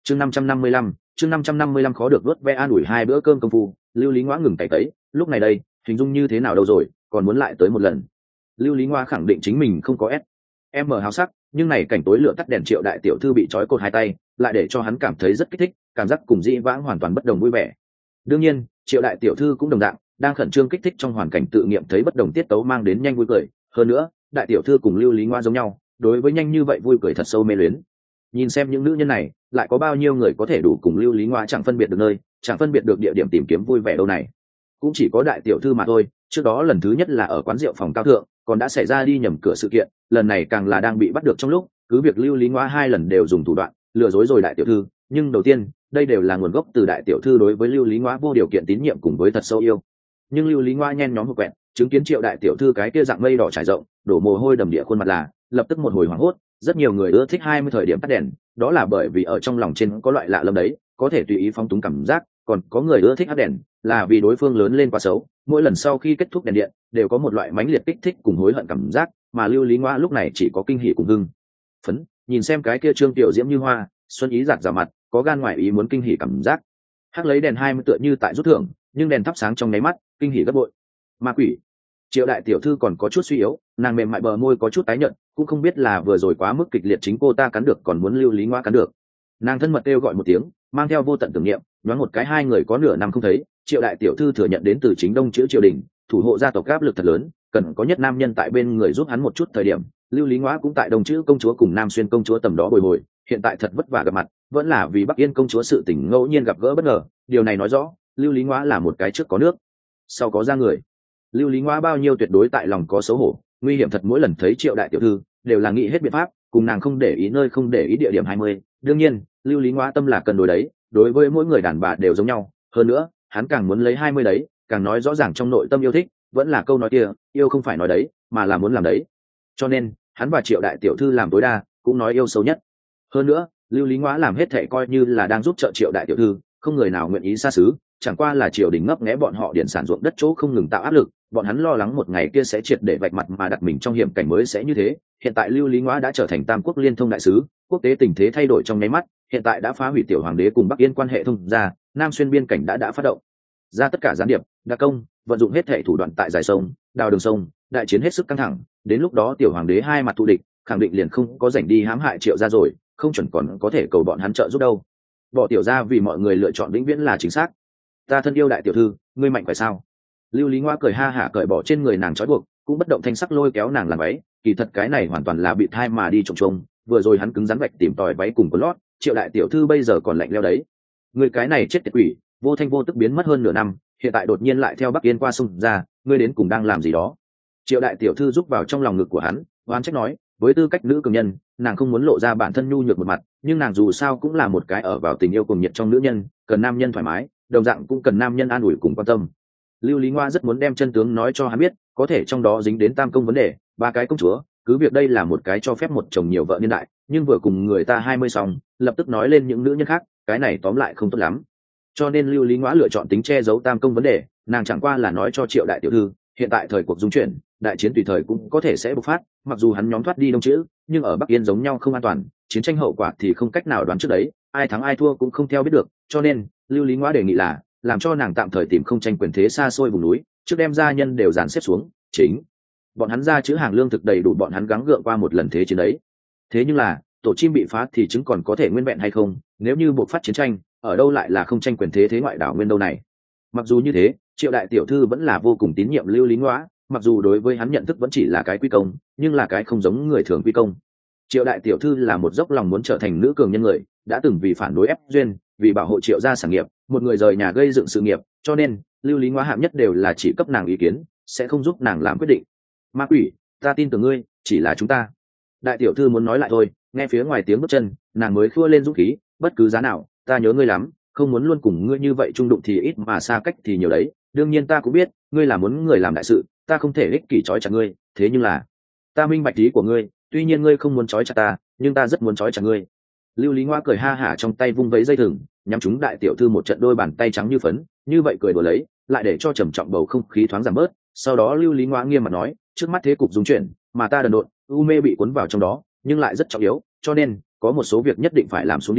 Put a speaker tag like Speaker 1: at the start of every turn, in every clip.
Speaker 1: chương 555 khó được vớt ve an ủi hai bữa cơm công phu, Lưu Lý Ngoa ngừng cày tấy, lúc này đây hình dung như thế nào đâu rồi, còn muốn lại tới một lần. Lưu Lý Ngoa khẳng định chính mình không có em mở háo sắc, nhưng này cảnh tối lửa tắt đèn Triệu đại tiểu thư bị trói cột hai tay lại để cho hắn cảm thấy rất kích thích, cảm giác cùng dĩ vãng hoàn toàn bất đồng vui vẻ. Đương nhiên Triệu đại tiểu thư cũng đồng dạng đang khẩn trương kích thích trong hoàn cảnh tự nghiệm thấy bất đồng tiết tấu mang đến nhanh vui cười. Hơn nữa đại tiểu thư cùng Lưu Lý Ngoa giống nhau, đối với nhanh như vậy vui cười thật sâu mê luyến. Nhìn xem những nữ nhân này lại có bao nhiêu người có thể đủ cùng Lưu Lý Ngoa chẳng phân biệt được nơi, chẳng phân biệt được địa điểm tìm kiếm vui vẻ đâu này. Cũng chỉ có đại tiểu thư mà thôi. Trước đó lần thứ nhất là ở quán rượu phòng cao thượng, còn đã xảy ra đi nhầm cửa sự kiện, lần này càng là đang bị bắt được trong lúc, cứ việc Lưu Lý Ngoa hai lần đều dùng thủ đoạn lừa dối rồi đại tiểu thư, nhưng đầu tiên đây đều là nguồn gốc từ đại tiểu thư đối với Lưu Lý Ngoa vô điều kiện tín nhiệm cùng với thật sâu yêu. Nhưng Lưu Lý Ngoa nhen nhóm hụt quẹt, chứng kiến Triệu đại tiểu thư cái kia dạng mây đỏ trải rộng, đổ mồ hôi đầm địa khuôn mặt là lập tức một hồi hoảng hốt. Rất nhiều người ưa thích 20 thời điểm tắt đèn, đó là bởi vì ở trong lòng trên có loại lạ lẫm đấy, có thể tùy ý phóng túng cảm giác, còn có người ưa thích hắt đèn là vì đối phương lớn lên quá xấu, mỗi lần sau khi kết thúc đèn điện đều có một loại mãnh liệt kích thích cùng hối hận cảm giác, mà Lưu Lý Ngoa lúc này chỉ có kinh hỉ cùng hưng phấn, nhìn xem cái kia trương tiểu diễm như hoa xuân ý giạt rào mặt, có gan ngoài ý muốn kinh hỉ cảm giác. Hắc lấy đèn 20 tựa như tại rút thưởng, nhưng đèn thắp sáng trong nháy mắt, kinh hỉ gấp bội. Ma quỷ. Triệu đại tiểu thư còn có chút suy yếu, nàng mềm mại bờ môi có chút tái nhợt, cũng không biết là vừa rồi quá mức kịch liệt chính cô ta cắn được còn muốn Lưu Lý Ngoa cắn được. Nàng thân mật kêu gọi một tiếng, mang theo vô tận tưởng niệm, nhoáng một cái hai người có nửa năm không thấy. Triệu đại tiểu thư thừa nhận đến từ chính Đông chữ triều đình, thủ hộ gia tộc áp lực thật lớn, cần có nhất nam nhân tại bên người giúp hắn một chút thời điểm. Lưu Lý Ngoa cũng tại Đông chữ công chúa cùng Nam Xuyên công chúa tầm đó bồi hồi, hiện tại thật vất vả gặp mặt, vẫn là vì Bắc Yên công chúa sự tình ngẫu nhiên gặp gỡ bất ngờ. Điều này nói rõ Lưu Lý Ngoa là một cái trước có nước, sau có ra người. Lưu Lý Ngoa bao nhiêu tuyệt đối tại lòng có xấu hổ, nguy hiểm thật mỗi lần thấy Triệu đại tiểu thư đều là nghĩ hết biện pháp cùng nàng không để ý nơi không để ý địa điểm 20. Đương nhiên Lưu Lý Ngoa tâm là cân đối đấy, đối với mỗi người đàn bà đều giống nhau, hơn nữa hắn càng muốn lấy 20 đấy, càng nói rõ ràng trong nội tâm yêu thích, vẫn là câu nói kia, yêu không phải nói đấy mà là muốn làm đấy. Cho nên hắn và Triệu đại tiểu thư làm tối đa, cũng nói yêu sâu nhất. Hơn nữa Lưu Lý Ngoa làm hết thệ coi như là đang giúp trợ Triệu đại tiểu thư, không người nào nguyện ý xa xứ, chẳng qua là triều đình ngấp nghé bọn họ điển sản ruộng đất chỗ không ngừng tạo áp lực, bọn hắn lo lắng một ngày kia sẽ triệt để vạch mặt mà đặt mình trong hiểm cảnh mới sẽ như thế. Hiện tại Lưu Lý Ngoa đã trở thành Tam quốc liên thông đại sứ, quốc tế tình thế thay đổi trong nháy mắt, hiện tại đã phá hủy tiểu hoàng đế cùng Bắc Yên quan hệ thông ra, Nam Xuyên biên cảnh đã phát động ra tất cả gián điệp, đặc công, vận dụng hết thệ thủ đoạn tại dải sông, đào đường sông, đại chiến hết sức căng thẳng, đến lúc đó tiểu hoàng đế hai mặt thù địch, khẳng định liền không có rảnh đi hãm hại Triệu gia rồi, không chuẩn còn có thể cầu bọn hắn trợ giúp đâu. Bỏ tiểu gia vì mọi người lựa chọn vĩnh viễn là chính xác. Ta thân yêu đại tiểu thư, ngươi mạnh phải sao? Lưu Lý Ngoa cười ha hả cởi bỏ trên người nàng trói buộc, cũng bất động thanh sắc lôi kéo nàng làm váy, kỳ thật cái này hoàn toàn là bị thai mà đi trùng trùng, vừa rồi hắn cứng rắn vạch tìm tòi váy cùng quần lót, Triệu đại tiểu thư bây giờ còn lạnh leo đấy. Ngươi cái này chết tiệt quỷ, vô thanh vô tức biến mất hơn nửa năm, hiện tại đột nhiên lại theo Bắc Yên qua sông ra, ngươi đến cùng đang làm gì đó? Triệu đại tiểu thư rúc vào trong lòng ngực của hắn, oán trách nói, với tư cách nữ cường nhân, nàng không muốn lộ ra bản thân nhu nhược một mặt, nhưng nàng dù sao cũng là một cái ở vào tình yêu cùng nhiệt trong nữ nhân, cần nam nhân thoải mái, đồng dạng cũng cần nam nhân an ủi cùng quan tâm. Lưu Lý Ngoa rất muốn đem chân tướng nói cho hắn biết, có thể trong đó dính đến tam công vấn đề, ba cái công chúa, cứ việc đây là một cái cho phép một chồng nhiều vợ niên đại, nhưng vừa cùng người ta 20 xong, lập tức nói lên những nữ nhân khác, cái này tóm lại không tốt lắm. Cho nên Lưu Lý Ngoa lựa chọn tính che giấu tam công vấn đề, nàng chẳng qua là nói cho Triệu đại tiểu thư, hiện tại thời cuộc dung chuyển, đại chiến tùy thời cũng có thể sẽ bộc phát, mặc dù hắn nhóm thoát đi Đông chữ, nhưng ở Bắc Yên giống nhau không an toàn, chiến tranh hậu quả thì không cách nào đoán trước đấy, ai thắng ai thua cũng không theo biết được, cho nên Lưu Lý Ngoa đề nghị là làm cho nàng tạm thời tìm không tranh quyền thế xa xôi vùng núi, trước đem gia nhân đều dàn xếp xuống, chính bọn hắn ra chữ hàng lương thực đầy đủ bọn hắn gắng gượng qua một lần thế chiến đấy. Thế nhưng là tổ chim bị phá thì trứng còn có thể nguyên vẹn hay không, nếu như buộc phát chiến tranh, ở đâu lại là không tranh quyền thế thế ngoại đảo nguyên đâu này. Mặc dù như thế, Triệu đại tiểu thư vẫn là vô cùng tín nhiệm Lưu Lý Ngoa, mặc dù đối với hắn nhận thức vẫn chỉ là cái quy công, nhưng là cái không giống người thường quy công. Triệu đại tiểu thư là một dốc lòng muốn trở thành nữ cường nhân người, đã từng vì phản đối ép duyên, vì bảo hộ Triệu gia sản nghiệp, một người rời nhà gây dựng sự nghiệp, cho nên Lưu Lý Ngoa hạng nhất đều là chỉ cấp nàng ý kiến, sẽ không giúp nàng làm quyết định. Ma quỷ, ta tin tưởng ngươi, chỉ là chúng ta. Đại tiểu thư muốn nói lại thôi, nghe phía ngoài tiếng bước chân, nàng mới khua lên dũng khí, bất cứ giá nào, ta nhớ ngươi lắm, không muốn luôn cùng ngươi như vậy chung đụng thì ít mà xa cách thì nhiều đấy. Đương nhiên ta cũng biết, ngươi là muốn người làm đại sự, ta không thể ích kỷ trói chặt ngươi, thế nhưng là, ta minh bạch ý của ngươi, tuy nhiên ngươi không muốn trói chặt ta, nhưng ta rất muốn trói chặt ngươi. Lưu Lý Ngoa cười ha hả trong tay vung vấy dây thừng, nhắm trúng đại tiểu thư một trận đôi bàn tay trắng như phấn, như vậy cười đùa lấy, lại để cho trầm trọng bầu không khí thoáng giảm bớt. Sau đó Lưu Lý Ngoa nghiêm mặt nói, trước mắt thế cục dung chuyển, mà ta đần độn, u mê bị cuốn vào trong đó, nhưng lại rất trọng yếu, cho nên có một số việc nhất định phải làm xuống đi.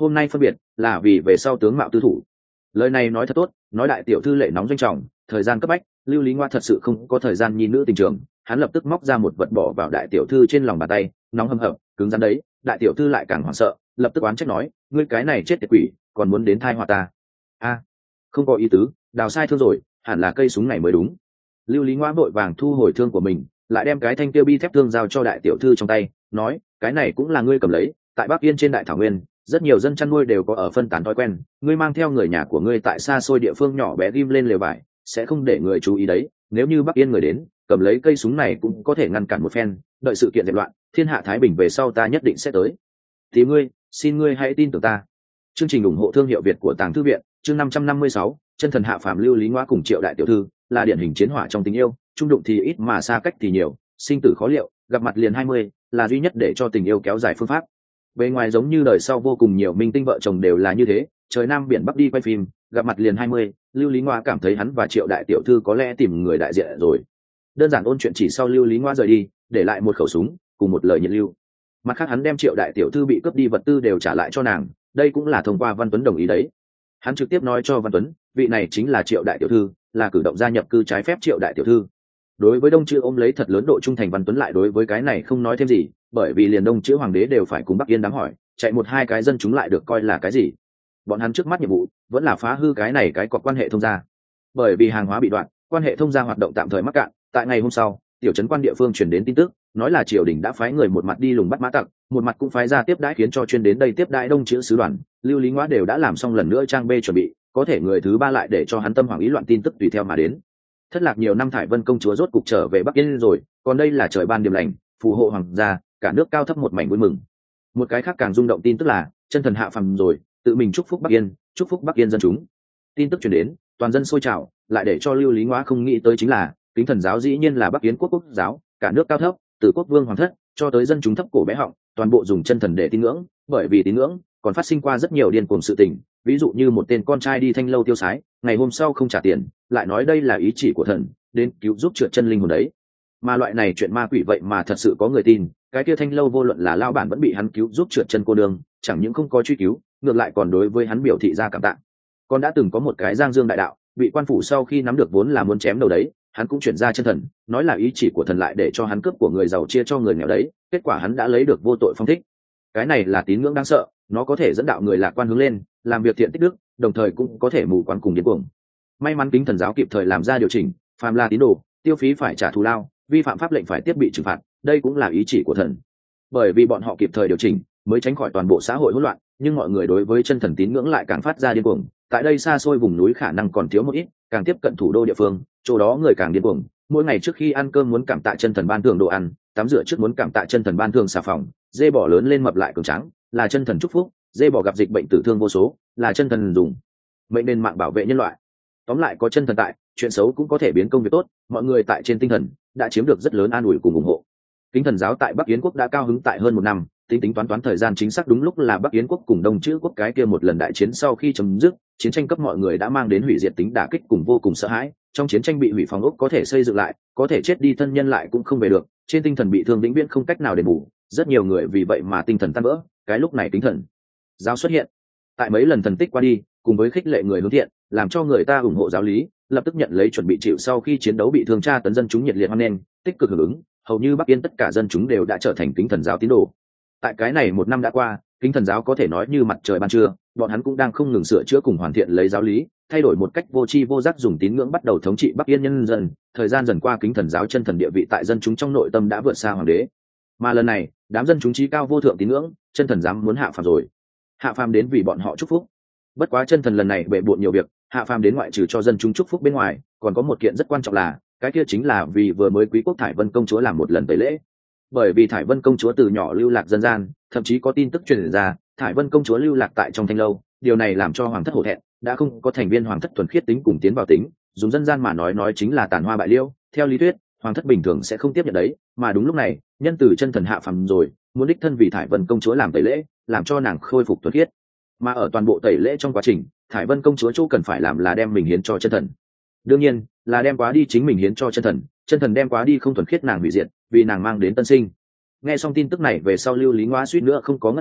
Speaker 1: hôm nay phân biệt là vì về sau tướng mạo tư thủ. Lời này nói thật tốt, nói đại tiểu thư lệ nóng doanh trọng, thời gian cấp bách, Lưu Lý Ngoa thật sự không có thời gian nhìn nữ tình trường, hắn lập tức móc ra một vật bỏ vào đại tiểu thư trên lòng bàn tay, nóng hầm hập, cứng rắn đấy. Đại tiểu thư lại càng hoảng sợ, lập tức oán trách nói, ngươi cái này chết tiệt quỷ, còn muốn đến thai họa ta. A, không có ý tứ, đào sai thương rồi, hẳn là cây súng này mới đúng. Lưu Lý Ngoa vội vàng thu hồi thương của mình, lại đem cái thanh kia bi thép thương giao cho đại tiểu thư trong tay, nói, cái này cũng là ngươi cầm lấy, tại Bắc Yên trên đại thảo nguyên, rất nhiều dân chăn nuôi đều có ở phân tán thói quen, ngươi mang theo người nhà của ngươi tại xa xôi địa phương nhỏ bé ghim lên lều vải, sẽ không để người chú ý đấy. Nếu như Bắc Yên người đến, cầm lấy cây súng này cũng có thể ngăn cản một phen, đợi sự kiện dẹp loạn, thiên hạ thái bình về sau ta nhất định sẽ tới. Thì ngươi, xin ngươi hãy tin tưởng ta. Chương trình ủng hộ thương hiệu Việt của Tàng Thư viện, chương 556, chân thần hạ phàm. Lưu Lý Ngoa cùng Triệu đại tiểu thư là điển hình chiến hỏa trong tình yêu, trung đụng thì ít mà xa cách thì nhiều, sinh tử khó liệu, gặp mặt liền 20, là duy nhất để cho tình yêu kéo dài phương pháp. Bề ngoài giống như đời sau vô cùng nhiều minh tinh vợ chồng đều là như thế, trời nam biển bắc đi quay phim, gặp mặt liền 20. Lưu Lý Ngoa cảm thấy hắn và Triệu đại tiểu thư có lẽ tìm người đại diện rồi. Đơn giản ôn chuyện chỉ sau Lưu Lý Ngoa rời đi, để lại một khẩu súng cùng một lời nhiệt lưu. Mặt khác hắn đem Triệu đại tiểu thư bị cướp đi vật tư đều trả lại cho nàng, đây cũng là thông qua Văn Tuấn đồng ý đấy. Hắn trực tiếp nói cho Văn Tuấn, vị này chính là Triệu đại tiểu thư, là cử động gia nhập cư trái phép Triệu đại tiểu thư. Đối với Đông Chữ ôm lấy thật lớn độ trung thành, Văn Tuấn lại đối với cái này không nói thêm gì, bởi vì liền Đông Chữ hoàng đế đều phải cùng Bắc Yên đáng hỏi, chạy một hai cái dân chúng lại được coi là cái gì. Bọn hắn trước mắt nhiệm vụ vẫn là phá hư cái này cái cọc quan hệ thông gia. Bởi vì hàng hóa bị đoạn, quan hệ thông gia hoạt động tạm thời mắc cạn. Tại ngày hôm sau, tiểu trấn quan địa phương truyền đến tin tức, nói là triều đình đã phái người một mặt đi lùng bắt mã tặc, một mặt cũng phái ra tiếp đãi, khiến cho chuyên đến đây tiếp đãi Đông Chữ sứ đoàn. Lưu Lý Ngoa đều đã làm xong lần nữa trang bê chuẩn bị, có thể người thứ ba lại để cho hắn tâm hoảng ý loạn tin tức tùy theo mà đến. Thất lạc nhiều năm Thải Vân công chúa rốt cục trở về Bắc Yên rồi, còn đây là trời ban điểm lành, phù hộ hoàng gia, cả nước cao thấp một mảnh vui mừng. Một cái khác càng rung động tin tức là chân thần hạ phàm rồi, tự mình chúc phúc Bắc Yên, chúc phúc Bắc Yên dân chúng. Tin tức truyền đến, toàn dân sôi trào, lại để cho Lưu Lý Ngoa không nghĩ tới chính là Kính Thần giáo dĩ nhiên là Bắc Yến quốc giáo, cả nước cao thấp, từ quốc vương hoàng thất cho tới dân chúng thấp cổ bé họng, toàn bộ dùng chân thần để tín ngưỡng. Bởi vì tín ngưỡng, còn phát sinh qua rất nhiều điên cuồng sự tình, ví dụ như một tên con trai đi thanh lâu tiêu sái, ngày hôm sau không trả tiền, lại nói đây là ý chỉ của thần, đến cứu giúp trượt chân linh hồn đấy. Mà loại này chuyện ma quỷ vậy mà thật sự có người tin, cái kia thanh lâu vô luận là lao bản vẫn bị hắn cứu giúp trượt chân cô đường, chẳng những không có truy cứu, ngược lại còn đối với hắn biểu thị ra cảm tạ. Còn đã từng có một cái Giang Dương đại đạo, bị quan phủ sau khi nắm được vốn là muốn chém đầu đấy, hắn cũng chuyển ra chân thần, nói là ý chỉ của thần, lại để cho hắn cướp của người giàu chia cho người nghèo đấy, kết quả hắn đã lấy được vô tội phong thích. Cái này là tín ngưỡng đáng sợ, nó có thể dẫn đạo người lạc quan hướng lên, làm việc thiện tích đức, đồng thời cũng có thể mù quáng cùng điên cuồng. May mắn Kính Thần giáo kịp thời làm ra điều chỉnh, phàm là tín đồ, tiêu phí phải trả thù lao, vi phạm pháp lệnh phải tiếp bị trừng phạt, đây cũng là ý chỉ của thần. Bởi vì bọn họ kịp thời điều chỉnh, mới tránh khỏi toàn bộ xã hội hỗn loạn, nhưng mọi người đối với chân thần tín ngưỡng lại càng phát ra điên cuồng. Tại đây xa xôi vùng núi khả năng còn thiếu một ít, càng tiếp cận thủ đô địa phương, chỗ đó người càng điên cuồng. Mỗi ngày trước khi ăn cơm muốn cảm tạ chân thần ban thưởng đồ ăn, tắm rửa trước muốn cảm tạ chân thần ban thưởng xà phòng, dê bò lớn lên mập lại cường trắng, là chân thần chúc phúc, dê bò gặp dịch bệnh tử thương vô số, là chân thần dùng mệnh nên mạng bảo vệ nhân loại. Tóm lại có chân thần tại, chuyện xấu cũng có thể biến công việc tốt, mọi người tại trên tinh thần đã chiếm được rất lớn an ủi cùng ủng hộ. Kính Thần giáo tại Bắc Yến quốc đã cao hứng tại hơn một năm, tính toán thời gian chính xác đúng lúc là Bắc Yến quốc cùng Đông Chữ quốc cái kia một lần đại chiến sau khi chấm dứt, chiến tranh cấp mọi người đã mang đến hủy diệt tính đả kích cùng vô cùng sợ hãi. Trong chiến tranh bị hủy phòng ốc có thể xây dựng lại, có thể chết đi thân nhân lại cũng không về được, trên tinh thần bị thương vĩnh viễn không cách nào đền bù, rất nhiều người vì vậy mà tinh thần tan vỡ. Cái lúc này Kính Thần giáo xuất hiện, tại mấy lần thần tích qua đi, cùng với khích lệ người hướng thiện, làm cho người ta ủng hộ giáo lý, lập tức nhận lấy chuẩn bị chịu sau khi chiến đấu bị thương tra tấn dân chúng nhiệt liệt hoan nghênh, tích cực hưởng ứng, hầu như Bắc Yên tất cả dân chúng đều đã trở thành Kính Thần giáo tín đồ. Tại cái này một năm đã qua, Kính Thần giáo có thể nói như mặt trời ban trưa, bọn hắn cũng đang không ngừng sửa chữa cùng hoàn thiện lấy giáo lý, thay đổi một cách vô tri vô giác dùng tín ngưỡng bắt đầu thống trị Bắc Yên nhân dân. Thời gian dần qua, Kính Thần giáo chân thần địa vị tại dân chúng trong nội tâm đã vượt xa hoàng đế. Mà lần này, đám dân chúng trí cao vô thượng tín ngưỡng, chân thần dám muốn hạ phàm rồi. Hạ phàm đến vì bọn họ chúc phúc. Bất quá chân thần lần này bệ bội nhiều việc, hạ phàm đến ngoại trừ cho dân chúng chúc phúc bên ngoài, còn có một kiện rất quan trọng là, cái kia chính là vì vừa mới quý quốc Thải Vân công chúa làm một lần tẩy lễ. Bởi vì Thải Vân công chúa từ nhỏ lưu lạc dân gian, thậm chí có tin tức truyền ra, Thải Vân công chúa lưu lạc tại trong thanh lâu, điều này làm cho hoàng thất hổ thẹn, đã không có thành viên hoàng thất thuần khiết tính cùng tiến vào tính, dùng dân gian mà nói chính là tàn hoa bại liêu. Theo lý thuyết, hoàng thất bình thường sẽ không tiếp nhận đấy, mà đúng lúc này, nhân từ chân thần hạ phàm rồi, muốn đích thân vì Thải Vân công chúa làm tẩy lễ, làm cho nàng khôi phục thuần khiết. Mà ở toàn bộ tẩy lễ trong quá trình, Thải Vân công chúa chỗ cần phải làm là đem mình hiến cho chân thần. Đương nhiên, là đem quá đi chính mình hiến cho chân thần đem quá đi không thuần khiết nàng hủy diệt, vì nàng mang đến tân sinh. Nghe xong tin tức này về sau, Lưu Lý Ngoa suýt nữa không có ngất đi,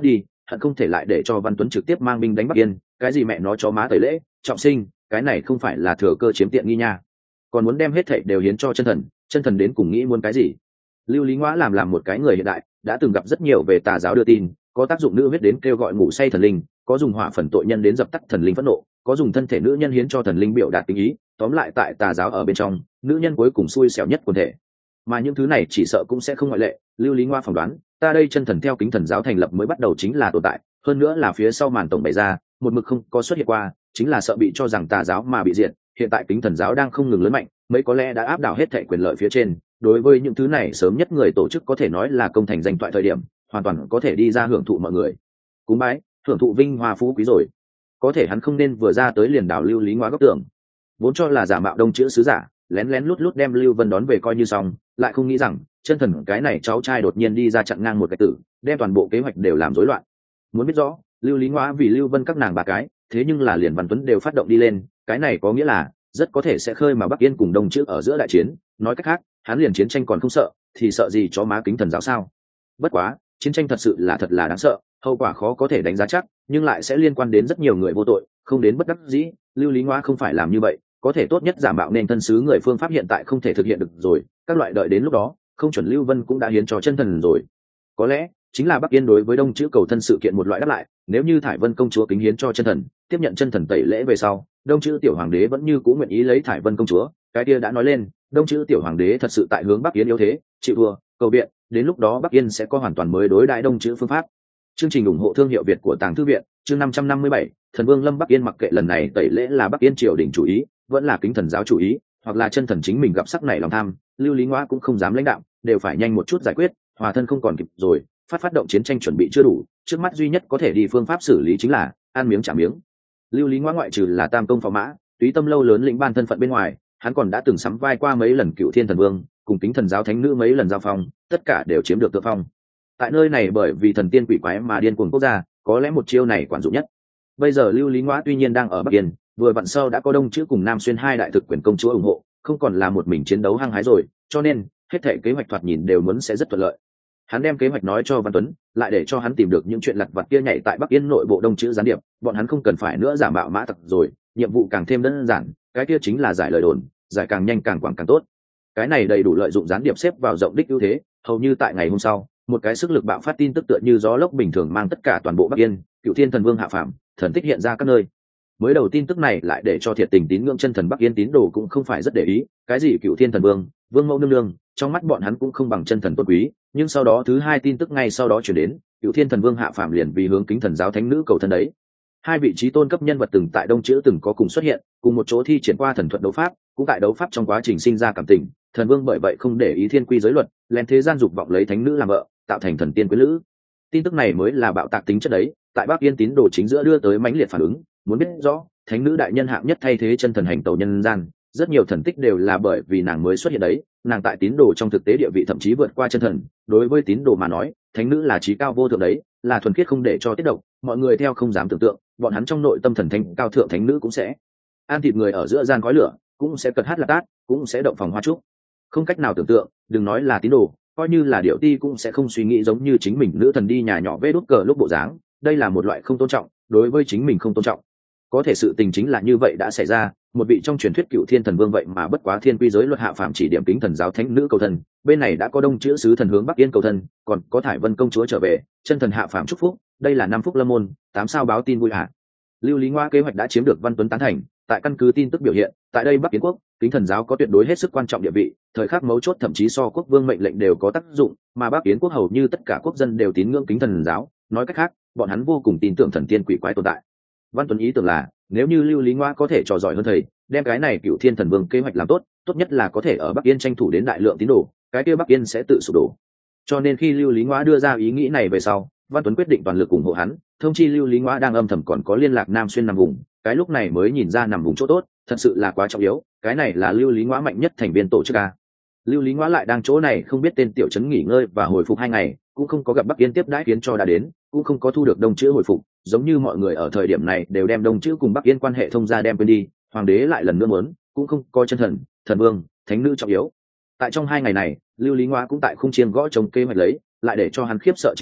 Speaker 1: hận không thể lại để cho Văn Tuấn trực tiếp mang binh đánh Bắc Yên. Cái gì mẹ nó chó má tẩy lễ trọng sinh, cái này không phải là thừa cơ chiếm tiện nghi nha, còn muốn đem hết thảy đều hiến cho chân thần đến cùng nghĩ muốn cái gì. Lưu Lý Ngoã làm một cái người hiện đại, đã từng gặp rất nhiều về tà giáo đưa tin, có tác dụng nữ huyết đến kêu gọi ngủ say thần linh, có dùng hỏa phần tội nhân đến dập tắt thần linh phẫn nộ, có dùng thân thể nữ nhân hiến cho thần linh biểu đạt tình ý. Tóm lại tại tà giáo ở bên trong, nữ nhân cuối cùng xui xẻo nhất quần thể, mà những thứ này chỉ sợ cũng sẽ không ngoại lệ. Lưu Lý Ngoa phỏng đoán, ta đây chân thần theo Kính Thần giáo thành lập mới bắt đầu chính là tồn tại, hơn nữa là phía sau màn tổng bày ra, một mực không có xuất hiện qua, chính là sợ bị cho rằng tà giáo mà bị diệt. Hiện tại Kính Thần giáo đang không ngừng lớn mạnh, mấy có lẽ đã áp đảo hết thảy quyền lợi phía trên. Đối với những thứ này sớm nhất người tổ chức có thể nói là công thành danh toại thời điểm, hoàn toàn có thể đi ra hưởng thụ mọi người cúng bái, hưởng thụ vinh hoa phú quý rồi. Có thể hắn không nên vừa ra tới liền đảo Lưu Lý Ngoa góc tưởng, vốn cho là giả mạo đông chữ sứ giả, lén lén lút lút đem Lưu Vân đón về coi như xong, lại không nghĩ rằng chân thần cái này cháu trai đột nhiên đi ra chặn ngang một cái tử, đem toàn bộ kế hoạch đều làm rối loạn. Muốn biết rõ, Lưu Lý Ngoa vì Lưu Vân các nàng bà cái, thế nhưng là liền Văn Tuấn đều phát động đi lên, cái này có nghĩa là rất có thể sẽ khơi mà Bắc Yên cùng đông chữ ở giữa đại chiến. Nói cách khác, hắn liền chiến tranh còn không sợ, thì sợ gì chó má Kính Thần giáo sao? Bất quá, chiến tranh thật sự là thật là đáng sợ, hậu quả khó có thể đánh giá chắc, nhưng lại sẽ liên quan đến rất nhiều người vô tội, không đến bất đắc dĩ. Lưu Lý Ngoa không phải làm như vậy, có thể tốt nhất giả mạo nên thân sứ người phương pháp hiện tại không thể thực hiện được rồi, các loại đợi đến lúc đó, không chuẩn Lưu Vân cũng đã hiến cho chân thần rồi. Có lẽ chính là Bắc Yên đối với đông chữ cầu thân sự kiện một loại đáp lại. Nếu như Thải Vân công chúa kính hiến cho chân thần, tiếp nhận chân thần tẩy lễ về sau, đông chữ tiểu hoàng đế vẫn như cũ nguyện ý lấy Thải Vân công chúa, cái kia đã nói lên đông chữ tiểu hoàng đế thật sự tại hướng Bắc Yên yếu thế, chịu thua cầu viện. Đến lúc đó Bắc Yên sẽ có hoàn toàn mới đối đãi đông chữ phương pháp. Chương trình ủng hộ thương hiệu Việt của Tàng Thư viện, chương 557, Thần Vương Lâm Bắc Yên. Mặc kệ lần này tẩy lễ là Bắc Yên triều đình chủ ý, vẫn là Kính Thần giáo chủ ý, hoặc là chân thần chính mình gặp sắc này lòng tham, Lưu Lý Ngoa cũng không dám lãnh đạo, đều phải nhanh một chút giải quyết, hòa thân không còn kịp rồi. Phát động chiến tranh chuẩn bị chưa đủ, trước mắt duy nhất có thể đi phương pháp xử lý chính là ăn miếng trả miếng. Lưu Lý Ngoa ngoại trừ là tam công phò mã, túy tâm lâu lớn lĩnh ban thân phận bên ngoài, hắn còn đã từng sắm vai qua mấy lần Cựu Thiên Thần Vương, cùng Kính Thần giáo thánh nữ mấy lần giao phong, tất cả đều chiếm được thượng phong. Tại nơi này bởi vì thần tiên quỷ quái mà điên cuồng quốc gia, có lẽ một chiêu này quản dụng nhất. Bây giờ Lưu Lý Ngoa tuy nhiên đang ở Bắc Yên, vừa vặn sau đã có đông chữ cùng Nam Xuyên hai đại thực quyền công chúa ủng hộ, không còn là một mình chiến đấu hăng hái rồi, cho nên hết thảy kế hoạch thoạt nhìn đều muốn sẽ rất thuận lợi. Hắn đem kế hoạch nói cho Văn Tuấn, lại để cho hắn tìm được những chuyện lặt vặt kia nhảy tại Bắc Yên nội bộ đông chữ gián điệp, bọn hắn không cần phải nữa giả mạo mã tặc rồi, nhiệm vụ càng thêm đơn giản, cái kia chính là giải lời đồn, giải càng nhanh càng quảng càng tốt. Cái này đầy đủ lợi dụng gián điệp xếp vào rộng đích ưu thế, hầu như tại ngày hôm sau, một cái sức lực bạo phát tin tức tựa như gió lốc bình thường mang tất cả toàn bộ Bắc Yên, Cựu Thiên Thần Vương hạ phàm, thần tích hiện ra các nơi. Mới đầu tin tức này lại để cho thiệt tình tín ngưỡng chân thần Bắc Yên tín đồ cũng không phải rất để ý, cái gì Cựu Thiên Thần Vương, Vương Mẫu nương nương, trong mắt bọn hắn cũng không bằng chân thần tôn quý. Nhưng sau đó thứ hai tin tức ngay sau đó chuyển đến, Cựu Thiên Thần Vương hạ phàm liền vì hướng Kính Thần giáo thánh nữ cầu thân đấy. Hai vị trí tôn cấp nhân vật từng tại đông chữ từng có cùng xuất hiện, cùng một chỗ thi triển qua thần thuật đấu pháp, cũng tại đấu pháp trong quá trình sinh ra cảm tình. Thần Vương bởi vậy không để ý thiên quy giới luật, lén thế gian dục vọng lấy thánh nữ làm vợ, tạo thành thần tiên quyến lữ. Tin tức này mới là bạo tạc tính chất đấy, tại Bắc Yên tín đồ chính giữa đưa tới mãnh liệt phản ứng. Muốn biết rõ, thánh nữ đại nhân hạng nhất thay thế chân thần hành tẩu nhân gian, rất nhiều thần tích đều là bởi vì nàng mới xuất hiện đấy. Nàng tại tín đồ trong thực tế địa vị thậm chí vượt qua chân thần. Đối với tín đồ mà nói, thánh nữ là trí cao vô thượng đấy, là thuần khiết không để cho tiết độc. Mọi người theo không dám tưởng tượng, bọn hắn trong nội tâm thần thánh cao thượng thánh nữ cũng sẽ an thịt người ở giữa gian khói lửa, cũng sẽ cật hát là tát, cũng sẽ động phòng hoa trúc. Không cách nào tưởng tượng, đừng nói là tín đồ, coi như là điệu ti cũng sẽ không suy nghĩ giống như chính mình nữ thần đi nhà nhỏ vê đốt cờ lúc bộ dáng. Đây là một loại không tôn trọng, đối với chính mình không tôn trọng. Có thể sự tình chính là như vậy đã xảy ra, một vị trong truyền thuyết Cựu Thiên Thần Vương vậy mà bất quá thiên quy giới luật hạ phàm chỉ điểm Kính Thần giáo thánh nữ cầu thân, bên này đã có đông chữ sứ thần hướng Bắc Yên cầu thân, còn có Thải Vân công chúa trở về, chân thần hạ phàm chúc phúc, đây là 5 phúc lâm môn, 8 sao báo tin vui hạ. Lưu Lý Ngoa kế hoạch đã chiếm được Văn Tuấn tán thành, tại căn cứ tin tức biểu hiện, tại đây Bắc Kiến quốc, Kính Thần giáo có tuyệt đối hết sức quan trọng địa vị, thời khắc mấu chốt thậm chí so quốc vương mệnh lệnh đều có tác dụng, mà Bắc Kiến quốc hầu như tất cả quốc dân đều tín ngưỡng Kính Thần giáo, nói cách khác, bọn hắn vô cùng tin tưởng thần tiên quỷ quái tồn tại. Văn Tuấn ý tưởng là, nếu như Lưu Lý Ngoa có thể trò giỏi hơn thầy, đem cái này Cựu Thiên Thần Vương kế hoạch làm tốt, tốt nhất là có thể ở Bắc Yên tranh thủ đến đại lượng tín đồ, cái kia Bắc Yên sẽ tự sụp đổ. Cho nên khi Lưu Lý Ngoa đưa ra ý nghĩ này về sau, Văn Tuấn quyết định toàn lực ủng hộ hắn, thông chi Lưu Lý Ngoa đang âm thầm còn có liên lạc Nam Xuyên nằm vùng, cái lúc này mới nhìn ra nằm vùng chỗ tốt, thật sự là quá trọng yếu, cái này là Lưu Lý Ngoa mạnh nhất thành viên tổ chức a. Lưu Lý Ngoa lại đang chỗ này không biết tên tiểu trấn nghỉ ngơi và hồi phục 2 ngày, cũng không có gặp Bắc Yên tiếp đãi khiến cho đã đến, cũng không có thu được đông chữ hồi phục, giống như mọi người ở thời điểm này đều đem đông chữ cùng Bắc Yên quan hệ thông gia đem quên đi. Hoàng đế lại lần nữa muốn, cũng không coi chân thần, thần vương, thánh nữ trọng yếu. Tại trong 2 ngày này, Lưu Lý Ngoa cũng tại khung chiên gõ trống kế hoạch lấy, lại để cho hắn khiếp sợ chính là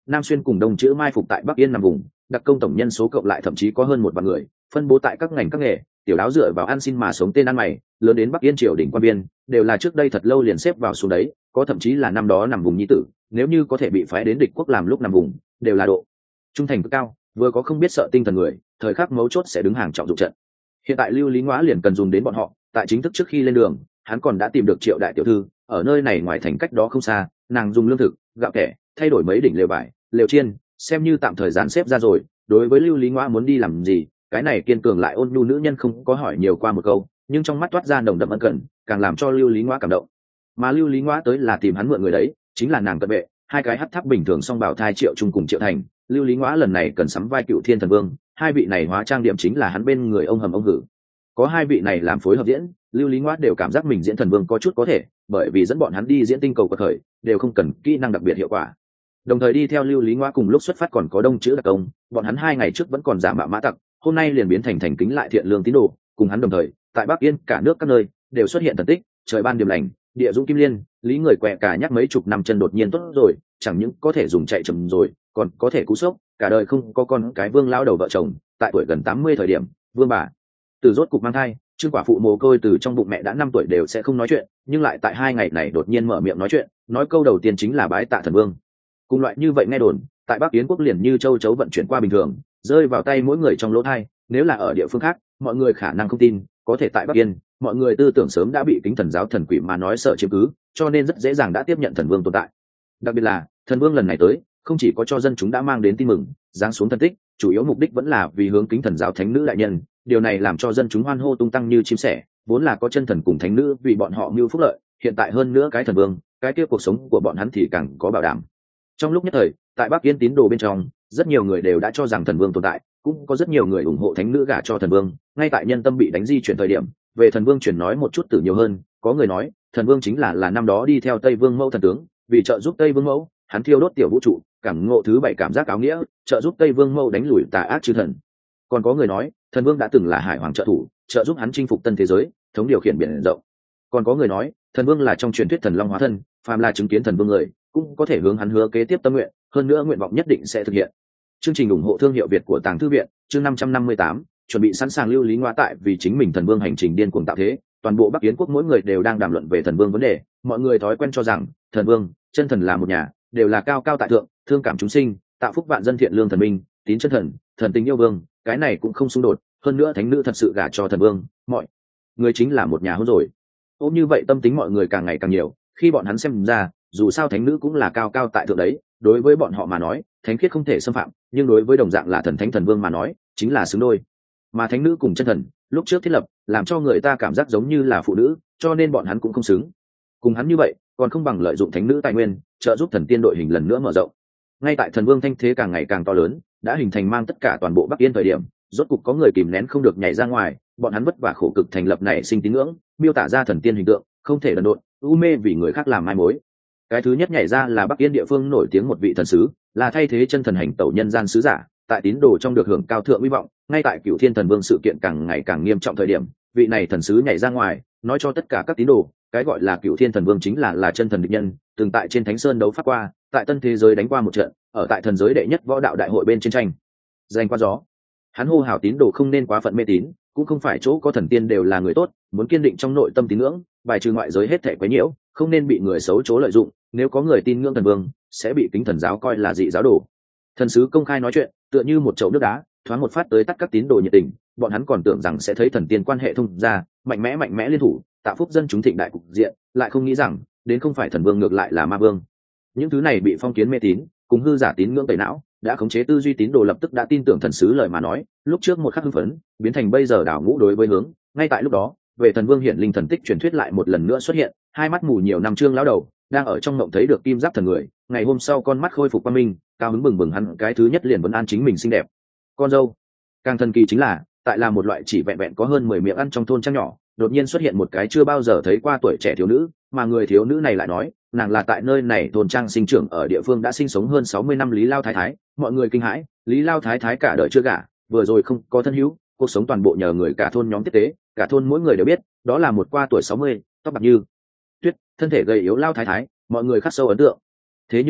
Speaker 1: Nam Xuyên cùng Đông Chữ mai phục tại Bắc Yên nằm vùng, đặc công tổng nhân số cộng lại thậm chí có hơn 1 vạn người, phân bố tại các ngành các nghề, tiểu đáo dựa vào ăn xin mà sống tên ăn mày, lớn đến Bắc Yên triều đỉnh quan biên, đều là trước đây thật lâu liền xếp vào xuống đấy, có thậm chí là năm đó nằm vùng nhi tử, nếu như có thể bị phái đến địch quốc làm lúc nằm vùng, đều là độ trung thành cực cao, vừa có không biết sợ tinh thần người, thời khắc mấu chốt sẽ đứng hàng trọng dụng trận. Hiện tại Lưu Lý Ngoã liền cần dùng đến bọn họ, tại chính thức trước khi lên đường, hắn còn đã tìm được Triệu đại tiểu thư, ở nơi này ngoài thành cách đó không xa, nàng dùng lương thực, gạo kẻ, thay đổi mấy đỉnh lều vải, lều chiên, xem như tạm thời dàn xếp ra rồi. Đối với Lưu Lý Ngoã muốn đi làm gì, cái này kiên cường lại ôn nhu nữ nhân không có hỏi nhiều qua một câu, nhưng trong mắt toát ra nồng đậm ân cần, càng làm cho Lưu Lý Ngoã cảm động. Mà Lưu Lý Ngoã tới là tìm hắn mượn người đấy, chính là nàng cận vệ, hai cái hắc tháp bình thường song bảo thai Triệu Trung cùng Triệu Thành. Lưu Lý Ngoã lần này cần sắm vai Cựu Thiên Thần Vương, hai vị này hóa trang điểm chính là hắn bên người ông hầm ông hử. Có hai vị này làm phối hợp diễn, Lưu Lý Ngoã đều cảm giác mình diễn thần vương có chút có thể, bởi vì dẫn bọn hắn đi diễn tinh cầu quật khởi, đều không cần kỹ năng đặc biệt hiệu quả. Đồng thời đi theo Lưu Lý Ngoã cùng lúc xuất phát còn có Đông Chữ đặc công, bọn hắn 2 ngày trước vẫn còn giả mạo mã tặc, hôm nay liền biến thành thành kính lại thiện lương tín đồ, cùng hắn đồng thời, tại Bắc Yên cả nước các nơi đều xuất hiện thần tích, trời ban điểm lành, địa dũng kim liên, lý người quẹ cả nhắc mấy chục năm chân đột nhiên tốt rồi, chẳng những có thể dùng chạy chậm rồi, còn có thể cú sốc, cả đời không có con cái Vương lão đầu vợ chồng, tại tuổi gần 80 thời điểm, Vương bà từ rốt cục mang thai, Trương quả phụ mồ côi từ trong bụng mẹ đã 5 tuổi đều sẽ không nói chuyện, nhưng lại tại 2 ngày này đột nhiên mở miệng nói chuyện, nói câu đầu tiên chính là bái tạ thần vương. Cùng loại như vậy nghe đồn, tại Bắc Yến quốc liền như châu chấu vận chuyển qua bình thường, rơi vào tay mỗi người trong lỗ tai, nếu là ở địa phương khác, mọi người khả năng không tin, có thể tại Bắc Yên, mọi người tư tưởng sớm đã bị Kính Thần giáo thần quỷ mà nói sợ chiếm cứ, cho nên rất dễ dàng đã tiếp nhận thần vương tồn tại. Đặc biệt là, thần vương lần này tới, không chỉ có cho dân chúng đã mang đến tin mừng, giáng xuống thần tích, chủ yếu mục đích vẫn là vì hướng Kính Thần giáo thánh nữ đại nhân, điều này làm cho dân chúng hoan hô tung tăng như chim sẻ, vốn là có chân thần cùng thánh nữ vì bọn họ mưu phúc lợi, hiện tại hơn nữa cái thần vương, cái kia cuộc sống của bọn hắn thì càng có bảo đảm. Trong lúc nhất thời, tại Bắc Yên tín đồ bên trong, rất nhiều người đều đã cho rằng thần vương tồn tại, cũng có rất nhiều người ủng hộ thánh nữ gả cho thần vương. Ngay tại nhân tâm bị đánh di chuyển thời điểm, về thần vương chuyển nói một chút từ nhiều hơn, có người nói thần vương chính là năm đó đi theo Tây Vương Mẫu thần tướng, vì trợ giúp Tây Vương Mẫu, hắn thiêu đốt tiểu vũ trụ, cảm ngộ thứ 7 cảm giác áo nghĩa, trợ giúp Tây Vương Mẫu đánh lùi tà ác chư thần. Còn có người nói thần vương đã từng là hải hoàng trợ thủ, trợ giúp hắn chinh phục tân thế giới, thống điều khiển biển rộng. Còn có người nói thần vương là trong truyền thuyết thần long hóa thân, phàm là chứng kiến thần vương người cũng có thể hướng hắn hứa kế tiếp tâm nguyện, hơn nữa nguyện vọng nhất định sẽ thực hiện. Chương trình ủng hộ thương hiệu Việt của Tàng Thư viện, chương 558, chuẩn bị sẵn sàng Lưu Lý Ngoa tại vì chính mình thần vương hành trình điên cuồng tạo thế, toàn bộ Bắc Yến quốc mỗi người đều đang đàm luận về thần vương vấn đề, mọi người thói quen cho rằng thần vương, chân thần là một nhà, đều là cao cao tại thượng, thương cảm chúng sinh, tạo phúc vạn dân thiện lương thần minh, tín chân thần, thần tình yêu vương, cái này cũng không xung đột, hơn nữa thánh nữ thật sự gả cho thần vương, mọi người chính là một nhà hôn rồi. Ôm như vậy tâm tính mọi người càng ngày càng nhiều, khi bọn hắn xem ra, dù sao thánh nữ cũng là cao cao tại thượng đấy, đối với bọn họ mà nói, thánh khiết không thể xâm phạm, nhưng đối với đồng dạng là thần thánh thần vương mà nói, chính là xứng đôi. Mà thánh nữ cùng chân thần, lúc trước thiết lập, làm cho người ta cảm giác giống như là phụ nữ, cho nên bọn hắn cũng không xứng. Cùng hắn như vậy, còn không bằng lợi dụng thánh nữ tài nguyên, trợ giúp thần tiên đội hình lần nữa mở rộng. Ngay tại thần vương thanh thế càng ngày càng to lớn, đã hình thành mang tất cả toàn bộ Bắc Yên thời điểm, rốt cục có người kìm nén không được nhảy ra ngoài, bọn hắn vất vả khổ cực thành lập này sinh tín ngưỡng, miêu tả ra thần tiên hình tượng, không thể đần độn, u mê vì người khác làm mai mối. Cái thứ nhất nhảy ra là Bắc Yên địa phương nổi tiếng một vị thần sứ, là thay thế chân thần hành tẩu nhân gian sứ giả, tại tín đồ trong được hưởng cao thượng uy vọng. Ngay tại Cửu Thiên Thần Vương sự kiện càng ngày càng nghiêm trọng thời điểm, vị này thần sứ nhảy ra ngoài, nói cho tất cả các tín đồ, cái gọi là Cửu Thiên Thần Vương chính là chân thần địch nhân, từng tại trên Thánh Sơn đấu pháp qua, tại tân thế giới đánh qua một trận, ở tại thần giới đệ nhất võ đạo đại hội bên trên tranh giành qua gió. Hắn hô hào tín đồ không nên quá phận mê tín, cũng không phải chỗ có thần tiên đều là người tốt, muốn kiên định trong nội tâm tín ngưỡng, bài trừ ngoại giới hết thảy quấy nhiễu, không nên bị người xấu chỗ lợi dụng, nếu có người tin ngưỡng thần vương, sẽ bị Kính Thần giáo coi là dị giáo đồ. Thần sứ công khai nói chuyện, tựa như một chậu nước đá, thoáng một phát tới tắt các tín đồ nhiệt tình, bọn hắn còn tưởng rằng sẽ thấy thần tiên quan hệ thông ra, mạnh mẽ liên thủ, tạo phúc dân chúng thịnh đại cục diện, lại không nghĩ rằng, đến không phải thần vương ngược lại là ma vương. Những thứ này bị phong kiến mê tín, cùng hư giả tín ngưỡng tẩy não, đã khống chế tư duy tín đồ lập tức đã tin tưởng thần sứ lời mà nói, lúc trước một khắc hưng phấn, biến thành bây giờ đảo ngũ đối với hướng. Ngay tại lúc đó, về thần vương hiển linh thần tích truyền thuyết lại một lần nữa xuất hiện, hai mắt mù nhiều năm trương lão đầu đang ở trong mộng thấy được kim giáp thần người, ngày hôm sau con mắt khôi phục quang minh, cao hứng bừng bừng, hắn cái thứ nhất liền vấn an chính mình xinh đẹp con dâu. Càng thần kỳ chính là, tại là một loại chỉ vẹn vẹn có hơn 10 miệng ăn trong thôn trang nhỏ, đột nhiên xuất hiện một cái chưa bao giờ thấy qua tuổi trẻ thiếu nữ, mà người thiếu nữ này lại nói nàng là tại nơi này thôn trang sinh trưởng ở địa phương đã sinh sống hơn 60 năm Lý Lao Thái Thái. Mọi người kinh hãi, Lý Lao Thái Thái cả đời chưa gả, vừa rồi không có thân hữu, cuộc sống toàn bộ nhờ người cả thôn nhóm tiếp tế, cả thôn mỗi người đều biết đó là một qua tuổi 60, tóc bạc như tuyết, thân thể gầy yếu Lao Thái Thái, mọi người khắc sâu ấn tượng. Thế nhưng là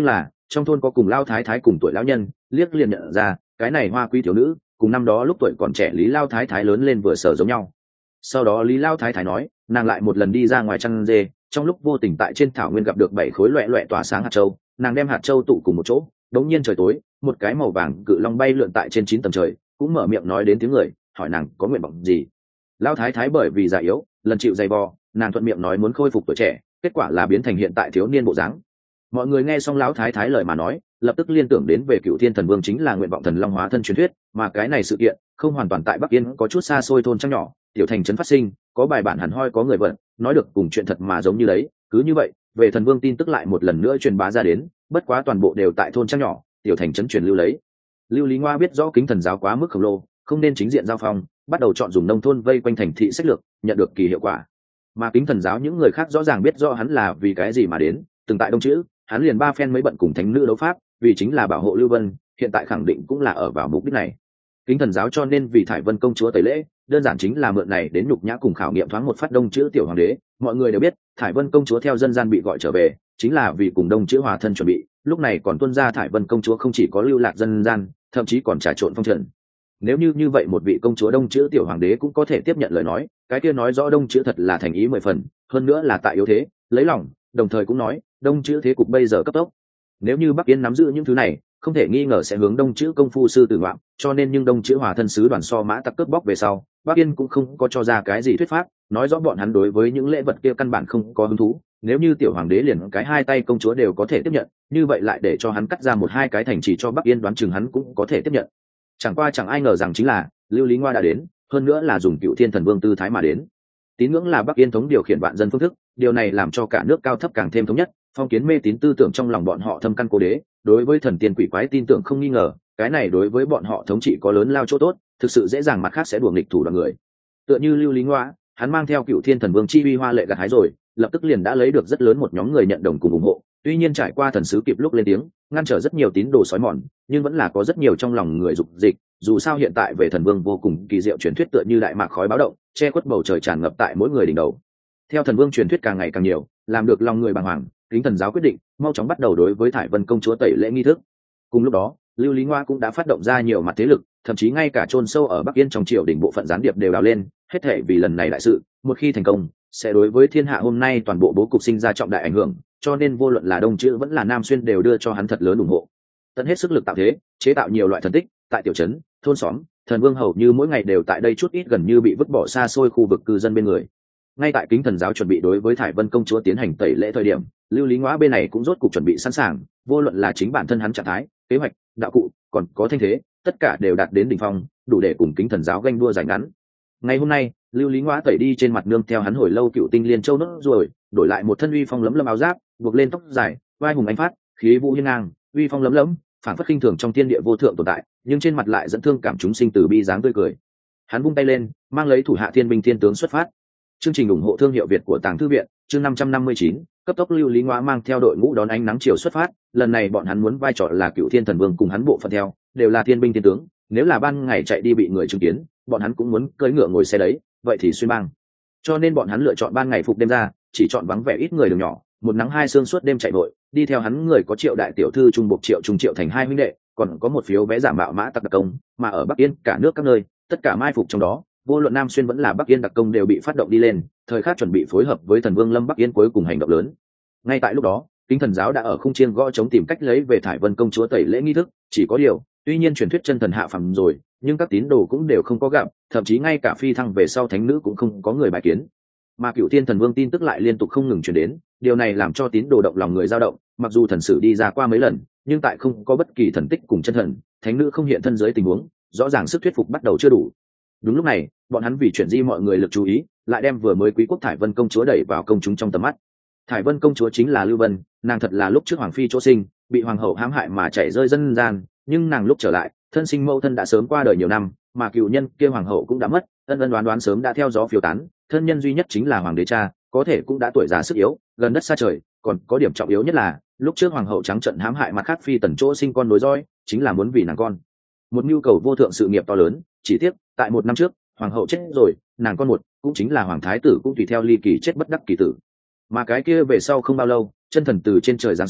Speaker 1: trong thôn có cùng lao thái thái cùng tuổi lão nhân, liếc liền nhận ra cái này hoa quý thiếu nữ cùng năm đó lúc tuổi còn trẻ Lý lao thái thái lớn lên vừa sở giống nhau. Sau đó Lý lao thái thái nói nàng lại một lần đi ra ngoài chăn dê, trong lúc vô tình tại trên thảo nguyên gặp được 7 khối loẹ loẹ tỏa sáng hạt châu, nàng đem hạt châu tụ cùng một chỗ, đống nhiên trời tối, một cái màu vàng cự long bay lượn tại trên 9 tầng trời, cũng mở miệng nói đến tiếng người, hỏi nàng có nguyện vọng gì. Lão thái thái bởi vì già yếu, lần chịu dày vò, nàng thuận miệng nói muốn khôi phục tuổi trẻ, kết quả là biến thành hiện tại thiếu niên bộ dáng. Mọi người nghe xong lão thái thái lời mà nói, lập tức liên tưởng đến về Cựu Thiên Thần Vương chính là nguyện vọng thần long hóa thân truyền thuyết, mà cái này sự kiện không hoàn toàn tại Bắc Yên, có chút xa xôi thôn trăng nhỏ, tiểu thành trấn phát sinh, có bài bản hẳn hoi có người vận, nói được cùng chuyện thật mà giống như đấy. Cứ như vậy, về thần vương tin tức lại một lần nữa truyền bá ra đến, bất quá toàn bộ đều tại thôn trăng nhỏ, tiểu thành trấn truyền lưu lấy. Lưu Lý Ngoa biết rõ Kính Thần giáo quá mức khổng lồ, không nên chính diện giao phong, bắt đầu chọn dùng nông thôn vây quanh thành thị sách lược, nhận được kỳ hiệu quả. Mà Kính Thần giáo những người khác rõ ràng biết rõ hắn là vì cái gì mà đến, từng tại Đông Chữ, hắn liền 3 phen mới bận cùng thánh nữ đấu pháp, vì chính là bảo hộ Lưu Vân, hiện tại khẳng định cũng là ở vào mục đích này. Kính Thần giáo cho nên vì Thải Vân công chúa tẩy lễ, đơn giản chính là mượn này đến nhục nhã cùng khảo nghiệm thoáng một phát Đông Chữ tiểu hoàng đế. Mọi người đều biết, Thải Vân công chúa theo dân gian bị gọi trở về, chính là vì cùng Đông Chữ hòa thân chuẩn bị, lúc này còn tuân ra Thải Vân công chúa không chỉ có lưu lạc dân gian, thậm chí còn trà trộn phong trần. Nếu như vậy một vị công chúa Đông Chữ tiểu hoàng đế cũng có thể tiếp nhận lời nói, cái kia nói rõ Đông Chữ thật là thành ý 10 phần, hơn nữa là tại yếu thế, lấy lòng, đồng thời cũng nói, Đông Chữ thế cục bây giờ cấp tốc. Nếu như Bắc Yên nắm giữ những thứ này, không thể nghi ngờ sẽ hướng Đông Chữ công phu sư tử ngoạm, cho nên nhưng Đông Chữ hòa thân sứ đoàn so mã tặc cướp bóc về sau, Bắc Yên cũng không có cho ra cái gì thuyết pháp, nói rõ bọn hắn đối với những lễ vật kia căn bản không có hứng thú. Nếu như tiểu hoàng đế liền cái 2 tay công chúa đều có thể tiếp nhận, như vậy lại để cho hắn cắt ra 1-2 cái thành trì cho Bắc Yên, đoán chừng hắn cũng có thể tiếp nhận. Chẳng qua chẳng ai ngờ rằng chính là Lưu Lý Ngoa đã đến, hơn nữa là dùng Cựu Thiên Thần Vương tư thái mà đến. Tín ngưỡng là Bắc Yên thống điều khiển vạn dân phương thức, điều này làm cho cả nước cao thấp càng thêm thống nhất, phong kiến mê tín tư tưởng trong lòng bọn họ thâm căn cố đế, đối với thần tiên quỷ quái tin tưởng không nghi ngờ, cái này đối với bọn họ thống trị có lớn lao chỗ tốt, thực sự dễ dàng mặt khác sẽ đùa nghịch thủ đoạn người. Tựa như Lưu Lý Ngoa, hắn mang theo Cựu Thiên Thần Vương chi uy hoa lệ gặt hái rồi, lập tức liền đã lấy được rất lớn một nhóm người nhận đồng cùng ủng hộ. Tuy nhiên trải qua thần sứ kịp lúc lên tiếng, ngăn trở rất nhiều tín đồ sói mòn, nhưng vẫn là có rất nhiều trong lòng người dục dịch, dù sao hiện tại về thần vương vô cùng kỳ diệu truyền thuyết tựa như đại mạc khói báo động, che khuất bầu trời tràn ngập tại mỗi người đỉnh đầu. Theo thần vương truyền thuyết càng ngày càng nhiều, làm được lòng người bàng hoàng, Kính Thần giáo quyết định mau chóng bắt đầu đối với Thải Vân công chúa tẩy lễ nghi thức. Cùng lúc đó, Lưu Lý Ngoa cũng đã phát động ra nhiều mặt thế lực, thậm chí ngay cả chôn sâu ở Bắc Yên trong triều đình bộ phận gián điệp đều đào lên, hết thảy vì lần này đại sự, một khi thành công, sẽ đối với thiên hạ hôm nay toàn bộ bố cục sinh ra trọng đại ảnh hưởng, cho nên vô luận là Đông Chữ vẫn là Nam Xuyên đều đưa cho hắn thật lớn ủng hộ. Tận hết sức lực tạo thế, chế tạo nhiều loại thần tích, tại tiểu trấn, thôn xóm, thần vương hầu như mỗi ngày đều tại đây chút ít gần như bị vứt bỏ xa xôi khu vực cư dân bên người. Ngay tại Kính Thần giáo chuẩn bị đối với Thải Vân công chúa tiến hành tẩy lễ thời điểm, Lưu Lý Ngoa bên này cũng rốt cục chuẩn bị sẵn sàng, vô luận là chính bản thân hắn trạng thái, kế hoạch, đạo cụ, còn có thanh thế, tất cả đều đạt đến đỉnh phong, đủ để cùng Kính Thần giáo ganh đua giành ngắn. Ngày hôm nay, Lưu Lý Ngoa tẩy đi trên mặt nương theo hắn hồi lâu Cựu Tinh Liên Châu nốt rồi, đổi lại một thân uy phong lấm lấm áo giáp, buộc lên tóc dài, vai hùng ánh phát, khí vũ hiên ngang, uy phong lấm lấm, phản phất khinh thường trong thiên địa vô thượng tồn tại, nhưng trên mặt lại dẫn thương cảm chúng sinh từ bi dáng tươi cười. Hắn vung tay lên, mang lấy thủ hạ thiên binh thiên tướng xuất phát. Chương trình ủng hộ thương hiệu Việt của Tàng Thư viện, chương 559, cấp tốc Lưu Lý Ngoa mang theo đội ngũ đón ánh nắng chiều xuất phát, lần này bọn hắn muốn vai trò là Cựu Thiên Thần Vương cùng hắn bộ phận theo, đều là thiên binh thiên tướng, nếu là ban ngày chạy đi bị người chứng kiến, bọn hắn cũng muốn cưỡi ngựa ngồi xe đấy, vậy thì xuyên bang. Cho nên bọn hắn lựa chọn ban ngày phục đêm ra, chỉ chọn vắng vẻ ít người đường nhỏ, một nắng hai sương suốt đêm chạy vội, đi theo hắn người có Triệu đại tiểu thư Trung Bộc Triệu Trung Triệu thành 2 huynh đệ, còn có một phiếu vé giả mạo mã tặc đặc công, mà ở Bắc Yên cả nước các nơi, tất cả mai phục trong đó, vô luận Nam Xuyên vẫn là Bắc Yên đặc công đều bị phát động đi lên, thời khắc chuẩn bị phối hợp với thần vương Lâm Bắc Yên cuối cùng hành động lớn. Ngay tại lúc đó, Kính Thần giáo đã ở khung chiêng gõ chống tìm cách lấy về Thải Vân công chúa tẩy lễ nghi thức, chỉ có điều, tuy nhiên truyền thuyết chân thần hạ phàm rồi, nhưng các tín đồ cũng đều không có gặp, thậm chí ngay cả phi thăng về sau thánh nữ cũng không có người bài kiến. Mà Cựu Thiên Thần Vương tin tức lại liên tục không ngừng truyền đến, điều này làm cho tín đồ động lòng người dao động, mặc dù thần sử đi ra qua mấy lần, nhưng tại không có bất kỳ thần tích cùng chân thần, thánh nữ không hiện thân dưới tình huống, rõ ràng sức thuyết phục bắt đầu chưa đủ. Đúng lúc này, bọn hắn vì chuyển di mọi người lực chú ý, lại đem vừa mới quý quốc Thải Vân công chúa đẩy vào công chúng trong tầm mắt. Thải Vân công chúa chính là Lưu Vân, nàng thật là lúc trước hoàng phi chỗ sinh, bị hoàng hậu hãm hại mà chạy rơi dân gian, nhưng nàng lúc trở lại, thân sinh mẫu thân đã sớm qua đời nhiều năm, mà cựu nhân kia hoàng hậu cũng đã mất, ân ân đoán đoán sớm đã theo gió phiêu tán, thân nhân duy nhất chính là hoàng đế cha, có thể cũng đã tuổi già sức yếu, gần đất xa trời, còn có điểm trọng yếu nhất là, lúc trước hoàng hậu trắng trợn hãm hại mặt khác phi tần chỗ sinh con nối dõi, chính là muốn vì nàng con một nhu cầu vô thượng sự nghiệp to lớn, chỉ tiếc, tại 1 năm trước, hoàng hậu chết rồi, nàng con một, cũng chính là hoàng thái tử cũng tùy theo ly kỳ chết bất đắc kỳ tử. Mà cái kia về sau không bao lâu, chân thần từ trên trời giáng xuống,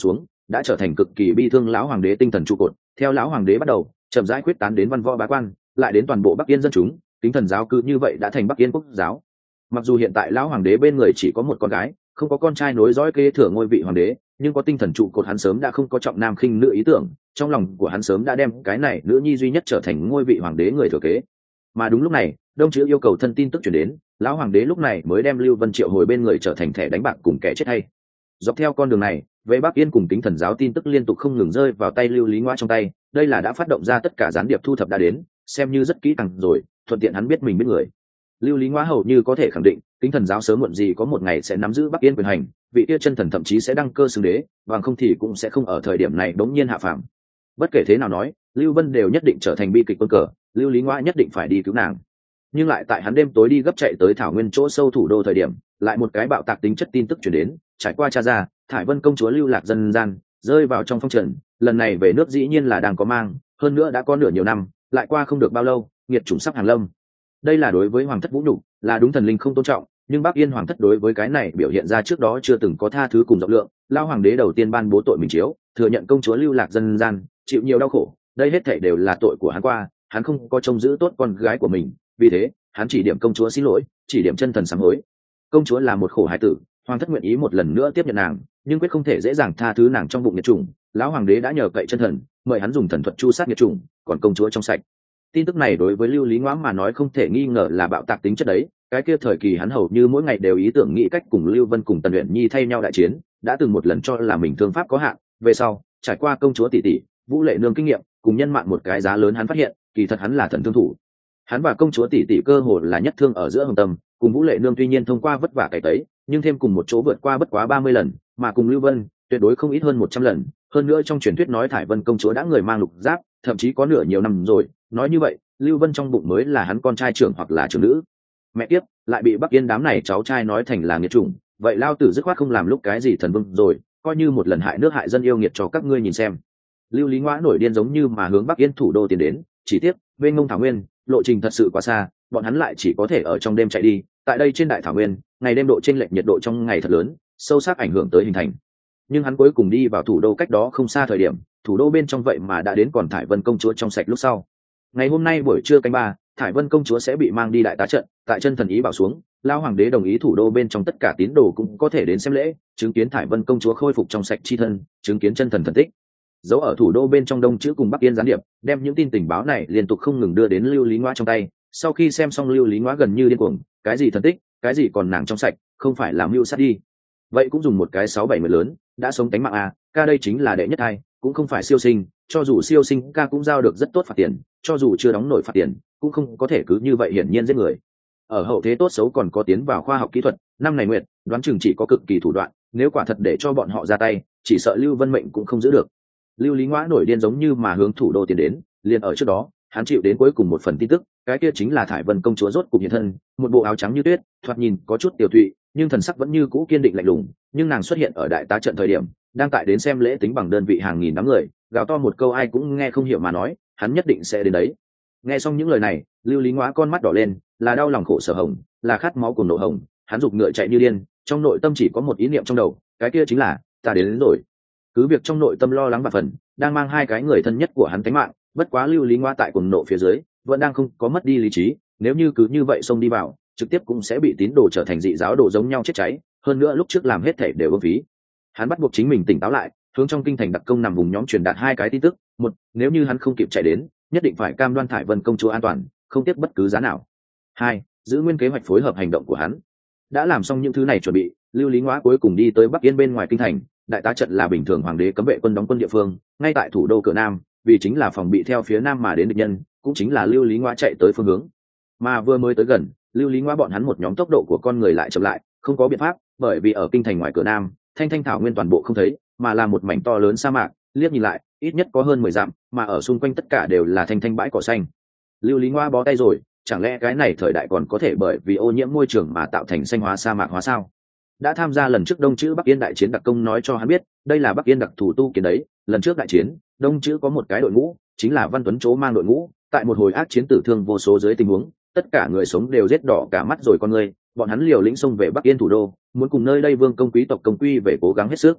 Speaker 1: đã trở thành cực kỳ bi thương lão hoàng đế tinh thần trụ cột. Theo lão hoàng đế bắt đầu chậm rãi quyết tán đến văn võ bá quan, lại đến toàn bộ Bắc Yên dân chúng, Kính Thần giáo cứ như vậy đã thành Bắc Yên quốc giáo. Mặc dù hiện tại lão hoàng đế bên người chỉ có một con gái, không có con trai nối dõi kế thừa ngôi vị hoàng đế, nhưng có tinh thần trụ cột hắn sớm đã không có trọng nam khinh nữ ý tưởng, trong lòng của hắn sớm đã đem cái này nữ nhi duy nhất trở thành ngôi vị hoàng đế người thừa kế. Mà đúng lúc này, Đông Chữ yêu cầu thân tin tức chuyển đến, lão hoàng đế lúc này mới đem Lưu Vân triệu hồi bên người trở thành thẻ đánh bạc cùng kẻ chết hay. Dọc theo con đường này, về Bắc Yên cùng Kính Thần giáo tin tức liên tục không ngừng rơi vào tay Lưu Lý Ngoa trong tay, đây là đã phát động ra tất cả gián điệp thu thập đã đến, xem như rất kỹ càng rồi, thuận tiện hắn biết mình biết người. Lưu Lý Ngoa hầu như có thể khẳng định, Kính Thần giáo sớm muộn gì có một ngày sẽ nắm giữ Bắc Yên quyền hành, vị kia chân thần thậm chí sẽ đăng cơ xưng đế, bằng không thì cũng sẽ không ở thời điểm này đống nhiên hạ phàm. Bất kể thế nào nói, Lưu Vân đều nhất định trở thành bi kịch quân cờ, Lưu Lý Ngoa nhất định phải đi cứu nàng. Nhưng lại tại hắn đêm tối đi gấp chạy tới thảo nguyên chỗ sâu thủ đô thời điểm, lại một cái bạo tạc tính chất tin tức truyền đến, trải qua tra ra, Thải Vân công chúa lưu lạc dân gian, rơi vào trong phong trần, lần này về nước dĩ nhiên là đang có mang, hơn nữa đã có nửa nhiều năm, lại qua không được bao lâu, nghiệt chủng sắp hàng lâm. Đây là đối với hoàng thất vũ nhục, là đúng thần linh không tôn trọng, nhưng Bắc Yên hoàng thất đối với cái này biểu hiện ra trước đó chưa từng có tha thứ cùng rộng lượng. Lao hoàng đế đầu tiên ban bố tội mình chiếu, thừa nhận công chúa lưu lạc dân gian, chịu nhiều đau khổ, đây hết thảy đều là tội của hắn qua, hắn không có trông giữ tốt con gái của mình, vì thế hắn chỉ điểm công chúa xin lỗi, chỉ điểm chân thần sám hối. Công chúa là một khổ hài tử, hoàng thất nguyện ý một lần nữa tiếp nhận nàng, nhưng quyết không thể dễ dàng tha thứ nàng trong bụng nghiệt chủng. Lão hoàng đế đã nhờ cậy chân thần, mời hắn dùng thần thuật chu sát nghiệt chủng, còn công chúa trong sạch. Tin tức này đối với Lưu Lý Ngoãm mà nói không thể nghi ngờ là bạo tạc tính chất đấy. Cái kia thời kỳ hắn hầu như mỗi ngày đều ý tưởng nghĩ cách cùng Lưu Vân cùng Tần Uyển Nhi thay nhau đại chiến, đã từng một lần cho là mình thương pháp có hạn, về sau trải qua công chúa tỷ tỷ Vũ Lệ Nương kinh nghiệm, cùng nhân mạng một cái giá lớn, hắn phát hiện kỳ thật hắn là thần thương thủ. Hắn và công chúa tỷ tỷ cơ hồ là nhất thương ở giữa hồng tâm, cùng Vũ Lệ Nương tuy nhiên thông qua vất vả cày tấy, nhưng thêm cùng một chỗ vượt qua bất quá 30 lần, mà cùng Lưu Vân tuyệt đối không ít hơn 100 lần. Hơn nữa trong truyền thuyết nói Thải Vân công chúa đã người mang lục giáp, thậm chí có nửa nhiều năm rồi. Nói như vậy, Lưu Vân trong bụng mới là hắn con trai trưởng hoặc là trưởng nữ. Mẹ tiếp, lại bị Bắc Yên đám này cháu trai nói thành là nghiệt chủng, vậy lao tử dứt khoát không làm lúc cái gì thần vương rồi, coi như một lần hại nước hại dân yêu nghiệt cho các ngươi nhìn xem. Lưu Lý Ngoã nổi điên giống như mà hướng Bắc Yên thủ đô tiến đến, chỉ tiếc bên ngông thảo nguyên, lộ trình thật sự quá xa, bọn hắn lại chỉ có thể ở trong đêm chạy đi. Tại đây trên đại thảo nguyên, ngày đêm độ chênh lệch nhiệt độ trong ngày thật lớn, sâu sắc ảnh hưởng tới hình thành. Nhưng hắn cuối cùng đi vào thủ đô cách đó không xa thời điểm, thủ đô bên trong vậy mà đã đến còn Thải Vân công chúa trong sạch lúc sau. Ngày hôm nay buổi trưa canh ba, Thải Vân công chúa sẽ bị mang đi đại tá trận, tại chân thần ý bảo xuống, lao hoàng đế đồng ý thủ đô bên trong tất cả tín đồ cũng có thể đến xem lễ, chứng kiến Thải Vân công chúa khôi phục trong sạch chi thân, chứng kiến chân thần thần tích. Dấu ở thủ đô bên trong Đông Chữ cùng Bắc Yên gián điệp, đem những tin tình báo này liên tục không ngừng đưa đến Lưu Lý Ngoã trong tay. Sau khi xem xong, Lưu Lý Ngoã gần như điên cuồng, cái gì thần tích, cái gì còn nàng trong sạch, không phải làm mưu sát đi. Vậy cũng dùng một cái 6-7 người lớn, đã sống tánh mạng à, ca đây chính là đệ nhất hai, cũng không phải siêu sinh, cho dù siêu sinh ca cũng giao được rất tốt phạt tiền, cho dù chưa đóng nổi phạt tiền, cũng không có thể cứ như vậy hiển nhiên giết người. Ở hậu thế tốt xấu còn có tiến vào khoa học kỹ thuật, năm này nguyệt, đoán chừng chỉ có cực kỳ thủ đoạn, nếu quả thật để cho bọn họ ra tay, chỉ sợ Lưu Vân mệnh cũng không giữ được. Lưu Lý Ngoã nổi điên giống như mà hướng thủ đô tiến đến, liền ở trước đó, hắn chịu đến cuối cùng một phần tin tức, cái kia chính là Thải Vân công chúa rốt cục hiện thân, một bộ áo trắng như tuyết, thoạt nhìn có chút tiểu thụy, nhưng thần sắc vẫn như cũ kiên định lạnh lùng. Nhưng nàng xuất hiện ở đại tá trận thời điểm, đang tại đến xem lễ tính bằng đơn vị hàng nghìn đám người, gào to một câu ai cũng nghe không hiểu mà nói, hắn nhất định sẽ đến đấy. Nghe xong những lời này, Lưu Lý Ngoã con mắt đỏ lên, là đau lòng khổ sở hồng, là khát máu cùng nộ hồng, hắn giục ngựa chạy như điên, trong nội tâm chỉ có một ý niệm trong đầu, cái kia chính là ta đến rồi. Cứ việc trong nội tâm lo lắng và phần, đang mang hai cái người thân nhất của hắn tính mạng, bất quá Lưu Lý Ngoã tại cuồng nộ phía dưới, vẫn đang không có mất đi lý trí, nếu như cứ như vậy xông đi vào, trực tiếp cũng sẽ bị tín đồ trở thành dị giáo đồ giống nhau chết cháy, hơn nữa lúc trước làm hết thể đều vô phí. Hắn bắt buộc chính mình tỉnh táo lại, hướng trong kinh thành đặc công nằm vùng nhóm truyền đạt hai cái tin tức, một, nếu như hắn không kịp chạy đến, nhất định phải cam đoan Thải Vân công chúa an toàn, không tiếp bất cứ giá nào. Hai, giữ nguyên kế hoạch phối hợp hành động của hắn. Đã làm xong những thứ này chuẩn bị, Lưu Lý Ngoã cuối cùng đi tới Bắc Yên bên ngoài kinh thành, đại tá trận là bình thường hoàng đế cấm vệ quân đóng quân địa phương, ngay tại thủ đô cửa nam, vì chính là phòng bị theo phía nam mà đến địch nhân, cũng chính là Lưu Lý Ngoã chạy tới phương hướng. Mà vừa mới tới gần, Lưu Lý Ngoã bọn hắn một nhóm tốc độ của con người lại chậm lại, không có biện pháp, bởi vì ở kinh thành ngoài cửa nam, thanh thanh thảo nguyên toàn bộ không thấy, mà là một mảnh to lớn sa mạc, liếc nhìn lại, ít nhất có hơn 10 dặm, mà ở xung quanh tất cả đều là thanh thanh bãi cỏ xanh. Lưu Lý Ngoã bó tay rồi, chẳng lẽ cái này thời đại còn có thể bởi vì ô nhiễm môi trường mà tạo thành xanh hóa sa mạc hóa sao? Đã tham gia lần trước Đông Chữ Bắc Yên đại chiến đặc công nói cho hắn biết, đây là Bắc Yên đặc thủ tu kiến đấy, lần trước đại chiến, Đông Chữ có một cái đội ngũ, chính là Văn Tuấn chỗ mang đội ngũ, tại một hồi ác chiến tử thương vô số dưới tình huống, tất cả người sống đều rết đỏ cả mắt rồi con người, bọn hắn liều lĩnh xông về Bắc Yên thủ đô, muốn cùng nơi đây vương công quý tộc công quy về cố gắng hết sức.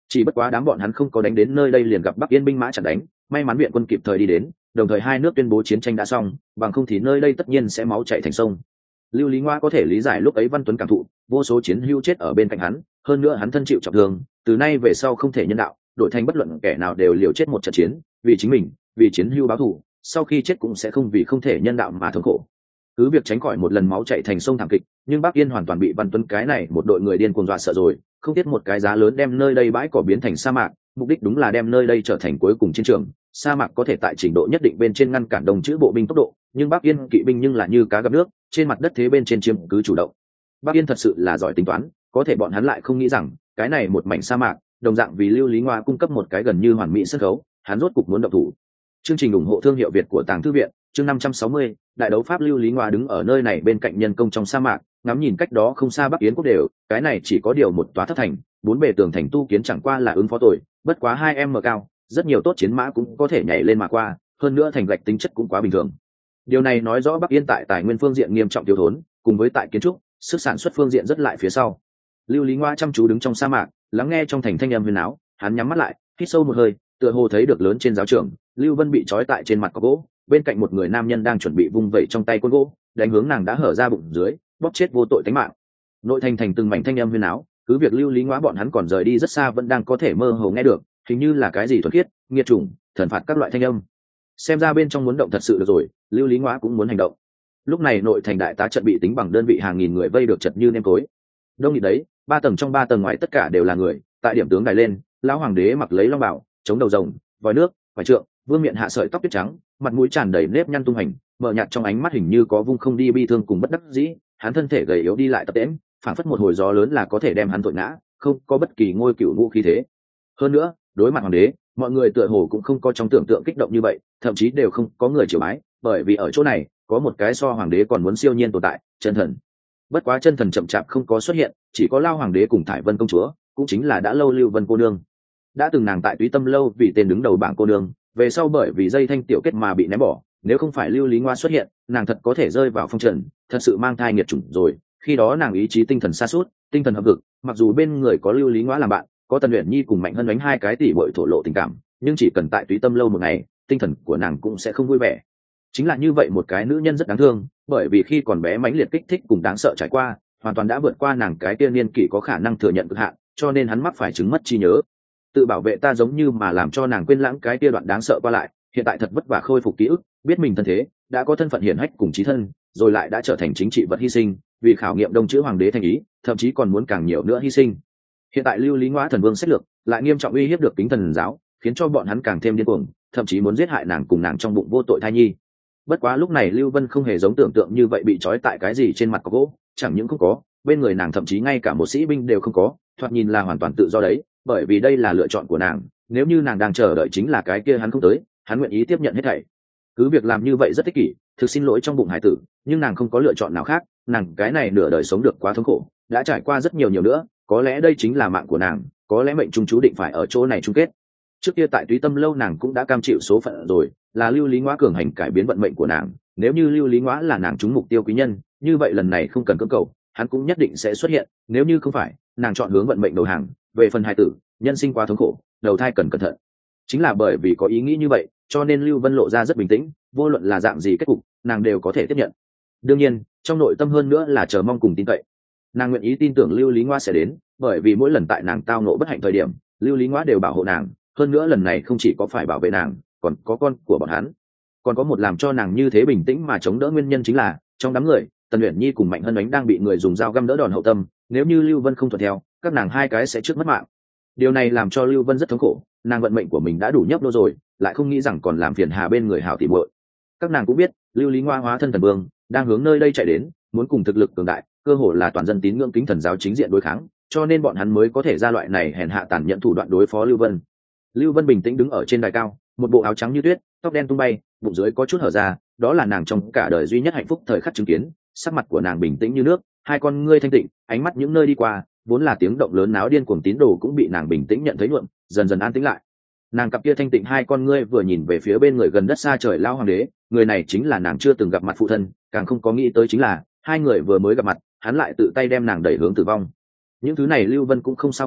Speaker 1: Chỉ bất quá đám bọn hắn không có đánh đến nơi đây liền gặp Bắc Yên binh mã chặn đánh, may mắn viện quân kịp thời đi đến, đồng thời hai nước tuyên bố chiến tranh đã xong, bằng không thì nơi đây tất nhiên sẽ máu chảy thành sông. Lưu Lý Ngoa có thể lý giải lúc ấy Văn Tuấn cảm thụ, vô số chiến hữu chết ở bên cạnh hắn, hơn nữa hắn thân chịu trọng thương, từ nay về sau không thể nhân đạo, đổi thành bất luận kẻ nào đều liều chết một trận chiến, vì chính mình, vì chiến hữu báo thù, sau khi chết cũng sẽ không vì không thể nhân đạo mà thống khổ. Cứ việc tránh khỏi một lần máu chảy thành sông thảm kịch, nhưng Bắc Yên hoàn toàn bị Văn Tuấn cái này một đội người điên cuồng dọa sợ rồi, không tiếc một cái giá lớn đem nơi đây bãi cỏ biến thành sa mạc, mục đích đúng là đem nơi đây trở thành cuối cùng chiến trường. Sa mạc có thể tại trình độ nhất định bên trên ngăn cản đồng chữ bộ binh tốc độ, nhưng Bắc Yên kỵ binh nhưng là như cá gặp nước, trên mặt đất thế bên trên chiếm cứ chủ động. Bắc Yên thật sự là giỏi tính toán, có thể bọn hắn lại không nghĩ rằng cái này một mảnh sa mạc đồng dạng vì Lưu Lý Ngoa cung cấp một cái gần như hoàn mỹ sân khấu, hắn rốt cục muốn động thủ. Chương trình ủng hộ thương hiệu Việt của Tàng Thư viện, chương 560, đại đấu pháp. Lưu Lý Ngoa đứng ở nơi này bên cạnh nhân công trong sa mạc, ngắm nhìn cách đó không xa Bắc Yến quốc đều, cái này chỉ có điều một tòa thất thành, bốn bề tường thành tu kiến chẳng qua là ứng phó tội, bất quá 2m cao, rất nhiều tốt chiến mã cũng có thể nhảy lên mà qua, hơn nữa thành gạch tính chất cũng quá bình thường. Điều này nói rõ Bắc Yên tại tài nguyên phương diện nghiêm trọng thiếu thốn, cùng với tại kiến trúc, sức sản xuất phương diện rất lại phía sau. Lưu Lý Ngoa chăm chú đứng trong sa mạc, lắng nghe trong thành thanh âm huyền áo, hắn nhắm mắt lại, hít sâu một hơi, tựa hồ thấy được lớn trên giáo trường, Lưu Vân bị trói tại trên mặt có gỗ, bên cạnh một người nam nhân đang chuẩn bị vung vẩy trong tay côn gỗ, đánh hướng nàng đã hở ra bụng dưới, bóp chết vô tội tính mạng. Nội thành thành từng mảnh thanh âm huyền áo, cứ việc Lưu Lý Ngoa bọn hắn còn rời đi rất xa vẫn đang có thể mơ hồ nghe được, hình như là cái gì thuần khiết, nghiệt chủng, thần phạt các loại thanh âm. Xem ra bên trong muốn động thật sự được rồi, Lưu Lý Ngoa cũng muốn hành động. Lúc này nội thành đại tá trận bị tính bằng đơn vị hàng nghìn người vây được chật như nêm tối. Đông nghịt đấy, 3 tầng trong 3 tầng ngoài tất cả đều là người, tại điểm tướng đài lên, lão hoàng đế mặc lấy long bào, chống đầu rồng, vòi nước, vải trượng, vương miện hạ sợi tóc tuyết trắng, mặt mũi tràn đầy nếp nhăn tung hành, mờ nhạt trong ánh mắt hình như có vung không đi bi thương cùng bất đắc dĩ, hắn thân thể gầy yếu đi lại tập tễnh, phản phất một hồi gió lớn là có thể đem hắn thổi ngã, không có bất kỳ ngôi cửu vũ khí thế. Hơn nữa, đối mặt hoàng đế, mọi người tựa hồ cũng không có trong tưởng tượng kích động như vậy, thậm chí đều không có người triều bái, bởi vì ở chỗ này có một cái so hoàng đế còn muốn siêu nhiên tồn tại, chân thần. Bất quá chân thần chậm chạp không có xuất hiện, chỉ có Lao hoàng đế cùng Thải Vân công chúa, cũng chính là đã lâu Lưu Vân cô nương. Đã từng nàng tại Túy Tâm lâu vì tên đứng đầu bảng cô nương, về sau bởi vì dây thanh tiểu kết mà bị ném bỏ, nếu không phải Lưu Lý Ngoa xuất hiện, nàng thật có thể rơi vào phong trần, thật sự mang thai nghiệt chủng rồi. Khi đó nàng ý chí tinh thần sa sút, tinh thần hợp vực, mặc dù bên người có Lưu Lý Ngoa làm bạn, có Tần Uyển Nhi cùng Mạnh Hân đánh hai cái tỷ muội thổ lộ tình cảm, nhưng chỉ cần tại Túy Tâm lâu một ngày, tinh thần của nàng cũng sẽ không vui vẻ. Chính là như vậy một cái nữ nhân rất đáng thương, bởi vì khi còn bé mãnh liệt kích thích cùng đáng sợ trải qua, hoàn toàn đã vượt qua nàng cái tiên niên kỷ có khả năng thừa nhận cực hạn, cho nên hắn mắc phải chứng mất trí nhớ. Tự bảo vệ ta giống như mà làm cho nàng quên lãng cái kia đoạn đáng sợ qua lại, hiện tại thật vất vả khôi phục ký ức, biết mình thân thế, đã có thân phận hiển hách cùng chí thân, rồi lại đã trở thành chính trị vật hy sinh, vì khảo nghiệm đông chữ hoàng đế thành ý, thậm chí còn muốn càng nhiều nữa hy sinh. Hiện tại Lưu Lý Ngoa thần vương sách lược, lại nghiêm trọng uy hiếp được Kính Thần giáo, khiến cho bọn hắn càng thêm điên cuồng, thậm chí muốn giết hại nàng cùng nàng trong bụng vô tội thai nhi. Bất quá lúc này Lưu Vân không hề giống tưởng tượng như vậy bị trói tại cái gì trên mặt có gỗ, chẳng những không có, bên người nàng thậm chí ngay cả một sĩ binh đều không có, thoạt nhìn là hoàn toàn tự do đấy, bởi vì đây là lựa chọn của nàng, nếu như nàng đang chờ đợi chính là cái kia hắn không tới, hắn nguyện ý tiếp nhận hết thảy. Cứ việc làm như vậy rất ích kỷ, thực xin lỗi trong bụng hải tử, nhưng nàng không có lựa chọn nào khác, nàng cái này nửa đời sống được quá thống khổ, đã trải qua rất nhiều nữa, có lẽ đây chính là mạng của nàng, có lẽ mệnh trung chú định phải ở chỗ này chung kết. Trước kia tại Túy Tâm lâu nàng cũng đã cam chịu số phận rồi, là Lưu Lý Ngoa cường hành cải biến vận mệnh của nàng, nếu như Lưu Lý Ngoa là nàng trúng mục tiêu quý nhân, như vậy lần này không cần cưỡng cầu, hắn cũng nhất định sẽ xuất hiện, nếu như không phải, nàng chọn hướng vận mệnh đầu hàng, về phần hài tử, nhân sinh quá thống khổ, đầu thai cần cẩn thận. Chính là bởi vì có ý nghĩ như vậy, cho nên Lưu Vân lộ ra rất bình tĩnh, vô luận là dạng gì kết cục, nàng đều có thể tiếp nhận. Đương nhiên, trong nội tâm hơn nữa là chờ mong cùng tin cậy. Nàng nguyện ý tin tưởng Lưu Lý Ngoa sẽ đến, bởi vì mỗi lần tại nàng tao ngộ bất hạnh thời điểm, Lưu Lý Ngoa đều bảo hộ nàng, hơn nữa lần này không chỉ có phải bảo vệ nàng, còn có con của bọn hắn. Còn có một làm cho nàng như thế bình tĩnh mà chống đỡ nguyên nhân chính là, trong đám người, Tần Uyển Nhi cùng Mạnh Hân Ánh đang bị người dùng dao găm đỡ đòn hậu tâm, nếu như Lưu Vân không thuận theo, các nàng hai cái sẽ trước mất mạng. Điều này làm cho Lưu Vân rất thống khổ, nàng vận mệnh của mình đã đủ nhấp đô rồi, lại không nghĩ rằng còn làm phiền hà bên người hảo tỉ muội. Các nàng cũng biết, Lưu Lý Ngoa hóa thân thần vương, đang hướng nơi đây chạy đến, muốn cùng thực lực cường đại, cơ hồ là toàn dân tín ngưỡng Kính Thần giáo chính diện đối kháng, cho nên bọn hắn mới có thể ra loại này hèn hạ tàn nhẫn thủ đoạn đối phó Lưu Vân. Lưu Vân bình tĩnh đứng ở trên đài cao, một bộ áo trắng như tuyết, tóc đen tung bay, bụng dưới có chút hở ra, đó là nàng trong cả đời duy nhất hạnh phúc thời khắc chứng kiến. Sắc mặt của nàng bình tĩnh như nước, hai con ngươi thanh tịnh, ánh mắt những nơi đi qua, vốn là tiếng động lớn náo điên cuồng tín đồ cũng bị nàng bình tĩnh nhận thấy nhuộm, dần dần an tĩnh lại. Nàng cặp kia thanh tịnh hai con ngươi vừa nhìn về phía bên người gần đất xa trời Lao hoàng đế, người này chính là nàng chưa từng gặp mặt phụ thân, càng không có nghĩ tới chính là hai người vừa mới gặp mặt, hắn lại tự tay đem nàng đẩy hướng tử vong. Những thứ này Lưu Vân cũng không sao cả,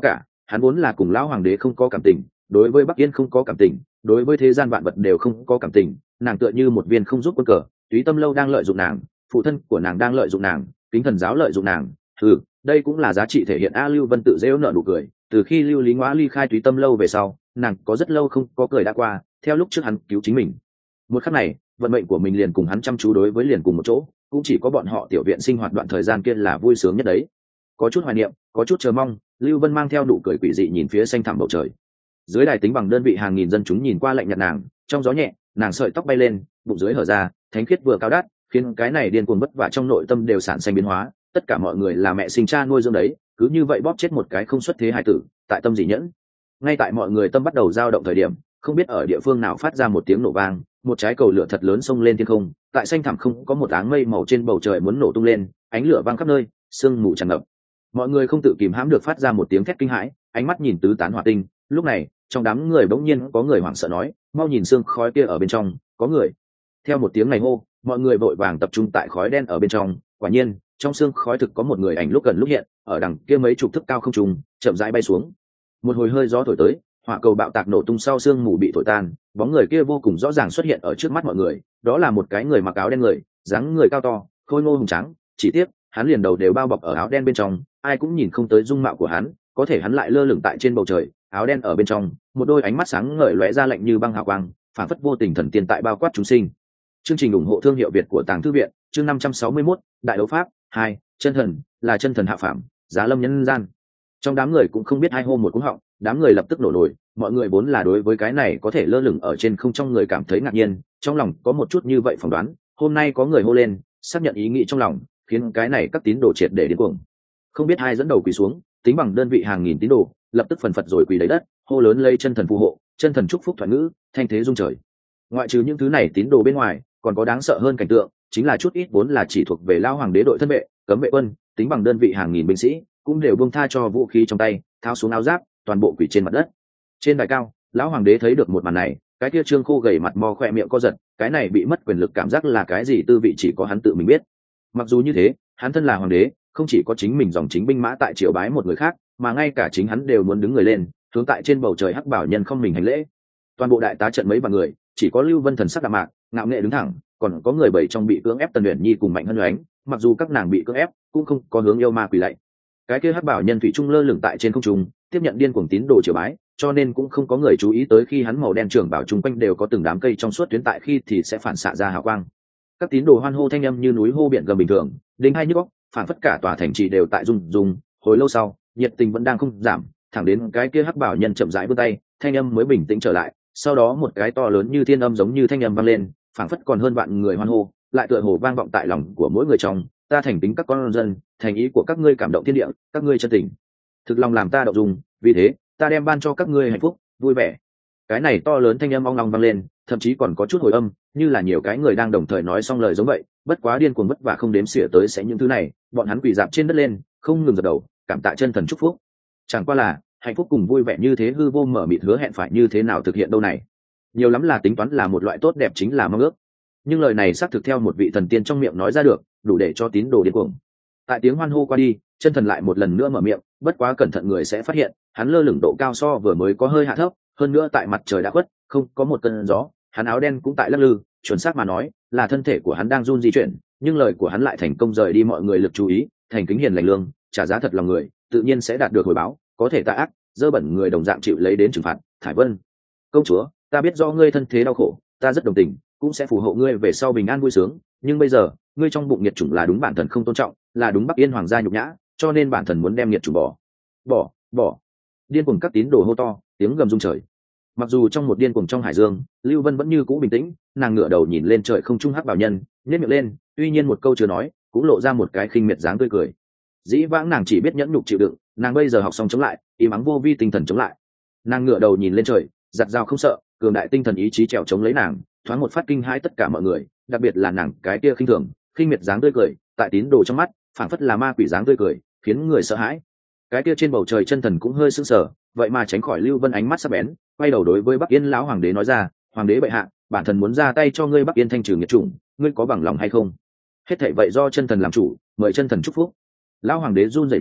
Speaker 1: Hắn vốn là cùng lão hoàng đế không có cảm tình, đối với Bắc Yên không có cảm tình, đối với thế gian vạn vật đều không có cảm tình, nàng tựa như một viên không giúp quân cờ, Túy Tâm lâu đang lợi dụng nàng, phụ thân của nàng đang lợi dụng nàng, Kính Thần giáo lợi dụng nàng. Đây cũng là giá trị thể hiện. Lưu Vân tự rêu nợ nụ cười, từ khi Lưu Lý Ngoã ly khai Túy Tâm lâu về sau, nàng có rất lâu không có cười đã qua, theo lúc trước hắn cứu chính mình. Một khắc này, vận mệnh của mình liền cùng hắn chăm chú đối với liền cùng một chỗ, cũng chỉ có bọn họ tiểu viện sinh hoạt đoạn thời gian kia là vui sướng nhất đấy. Có chút hoài niệm, có chút chờ mong, Lưu Vân mang theo nụ cười quỷ dị nhìn phía xanh thẳm bầu trời. Dưới đài tính bằng đơn vị hàng nghìn dân chúng nhìn qua lạnh nhạt nàng, trong gió nhẹ, nàng sợi tóc bay lên, bụng dưới hở ra, thánh khiết vừa cao đắt, khiến cái này điên cuồng vất vả trong nội tâm đều sản sinh biến hóa. Tất cả mọi người là mẹ sinh cha nuôi dưỡng đấy, cứ như vậy bóp chết một cái không xuất thế hài tử, tại tâm gì nhẫn. Ngay tại mọi người tâm bắt đầu dao động thời điểm, không biết ở địa phương nào phát ra một tiếng nổ vang, một trái cầu lửa thật lớn xông lên thiên không, tại xanh thẳm không có một áng mây màu trên bầu trời muốn nổ tung lên, ánh lửa vang khắp nơi, sương mù tràn ngập. Mọi người không tự kìm hãm được phát ra một tiếng thét kinh hãi, ánh mắt nhìn tứ tán hỏa tinh. Lúc này, trong đám người bỗng nhiên có người hoảng sợ nói, mau nhìn sương khói kia ở bên trong, có người. Theo một tiếng này hô, mọi người vội vàng tập trung tại khói đen ở bên trong. Quả nhiên, trong sương khói thực có một người ảnh lúc gần lúc hiện, ở đằng kia mấy chục thước cao không trung, chậm rãi bay xuống. Một hồi hơi gió thổi tới, hỏa cầu bạo tạc nổ tung sau sương mù bị thổi tan, bóng người kia vô cùng rõ ràng xuất hiện ở trước mắt mọi người. Đó là một cái người mặc áo đen người, dáng người cao to, khôi ngô hùng trắng, chỉ tiếc hắn liền đầu đều bao bọc ở áo đen bên trong, ai cũng nhìn không tới dung mạo của hắn, có thể hắn lại lơ lửng tại trên bầu trời, áo đen ở bên trong, một đôi ánh mắt sáng ngời lóe ra lạnh như băng hào quang, phản phất vô tình thần tiên tại bao quát chúng sinh. Chương trình ủng hộ thương hiệu Việt của Tàng Thư viện, chương 561, Đại đấu pháp 2, chân thần, là chân thần hạ phàm, giá lâm nhân gian. Trong đám người cũng không biết hai hô một cú họng, đám người lập tức nổ nổi, mọi người vốn là đối với cái này có thể lơ lửng ở trên không trong người cảm thấy ngạc nhiên, trong lòng có một chút như vậy phỏng đoán, hôm nay có người hô lên, xác nhận ý nghĩ trong lòng, khiến cái này các tín đồ triệt để điên cuồng. Không biết ai dẫn đầu quỳ xuống, tính bằng đơn vị hàng nghìn tín đồ, lập tức phần phật rồi quỳ lấy đất, hô lớn lấy chân thần phù hộ, chân thần chúc phúc thoại ngữ, thanh thế rung trời. Ngoại trừ những thứ này tín đồ bên ngoài, còn có đáng sợ hơn cảnh tượng, chính là chút ít vốn là chỉ thuộc về lao hoàng đế đội thân vệ, cấm vệ quân, tính bằng đơn vị hàng nghìn binh sĩ, cũng đều buông tha cho vũ khí trong tay, tháo xuống áo giáp, toàn bộ quỳ trên mặt đất. Trên đài cao, lão hoàng đế thấy được một màn này, cái kia trương khô gầy mặt mò khỏe miệng co giật, cái này bị mất quyền lực cảm giác là cái gì tư vị chỉ có hắn tự mình biết. Mặc dù như thế, hắn thân là hoàng đế, không chỉ có chính mình dòng chính binh mã tại triều bái một người khác, mà ngay cả chính hắn đều muốn đứng người lên, hướng tại trên bầu trời hắc bảo nhân không mình hành lễ. Toàn bộ đại tá trận mấy vạn người, chỉ có Lưu Vân thần sắc đạm mạc, ngạo nghệ đứng thẳng, còn có người bảy trong bị cưỡng ép Tần Uyển Nhi cùng Mạnh Hân Oánh, mặc dù các nàng bị cưỡng ép, cũng không có hướng yêu ma quỳ lạy. Cái kia hắc bảo nhân thủy trung lơ lửng tại trên không trung, tiếp nhận điên cuồng tín đồ triều bái, cho nên cũng không có người chú ý tới khi hắn màu đen trưởng bảo trung quanh đều có từng đám cây trong suốt tuyến tại khi thì sẽ phản xạ ra hào quang. Các tín đồ hoan hô thanh âm như núi hô biển gầm bình thường, đinh hai nhức óc, phản phất cả tòa thành trì đều tại rung rung. Hồi lâu sau, nhiệt tình vẫn đang không giảm, thẳng đến cái kia hắc bảo nhân chậm rãi vươn tay, thanh âm mới bình tĩnh trở lại. Sau đó một cái to lớn như thiên âm giống như thanh âm vang lên, phản phất còn hơn vạn người hoan hô, lại tựa hồ vang vọng tại lòng của mỗi người trong. Ta thành tính các con dân, thành ý của các ngươi cảm động thiên địa, các ngươi chân tình thực lòng làm ta động dung, vì thế ta đem ban cho các ngươi hạnh phúc vui vẻ. Cái này to lớn thanh âm ong long vang lên, thậm chí còn có chút hồi âm, như là nhiều cái người đang đồng thời nói xong lời giống vậy. Bất quá điên cuồng vất vả không đếm xỉa tới sẽ những thứ này, bọn hắn quỳ dạp trên đất lên, không ngừng dập đầu cảm tạ chân thần chúc phúc. Chẳng qua là hạnh phúc cùng vui vẻ như thế hư vô mở mịt hứa hẹn phải như thế nào thực hiện đâu này, nhiều lắm là tính toán là một loại tốt đẹp chính là mong ước, nhưng lời này xác thực theo một vị thần tiên trong miệng nói ra được, đủ để cho tín đồ điên cuồng. Tại tiếng hoan hô qua đi, chân thần lại một lần nữa mở miệng, bất quá cẩn thận người sẽ phát hiện hắn lơ lửng độ cao so vừa mới có hơi hạ thấp, hơn nữa tại mặt trời đã khuất, không có một cơn gió, hắn áo đen cũng tại lắc lư, chuẩn xác mà nói là thân thể của hắn đang run di chuyển, nhưng lời của hắn lại thành công rời đi mọi người lực chú ý, thành kính hiền lành lương, trả giá thật lòng người, tự nhiên sẽ đạt được hồi báo, có thể tà ác, dơ bẩn người đồng dạng chịu lấy đến trừng phạt. Thải Vân công chúa, ta biết do ngươi thân thế đau khổ, ta rất đồng tình, cũng sẽ phù hộ ngươi về sau bình an vui sướng, nhưng bây giờ ngươi trong bụng nhiệt chủng là đúng bản thần không tôn trọng, là đúng Bắc Yên hoàng gia nhục nhã, cho nên bản thần muốn đem nhiệt chủng bỏ. Điên cuồng các tín đồ hô to, tiếng gầm rung trời. Mặc dù trong một điên cuồng trong hải dương, Lưu Vân vẫn như cũ bình tĩnh, nàng ngửa đầu nhìn lên trời không trung hắc bảo nhân, nhếch miệng lên, tuy nhiên một câu chưa nói, cũng lộ ra một cái khinh miệt dáng tươi cười. Dĩ vãng nàng chỉ biết nhẫn nhục chịu đựng, nàng bây giờ học xong chống lại, im ắng vô vi tinh thần chống lại. Nàng ngửa đầu nhìn lên trời, giặt dao không sợ, cường đại tinh thần ý chí trèo chống lấy nàng, thoáng một phát kinh hãi tất cả mọi người, đặc biệt là nàng cái kia khinh thường, khinh miệt dáng tươi cười, tại tín đồ trong mắt, phảng phất là ma quỷ dáng tươi cười, khiến người sợ hãi. Cái kia trên bầu trời chân thần cũng hơi sững sờ, vậy mà tránh khỏi Lưu Vân ánh mắt sắc bén, quay đầu đối với Bắc Yên lão hoàng đế nói ra, hoàng đế bệ hạ, bản thần muốn ra tay cho ngươi Bắc Yên thanh trừ nghiệt chủng, ngươi có bằng lòng hay không? Hết thảy vậy do chân thần làm chủ, mời chân thần chúc phúc. Lão hoàng đế run rẩy nói,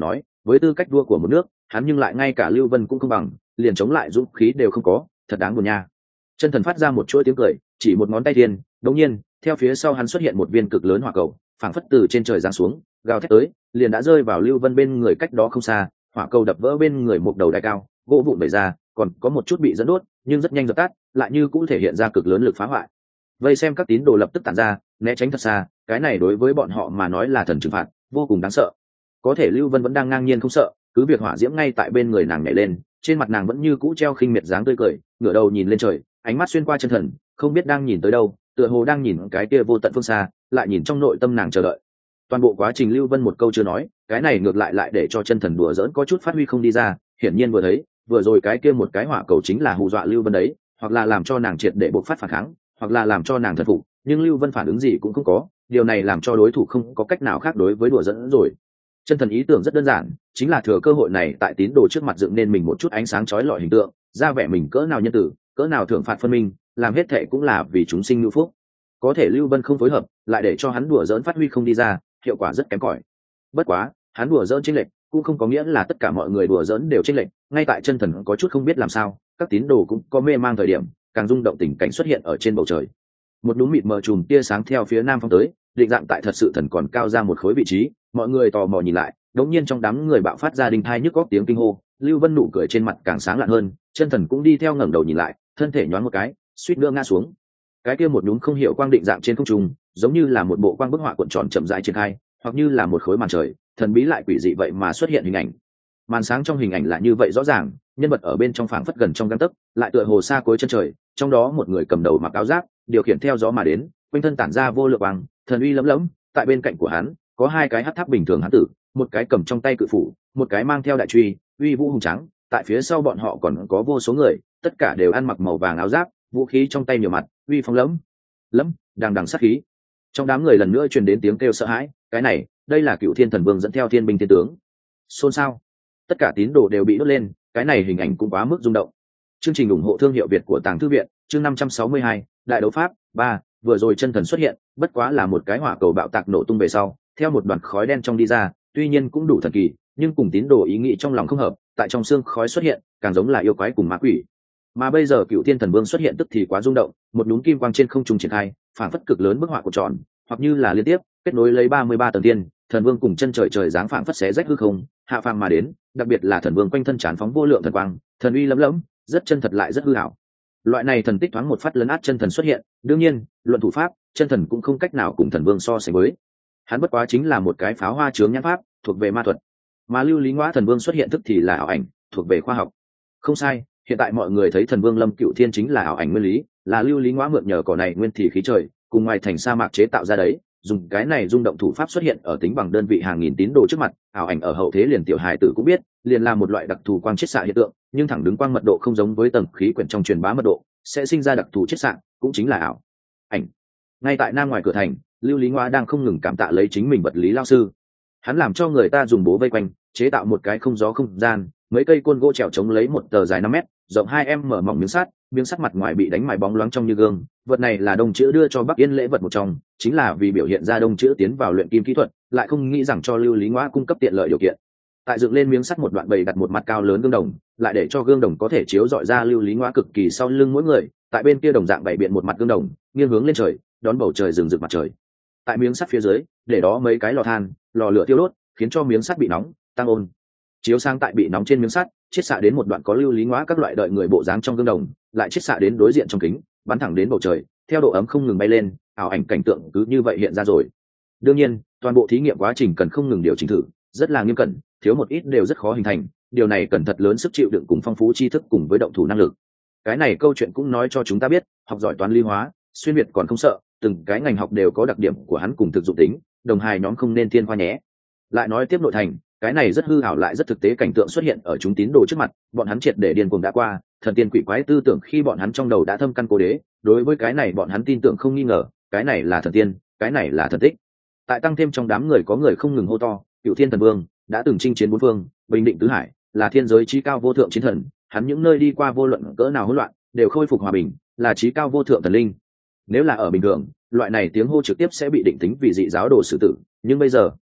Speaker 1: với tư cách vua của một nước, hắn nhưng lại ngay cả Lưu Vân cũng không bằng, liền chống lại dũng khí đều không có, thật đáng buồn nha. Chân thần phát ra một chuỗi tiếng cười, chỉ một ngón tay thiên, đột nhiên, theo phía sau hắn xuất hiện một viên cực lớn hỏa cầu, phảng phất từ trên trời giáng xuống, gào thét tới, liền đã rơi vào Lưu Vân bên người cách đó không xa, hỏa cầu đập vỡ bên người một đầu đài cao, gỗ vụn bể ra, còn có một chút bị dẫn đốt, nhưng rất nhanh dập tắt, lại như cũng thể hiện ra cực lớn lực phá hoại. Vây xem các tín đồ lập tức tản ra, né tránh thật xa, cái này đối với bọn họ mà nói là thần trừng phạt, vô cùng đáng sợ. Có thể Lưu Vân vẫn đang ngang nhiên không sợ, cứ việc hỏa diễm ngay tại bên người nàng nhảy lên, trên mặt nàng vẫn như cũ treo khinh miệt dáng tươi cười, ngửa đầu nhìn lên trời, ánh mắt xuyên qua chân thần, không biết đang nhìn tới đâu, tựa hồ đang nhìn cái kia vô tận phương xa, lại nhìn trong nội tâm nàng chờ đợi. Toàn bộ quá trình Lưu Vân một câu chưa nói, cái này ngược lại để cho chân thần đùa giỡn có chút phát huy không đi ra, hiển nhiên vừa thấy, vừa rồi cái kia một cái hỏa cầu chính là hù dọa Lưu Vân đấy, hoặc là làm cho nàng triệt để bộc phát phản kháng, hoặc là làm cho nàng thần phục, nhưng Lưu Vân phản ứng gì cũng không có, điều này làm cho đối thủ không có cách nào khác đối với đùa giỡn rồi. Chân thần ý tưởng rất đơn giản, chính là thừa cơ hội này tại tín đồ trước mặt dựng nên mình một chút ánh sáng chói lọi hình tượng, ra vẻ mình cỡ nào nhân tử, cỡ nào thưởng phạt phân minh, làm hết thệ cũng là vì chúng sinh nhu phúc. Có thể Lưu Vân không phối hợp, lại để cho hắn đùa giỡn phát huy không đi ra, hiệu quả rất kém cỏi. Bất quá, hắn đùa giỡn chênh lệch, cũng không có nghĩa là tất cả mọi người đùa giỡn đều chênh lệch, ngay tại chân thần có chút không biết làm sao, các tín đồ cũng có mê mang thời điểm, càng rung động tình cảnh xuất hiện ở trên bầu trời. Một núm mịt mờ chùm tia sáng theo phía nam phong tới, định dạng tại thật sự thần còn cao ra một khối vị trí, mọi người tò mò nhìn lại, đống nhiên trong đám người bạo phát ra đinh thai nhức góc tiếng kinh hô. Lưu Vân nụ cười trên mặt càng sáng lạn hơn, chân thần cũng đi theo ngẩng đầu nhìn lại, thân thể nhoáng một cái, suýt nữa ngã xuống. Cái kia một núm không hiểu quang định dạng trên không trung, giống như là một bộ quang bức họa cuộn tròn chậm rãi triển khai, hoặc như là một khối màn trời, thần bí lại quỷ dị vậy mà xuất hiện hình ảnh. Màn sáng trong hình ảnh là như vậy rõ ràng, nhân vật ở bên trong phảng phất gần trong gang tấc, lại tựa hồ xa cuối chân trời, trong đó một người cầm đầu mặc áo giáp, điều khiển theo gió mà đến, quanh thân tản ra vô lượng quang, thần uy lẫm lẫm. Tại bên cạnh của hắn có hai cái hắc tháp bình thường hán tử, một cái cầm trong tay cự phủ, một cái mang theo đại truy, uy vũ hùng tráng. Tại phía sau bọn họ còn có vô số người, tất cả đều ăn mặc màu vàng áo giáp, vũ khí trong tay nhiều mặt, uy phong lẫm lẫm, đằng đằng sát khí. Trong đám người lần nữa truyền đến tiếng kêu sợ hãi, cái này, đây là Cựu Thiên Thần Vương dẫn theo thiên binh thiên tướng. Xôn xao, tất cả tín đồ đều bị đốt lên, cái này hình ảnh cũng quá mức rung động. Chương trình ủng hộ thương hiệu Việt của Tàng Thư viện, chương 562, Đại đấu pháp 3, vừa rồi chân thần xuất hiện, bất quá là một cái hỏa cầu bạo tạc nổ tung về sau, theo một đoàn khói đen trong đi ra, tuy nhiên cũng đủ thần kỳ, nhưng cùng tín đồ ý nghĩ trong lòng không hợp, tại trong xương khói xuất hiện, càng giống là yêu quái cùng ma quỷ. Mà bây giờ Cựu Thiên Thần Vương xuất hiện tức thì quá rung động, một núm kim quang trên không trung triển khai, phản phất cực lớn bức họa của tròn, hoặc như là liên tiếp kết nối lấy 33 tầng thiên, thần vương cùng chân trời trời giáng phảng phất xé rách hư không, hạ phàm mà đến, đặc biệt là thần vương quanh thân tràn phóng vô lượng thần quang, thần uy lẫm lẫm, rất chân thật lại rất hư ảo. Loại này thần tích thoáng một phát lấn át chân thần xuất hiện, đương nhiên, luận thủ pháp, chân thần cũng không cách nào cùng thần vương so sánh với. Hắn bất quá chính là một cái pháo hoa chướng nhãn pháp, thuộc về ma thuật. Mà Lưu Lý Ngõa thần vương xuất hiện tức thì là ảo ảnh, thuộc về khoa học. Không sai, hiện tại mọi người thấy thần vương Lâm Cựu Thiên chính là ảo ảnh nguyên lý, là Lưu Lý Ngõa mượn nhờ cỏ này nguyên thị khí trời, cùng ngoài thành sa mạc chế tạo ra đấy, dùng cái này rung động thủ pháp xuất hiện ở tính bằng đơn vị hàng nghìn tín đồ trước mặt. Ảo ảnh ở hậu thế liền tiểu hài tử cũng biết, liền là một loại đặc thù quang chiết xạ hiện tượng, nhưng thẳng đứng quang mật độ không giống với tầng khí quyển trong truyền bá mật độ, sẽ sinh ra đặc thù chiết xạ, cũng chính là ảo ảnh. Ngay tại nam ngoài cửa thành, Lưu Lý Ngõa đang không ngừng cảm tạ lấy chính mình vật lý lao sư. Hắn làm cho người ta dùng bố vây quanh, chế tạo một cái không gió không gian, mấy cây côn gỗ trèo chống lấy một tờ dài 5 mét, rộng 2 m mỏng miếng sắt mặt ngoài bị đánh mài bóng loáng trong như gương. Vật này là Đông Chữ đưa cho Bắc Yên lễ vật một trong, chính là vì biểu hiện ra Đông Chữ tiến vào luyện kim kỹ thuật, lại không nghĩ rằng cho Lưu Lý Ngõa cung cấp tiện lợi điều kiện. Tại dựng lên miếng sắt một đoạn bày đặt một mặt cao lớn gương đồng, lại để cho gương đồng có thể chiếu rọi ra Lưu Lý Ngõa cực kỳ sau lưng mỗi người. Tại bên kia đồng dạng bày biện một mặt gương đồng, nghiêng hướng lên trời, đón bầu trời rừng rực mặt trời. Tại miếng sắt phía dưới, để đó mấy cái lò than, lò lửa thiêu đốt, khiến cho miếng sắt bị nóng, tăng ôn. Chiếu sáng tại bị nóng trên miếng sắt, chiết xạ đến một đoạn có Lưu Lý Ngõa các loại đợi người bộ dáng trong gương đồng, lại chiết xạ đến đối diện trong kính, bắn thẳng đến bầu trời, theo độ ấm không ngừng bay lên, ảo ảnh cảnh tượng cứ như vậy hiện ra rồi. Đương nhiên, toàn bộ thí nghiệm quá trình cần không ngừng điều chỉnh thử, rất là nghiêm cẩn, thiếu một ít đều rất khó hình thành, điều này cần thật lớn sức chịu đựng cùng phong phú tri thức cùng với động thủ năng lực. Cái này câu chuyện cũng nói cho chúng ta biết, học giỏi toán lý hóa, xuyên việt còn không sợ, từng cái ngành học đều có đặc điểm của hắn cùng thực dụng tính, đồng hài nhóm không nên thiên khoa nhé. Lại nói tiếp nội thành, cái này rất hư ảo lại rất thực tế cảnh tượng xuất hiện ở chúng tín đồ trước mặt, bọn hắn triệt để điên cuồng đã qua, thần tiên quỷ quái tư tưởng khi bọn hắn trong đầu đã thâm căn cố đế, đối với cái này bọn hắn tin tưởng không nghi ngờ, cái này là thần tiên, cái này là thần tích. Tại tăng thêm trong đám người có người không ngừng hô to, Cựu Thiên Thần Vương đã từng chinh chiến bốn phương, bình định tứ hải, là thiên giới chí cao vô thượng chiến thần, hắn những nơi đi qua vô luận cỡ nào hỗn loạn, đều khôi phục hòa bình, là chí cao vô thượng thần linh. Nếu là ở bình thường, loại này tiếng hô trực tiếp sẽ bị định tính vì dị giáo đồ xử tử, nhưng bây giờ,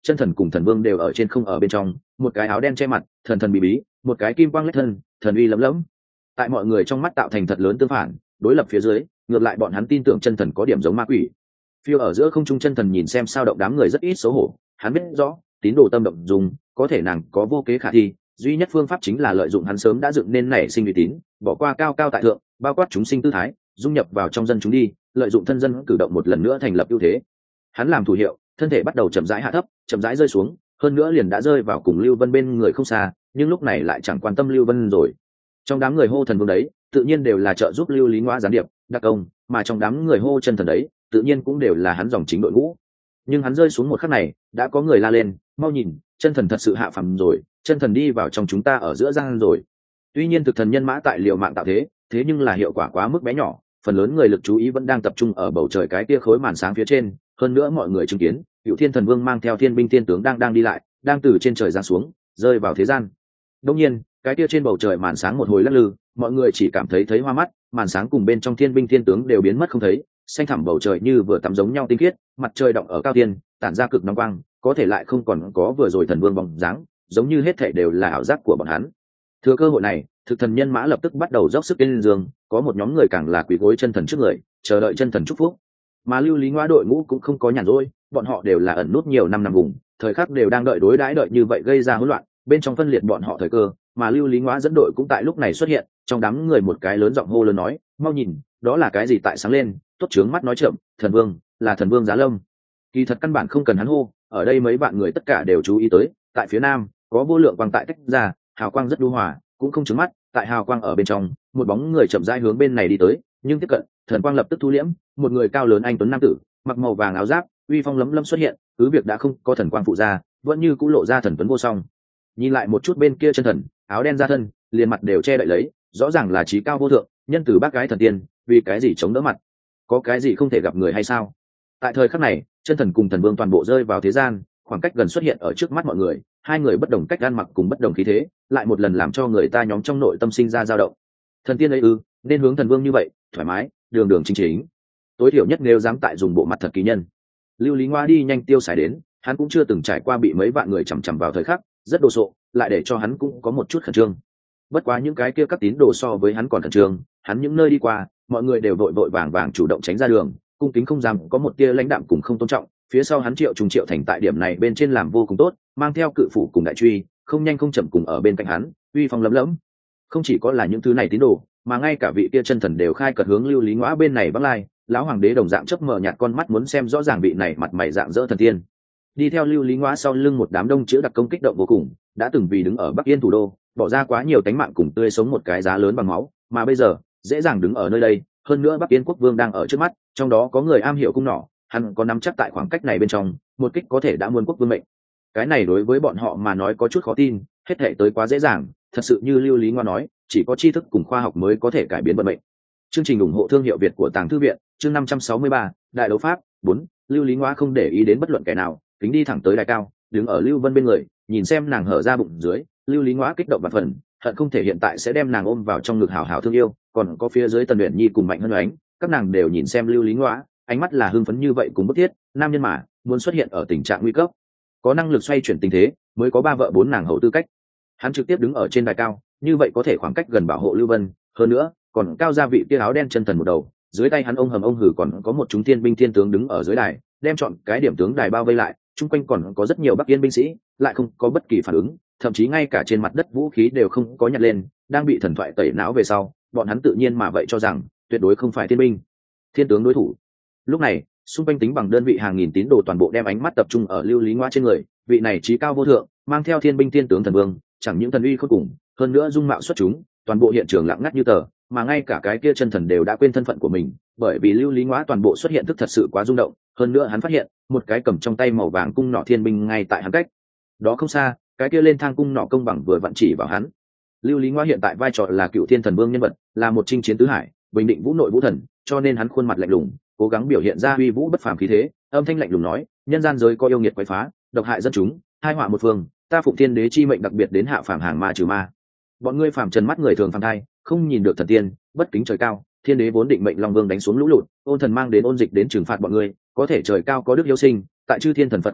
Speaker 1: chân thần cùng thần vương đều ở trên không ở bên trong, một cái áo đen che mặt, thần thần bí bí, một cái kim quang lách thân, thần uy lẫm lẫm. Tại mọi người trong mắt tạo thành thật lớn tương phản, đối lập phía dưới, ngược lại bọn hắn tin tưởng chân thần có điểm giống ma quỷ. Phiêu ở giữa không trung chân thần nhìn xem sao động đám người rất ít xấu hổ, hắn biết rõ tín đồ tâm động dùng có thể nàng có vô kế khả thi, duy nhất phương pháp chính là lợi dụng hắn sớm đã dựng nên nảy sinh uy tín, bỏ qua cao cao tại thượng, bao quát chúng sinh tư thái, dung nhập vào trong dân chúng đi, lợi dụng thân dân cử động một lần nữa thành lập ưu thế. Hắn làm thủ hiệu, thân thể bắt đầu chậm rãi hạ thấp, chậm rãi rơi xuống, hơn nữa liền đã rơi vào cùng Lưu Vân bên người không xa, nhưng lúc này lại chẳng quan tâm Lưu Vân rồi. Trong đám người hô thần vương đấy, tự nhiên đều là trợ giúp Lưu Lý Ngoa gián điệp, đặc công, mà trong đám người hô chân thần đấy, tự nhiên cũng đều là hắn dòng chính đội ngũ. Nhưng hắn rơi xuống một khắc này, đã có người la lên, mau nhìn, chân thần thật sự hạ phàm rồi, chân thần đi vào trong chúng ta ở giữa gian rồi. Tuy nhiên thực thần nhân mã tại liều mạng tạo thế, thế nhưng là hiệu quả quá mức bé nhỏ, phần lớn người lực chú ý vẫn đang tập trung ở bầu trời cái kia khối màn sáng phía trên, hơn nữa mọi người chứng kiến, Cựu Thiên Thần Vương mang theo thiên binh thiên tướng đang đi lại, đang từ trên trời giáng xuống, rơi vào thế gian. Đương nhiên, cái kia trên bầu trời màn sáng một hồi lắc lư, mọi người chỉ cảm thấy hoa mắt, màn sáng cùng bên trong thiên binh thiên tướng đều biến mất không thấy, xanh thẳm bầu trời như vừa tắm giống nhau tinh khiết, mặt trời động ở cao thiên, tản ra cực nóng quang, có thể lại không còn có vừa rồi thần vương bóng dáng, giống như hết thảy đều là ảo giác của bọn hắn. Thừa cơ hội này, thực thần nhân mã lập tức bắt đầu dốc sức lên giường, có một nhóm người càng là quỳ gối chân thần trước người, chờ đợi chân thần chúc phúc. Mà Lưu Lý Ngoa đội ngũ cũng không có nhàn rỗi, bọn họ đều là ẩn nút nhiều năm nằm vùng, thời khắc đều đang đợi đối đãi đợi như vậy gây ra hỗn loạn, bên trong phân liệt bọn họ thời cơ, mà Lưu Lý Ngoa dẫn đội cũng tại lúc này xuất hiện, trong đám người một cái lớn giọng hô lớn nói, mau nhìn, đó là cái gì tại sáng lên, tốt trướng mắt nói chậm, thần vương, là thần vương Giá Lâm. Kỳ thật căn bản không cần hắn hô, ở đây mấy bạn người tất cả đều chú ý tới, tại phía nam có vô lượng quang tại tách ra, hào quang rất nhu hòa, cũng không trướng mắt, tại hào quang ở bên trong, một bóng người chậm rãi hướng bên này đi tới, nhưng tiếp cận, thần quang lập tức thu liễm, một người cao lớn anh tuấn nam tử, mặc màu vàng áo giáp, uy phong lấm lấm xuất hiện, cứ việc đã không có thần quang phụ ra, vẫn như cũ lộ ra thần tuấn vô song. Nhìn lại một chút bên kia chân thần, áo đen ra thân, liền mặt đều che đậy lấy, rõ ràng là trí cao vô thượng, nhân từ bác gái thần tiên, vì cái gì chống đỡ mặt, có cái gì không thể gặp người hay sao? Tại thời khắc này, chân thần cùng thần vương toàn bộ rơi vào thế gian, khoảng cách gần xuất hiện ở trước mắt mọi người, hai người bất đồng cách ăn mặc cùng bất đồng khí thế, lại một lần làm cho người ta nhóm trong nội tâm sinh ra dao động. Thần tiên ấy ư, nên hướng thần vương như vậy, thoải mái, đường đường chính chính. Tối thiểu nhất nếu dám tại dùng bộ mặt thật kỳ nhân. Lưu Lý Ngoa đi nhanh tiêu xài đến, hắn cũng chưa từng trải qua bị mấy vạn người chằm chằm vào thời khắc, rất đồ sộ, lại để cho hắn cũng có một chút khẩn trương. Bất quá những cái kia các tín đồ so với hắn còn khẩn trương, hắn những nơi đi qua, mọi người đều vội vội vàng vàng chủ động tránh ra đường, cung kính không dám có một tia lãnh đạm cùng không tôn trọng. Phía sau hắn Triệu Thành tại điểm này bên trên làm vô cùng tốt, mang theo cự phủ cùng đại truy, không nhanh không chậm cùng ở bên cạnh hắn, uy phong lấm lẫm. Không chỉ có là những thứ này tín đồ, mà ngay cả vị kia chân thần đều khai cật hướng Lưu Lý Ngoa bên này bắc lai, lão hoàng đế đồng dạng chớp mờ nhạt con mắt muốn xem rõ ràng vị này mặt mày dạng dỡ thần tiên. Đi theo Lưu Lý Ngoa sau lưng một đám đông chữ đặc công kích động vô cùng, đã từng vì đứng ở Bắc Yên thủ đô, bỏ ra quá nhiều tánh mạng cùng tươi sống một cái giá lớn bằng máu, mà bây giờ dễ dàng đứng ở nơi đây, hơn nữa Bắc Yên quốc vương đang ở trước mắt, trong đó có người am hiểu cung nỏ, hắn có nắm chắc tại khoảng cách này bên trong, một kích có thể đã muôn quốc vương mệnh. Cái này đối với bọn họ mà nói có chút khó tin, hết thảy tới quá dễ dàng, thật sự như Lưu Lý Ngoa nói, chỉ có tri thức cùng khoa học mới có thể cải biến vận mệnh. Chương trình ủng hộ thương hiệu Việt của Tàng Thư viện, chương 563, Đại đấu pháp 4, Lưu Lý Ngoa không để ý đến bất luận kẻ nào, kính đi thẳng tới đài cao, đứng ở Lưu Vân bên người, nhìn xem nàng hở ra bụng dưới, Lưu Lý Ngoa kích động và phần, hận không thể hiện tại sẽ đem nàng ôm vào trong ngực hào hào thương yêu, còn có phía dưới Tần Uyển Nhi cùng Mạnh Hân Oánh, các nàng đều nhìn xem Lưu Lý Ngoa, ánh mắt là hưng phấn như vậy cùng bức thiết, nam nhân mà, muốn xuất hiện ở tình trạng nguy cấp, có năng lực xoay chuyển tình thế, mới có 3 vợ 4 nàng hậu tư cách. Hắn trực tiếp đứng ở trên đài cao, như vậy có thể khoảng cách gần bảo hộ Lưu Vân, hơn nữa, còn cao gia vị kia áo đen chân thần một đầu, dưới tay hắn ông hầm ông hử còn có một chúng tiên binh thiên tướng đứng ở dưới đài, đem chọn cái điểm tướng đài bao vây lại, chung quanh còn có rất nhiều Bắc Yên binh sĩ, lại không có bất kỳ phản ứng, thậm chí ngay cả trên mặt đất vũ khí đều không có nhặt lên, đang bị thần thoại tẩy não về sau, bọn hắn tự nhiên mà vậy cho rằng tuyệt đối không phải thiên binh thiên tướng đối thủ. Lúc này, xung quanh tính bằng đơn vị hàng nghìn tín đồ toàn bộ đem ánh mắt tập trung ở Lưu Lý Ngoa trên người, vị này trí cao vô thượng, mang theo thiên binh thiên tướng thần vương, chẳng những thần uy khôn cùng, hơn nữa dung mạo xuất chúng, toàn bộ hiện trường lặng ngắt như tờ, mà ngay cả cái kia chân thần đều đã quên thân phận của mình, bởi vì Lưu Lý Ngoa toàn bộ xuất hiện thức thật sự quá rung động, hơn nữa hắn phát hiện, một cái cầm trong tay màu vàng cung nỏ thiên binh ngay tại hắn cách đó không xa, cái kia lên thang cung nỏ công bằng vừa vặn chỉ vào hắn. Lưu Lý Ngoa hiện tại vai trò là Cựu Thiên Thần Vương nhân vật, là một chinh chiến tứ hải, bình định vũ nội vũ thần, cho nên hắn khuôn mặt lạnh lùng, cố gắng biểu hiện ra uy vũ bất phàm khí thế, âm thanh lạnh lùng nói, nhân gian giới có yêu nghiệt quấy phá, độc hại dân chúng, hai họa một phương, ta phụng thiên đế chi mệnh đặc biệt đến hạ phàm hàng ma trừ ma. Bọn ngươi phàm trần mắt người thường phàm thai, không nhìn được thần tiên, bất kính trời cao, thiên đế vốn định mệnh long vương đánh xuống lũ lụt, ôn thần mang đến ôn dịch đến trừng phạt bọn ngươi, có thể trời cao có đức hiếu sinh, tại chư thiên thần Phật quyết bảo,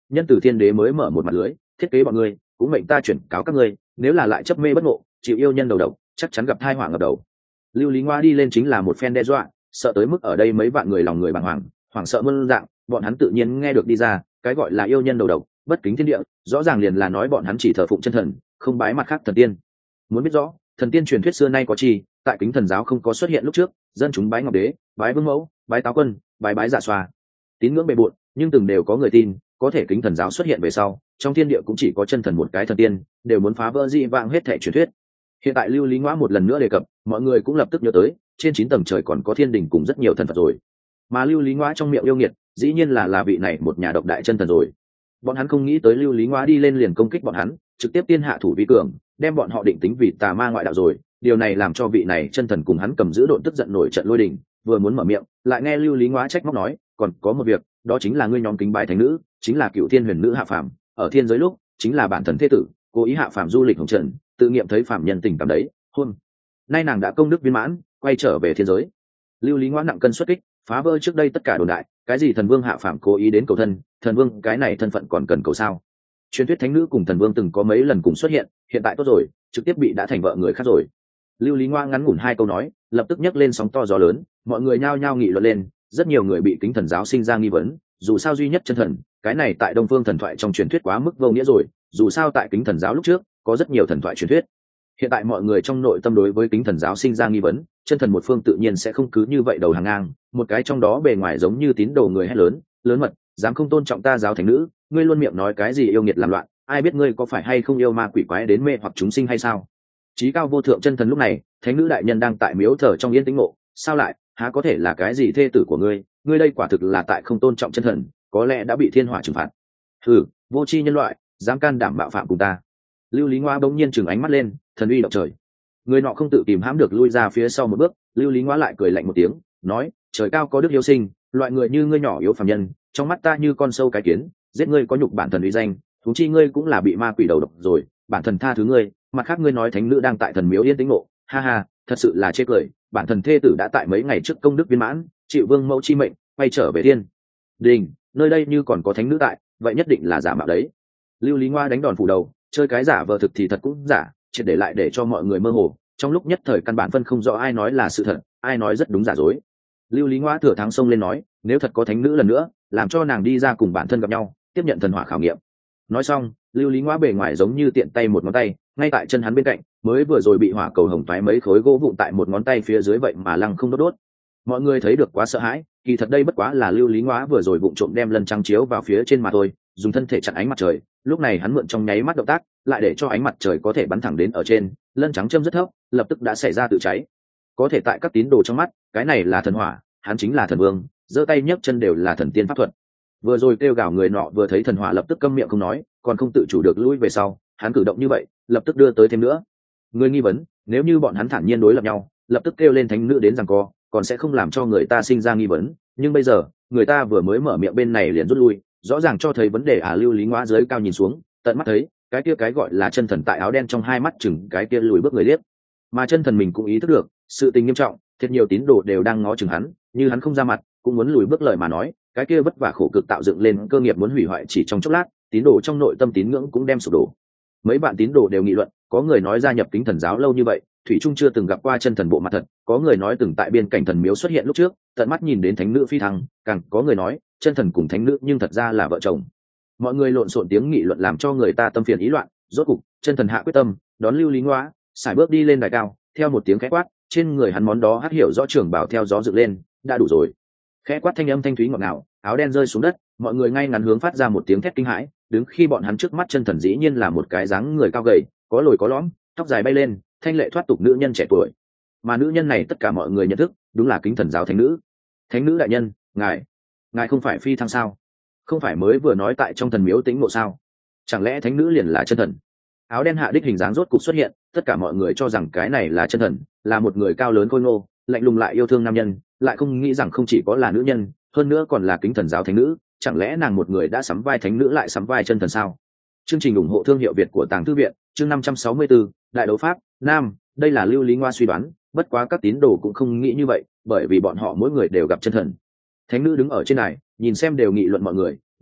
Speaker 1: nhân từ thiên đế mới mở một mặt lưới thiết kế bọn ngươi, cũng mệnh ta chuyển cáo các ngươi, nếu là lại chấp mê bất ngộ chịu yêu nhân đầu độc, chắc chắn gặp tai họa ngập đầu. Lưu Lý Ngoa đi lên chính là một phen đe dọa, sợ tới mức ở đây mấy vạn người lòng người bàng hoàng, hoảng sợ muôn dạng. Bọn hắn tự nhiên nghe được đi ra, cái gọi là yêu nhân đầu độc, bất kính thiên địa, rõ ràng liền là nói bọn hắn chỉ thờ phụng chân thần, không bái mặt khác thần tiên. Muốn biết rõ, thần tiên truyền thuyết xưa nay có chi, tại Kính Thần giáo không có xuất hiện lúc trước, dân chúng bái ngọc đế, bái vương mẫu, bái táo quân, bái dạ xoa, tín ngưỡng bề bộn, nhưng từng đều có người tin, có thể Kính Thần giáo xuất hiện về sau, trong thiên địa cũng chỉ có chân thần một cái thần tiên, đều muốn phá vỡ dị vãng hết thảy truyền thuyết. Hiện tại Lưu Lý Ngoã một lần nữa đề cập, mọi người cũng lập tức nhớ tới, trên 9 tầng trời còn có thiên đình cùng rất nhiều thần Phật rồi. Mà Lưu Lý Ngoã trong miệng yêu nghiệt, dĩ nhiên là vị này một nhà độc đại chân thần rồi. Bọn hắn không nghĩ tới Lưu Lý Ngoã đi lên liền công kích bọn hắn, trực tiếp tiên hạ thủ vi cường, đem bọn họ định tính vì tà ma ngoại đạo rồi. Điều này làm cho vị này chân thần cùng hắn cầm giữ độn tức giận nổi trận lôi đình, vừa muốn mở miệng, lại nghe Lưu Lý Ngoã trách móc nói, còn có một việc, đó chính là ngươi nhóm kính bái thánh nữ, chính là Cựu Thiên Huyền Nữ hạ phàm, ở thiên giới lúc, chính là bản thần thế tử, cố ý hạ phàm du lịch hồng trần, tự nghiệm thấy phàm nhân tình cảm đấy, hôm nay nàng đã công đức viên mãn, quay trở về thiên giới. Lưu Lý Ngoã nặng cân xuất kích, phá vỡ trước đây tất cả đồn đại, cái gì thần vương hạ phàm cố ý đến cầu thân, thần vương cái này thân phận còn cần cầu sao? Truyền thuyết thánh nữ cùng thần vương từng có mấy lần cùng xuất hiện, hiện tại tốt rồi, trực tiếp bị đã thành vợ người khác rồi. Lưu Lý Ngoa ngắn ngủn 2 câu nói, lập tức nhấc lên sóng to gió lớn, mọi người nhao nhao nghị luận lên, rất nhiều người bị Kính Thần giáo sinh ra nghi vấn, dù sao duy nhất chân thần, cái này tại Đông Phương thần thoại trong truyền thuyết quá mức vô nghĩa rồi, dù sao tại Kính Thần giáo lúc trước, có rất nhiều thần thoại truyền thuyết. Hiện tại mọi người trong nội tâm đối với Kính Thần giáo sinh ra nghi vấn, chân thần một phương tự nhiên sẽ không cứ như vậy đầu hàng ngang, một cái trong đó bề ngoài giống như tín đồ người hét lớn, lớn mật, dám không tôn trọng ta giáo thánh nữ, ngươi luôn miệng nói cái gì yêu nghiệt làm loạn, ai biết ngươi có phải hay không yêu ma quỷ quái đến mê hoặc chúng sinh hay sao? Chí cao vô thượng chân thần lúc này, thánh nữ đại nhân đang tại miếu thờ trong yên tĩnh ngộ, sao lại, há có thể là cái gì thê tử của ngươi, ngươi đây quả thực là tại không tôn trọng chân thần, có lẽ đã bị thiên hỏa trừng phạt. Vô tri nhân loại, dám can đảm bạo phạm cùng ta. Lưu Lý Ngoa bỗng nhiên trừng ánh mắt lên, thần uy động trời. Người nọ không tự kìm hãm được lui ra phía sau một bước, Lưu Lý Ngoa lại cười lạnh một tiếng, nói, trời cao có đức hiếu sinh, loại người như ngươi nhỏ yếu phàm nhân, trong mắt ta như con sâu cái kiến, giết ngươi có nhục bản thần uy danh, thú chi ngươi cũng là bị ma quỷ đầu độc rồi, bản thần tha thứ ngươi, mặt khác ngươi nói thánh nữ đang tại thần miếu yên tĩnh ngộ, ha ha, thật sự là chê cười, bản thần thê tử đã tại mấy ngày trước công đức viên mãn, chịu vương mẫu chi mệnh, quay trở về thiên đình, nơi đây như còn có thánh nữ tại, vậy nhất định là giả mạo đấy. Lưu Lý Ngoa đánh đòn phủ đầu, chơi cái giả vờ thực thì thật cũng giả, triệt để lại để cho mọi người mơ hồ, trong lúc nhất thời căn bản phân không rõ ai nói là sự thật, ai nói rất đúng giả dối. Lưu Lý Ngoa thừa thắng xông lên nói, nếu thật có thánh nữ lần nữa, làm cho nàng đi ra cùng bản thân gặp nhau, tiếp nhận thần hỏa khảo nghiệm. Nói xong, Lưu Lý Ngoa bề ngoài giống như tiện tay một ngón tay, ngay tại chân hắn bên cạnh, mới vừa rồi bị hỏa cầu hồng toái mấy khối gỗ vụn tại một ngón tay phía dưới vậy mà lăng không đốt. Mọi người thấy được quá sợ hãi, kỳ thật đây bất quá là Lưu Lý Ngoa vừa rồi vụng trộm đem lân trắng chiếu vào phía trên mà thôi, dùng thân thể chặn ánh mặt trời, lúc này hắn mượn trong nháy mắt động tác, lại để cho ánh mặt trời có thể bắn thẳng đến ở trên, lân trắng châm rất thấp, lập tức đã xảy ra tự cháy. Có thể tại các tín đồ trong mắt, cái này là thần hỏa, hắn chính là thần vương, giơ tay nhấc chân đều là thần tiên pháp thuật. Vừa rồi kêu gào người nọ vừa thấy thần hỏa lập tức câm miệng không nói, còn không tự chủ được lui về sau, hắn cử động như vậy, lập tức đưa tới thêm nữa. Người nghi vấn, nếu như bọn hắn thản nhiên đối lập nhau, lập tức kêu lên thánh nữ đến giằng co, còn sẽ không làm cho người ta sinh ra nghi vấn, nhưng bây giờ, người ta vừa mới mở miệng bên này liền rút lui, rõ ràng cho thấy vấn đề. Lưu Lý Ngoa dưới cao nhìn xuống, tận mắt thấy, cái kia cái gọi là chân thần tại áo đen trong hai mắt chừng cái kia lùi bước người liếc, mà chân thần mình cũng ý thức được sự tình nghiêm trọng, thật nhiều tín đồ đều đang ngó chừng hắn, như hắn không ra mặt, cũng muốn lùi bước lời mà nói, cái kia vất vả khổ cực tạo dựng lên cơ nghiệp muốn hủy hoại chỉ trong chốc lát, tín đồ trong nội tâm tín ngưỡng cũng đem sụp đổ. Mấy bạn tín đồ đều nghị luận, có người nói gia nhập Kính Thần giáo lâu như vậy, thủy trung chưa từng gặp qua chân thần bộ mặt thật, có người nói từng tại biên cảnh thần miếu xuất hiện lúc trước, tận mắt nhìn đến thánh nữ phi thăng, càng có người nói chân thần cùng thánh nữ nhưng thật ra là vợ chồng. Mọi người lộn xộn tiếng nghị luận làm cho người ta tâm phiền ý loạn. Rốt cục chân thần hạ quyết tâm, đón Lưu Lý Ngoa, sải bước đi lên đài cao, theo một tiếng khẽ quát, trên người hắn món đó hắc hiểu rõ trưởng bảo theo gió dựng lên, đã đủ rồi. Khẽ quát thanh âm thanh thúy ngọt ngào, áo đen rơi xuống đất, mọi người ngay ngắn hướng phát ra một tiếng thét kinh hãi. Đứng khi bọn hắn trước mắt chân thần dĩ nhiên là một cái dáng người cao gầy, có lồi có lõm, tóc dài bay lên, thanh lệ thoát tục nữ nhân trẻ tuổi. Mà nữ nhân này tất cả mọi người nhận thức, đúng là Kính Thần giáo thánh nữ. Thánh nữ đại nhân, ngài không phải phi thăng sao? Không phải mới vừa nói tại trong thần miếu tĩnh ngộ sao? Chẳng lẽ thánh nữ liền là chân thần? Áo đen hạ đích hình dáng rốt cục xuất hiện, tất cả mọi người cho rằng cái này là chân thần, là một người cao lớn khôi ngô, lạnh lùng lại yêu thương nam nhân, lại không nghĩ rằng không chỉ có là nữ nhân, hơn nữa còn là Kính Thần giáo thánh nữ. Chẳng lẽ nàng một người đã sắm vai thánh nữ lại sắm vai chân thần sao? Chương trình ủng hộ thương hiệu Việt của Tàng Thư viện, chương 564, Đại đấu pháp, Nam, đây là Lưu Lý Ngoa suy đoán, bất quá các tín đồ cũng không nghĩ như vậy, bởi vì bọn họ mỗi người đều gặp chân thần. Thánh nữ đứng ở trên này, nhìn xem đều nghị luận mọi người, nói,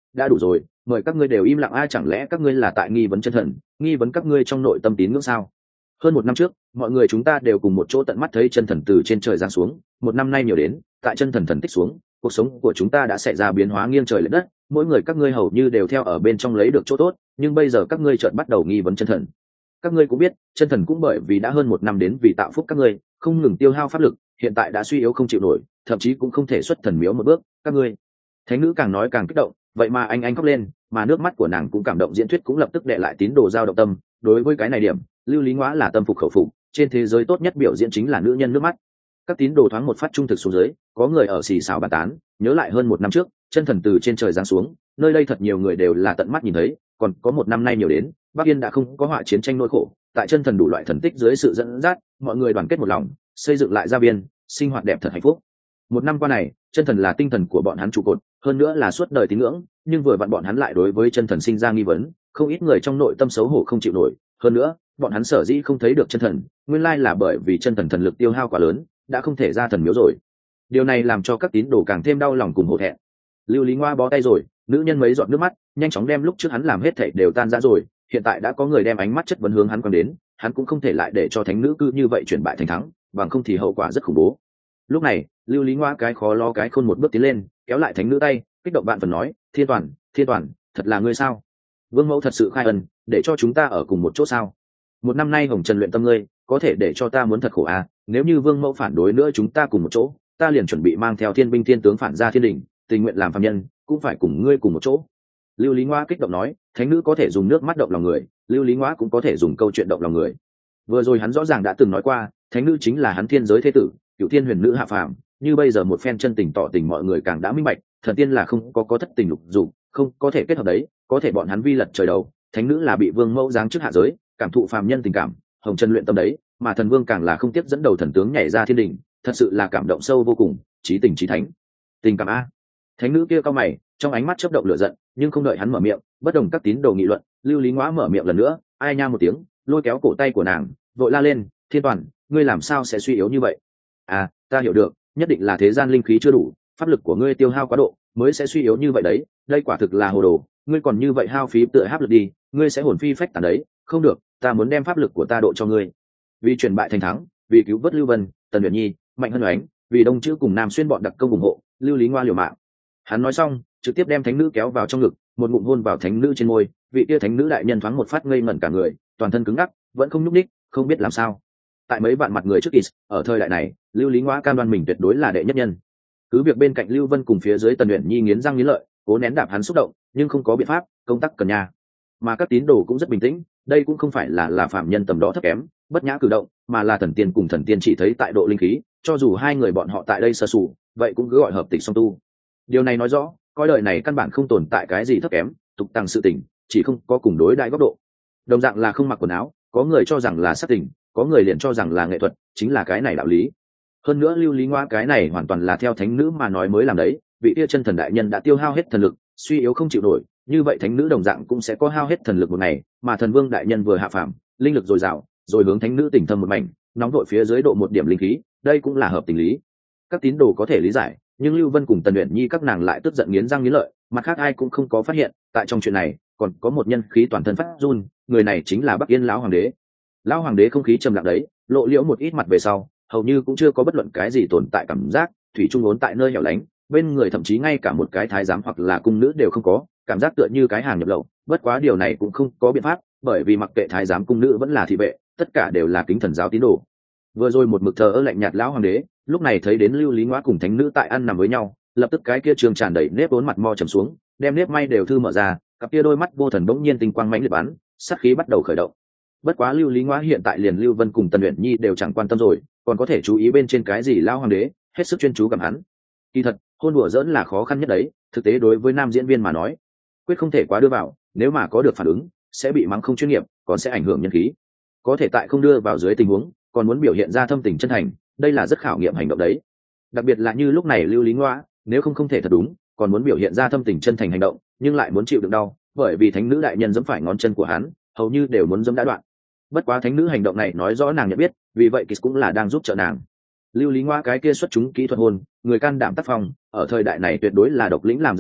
Speaker 1: đã đủ rồi, mời các ngươi đều im lặng. Chẳng lẽ các ngươi là tại nghi vấn chân thần, nghi vấn các ngươi trong nội tâm tín ngưỡng sao? Hơn một năm trước, mọi người chúng ta đều cùng một chỗ tận mắt thấy chân thần từ trên trời giáng xuống. Một năm nay nhiều đến, tại chân thần thần tích xuống, cuộc sống của chúng ta đã xảy ra biến hóa nghiêng trời lệch đất. Mỗi người các ngươi hầu như đều theo ở bên trong lấy được chỗ tốt, nhưng bây giờ các ngươi chợt bắt đầu nghi vấn chân thần. Các ngươi cũng biết, chân thần cũng bởi vì đã hơn một năm đến vì tạo phúc các ngươi, không ngừng tiêu hao pháp lực, hiện tại đã suy yếu không chịu nổi, thậm chí cũng không thể xuất thần miếu một bước. Các ngươi, thánh nữ càng nói càng kích động, vậy mà anh khóc lên, mà nước mắt của nàng cũng cảm động. Diễn thuyết cũng lập tức đệ lại tín đồ dao động tâm. Đối với cái này điểm, Lưu Lý Ngõa là tâm phục khẩu phục. Trên thế giới tốt nhất biểu diễn chính là nữ nhân nước mắt. Các tín đồ thoáng một phát trung thực xuống dưới, có người ở xì xào bàn tán, nhớ lại hơn một năm trước, chân thần từ trên trời giáng xuống, nơi đây thật nhiều người đều là tận mắt nhìn thấy, còn có một năm nay nhiều đến, Bắc Yên đã không có họa chiến tranh nỗi khổ, tại chân thần đủ loại thần tích dưới sự dẫn dắt, mọi người đoàn kết một lòng, xây dựng lại gia viên, sinh hoạt đẹp thật hạnh phúc. Một năm qua này, chân thần là tinh thần của bọn hắn trụ cột, hơn nữa là suốt đời tín ngưỡng, nhưng vừa vặn bọn hắn lại đối với chân thần sinh ra nghi vấn, không ít người trong nội tâm xấu hổ không chịu nổi. Hơn nữa, bọn hắn sở dĩ không thấy được chân thần, nguyên lai là bởi vì chân thần thần lực tiêu hao quá lớn, đã không thể ra thần miếu rồi. Điều này làm cho các tín đồ càng thêm đau lòng cùng hổ thẹn. Lưu Lý Ngoa bó tay rồi, nữ nhân mấy giọt nước mắt, nhanh chóng đem lúc trước hắn làm hết thảy đều tan ra rồi. Hiện tại đã có người đem ánh mắt chất vấn hướng hắn quăng đến, hắn cũng không thể lại để cho thánh nữ cứ như vậy chuyển bại thành thắng, bằng không thì hậu quả rất khủng bố. Lúc này, Lưu Lý Ngoa cái khó lo cái khôn một bước tiến lên, kéo lại thánh nữ tay, kích động bạn phần nói: Thiên Toàn, Thiên Toàn, thật là ngươi sao? Vương mẫu thật sự khai ân, để cho chúng ta ở cùng một chỗ sao? Một năm nay hồng trần luyện tâm ngươi, có thể để cho ta muốn thật khổ à? Nếu như Vương mẫu phản đối nữa chúng ta cùng một chỗ, ta liền chuẩn bị mang theo thiên binh thiên tướng phản ra thiên đình, tình nguyện làm phàm nhân, cũng phải cùng ngươi cùng một chỗ. Lưu Lý Ngoa kích động nói, thánh nữ có thể dùng nước mắt động lòng người, Lưu Lý Ngoa cũng có thể dùng câu chuyện động lòng người. Vừa rồi hắn rõ ràng đã từng nói qua, thánh nữ chính là hắn thiên giới thế tử, cựu thiên huyền nữ hạ phàm, như bây giờ một phen chân tình tỏ tình, mọi người càng đã minh bạch, thần tiên là không có thất tình lục dục, không có thể kết hợp đấy, có thể bọn hắn vi lật trời đầu, thánh nữ là bị vương mẫu giáng chức hạ giới, cảm thụ phàm nhân tình cảm, hồng chân luyện tâm đấy, mà thần vương càng là không tiếp dẫn đầu thần tướng nhảy ra thiên đình, thật sự là cảm động sâu vô cùng, chí tình chí thánh. Tình cảm a. Thánh nữ kia cau mày, trong ánh mắt chớp động lửa giận, nhưng không đợi hắn mở miệng, bất đồng các tín đồ nghị luận, Lưu Lý Ngoa mở miệng lần nữa, ai nha một tiếng, lôi kéo cổ tay của nàng, vội la lên, Thiên Toàn, ngươi làm sao sẽ suy yếu như vậy? À, ta hiểu được, nhất định là thế gian linh khí chưa đủ, pháp lực của ngươi tiêu hao quá độ, mới sẽ suy yếu như vậy đấy, đây quả thực là hồ đồ, ngươi còn như vậy hao phí tựa áp lực đi, ngươi sẽ hồn phi phách tán đấy, không được, ta muốn đem pháp lực của ta độ cho ngươi. Vì chuyển bại thành thắng, vì cứu vớt Lưu Vân, Tần Uyển Nhi, Mạnh Hân Oánh, vì Đông Chữ cùng Nam Xuyên bọn đặc công ủng hộ, Lưu Lý Ngoa liều mạng. Hắn nói xong, trực tiếp đem thánh nữ kéo vào trong ngực, một ngụm hôn vào thánh nữ trên môi, vị kia thánh nữ đại nhân thoáng một phát ngây ngẩn cả người, toàn thân cứng ngắc, vẫn không nhúc nhích, không biết làm sao. Tại mấy vạn mặt người trước Is, ở thời đại này, Lưu Lý Ngoa cam đoan mình tuyệt đối là đệ nhất nhân. Cứ việc bên cạnh Lưu Vân cùng phía dưới Tần Uyển Nhi nghiến răng nghiến lợi, cố nén đạp hắn xúc động, nhưng không có biện pháp, công tác cần nhà. Mà các tín đồ cũng rất bình tĩnh, đây cũng không phải là phạm nhân tầm đó thấp kém, bất nhã cử động, mà là thần tiên cùng thần tiên chỉ thấy tại độ linh khí, cho dù hai người bọn họ tại đây sơ sủ, vậy cũng cứ gọi hợp tịch song tu. Điều này nói rõ, coi đời này căn bản không tồn tại cái gì thấp kém, tục tăng sự tình, chỉ không có cùng đối đại góc độ. Đồng dạng là không mặc quần áo, có người cho rằng là sắc tình, có người liền cho rằng là nghệ thuật, chính là cái này đạo lý. Hơn nữa Lưu Lý Ngoa cái này hoàn toàn là theo thánh nữ mà nói mới làm đấy, vị kia chân thần đại nhân đã tiêu hao hết thần lực, suy yếu không chịu nổi, như vậy thánh nữ đồng dạng cũng sẽ có hao hết thần lực một ngày, mà thần vương đại nhân vừa hạ phàm, linh lực dồi dào, rồi hướng thánh nữ tình thâm một mảnh, nóng vội phía dưới độ một điểm linh khí, đây cũng là hợp tình lý. Các tín đồ có thể lý giải, nhưng Lưu Vân cùng Tần Uyển Nhi các nàng lại tức giận nghiến răng nghiến lợi, mặt khác ai cũng không có phát hiện, tại trong chuyện này còn có một nhân khí toàn thân phát run, người này chính là Bắc Yên lão hoàng đế. Lão hoàng đế không khí trầm lặng đấy, lộ liễu một ít mặt về sau, hầu như cũng chưa có bất luận cái gì tồn tại cảm giác, thủy chung ốn tại nơi hẻo lánh, bên người thậm chí ngay cả một cái thái giám hoặc là cung nữ đều không có, cảm giác tựa như cái hàng nhập lậu. Bất quá điều này cũng không có biện pháp, bởi vì mặc kệ thái giám cung nữ vẫn là thị vệ, tất cả đều là kính thần giáo tín đồ. Vừa rồi một mực thờ ơ lạnh nhạt lão hoàng đế, lúc này thấy đến Lưu Lý Ngoa cùng thánh nữ tại ăn nằm với nhau, lập tức cái kia trường tràn đầy nếp vốn mặt mo trầm xuống, đem nếp may đều thư mở ra, cặp kia đôi mắt vô thần bỗng nhiên tinh quang mãnh liệt bắn, sát khí bắt đầu khởi động. Bất quá Lưu Lý Ngoa hiện tại liền Lưu Vân cùng Tần Uyển Nhi đều chẳng quan tâm rồi, còn có thể chú ý bên trên cái gì lão hoàng đế, hết sức chuyên chú cầm hắn. Kỳ thật, hôn đùa giỡn là khó khăn nhất đấy, thực tế đối với nam diễn viên mà nói, quyết không thể quá đưa vào, nếu mà có được phản ứng, sẽ bị mắng không chuyên nghiệp, còn sẽ ảnh hưởng nhân khí. Có thể tại không đưa vào dưới tình huống, còn muốn biểu hiện ra thâm tình chân thành, đây là rất khảo nghiệm hành động đấy. Đặc biệt là như lúc này Lưu Lý Ngoa, nếu không thể thật đúng, còn muốn biểu hiện ra thâm tình chân thành hành động, nhưng lại muốn chịu đựng đau, bởi vì thánh nữ đại nhân giẫm phải ngón chân của hắn, hầu như đều muốn giẫm đã đoạn. Bất quá thánh nữ hành động này nói rõ nàng nhận biết, vì vậy Kiss cũng là đang giúp trợ nàng. Lưu Lý Ngoa cái kia xuất chúng kỹ thuật hôn, người can đảm tác phong, ở thời đại này tuyệt đối là độc lĩnh làm rằng đấy,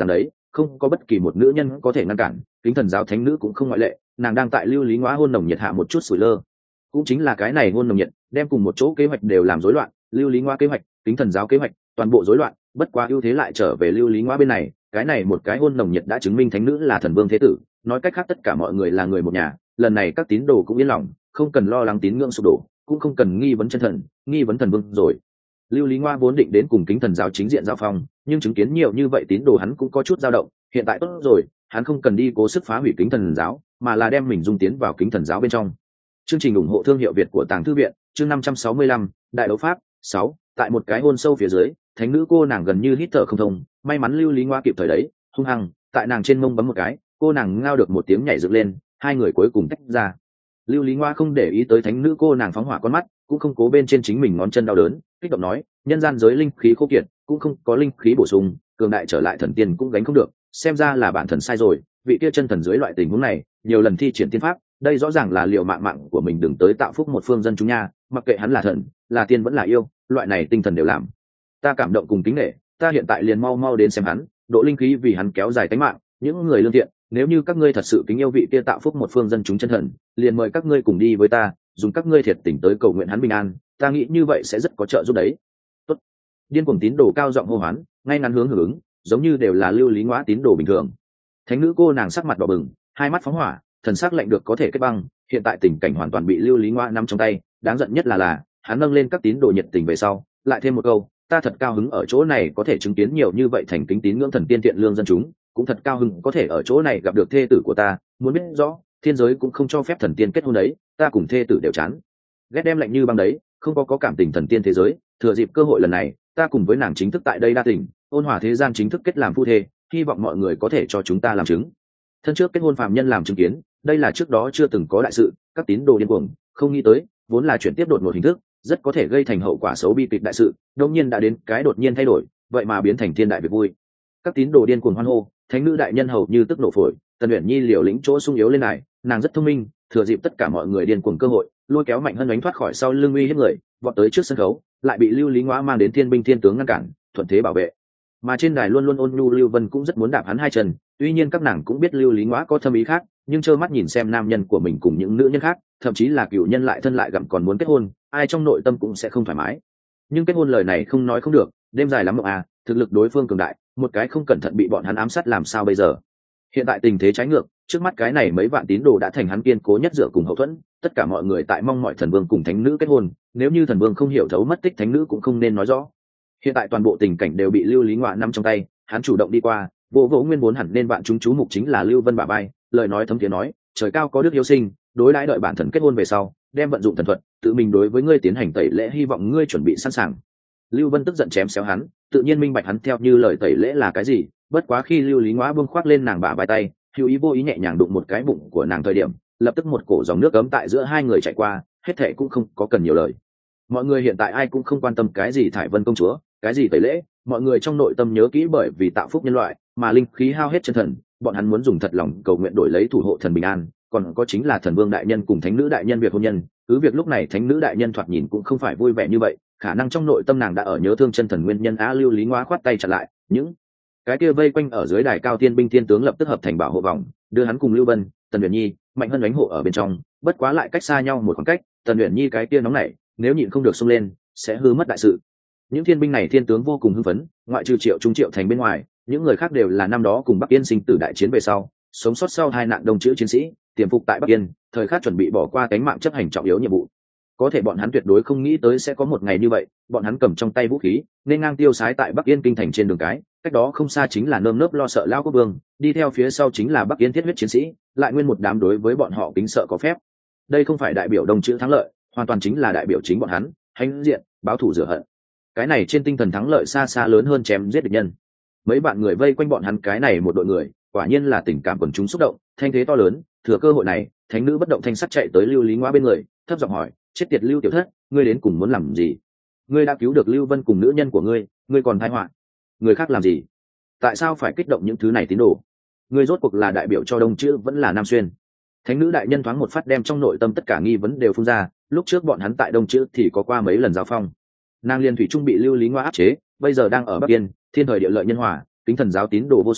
Speaker 1: không có bất kỳ một nữ nhân có thể ngăn cản, kính thần giáo thánh nữ cũng không ngoại lệ. Nàng đang tại lưu lý ngõa hôn nồng nhiệt hạ một chút sủi lơ. Cũng chính là cái này hôn nồng nhiệt đem cùng một chỗ kế hoạch đều làm rối loạn, lưu lý ngõa kế hoạch, kính thần giáo kế hoạch, toàn bộ rối loạn. Bất quá ưu thế lại trở về lưu lý ngõa bên này, cái này một cái hôn nồng nhiệt đã chứng minh thánh nữ là thần vương thế tử, nói cách khác tất cả mọi người là người một nhà. Lần này các tín đồ cũng yên lòng, không cần lo lắng tín ngưỡng sụp đổ, cũng không cần nghi vấn chân thần, nghi vấn thần vương rồi. Lưu lý ngoa vốn định đến cùng kính thần giáo chính diện giao phong, nhưng chứng kiến nhiều như vậy tín đồ hắn cũng có chút dao động. Hiện tại tốt rồi, hắn không cần đi cố sức phá hủy kính thần giáo, mà là đem mình dung tiến vào kính thần giáo bên trong. Chương trình ủng hộ thương hiệu Việt của Tàng Thư viện, chương 565, đại đấu pháp 6. Tại một cái hôn sâu phía dưới, thánh nữ cô nàng gần như hít thở không thông, may mắn lưu lý ngoa kịp thời đấy, hung hăng tại nàng trên mông bấm một cái, cô nàng ngao được một tiếng nhảy dựng lên, hai người cuối cùng tách ra. Lưu lý ngoa không để ý tới thánh nữ cô nàng phóng hỏa con mắt, cũng không cố bên trên chính mình ngón chân đau đớn, kích động nói, nhân gian giới linh khí khô kiệt, cũng không có linh khí bổ sung, cường đại trở lại thần tiên cũng gánh không được, xem ra là bản thần sai rồi. Vị kia chân thần dưới loại tình huống này nhiều lần thi triển tiên pháp, đây rõ ràng là liều mạng của mình đừng tới tạo phúc một phương dân chúng nha. Mặc kệ hắn là thần là tiên vẫn là yêu, loại này tinh thần đều làm ta cảm động cùng kính nể. Ta hiện tại liền mau mau đến xem hắn, độ linh khí vì hắn kéo dài tính mạng. Những người lương thiện, nếu như các ngươi thật sự kính yêu vị kia tạo phúc một phương dân chúng chân thần, liền mời các ngươi cùng đi với ta, dùng các ngươi thiệt tình tới cầu nguyện hắn bình an, ta nghĩ như vậy sẽ rất có trợ giúp đấy. Tốt. Điên cuồng tín đồ cao giọng hô hoán, ngay ngắn hướng hưởng ứng, giống như đều là lưu lý ngõa tín đồ bình thường. Thánh nữ cô nàng sắc mặt đỏ bừng, hai mắt phóng hỏa, thần sắc lạnh được có thể kết băng. Hiện tại tình cảnh hoàn toàn bị lưu lý ngõa nắm trong tay, đáng giận nhất là hắn nâng lên các tín đồ nhiệt tình về sau, lại thêm một câu, ta thật cao hứng ở chỗ này có thể chứng kiến nhiều như vậy thành kính tín ngưỡng thần tiên thiện lương dân chúng, cũng thật cao hứng có thể ở chỗ này gặp được thê tử của ta. Muốn biết rõ, thiên giới cũng không cho phép thần tiên kết hôn đấy, ta cùng thê tử đều chán ghét đem lạnh như băng đấy, không có cảm tình thần tiên thế giới. Thừa dịp cơ hội lần này, ta cùng với nàng chính thức tại đây đa tình ôn hòa thế gian chính thức kết làm phu thê, hy vọng mọi người có thể cho chúng ta làm chứng. Thân trước kết hôn phàm nhân làm chứng kiến, đây là trước đó chưa từng có đại sự. Các tín đồ điên cuồng, không nghĩ tới vốn là chuyển tiếp đột ngột hình thức, rất có thể gây thành hậu quả xấu bi kịch đại sự, đột nhiên đã đến cái đột nhiên thay đổi, vậy mà biến thành thiên đại việc vui. Các tín đồ điên cuồng hoan hô, thánh nữ đại nhân hầu như tức nổ phổi. Tần Uyển Nhi liều lĩnh chỗ sung yếu lên này, nàng rất thông minh, thừa dịp tất cả mọi người điên cuồng cơ hội, lôi kéo Mạnh Hân đánh thoát khỏi sau lưng uy hiếp người, vọt tới trước sân khấu, lại bị lưu lý ngõa mang đến thiên binh thiên tướng ngăn cản, thuận thế bảo vệ. Mà trên đài luôn luôn ôn nhu Lưu Vân cũng rất muốn đạp hắn hai chân, tuy nhiên các nàng cũng biết lưu lý ngõa có thâm ý khác, nhưng trơ mắt nhìn xem nam nhân của mình cùng những nữ nhân khác, thậm chí là cựu nhân lại thân lại gặm còn muốn kết hôn, ai trong nội tâm cũng sẽ không thoải mái. Nhưng kết hôn lời này không nói không được, đêm dài lắm mộng à, thực lực đối phương cường đại, một cái không cẩn thận bị bọn hắn ám sát làm sao bây giờ. Hiện tại tình thế trái ngược, trước mắt cái này mấy vạn tín đồ đã thành hắn kiên cố nhất dựa cùng hậu thuẫn, tất cả mọi người tại mong mọi thần vương cùng thánh nữ kết hôn, nếu như thần vương không hiểu thấu mất tích thánh nữ cũng không nên nói rõ. Hiện tại toàn bộ tình cảnh đều bị lưu lý ngọa nắm trong tay, hắn chủ động đi qua, vỗ vỗ nguyên vốn hẳn nên bạn chúng chú mục chính là Lưu Vân bà bay, lời nói thấm thiế nói, trời cao có đức hiếu sinh, đối đãi đợi bản thần kết hôn về sau, đem vận dụng thần thuật, tự mình đối với ngươi tiến hành tẩy lễ, hy vọng ngươi chuẩn bị sẵn sàng. Lưu Vân tức giận chém xéo hắn, tự nhiên minh bạch hắn theo như lời tẩy lễ là cái gì, bất quá khi lưu lý ngõa buông khoác lên nàng bả vai tay, hữu ý vô ý nhẹ nhàng đụng một cái bụng của nàng thời điểm, lập tức một cổ dòng nước cấm tại giữa hai người chạy qua, hết thệ cũng không có cần nhiều lời. Mọi người hiện tại ai cũng không quan tâm cái gì thải vân công chúa, cái gì tẩy lễ, mọi người trong nội tâm nhớ kỹ bởi vì tạo phúc nhân loại mà linh khí hao hết chân thần, bọn hắn muốn dùng thật lòng cầu nguyện đổi lấy thủ hộ thần bình an. Còn có chính là thần vương đại nhân cùng thánh nữ đại nhân việc hôn nhân, cứ việc lúc này thánh nữ đại nhân thoạt nhìn cũng không phải vui vẻ như vậy, khả năng trong nội tâm nàng đã ở nhớ thương chân thần nguyên nhân. Á lưu lý ngõa khoát tay chặn lại, những cái kia vây quanh ở dưới đài cao tiên binh thiên tướng lập tức hợp thành bảo hộ vòng, đưa hắn cùng Lưu Vân, Tần Uyển Nhi, Mạnh Hân đánh hộ ở bên trong, bất quá lại cách xa nhau một khoảng cách. Tần Uyển Nhi cái kia nóng nảy, nếu nhịn không được xông lên sẽ hư mất đại sự. Những thiên binh này thiên tướng vô cùng hưng phấn, ngoại trừ Triệu Trung Triệu Thành bên ngoài, những người khác đều là năm đó cùng Bắc Yên sinh tử đại chiến về sau sống sót sau hai nạn đông chữ chiến sĩ, tiềm phục tại Bắc Yên, thời khắc chuẩn bị bỏ qua cánh mạng chấp hành trọng yếu nhiệm vụ. Có thể bọn hắn tuyệt đối không nghĩ tới sẽ có một ngày như vậy, bọn hắn cầm trong tay vũ khí nên ngang tiêu sái tại Bắc Yên kinh thành trên đường cái, cách đó không xa chính là nơm nớp lo sợ Lão Quốc Vương, đi theo phía sau chính là Bắc Yên thiết huyết chiến sĩ, lại nguyên một đám đối với bọn họ kính sợ có phép. Đây không phải đại biểu đông chữ thắng lợi, hoàn toàn chính là đại biểu chính bọn hắn hãnh diện báo thù rửa hận. Cái này trên tinh thần thắng lợi xa xa lớn hơn chém giết địch nhân. Mấy bạn người vây quanh bọn hắn cái này một đội người, quả nhiên là tình cảm quần chúng xúc động, thanh thế to lớn. Thừa cơ hội này, thánh nữ bất động thanh sắc chạy tới lưu lý ngõa bên người, thấp giọng hỏi, chết tiệt Lưu tiểu thất, ngươi đến cùng muốn làm gì? Ngươi đã cứu được Lưu Vân cùng nữ nhân của ngươi, ngươi còn tai họa người khác làm gì? Tại sao phải kích động những thứ này tín đồ? Ngươi rốt cuộc là đại biểu cho đông chữ vẫn là nam xuyên? Thánh nữ đại nhân thoáng một phát đem trong nội tâm tất cả nghi vấn đều phun ra. Lúc trước bọn hắn tại đông chữ thì có qua mấy lần giao phong, nàng liên thủy trung bị lưu lý ngõa áp chế, bây giờ đang ở Bắc Yên, thiên thời địa lợi nhân hòa, kính thần giáo tín đồ vô số,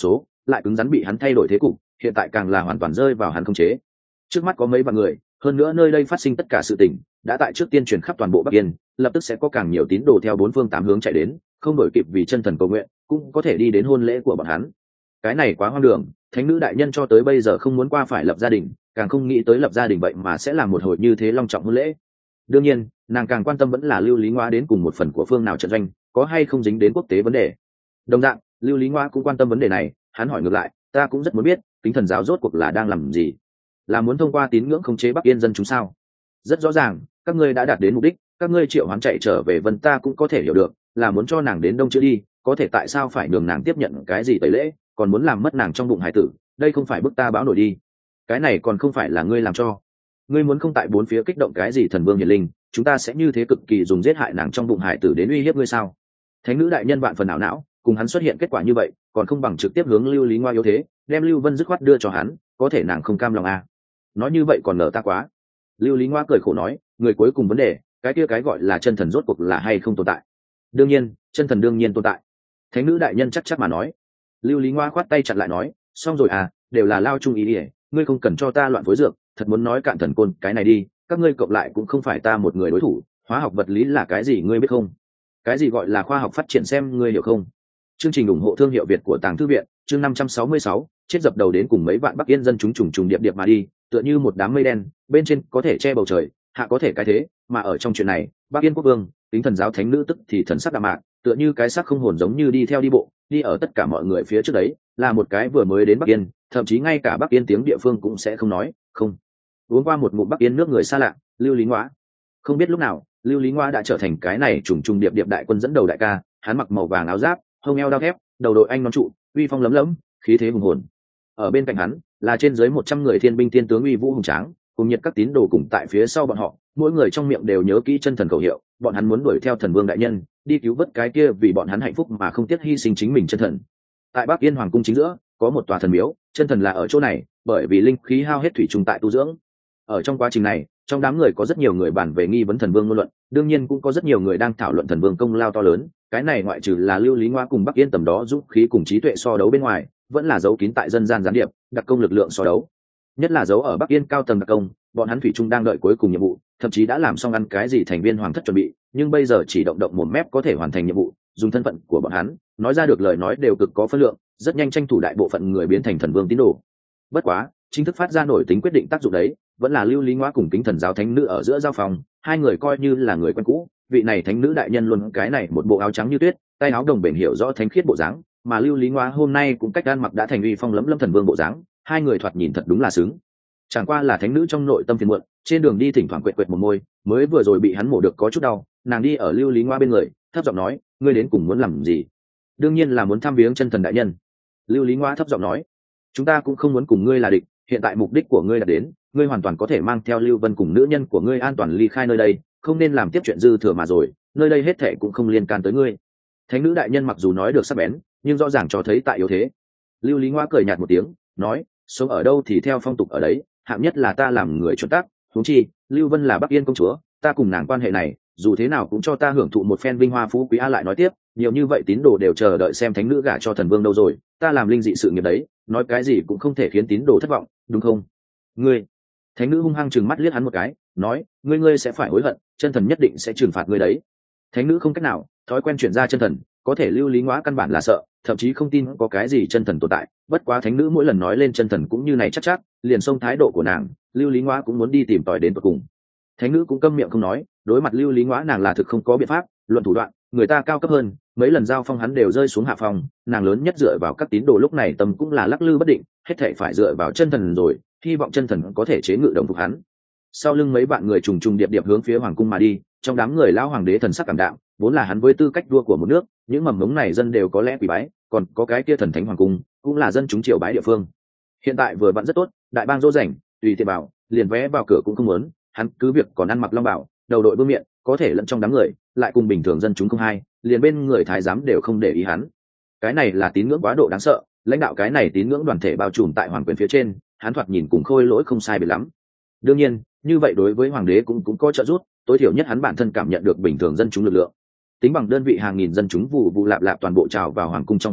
Speaker 1: lại cứng rắn bị hắn thay đổi thế cục, hiện tại càng là hoàn toàn rơi vào hắn khống chế. Trước mắt có mấy vạn người, hơn nữa nơi đây phát sinh tất cả sự tình đã tại trước tiên truyền khắp toàn bộ Bắc Yên, lập tức sẽ có càng nhiều tín đồ theo bốn phương tám hướng chạy đến, không đổi kịp vì chân thần cầu nguyện, cũng có thể đi đến hôn lễ của bọn hắn. Cái này quá hoang đường, thánh nữ đại nhân cho tới bây giờ không muốn qua phải lập gia đình, càng không nghĩ tới lập gia đình vậy mà sẽ làm một hồi như thế long trọng hôn lễ. Đương nhiên, nàng càng quan tâm vẫn là Lưu Lý Ngoa đến cùng một phần của phương nào trận doanh, có hay không dính đến quốc tế vấn đề. Đồng dạng, Lưu Lý Ngoa cũng quan tâm vấn đề này, hắn hỏi ngược lại, ta cũng rất muốn biết, Kính Thần giáo rốt cuộc là đang làm gì? Là muốn thông qua tín ngưỡng khống chế Bắc Yên dân chúng sao? Rất rõ ràng, các ngươi đã đạt đến mục đích, các ngươi triệu hoán chạy trở về Vân ta cũng có thể hiểu được, là muốn cho nàng đến Đông chữa đi, có thể tại sao phải nhường nàng tiếp nhận cái gì tẩy lễ, còn muốn làm mất nàng trong bụng hải tử, đây không phải bức ta báo nổi đi. Cái này còn không phải là ngươi làm cho. Ngươi muốn không tại bốn phía kích động cái gì thần vương hiển linh, chúng ta sẽ như thế cực kỳ dùng giết hại nàng trong bụng hải tử đến uy hiếp ngươi sao? Thánh nữ đại nhân vạn phần ảo não, cùng hắn xuất hiện kết quả như vậy, còn không bằng trực tiếp hướng Lưu Lý Ngoa yếu thế, đem Lưu Vân dứt khoát đưa cho hắn, có thể nàng không cam lòng à? Nói như vậy còn nở ta quá. Lưu Lý Ngoa cười khổ nói, người cuối cùng vấn đề, cái kia cái gọi là chân thần rốt cuộc là hay không tồn tại? Đương nhiên, chân thần đương nhiên tồn tại. Thánh nữ đại nhân chắc chắc mà nói. Lưu Lý Ngoa khoát tay chặn lại nói, xong rồi à, đều là lao chung ý ỉa, ngươi không cần cho ta loạn phối dược, thật muốn nói cạn thần côn cái này đi, các ngươi cộng lại cũng không phải ta một người đối thủ. Hóa học vật lý là cái gì ngươi biết không? Cái gì gọi là khoa học phát triển xem ngươi hiểu không? Chương trình ủng hộ thương hiệu Việt của Tàng Thư viện, chương 566, chết dập đầu đến cùng mấy vạn Bắc Yên dân chúng trùng trùng điệp điệp mà đi, tựa như một đám mây đen, bên trên có thể che bầu trời, hạ có thể cái thế, mà ở trong chuyện này, Bắc Yên quốc vương, Kính Thần giáo thánh nữ tức thì thần sắc đạm mạc, tựa như cái xác không hồn giống như đi theo đi bộ, đi ở tất cả mọi người phía trước đấy, là một cái vừa mới đến Bắc Yên, thậm chí ngay cả Bắc Yên tiếng địa phương cũng sẽ không nói, không. Uống qua một ngụm Bắc Yên nước người xa lạ, Lưu Lý Ngoa. Không biết lúc nào, Lưu Lý Ngoa đã trở thành cái này trùng trùng điệp điệp đại quân dẫn đầu đại ca, hắn mặc màu vàng áo giáp, hông eo đao thép, đầu đội anh nón trụ, uy phong lấm lấm, khí thế hùng hồn. Ở bên cạnh hắn là trên dưới 100 người thiên binh thiên tướng uy vũ hùng tráng, cùng nhiệt các tín đồ cùng tại phía sau bọn họ, mỗi người trong miệng đều nhớ kỹ chân thần khẩu hiệu, bọn hắn muốn đuổi theo thần vương đại nhân, đi cứu vớt cái kia vì bọn hắn hạnh phúc mà không tiếc hy sinh chính mình chân thần. Tại Bắc Yên hoàng cung chính giữa, có một tòa thần miếu, chân thần là ở chỗ này, bởi vì linh khí hao hết thủy trùng tại tu dưỡng. Ở trong quá trình này, trong đám người có rất nhiều người bàn về nghi vấn thần vương ngôn luận, đương nhiên cũng có rất nhiều người đang thảo luận thần vương công lao to lớn, cái này ngoại trừ là Lưu Lý Ngoa cùng Bắc Yên tầm đó giúp khí cùng trí tuệ so đấu bên ngoài, vẫn là giấu kín tại dân gian gián điệp, đặc công lực lượng so đấu. Nhất là giấu ở Bắc Yên cao tầng đặc công, bọn hắn thủy chung đang đợi cuối cùng nhiệm vụ, thậm chí đã làm xong ăn cái gì thành viên hoàng thất chuẩn bị, nhưng bây giờ chỉ động động một mép có thể hoàn thành nhiệm vụ, dùng thân phận của bọn hắn, nói ra được lời nói đều cực có phân lượng, rất nhanh tranh thủ đại bộ phận người biến thành thần vương tín đồ. Bất quá, chính thức phát ra nổi tính quyết định tác dụng đấy, vẫn là Lưu Lý Ngoa cùng Kính Thần giáo thánh nữ ở giữa giao phòng, hai người coi như là người quen cũ, vị này thánh nữ đại nhân luôn cái này một bộ áo trắng như tuyết, tay áo đồng bền hiểu rõ thánh khiết bộ dáng, mà Lưu Lý Ngoa hôm nay cũng cách ăn mặc đã thành uy phong lấm lấm thần vương bộ dáng, hai người thoạt nhìn thật đúng là xứng. Chẳng qua là thánh nữ trong nội tâm phiền muộn, trên đường đi thỉnh thoảng quệt quệt một môi, mới vừa rồi bị hắn mổ được có chút đau, nàng đi ở Lưu Lý Ngoa bên người, thấp giọng nói, ngươi đến cùng muốn làm gì? Đương nhiên là muốn thăm viếng chân thần đại nhân. Lưu Lý Ngoa thấp giọng nói, chúng ta cũng không muốn cùng ngươi là địch, hiện tại mục đích của ngươi đã đến, ngươi hoàn toàn có thể mang theo Lưu Vân cùng nữ nhân của ngươi an toàn ly khai nơi đây, không nên làm tiếp chuyện dư thừa mà rồi, nơi đây hết thảy cũng không liên can tới ngươi. Thánh nữ đại nhân mặc dù nói được sắc bén, nhưng rõ ràng cho thấy tại yếu thế. Lưu Lý Ngoa cười nhạt một tiếng, nói, sống ở đâu thì theo phong tục ở đấy, hạng nhất là ta làm người chuẩn tắc, huống chi, Lưu Vân là Bắc Yên công chúa, ta cùng nàng quan hệ này, dù thế nào cũng cho ta hưởng thụ một phen vinh hoa phú quý. A lại nói tiếp, nhiều như vậy tín đồ đều chờ đợi xem thánh nữ gả cho thần vương đâu rồi, ta làm linh dị sự nghiệp đấy, nói cái gì cũng không thể khiến tín đồ thất vọng, đúng không? Ngươi. Thánh nữ hung hăng trừng mắt liếc hắn một cái, nói, ngươi sẽ phải hối hận, chân thần nhất định sẽ trừng phạt ngươi đấy. Thánh nữ không cách nào, thói quen chuyển ra chân thần, có thể Lưu Lý Ngoa căn bản là sợ, thậm chí không tin có cái gì chân thần tồn tại. Bất quá thánh nữ mỗi lần nói lên chân thần cũng như này chắc, liền xông thái độ của nàng, Lưu Lý Ngoa cũng muốn đi tìm tòi đến tận cùng. Thánh nữ cũng câm miệng không nói, đối mặt Lưu Lý Ngoa nàng là thực không có biện pháp, luận thủ đoạn, người ta cao cấp hơn, mấy lần giao phong hắn đều rơi xuống hạ phong, nàng lớn nhất dựa vào các tín đồ lúc này tâm cũng là lắc lư bất định, hết thảy phải dựa vào chân thần rồi, hy vọng chân thần có thể chế ngự đồng phục hắn. Sau lưng mấy bạn người trùng trùng điệp điệp hướng phía hoàng cung mà đi, trong đám người lão hoàng đế thần sắc cảm đạm, vốn là hắn với tư cách vua của một nước, những mầm mống này dân đều có lẽ quỳ bái, còn có cái kia thần thánh hoàng cung, cũng là dân chúng triều bái địa phương. Hiện tại vừa vặn rất tốt, đại bang dỗ rảnh, tùy tiện bảo, liền vé vào cửa cũng không muốn, hắn cứ việc còn ăn mặc long bào, đầu đội vương miện, có thể lẫn trong đám người, lại cùng bình thường dân chúng không hai, liền bên người thái giám đều không để ý hắn. Cái này là tín ngưỡng quá độ đáng sợ, lãnh đạo cái này tín ngưỡng đoàn thể bao trùm tại hoàng quyền phía trên, hắn thoạt nhìn cùng khôi lỗi không sai biệt lắm. Đương nhiên, như vậy đối với hoàng đế cũng có trợ giúp, tối thiểu nhất hắn bản thân cảm nhận được bình thường dân chúng lực lượng. Tính bằng đơn vị hàng nghìn dân chúng vụ lạp lạp toàn bộ trào vào hoàng cung trong phạm vi,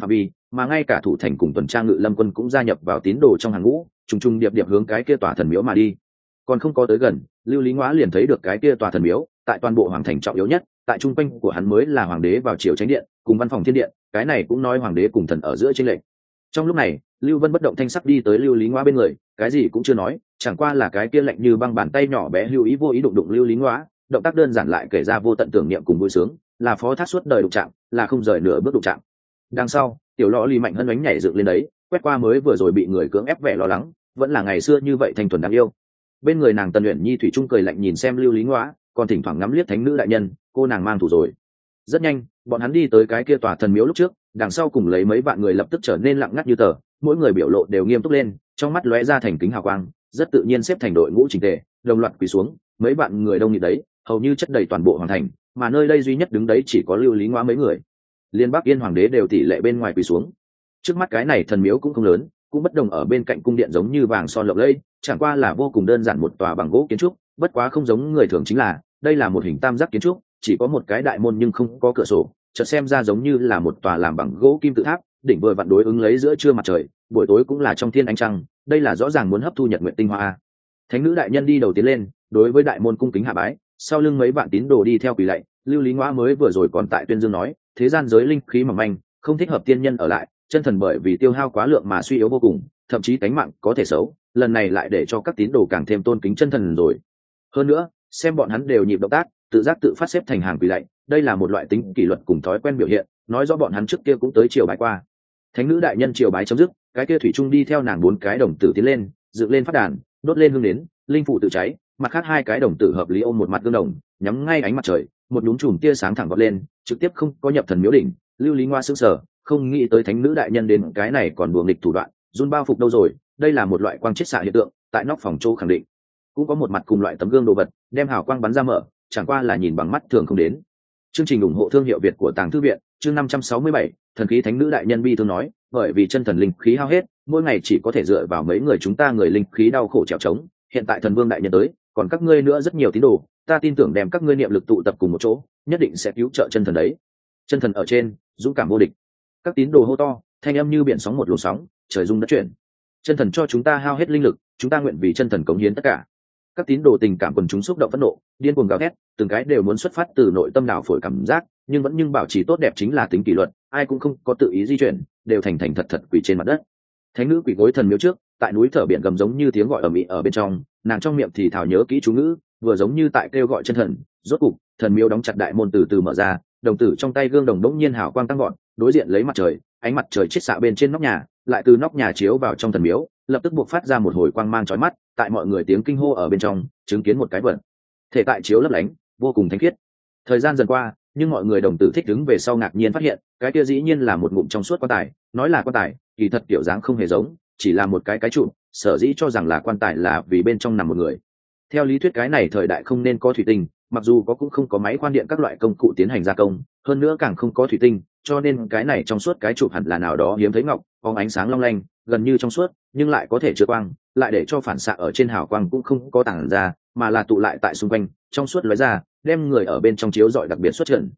Speaker 1: mà ngay cả thủ thành cùng tuần tra ngự lâm quân cũng gia nhập vào tín đồ trong hàng ngũ, trùng trùng điệp điệp hướng cái kia tòa thần miếu mà đi. Còn không có tới gần, Lưu Lý Ngoã liền thấy được cái kia tòa thần miếu, tại toàn bộ hoàng thành trọng yếu nhất, tại trung quanh của hắn mới là hoàng đế vào triều chánh điện cùng văn phòng thiên điện, cái này cũng nói hoàng đế cùng thần ở giữa chênh lệch. Trong lúc này, Lưu Vân bất động thanh sắc đi tới Lưu Lý Ngoã bên người, cái gì cũng chưa nói, chẳng qua là cái kia lạnh như băng bàn tay nhỏ bé hữu ý vô ý đụng đụng Lưu Lý Ngoã, động tác đơn giản lại kể ra vô tận tưởng niệm cùng vui sướng, là phó thác suốt đời đụng chạm, là không rời nửa bước đụng chạm. Đằng sau, tiểu lọ lì mạnh hân ánh nhảy dựng lên đấy, quét qua mới vừa rồi bị người cưỡng ép vẻ lo lắng, vẫn là ngày xưa như vậy thanh thuần đáng yêu. Bên người nàng Tần Uyển Nhi thủy chung cười lạnh nhìn xem Lưu Lý Ngoã, còn thỉnh thoảng ngắm liếc thánh nữ đại nhân, cô nàng mang thủ rồi. Rất nhanh, bọn hắn đi tới cái kia tòa thần miếu lúc trước, đằng sau cùng lấy mấy vạn người lập tức trở nên lặng ngắt như tờ, mỗi người biểu lộ đều nghiêm túc lên, trong mắt lóe ra thành kính hào quang, rất tự nhiên xếp thành đội ngũ chỉnh tề, đồng loạt quỳ xuống, mấy vạn người đông nghịt đấy, hầu như chất đầy toàn bộ hoàng thành, mà nơi đây duy nhất đứng đấy chỉ có Lưu Lý Ngoã mấy người. Liên Bắc Yên hoàng đế đều tỷ lệ bên ngoài quỳ xuống. Trước mắt cái này thần miếu cũng không lớn, cũng bất đồng ở bên cạnh cung điện giống như vàng son lộng lẫy, chẳng qua là vô cùng đơn giản một tòa bằng gỗ kiến trúc, bất quá không giống người thường chính là, đây là một hình tam giác kiến trúc, chỉ có một cái đại môn nhưng không có cửa sổ, chợt xem ra giống như là một tòa làm bằng gỗ kim tự tháp, đỉnh vừa vặn đối ứng lấy giữa trưa mặt trời, buổi tối cũng là trong thiên ánh trăng, đây là rõ ràng muốn hấp thu nhật nguyệt tinh hoa. Thánh nữ đại nhân đi đầu tiến lên, đối với đại môn cung kính hạ bái, sau lưng mấy vạn tín đồ đi theo quỳ lạy. Lưu Lý Ngoã mới vừa rồi còn tại tuyên dương nói, thế gian giới linh khí mỏng manh, không thích hợp tiên nhân ở lại, chân thần bởi vì tiêu hao quá lượng mà suy yếu vô cùng, thậm chí tánh mạng có thể xấu, lần này lại để cho các tín đồ càng thêm tôn kính chân thần rồi. Hơn nữa, xem bọn hắn đều nhịp động tác, tự giác tự phát xếp thành hàng quỳ lạy, đây là một loại tính kỷ luật cùng thói quen biểu hiện, nói rõ bọn hắn trước kia cũng tới triều bái qua. Thánh nữ đại nhân triều bái chấm dứt, cái kia thủy trung đi theo nàng 4 cái đồng tử tiến lên, dựng lên phát đàn, đốt lên hương nến, linh phụ tự cháy, mặt khác 2 cái đồng tử hợp lý ôm một mặt gương đồng, nhắm ngay ánh mặt trời, một nhúm chùm tia sáng thẳng vọt lên, trực tiếp không có nhập thần miếu đỉnh. Lưu Lý Ngoa sững sờ, không nghĩ tới thánh nữ đại nhân đến cái này còn đùa nghịch thủ đoạn, run bao phục đâu rồi, đây là một loại quang chiết xạ hiện tượng, tại nóc phòng châu khẳng định. Cũng có một mặt cùng loại tấm gương đồ vật, đem hào quang bắn ra mở, chẳng qua là nhìn bằng mắt thường không đến. Chương trình ủng hộ thương hiệu Việt của Tàng Thư viện, chương 567, thần khí thánh nữ đại nhân bi thương nói, bởi vì chân thần linh khí hao hết, mỗi ngày chỉ có thể dựa vào mấy người chúng ta người linh khí đau khổ trèo trống, hiện tại thần vương đại nhân tới, còn các ngươi nữa rất nhiều tín đồ, ta tin tưởng đem các ngươi niệm lực tụ tập cùng một chỗ, nhất định sẽ cứu trợ chân thần đấy. Chân thần ở trên, dũng cảm vô địch. Các tín đồ hô to, thanh âm như biển sóng một luồng sóng, trời rung đất chuyển. Chân thần cho chúng ta hao hết linh lực, chúng ta nguyện vì chân thần cống hiến tất cả. Các tín đồ tình cảm quần chúng xúc động phẫn nộ, điên cuồng gào thét, từng cái đều muốn xuất phát từ nội tâm đảo phổi cảm giác, nhưng bảo trì tốt đẹp chính là tính kỷ luật, ai cũng không có tự ý di chuyển, đều thành thành thật thật quỳ trên mặt đất. Thánh nữ quỳ gối thần miếu trước, tại núi thở biển gầm giống như tiếng gọi ầm ĩ ở bên trong, nàng trong miệng thì thào nhớ kỹ chú ngữ, vừa giống như tại kêu gọi chân thần. Rốt cục, thần miếu đóng chặt đại môn từ từ mở ra, đồng tử trong tay gương đồng đống nhiên hào quang tăng gọn, đối diện lấy mặt trời, ánh mặt trời chiết xạ bên trên nóc nhà, lại từ nóc nhà chiếu vào trong thần miếu, lập tức buộc phát ra một hồi quang mang chói mắt, tại mọi người tiếng kinh hô ở bên trong, chứng kiến một cái vật thể tại chiếu lấp lánh, vô cùng thánh khiết. Thời gian dần qua, nhưng mọi người đồng tử thích đứng về sau ngạc nhiên phát hiện, cái kia dĩ nhiên là một ngụm trong suốt quan tài, nói là quan tài, kỳ thật kiểu dáng không hề giống, chỉ là một cái trụ, sở dĩ cho rằng là quan tài là vì bên trong nằm một người. Theo lý thuyết cái này thời đại không nên có thủy tinh, mặc dù có cũng không có máy khoan điện các loại công cụ tiến hành gia công, hơn nữa càng không có thủy tinh, cho nên cái này trong suốt cái trụ hẳn là nào đó hiếm thấy ngọc, có ánh sáng long lanh, gần như trong suốt, nhưng lại có thể chứa quang, lại để cho phản xạ ở trên hào quang cũng không có tản ra, mà là tụ lại tại xung quanh, trong suốt lóe ra, đem người ở bên trong chiếu rọi đặc biệt xuất trận.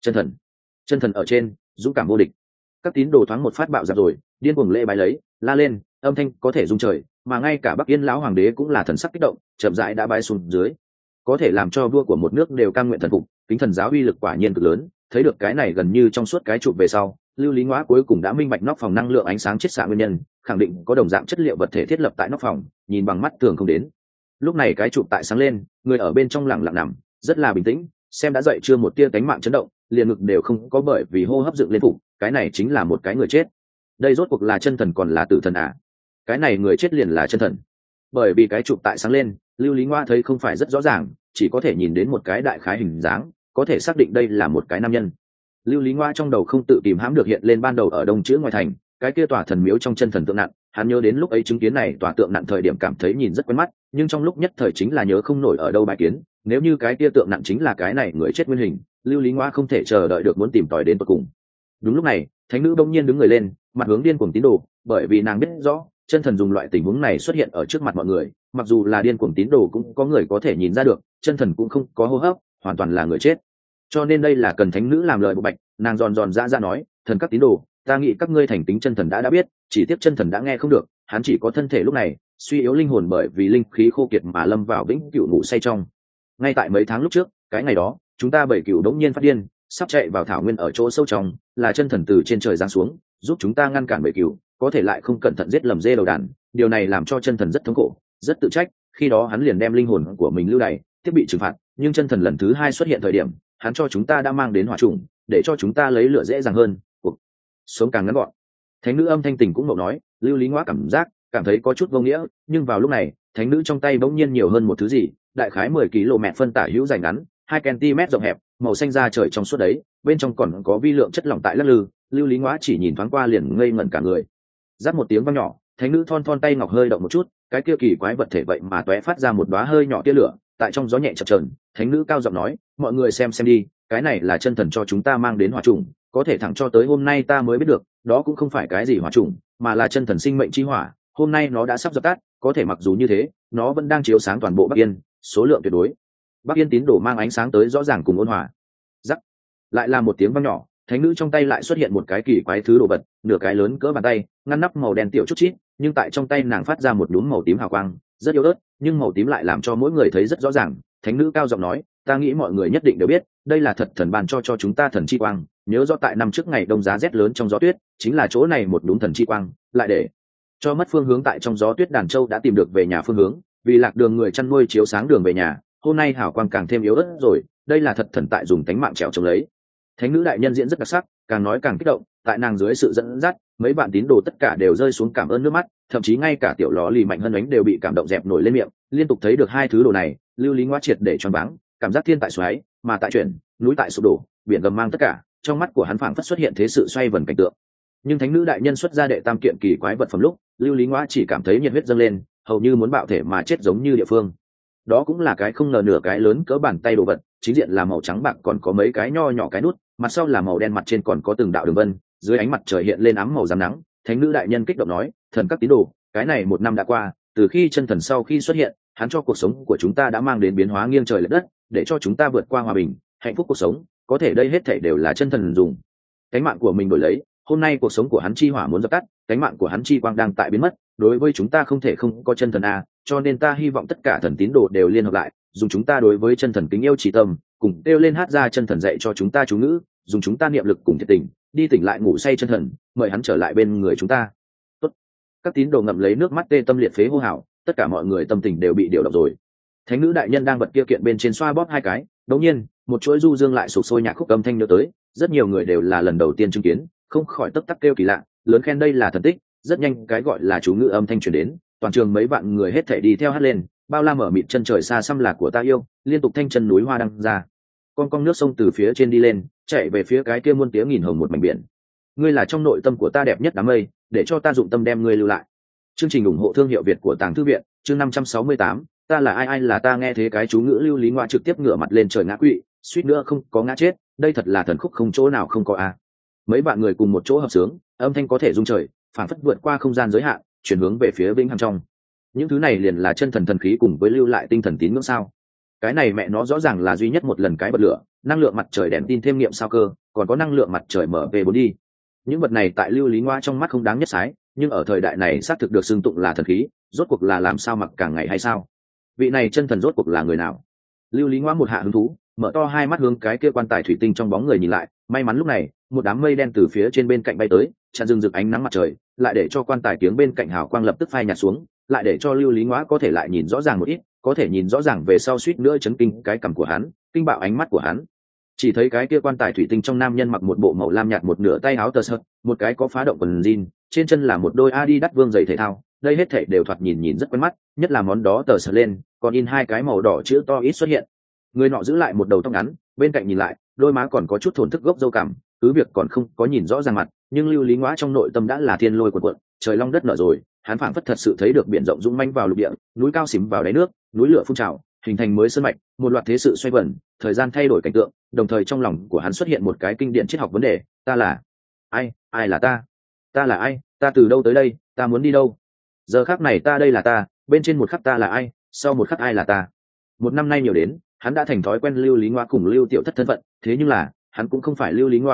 Speaker 1: Chân thần ở trên, dũng cảm vô địch. Các tín đồ thoáng một phát bạo dạn rồi, điên cuồng lễ bái lấy, la lên, âm thanh có thể rung trời, mà ngay cả Bắc Yên lão hoàng đế cũng là thần sắc kích động, chậm rãi đã bái xuống dưới. Có thể làm cho vua của một nước đều cam nguyện thần phục, kính thần giáo uy lực quả nhiên cực lớn. Thấy được cái này gần như trong suốt cái trụ về sau, Lưu Lý Ngoã cuối cùng đã minh bạch nóc phòng năng lượng ánh sáng chiết xạ nguyên nhân, khẳng định có đồng dạng chất liệu vật thể thiết lập tại nóc phòng, nhìn bằng mắt thường không đến. Lúc này cái trụ tại sáng lên, người ở bên trong lặng lặng nằm, rất là bình tĩnh, xem đã dậy chưa một tia cánh mạng chấn động, liền ngực đều không có bởi vì hô hấp dựng lên phục, cái này chính là một cái người chết. Đây rốt cuộc là chân thần còn là tử thần à? Cái này người chết liền là chân thần. Bởi vì cái trụ tại sáng lên, Lưu Lý Ngoa thấy không phải rất rõ ràng, chỉ có thể nhìn đến một cái đại khái hình dáng, có thể xác định đây là một cái nam nhân. Lưu Lý Ngoa trong đầu không tự kìm hãm được hiện lên ban đầu ở Đông Chữ ngoài thành, cái kia tòa thần miếu trong chân thần tượng nặng, hắn nhớ đến lúc ấy chứng kiến này tòa tượng nặng thời điểm cảm thấy nhìn rất quen mắt, nhưng trong lúc nhất thời chính là nhớ không nổi ở đâu bài kiến, nếu như cái kia tượng nặng chính là cái này người chết nguyên hình, Lưu Lý Ngoa không thể chờ đợi được muốn tìm tòi đến tận cùng. Đúng lúc này, thánh nữ bỗng nhiên đứng người lên, mặt hướng điên cuồng tín đồ, bởi vì nàng biết rõ, chân thần dùng loại tình huống này xuất hiện ở trước mặt mọi người, mặc dù là điên cuồng tín đồ cũng có người có thể nhìn ra được, chân thần cũng không có hô hấp, hoàn toàn là người chết. Cho nên đây là cần thánh nữ làm lời bộ bạch, nàng giòn giòn ra nói, thần các tín đồ, ta nghĩ các ngươi thành tính chân thần đã biết, chỉ tiếc chân thần đã nghe không được, hắn chỉ có thân thể lúc này suy yếu linh hồn bởi vì linh khí khô kiệt mà lâm vào vĩnh cửu ngủ say trong. Ngay tại mấy tháng lúc trước cái ngày đó, chúng ta bảy cửu đống nhiên phát điên, sắp chạy vào thảo nguyên ở chỗ sâu trong, là chân thần từ trên trời giáng xuống giúp chúng ta ngăn cản bảy cửu, có thể lại không cẩn thận giết lầm dê đầu đàn. Điều này làm cho chân thần rất thống khổ, rất tự trách. Khi đó hắn liền đem linh hồn của mình lưu đày tiếp bị trừng phạt, nhưng chân thần lần thứ hai xuất hiện thời điểm, hắn cho chúng ta đã mang đến hỏa trùng, để cho chúng ta lấy lửa dễ dàng hơn, cuộc sống càng ngắn gọn. Thánh nữ âm thanh tình cũng mộng nói. Lưu Lý Ngoa cảm thấy có chút vô nghĩa, nhưng vào lúc này thánh nữ trong tay bỗng nhiên nhiều hơn một thứ gì, đại khái 10 km phân tả hữu dài ngắn, 2 cm rộng hẹp, màu xanh da trời trong suốt đấy, bên trong còn có vi lượng chất lỏng tại lắc lư. Lưu Lý Ngoa chỉ nhìn thoáng qua liền ngây ngẩn cả người. Rát một tiếng vang nhỏ, thánh nữ thon thon tay ngọc hơi động một chút, cái kia kỳ quái vật thể vậy mà tóe phát ra một đóa hơi nhỏ tia lửa, tại trong gió nhẹ chập chờn. Thánh nữ cao giọng nói, mọi người xem đi, cái này là chân thần cho chúng ta mang đến hỏa trùng, có thể thẳng cho tới hôm nay ta mới biết được, đó cũng không phải cái gì hỏa trùng, mà là chân thần sinh mệnh chi hỏa. Hôm nay nó đã sắp dập tắt, có thể mặc dù như thế, nó vẫn đang chiếu sáng toàn bộ Bắc Yên, số lượng tuyệt đối. Bắc Yên tín đồ mang ánh sáng tới rõ ràng cùng ôn hòa. Rắc, lại là một tiếng vang nhỏ, thánh nữ trong tay lại xuất hiện một cái kỳ quái thứ đồ vật, nửa cái lớn cỡ bàn tay, ngăn nắp màu đen tiểu chút chít, nhưng tại trong tay nàng phát ra một đốm màu tím hào quang, rất yếu ớt, nhưng màu tím lại làm cho mỗi người thấy rất rõ ràng. Thánh nữ cao giọng nói, ta nghĩ mọi người nhất định đều biết, đây là thật thần ban cho chúng ta thần chi quang. Nhớ rõ tại năm trước ngày đông giá rét lớn trong gió tuyết, chính là chỗ này một đốm thần chi quang, lại để cho mất phương hướng tại trong gió tuyết đàn châu đã tìm được về nhà phương hướng, vì lạc đường người chăn nuôi chiếu sáng đường về nhà. Hôm nay hào quang càng thêm yếu ớt rồi, đây là thật thần tại dùng tánh mạng trèo chống lấy. Thánh nữ đại nhân diễn rất đặc sắc, càng nói càng kích động, tại nàng dưới sự dẫn dắt, mấy bạn tín đồ tất cả đều rơi xuống cảm ơn nước mắt, thậm chí ngay cả tiểu ló lì Mạnh Hân Ánh đều bị cảm động dẹp nổi lên miệng. Liên tục thấy được hai thứ đồ này, Lưu Lý Ngoa triệt để choáng váng, cảm giác thiên tại xoáy, mà tại chuyển, núi tại sụp đổ, biển gầm mang tất cả, trong mắt của hắn phảng phất xuất hiện thế sự xoay vần cảnh tượng. Nhưng thánh nữ đại nhân xuất ra đệ tam kiện kỳ quái vật phẩm lúc, Lưu Lý Ngoa chỉ cảm thấy nhiệt huyết dâng lên, hầu như muốn bạo thể mà chết giống như địa phương. Đó cũng là cái không ngờ nửa cái lớn cỡ bàn tay đồ vật, chính diện là màu trắng bạc còn có mấy cái nho nhỏ cái nút, mặt sau là màu đen, mặt trên còn có từng đạo đường vân, dưới ánh mặt trời hiện lên ám màu rám nắng. Thánh nữ đại nhân kích động nói, thần các tín đồ, cái này một năm đã qua, từ khi chân thần sau khi xuất hiện, hắn cho cuộc sống của chúng ta đã mang đến biến hóa nghiêng trời lệch đất, để cho chúng ta vượt qua hòa bình hạnh phúc cuộc sống. Có thể đây hết thảy đều là chân thần dùng cánh mạng của mình đổi lấy. Hôm nay cuộc sống của hắn chi hỏa muốn dập tắt, cánh mạng của hắn chi quang đang tại biến mất, đối với chúng ta không thể không có chân thần a, cho nên ta hy vọng tất cả thần tín đồ đều liên hợp lại, dùng chúng ta đối với chân thần kính yêu chỉ tâm, cùng kêu lên hát ra chân thần dạy cho chúng ta chú ngữ, dùng chúng ta niệm lực cùng thiệt tình, đi tỉnh lại ngủ say chân thần, mời hắn trở lại bên người chúng ta. Tốt. Các tín đồ ngậm lấy nước mắt tê tâm liệt phế hô hào, tất cả mọi người tâm tình đều bị điều động rồi. Thánh nữ đại nhân đang vật kia kiện bên trên xoa bóp hai cái, đột nhiên, một chuỗi du dương lại sục sôi nhạc khúc âm thanh nhớ tới, rất nhiều người đều là lần đầu tiên chứng kiến, không khỏi tấp tắc kêu kỳ lạ, lớn khen đây là thần tích. Rất nhanh cái gọi là chú ngữ âm thanh truyền đến, toàn trường mấy vạn người hết thảy đi theo hát lên, bao la mở mịt chân trời xa xăm là của ta yêu, liên tục thanh chân núi hoa đăng ra. Con nước sông từ phía trên đi lên, chạy về phía cái kia muôn tiếng nghìn hồng một mảnh biển. Ngươi là trong nội tâm của ta đẹp nhất đám mây, để cho ta dụng tâm đem ngươi lưu lại. Chương trình ủng hộ thương hiệu Việt của Tàng Thư viện, chương 568, ta là ai là ta. Nghe thế cái chú ngữ, Lưu Lý Ngoa trực tiếp ngửa mặt lên trời ngã quỵ, suýt nữa không có ngã chết. Đây thật là thần khúc không chỗ nào không có a. Mấy bạn người cùng một chỗ hợp sướng, âm thanh có thể rung trời, phản phất vượt qua không gian giới hạn, chuyển hướng về phía vĩnh hằng trong. Những thứ này liền là chân thần thần khí cùng với lưu lại tinh thần tín ngưỡng sao? Cái này mẹ nó rõ ràng là duy nhất một lần cái bật lửa, năng lượng mặt trời đèn tin thêm nghiệm sao cơ, còn có năng lượng mặt trời mở về 4 đi. Những vật này tại Lưu Lý Ngoa trong mắt không đáng nhất sái, nhưng ở thời đại này xác thực được xưng tụng là thần khí. Rốt cuộc là làm sao mặc càng ngày hay sao? Vị này chân thần rốt cuộc là người nào? Lưu Lý Ngoa một hạ hứng thú, mở to hai mắt hướng cái kia quan tài thủy tinh trong bóng người nhìn lại. May mắn lúc này một đám mây đen từ phía trên bên cạnh bay tới, chặn rừng rực ánh nắng mặt trời, lại để cho quan tài tiếng bên cạnh hào quang lập tức phai nhạt xuống, lại để cho Lưu Lý Ngoa có thể lại nhìn rõ ràng một ít, có thể nhìn rõ ràng về sau suýt nữa chấn kinh cái cằm của hắn, kinh bạo ánh mắt của hắn. Chỉ thấy cái kia quan tài thủy tinh trong nam nhân mặc một bộ màu lam nhạt một nửa tay áo tơ sợi, một cái có phá động quần jean, trên chân là một đôi Adidas Vương giày thể thao. Đây hết thảy đều thoạt nhìn rất quen mắt, nhất là món đó tờ sợi lên, còn in hai cái màu đỏ chữ to ít xuất hiện. Người nọ giữ lại một đầu tóc ngắn, bên cạnh nhìn lại, đôi má còn có chút thổn thức gốc râu cằm, cứ việc còn không có nhìn rõ ràng mặt, nhưng Lưu Lý Ngoa trong nội tâm đã là thiên lôi cuộn cuộn, trời long đất nở rồi. Hắn phảng phất thật sự thấy được biển rộng dũng mãnh vào lục địa, núi cao xìm vào đáy nước, núi lửa phun trào, hình thành mới sơn mạch, một loạt thế sự xoay vần, thời gian thay đổi cảnh tượng. Đồng thời trong lòng của hắn xuất hiện một cái kinh điển triết học vấn đề: ta là ai? Ai là ta? Ta là ai? Ta từ đâu tới đây? Ta muốn đi đâu? Giờ khắc này ta đây là ta, bên trên một khắc ta là ai, sau một khắc ai là ta? Một năm nay nhiều đến, hắn đã thành thói quen Lưu Lý Ngoa cùng Lưu Tiểu Thất thân phận, thế nhưng là hắn cũng không phải Lưu Lý Ngoa,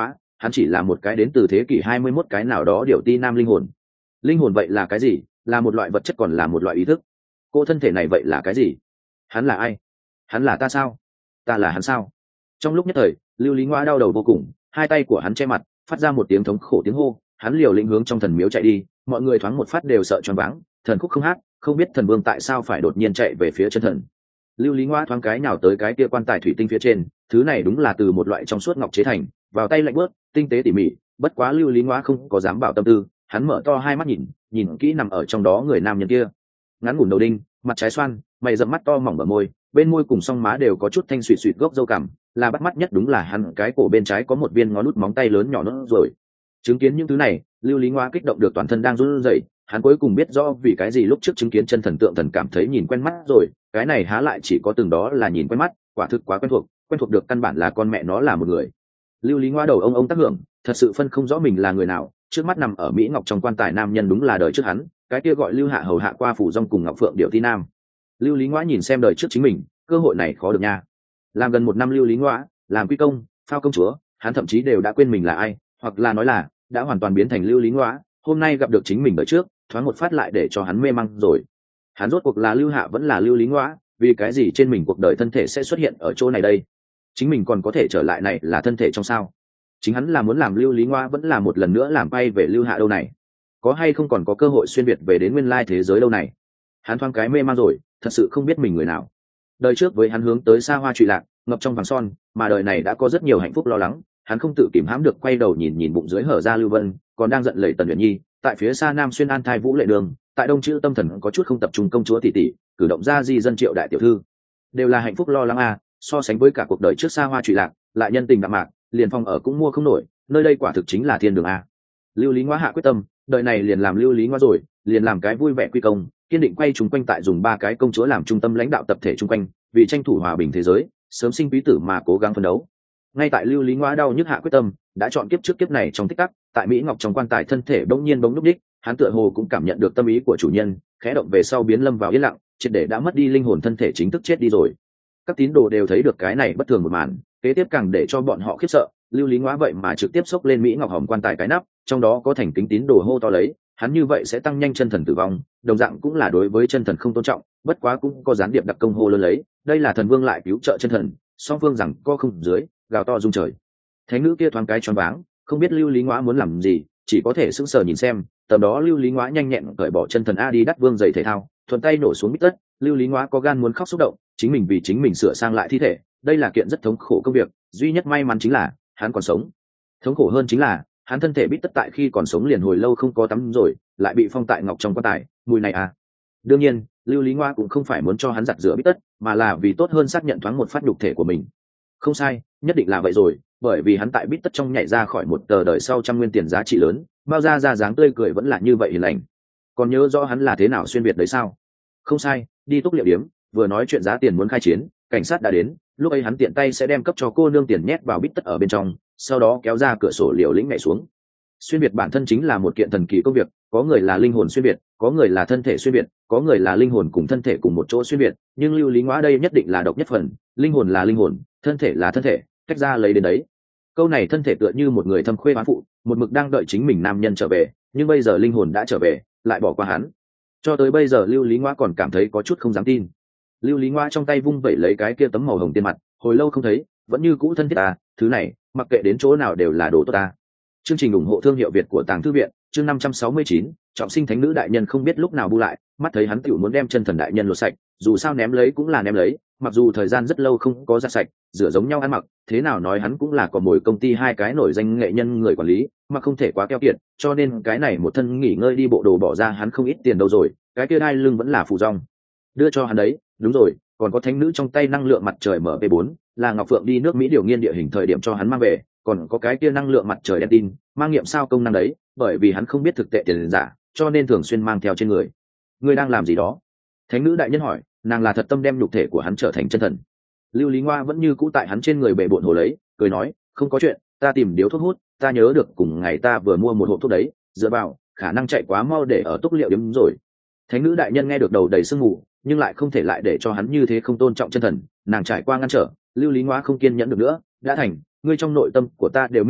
Speaker 1: hắn chỉ là một cái đến từ thế kỷ 21 cái nào đó điều ti nam linh hồn. Linh hồn vậy là cái gì? Là một loại vật chất còn là một loại ý thức? Cô thân thể này vậy là cái gì? Hắn là ai? Hắn là ta sao? Ta là hắn sao? Trong lúc nhất thời, Lưu Lý Ngoa đau đầu vô cùng, hai tay của hắn che mặt, phát ra một tiếng thống khổ tiếng hô. Hắn liều lĩnh hướng trong thần miếu chạy đi, mọi người thoáng một phát đều sợ choáng váng, thần khúc không hát, không biết thần vương tại sao phải đột nhiên chạy về phía chân thần. Lưu Lý Ngoa thoáng cái nào tới cái kia quan tài thủy tinh phía trên, thứ này đúng là từ một loại trong suốt ngọc chế thành, vào tay lạnh bớt, tinh tế tỉ mỉ. Bất quá Lưu Lý Ngoa không có dám bảo tâm tư, hắn mở to hai mắt nhìn kỹ nằm ở trong đó người nam nhân kia. Ngắn ngủn đầu đinh, mặt trái xoan, mày rậm mắt to mỏng bờ môi, bên môi cùng song má đều có chút thanh suỵt suỵt gốc râu cằm, là bắt mắt nhất đúng là hắn cái cổ bên trái có một viên ngón út móng tay lớn nhỏ nữa rồi. Chứng kiến những thứ này, Lưu Lý Ngoa kích động được toàn thân đang run rẩy, hắn cuối cùng biết rõ vì cái gì lúc trước chứng kiến chân thần tượng thần cảm thấy nhìn quen mắt rồi, cái này há lại chỉ có từng đó là nhìn quen mắt, quả thực quá quen thuộc được căn bản là con mẹ nó là một người. Lưu Lý Ngoa đầu ông tác hưởng, thật sự phân không rõ mình là người nào, trước mắt nằm ở Mỹ Ngọc trong quan tài nam nhân đúng là đời trước hắn, cái kia gọi Lưu Hạ hầu hạ qua phủ dông cùng Ngọc Phượng điệu ti nam. Lưu Lý Ngoa nhìn xem đời trước chính mình, cơ hội này khó được nha. Làm gần 1 năm Lưu Lý Ngoa, làm quy công, phao công chúa, hắn thậm chí đều đã quên mình là ai, hoặc là nói là đã hoàn toàn biến thành Lưu Lý Ngoa, hôm nay gặp được chính mình đời trước, thoáng một phát lại để cho hắn mê măng rồi. Hắn rốt cuộc là Lưu Hạ vẫn là Lưu Lý Ngoa, vì cái gì trên mình cuộc đời thân thể sẽ xuất hiện ở chỗ này đây? Chính mình còn có thể trở lại này là thân thể trong sao? Chính hắn là muốn làm Lưu Lý Ngoa vẫn là một lần nữa làm bay về Lưu Hạ đâu này? Có hay không còn có cơ hội xuyên việt về đến nguyên lai thế giới đâu này? Hắn thoáng cái mê man rồi, thật sự không biết mình người nào. Đời trước với hắn hướng tới xa hoa trụy lạc, ngập trong vàng son, mà đời này đã có rất nhiều hạnh phúc lo lắng, hắn không tự kìm hãm được quay đầu nhìn bụng dưới hở ra Lưu Vân, còn đang giận lẩy Tần Uyển Nhi, tại phía xa Nam Xuyên An Thai Vũ Lệ Đường, tại Đông Chữ Tâm Thần có chút không tập trung công chúa tỷ tỷ, cử động ra di dân Triệu đại tiểu thư, đều là hạnh phúc lo lắng à, so sánh với cả cuộc đời trước xa hoa trụy lạc, lại nhân tình đạm mạc, liền phòng ở cũng mua không nổi, nơi đây quả thực chính là thiên đường a. Lưu Lý Ngoa hạ quyết tâm, đời này liền làm Lưu Lý Ngoa rồi, liền làm cái vui vẻ quy công, kiên định quay chúng quanh tại dùng 3 cái công chúa làm trung tâm lãnh đạo tập thể chung quanh, vì tranh thủ hòa bình thế giới, sớm sinh quý tử mà cố gắng phấn đấu. Ngay tại Lưu Lý Ngoa đau nhức hạ quyết tâm, đã chọn kiếp trước kiếp này trong tích tắc, tại Mỹ Ngọc trong quan tài thân thể bỗng nhiên bỗng núp đích, hắn tựa hồ cũng cảm nhận được tâm ý của chủ nhân, khẽ động về sau biến lâm vào yên lặng, triệt để đã mất đi linh hồn thân thể chính thức chết đi rồi. Các tín đồ đều thấy được cái này bất thường một màn, kế tiếp càng để cho bọn họ khiếp sợ, Lưu Lý Ngoa vậy mà trực tiếp xốc lên Mỹ Ngọc hòm quan tài cái nắp, trong đó có thành kính tín đồ hô to lấy, hắn như vậy sẽ tăng nhanh chân thần tử vong, đồng dạng cũng là đối với chân thần không tôn trọng, bất quá cũng có gián điệp đặc công hô lớn lấy, đây là thần vương lại cứu trợ chân thần, song phương rằng co không dưới, gào to rung trời. Thánh nữ kia thoáng cái choáng váng, không biết Lưu Lý Ngoa muốn làm gì, chỉ có thể sững sờ nhìn xem, tầm đó Lưu Lý Ngoa nhanh nhẹn cởi bỏ chân thần a đi đắt vương giày thể thao, thuận tay nổ xuống bít tất, Lưu Lý Ngoa có gan muốn khóc xúc động, chính mình vì chính mình sửa sang lại thi thể, đây là kiện rất thống khổ công việc, duy nhất may mắn chính là hắn còn sống. Thống khổ hơn chính là hắn thân thể bít tất tại khi còn sống liền hồi lâu không có tắm rồi, lại bị phong tại ngọc trong quan tài, mùi này à. Đương nhiên, Lưu Lý Ngoa cũng không phải muốn cho hắn giặt rửa bít tất, mà là vì tốt hơn xác nhận thoáng một phát nhục thể của mình. Không sai, nhất định là vậy rồi, bởi vì hắn tại bít tất trong nhảy ra khỏi một tờ đời sau 100 nguyên tiền giá trị lớn, bao ra dáng tươi cười vẫn là như vậy hiền lành. Còn nhớ rõ hắn là thế nào xuyên việt đấy sao? Không sai, đi túc liệu điếm, vừa nói chuyện giá tiền muốn khai chiến, cảnh sát đã đến, lúc ấy hắn tiện tay sẽ đem cấp cho cô nương tiền nhét vào bít tất ở bên trong, sau đó kéo ra cửa sổ liều lĩnh nhảy xuống. Xuyên việt bản thân chính là một kiện thần kỳ công việc, có người là linh hồn xuyên việt, có người là thân thể xuyên việt, có người là linh hồn cùng thân thể cùng một chỗ xuyên việt, nhưng Lưu Lý Ngoa đây nhất định là độc nhất phần, linh hồn là linh hồn, thân thể là thân thể, tách ra lấy đến đấy. Câu này thân thể tựa như một người thâm khuê bán phụ, một mực đang đợi chính mình nam nhân trở về, nhưng bây giờ linh hồn đã trở về, lại bỏ qua hắn. Cho tới bây giờ Lưu Lý Ngoa còn cảm thấy có chút không dám tin. Lưu Lý Ngoa trong tay vung vẩy lấy cái kia tấm màu hồng tiền mặt, hồi lâu không thấy, vẫn như cũ thân thiết à, thứ này, mặc kệ đến chỗ nào đều là đồ tốt ta. Chương trình ủng hộ thương hiệu Việt của Tàng Thư viện, chương 569, trọng sinh thánh nữ đại nhân không biết lúc nào bu lại, mắt thấy hắn tiểu muốn đem chân thần đại nhân lột sạch, dù sao ném lấy cũng là ném lấy, mặc dù thời gian rất lâu không có giặt sạch, rửa giống nhau ăn mặc, thế nào nói hắn cũng là còn mồi công ty 2 cái nổi danh nghệ nhân người quản lý, mà không thể quá keo kiệt, cho nên cái này một thân nghỉ ngơi đi bộ đồ bỏ ra hắn không ít tiền đâu rồi, cái kia đai lưng vẫn là phù rong. Đưa cho hắn đấy, đúng rồi, còn có thánh nữ trong tay năng lượng mặt trời MP4, là Ngọc Phượng đi nước Mỹ điều nghiên địa hình thời điểm cho hắn mang về, còn có cái kia năng lượng mặt trời đen tin, mang nghiệm sao công năng đấy, bởi vì hắn không biết thực tệ tiền giả, cho nên thường xuyên mang theo trên người. Ngươi đang làm gì đó? Thánh nữ đại nhân hỏi, nàng là thật tâm đem nhục thể của hắn trở thành chân thần. Lưu Lý Ngoa vẫn như cũ tại hắn trên người bệ bộn hồ lấy, cười nói, không có chuyện, ta tìm điếu thuốc hút, ta nhớ được cùng ngày ta vừa mua một hộp thuốc đấy, dựa vào, khả năng chạy quá mau để ở túc liệu điểm rồi. Thánh nữ đại nhân nghe được đầu đầy sương mù, nhưng lại không thể lại để cho hắn như thế không tôn trọng chân thần, nàng trải qua ngăn trở, Lưu Lý Ngoa không kiên nhẫn được nữa, đã thành, ngươi trong nội tâm của ta đều minh bạch,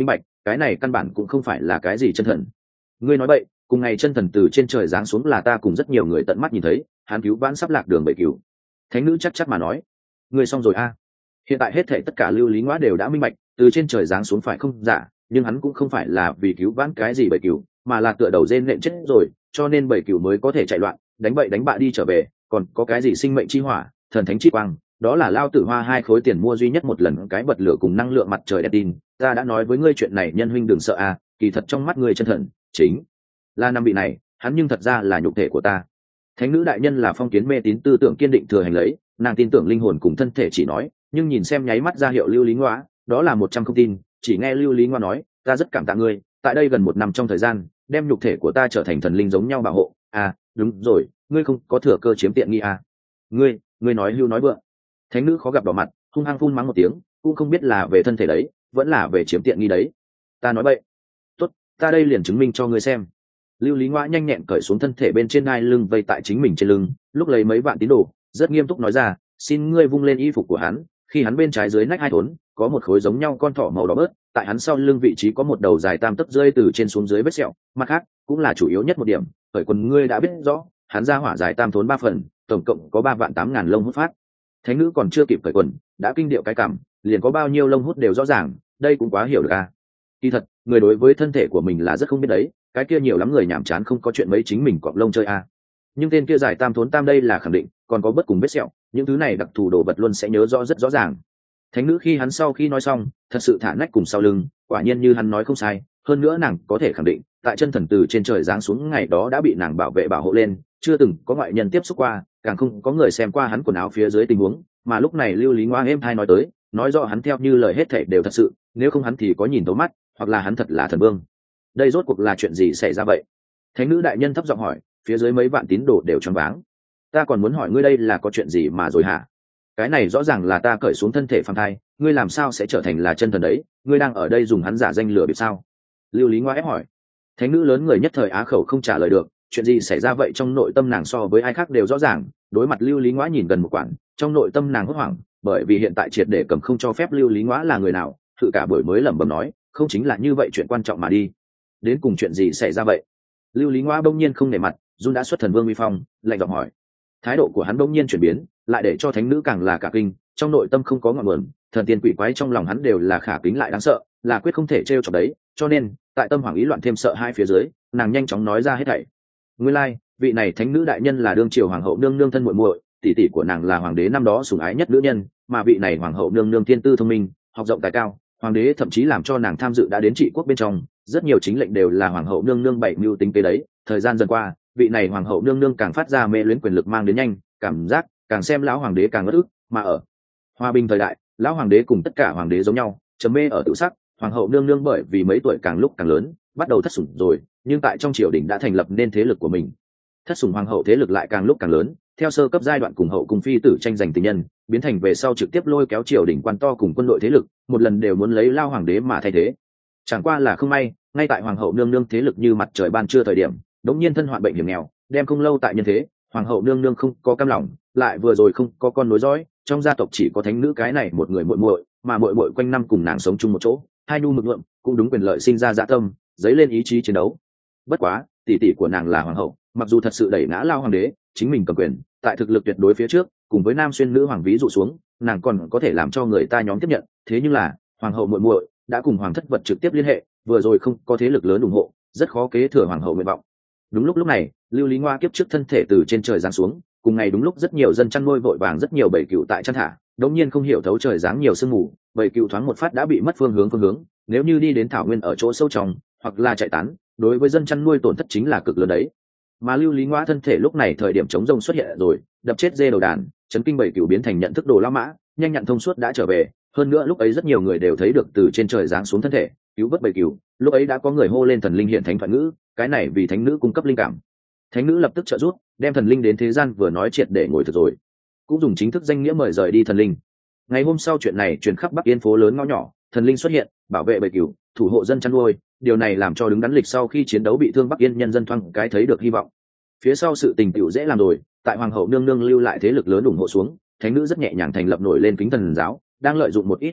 Speaker 1: cái này căn bản cũng không phải là cái gì chân thần. Ngươi nói bậy, cùng ngày chân thần từ trên trời giáng xuống là ta cùng rất nhiều người tận mắt nhìn thấy, hắn cứu vãn sắp lạc đường bậy cừu. Thánh nữ chắc mà nói. Ngươi xong rồi a. Hiện tại hết thảy tất cả lưu lý ngõa đều đã minh bạch, từ trên trời giáng xuống phải không giả, nhưng hắn cũng không phải là vì cứu vãn cái gì bậy cừu, mà là tựa đầu rên nện chết rồi, cho nên bậy cừu mới có thể chạy loạn, đánh bậy đánh bạ đi trở về, còn có cái gì sinh mệnh chi hỏa, thần thánh chi quang, đó là lao tử hoa 2 khối tiền mua duy nhất một lần cái bật lửa cùng năng lượng mặt trời đẹp tin. Ta đã nói với ngươi chuyện này nhân huynh đừng sợ a, kỳ thật trong mắt ngươi chân thần chính là năm vị này, hắn nhưng thật ra là nhục thể của ta. Thánh nữ đại nhân là phong kiến mê tín tư tưởng kiên định thừa hành lấy, nàng tin tưởng linh hồn cùng thân thể chỉ nói, nhưng nhìn xem nháy mắt ra hiệu lưu lý ngoã, đó là 100 không tin. Chỉ nghe lưu lý ngoa nói, ta rất cảm tạ ngươi, tại đây gần 1 năm trong thời gian đem nhục thể của ta trở thành thần linh giống nhau bảo hộ. À đúng rồi, ngươi không có thừa cơ chiếm tiện nghi à? Ngươi nói hưu nói vượng. Thánh nữ khó gặp đỏ mặt, hung hăng phun mắng một tiếng, cũng không biết là về thân thể đấy vẫn là về chiếm tiện nghi đấy. Ta nói bậy. Tốt, ta đây liền chứng minh cho ngươi xem. Lưu lý ngoa nhanh nhẹn cởi xuống thân thể bên trên ngai lưng vây tại chính mình trên lưng, lúc lấy mấy vạn tín đồ, rất nghiêm túc nói ra, xin ngươi vung lên y phục của hắn. Khi hắn bên trái dưới nách 2 thốn có một khối giống nhau con thỏ màu đỏ bớt, tại hắn sau lưng vị trí có một đầu dài 3 tấc rơi từ trên xuống dưới vết sẹo. Mặt khác cũng là chủ yếu nhất một điểm, cởi quần ngươi đã biết rõ, hắn ra hỏa dài 3 thốn 3 phần, tổng cộng có 3.800.000 lông hút phát. Thánh nữ còn chưa kịp cởi quần, đã kinh điệu cái cảm, liền có bao nhiêu lông hút đều rõ ràng, đây cũng quá hiểu được à. Kỳ thật người đối với thân thể của mình là rất không biết đấy, cái kia nhiều lắm người nhảm chán không có chuyện mấy chính mình cọp lông chơi à. Nhưng tên kia dài 3 thốn 3 đây là khẳng định, còn có bất cùng vết sẹo, những thứ này đặc thù đồ vật luôn sẽ nhớ rõ rất rõ ràng. Thánh nữ khi hắn sau khi nói xong, thật sự thả nách cùng sau lưng, quả nhiên như hắn nói không sai, hơn nữa nàng có thể khẳng định, tại chân thần từ trên trời giáng xuống ngày đó đã bị nàng bảo vệ bảo hộ lên, chưa từng có ngoại nhân tiếp xúc qua, càng không có người xem qua hắn quần áo phía dưới tình huống, mà lúc này lưu lý ngoa êm thai nói tới, nói rõ hắn theo như lời hết thảy đều thật sự, nếu không hắn thì có nhìn tấu mắt, hoặc là hắn thật là thần vương. Đây rốt cuộc là chuyện gì xảy ra vậy? Thánh nữ đại nhân thấp giọng hỏi, phía dưới mấy vạn tín đồ đều choáng váng. Ta còn muốn hỏi ngươi đây là có chuyện gì mà rồi hả? Cái này rõ ràng là ta cởi xuống thân thể phàm thai, ngươi làm sao sẽ trở thành là chân thần đấy? Ngươi đang ở đây dùng hắn giả danh lừa bịp sao? Lưu lý ngoa ép hỏi. Thánh nữ lớn người nhất thời á khẩu không trả lời được, chuyện gì xảy ra vậy trong nội tâm nàng so với ai khác đều rõ ràng. Đối mặt lưu lý ngoa nhìn gần một quãng, trong nội tâm nàng hốt hoảng, bởi vì hiện tại triệt để cầm không cho phép lưu lý ngoa là người nào, tự cả buổi mới lẩm bẩm nói, không chính là như vậy chuyện quan trọng mà đi. Đến cùng chuyện gì xảy ra vậy? Lưu lý ngoa bỗng nhiên không nể mặt, run đã xuất thần vương uy phong, lạnh giọng hỏi. Thái độ của hắn bỗng nhiên chuyển biến, lại để cho thánh nữ càng là cả kinh, trong nội tâm không có ngọn nguồn, thần tiên quỷ quái trong lòng hắn đều là khả kính lại đáng sợ, là quyết không thể trêu chọc đấy, cho nên tại tâm hoảng ý loạn thêm sợ hai phía dưới, nàng nhanh chóng nói ra hết thảy. Nguyên lai, vị này thánh nữ đại nhân là đương triều hoàng hậu nương nương thân muội muội, tỷ tỷ của nàng là hoàng đế năm đó sủng ái nhất nữ nhân, mà vị này hoàng hậu nương nương thiên tư thông minh, học rộng tài cao, hoàng đế thậm chí làm cho nàng tham dự đã đến trị quốc bên trong, rất nhiều chính lệnh đều là hoàng hậu nương nương bảy mưu tính kế đấy. Thời gian dần qua, vị này hoàng hậu nương nương càng phát ra mê luyến quyền lực mang đến nhanh, cảm giác càng xem lão hoàng đế càng ngất ức, mà ở hòa bình thời đại, lão hoàng đế cùng tất cả hoàng đế giống nhau, chấm mê ở tự sắc, hoàng hậu nương nương bởi vì mấy tuổi càng lúc càng lớn, bắt đầu thất sủng rồi, nhưng tại trong triều đình đã thành lập nên thế lực của mình. Thất sủng hoàng hậu thế lực lại càng lúc càng lớn, theo sơ cấp giai đoạn cùng hậu cung phi tử tranh giành tình nhân, biến thành về sau trực tiếp lôi kéo triều đình quan to cùng quân đội thế lực, một lần đều muốn lấy lao hoàng đế mà thay thế. Chẳng qua là không may, ngay tại hoàng hậu nương nương thế lực như mặt trời ban trưa thời điểm, đống nhiên thân hoạn bệnh hiểm nghèo, đem không lâu tại nhân thế, hoàng hậu nương nương không có cam lòng, lại vừa rồi không có con nối dõi, trong gia tộc chỉ có thánh nữ cái này một người muội muội, mà muội muội quanh năm cùng nàng sống chung một chỗ, hai nu mực ngượng, cũng đúng quyền lợi sinh ra dạ tâm, dấy lên ý chí chiến đấu. Bất quá, tỷ tỷ của nàng là hoàng hậu, mặc dù thật sự đẩy ngã lao hoàng đế, chính mình cầm quyền, tại thực lực tuyệt đối phía trước, cùng với nam xuyên nữ hoàng ví dụ xuống, nàng còn có thể làm cho người ta nhóm tiếp nhận, thế nhưng là, hoàng hậu muội muội đã cùng hoàng thất vật trực tiếp liên hệ, vừa rồi không có thế lực lớn ủng hộ, rất khó kế thừa hoàng hậu nguyện vọng. Đúng lúc này, lưu lý ngoa kiếp trước thân thể từ trên trời giáng xuống, cùng ngày đúng lúc rất nhiều dân chăn nuôi vội vàng rất nhiều bầy cừu tại chăn thả, đống nhiên không hiểu thấu trời giáng nhiều sương mù, bầy cừu thoáng một phát đã bị mất phương hướng, nếu như đi đến thảo nguyên ở chỗ sâu trong, hoặc là chạy tán, đối với dân chăn nuôi tổn thất chính là cực lớn đấy. Mà lưu lý ngoa thân thể lúc này thời điểm chống rông xuất hiện rồi, đập chết dê đầu đàn, chấn kinh bầy cừu biến thành nhận thức đồ lao mã, nhanh nhặn thông suốt đã trở về. Hơn nữa lúc ấy rất nhiều người đều thấy được từ trên trời giáng xuống thân thể, cứu vớt bầy cừu, lúc ấy đã có người hô lên thần linh hiện thánh thoại ngữ, cái này vì thánh nữ cung cấp linh cảm. Thánh nữ lập tức trợ giúp, đem thần linh đến thế gian vừa nói triệt để ngồi thực rồi, cũng dùng chính thức danh nghĩa mời rời đi thần linh. Ngày hôm sau chuyện này truyền khắp Bắc Yên phố lớn ngõ nhỏ, thần linh xuất hiện, bảo vệ bầy cừu, thủ hộ dân chăn nuôi, điều này làm cho đứng đắn lịch sau khi chiến đấu bị thương Bắc Yên nhân dân thoáng cái thấy được hy vọng. Phía sau sự tình tiểu dễ làm rồi, tại hoàng hậu nương nương lưu lại thế lực lớn ủng hộ xuống, thánh nữ rất nhẹ nhàng thành lập nổi lên kính thần giáo, đang lợi dụng một ít thủ đoạn,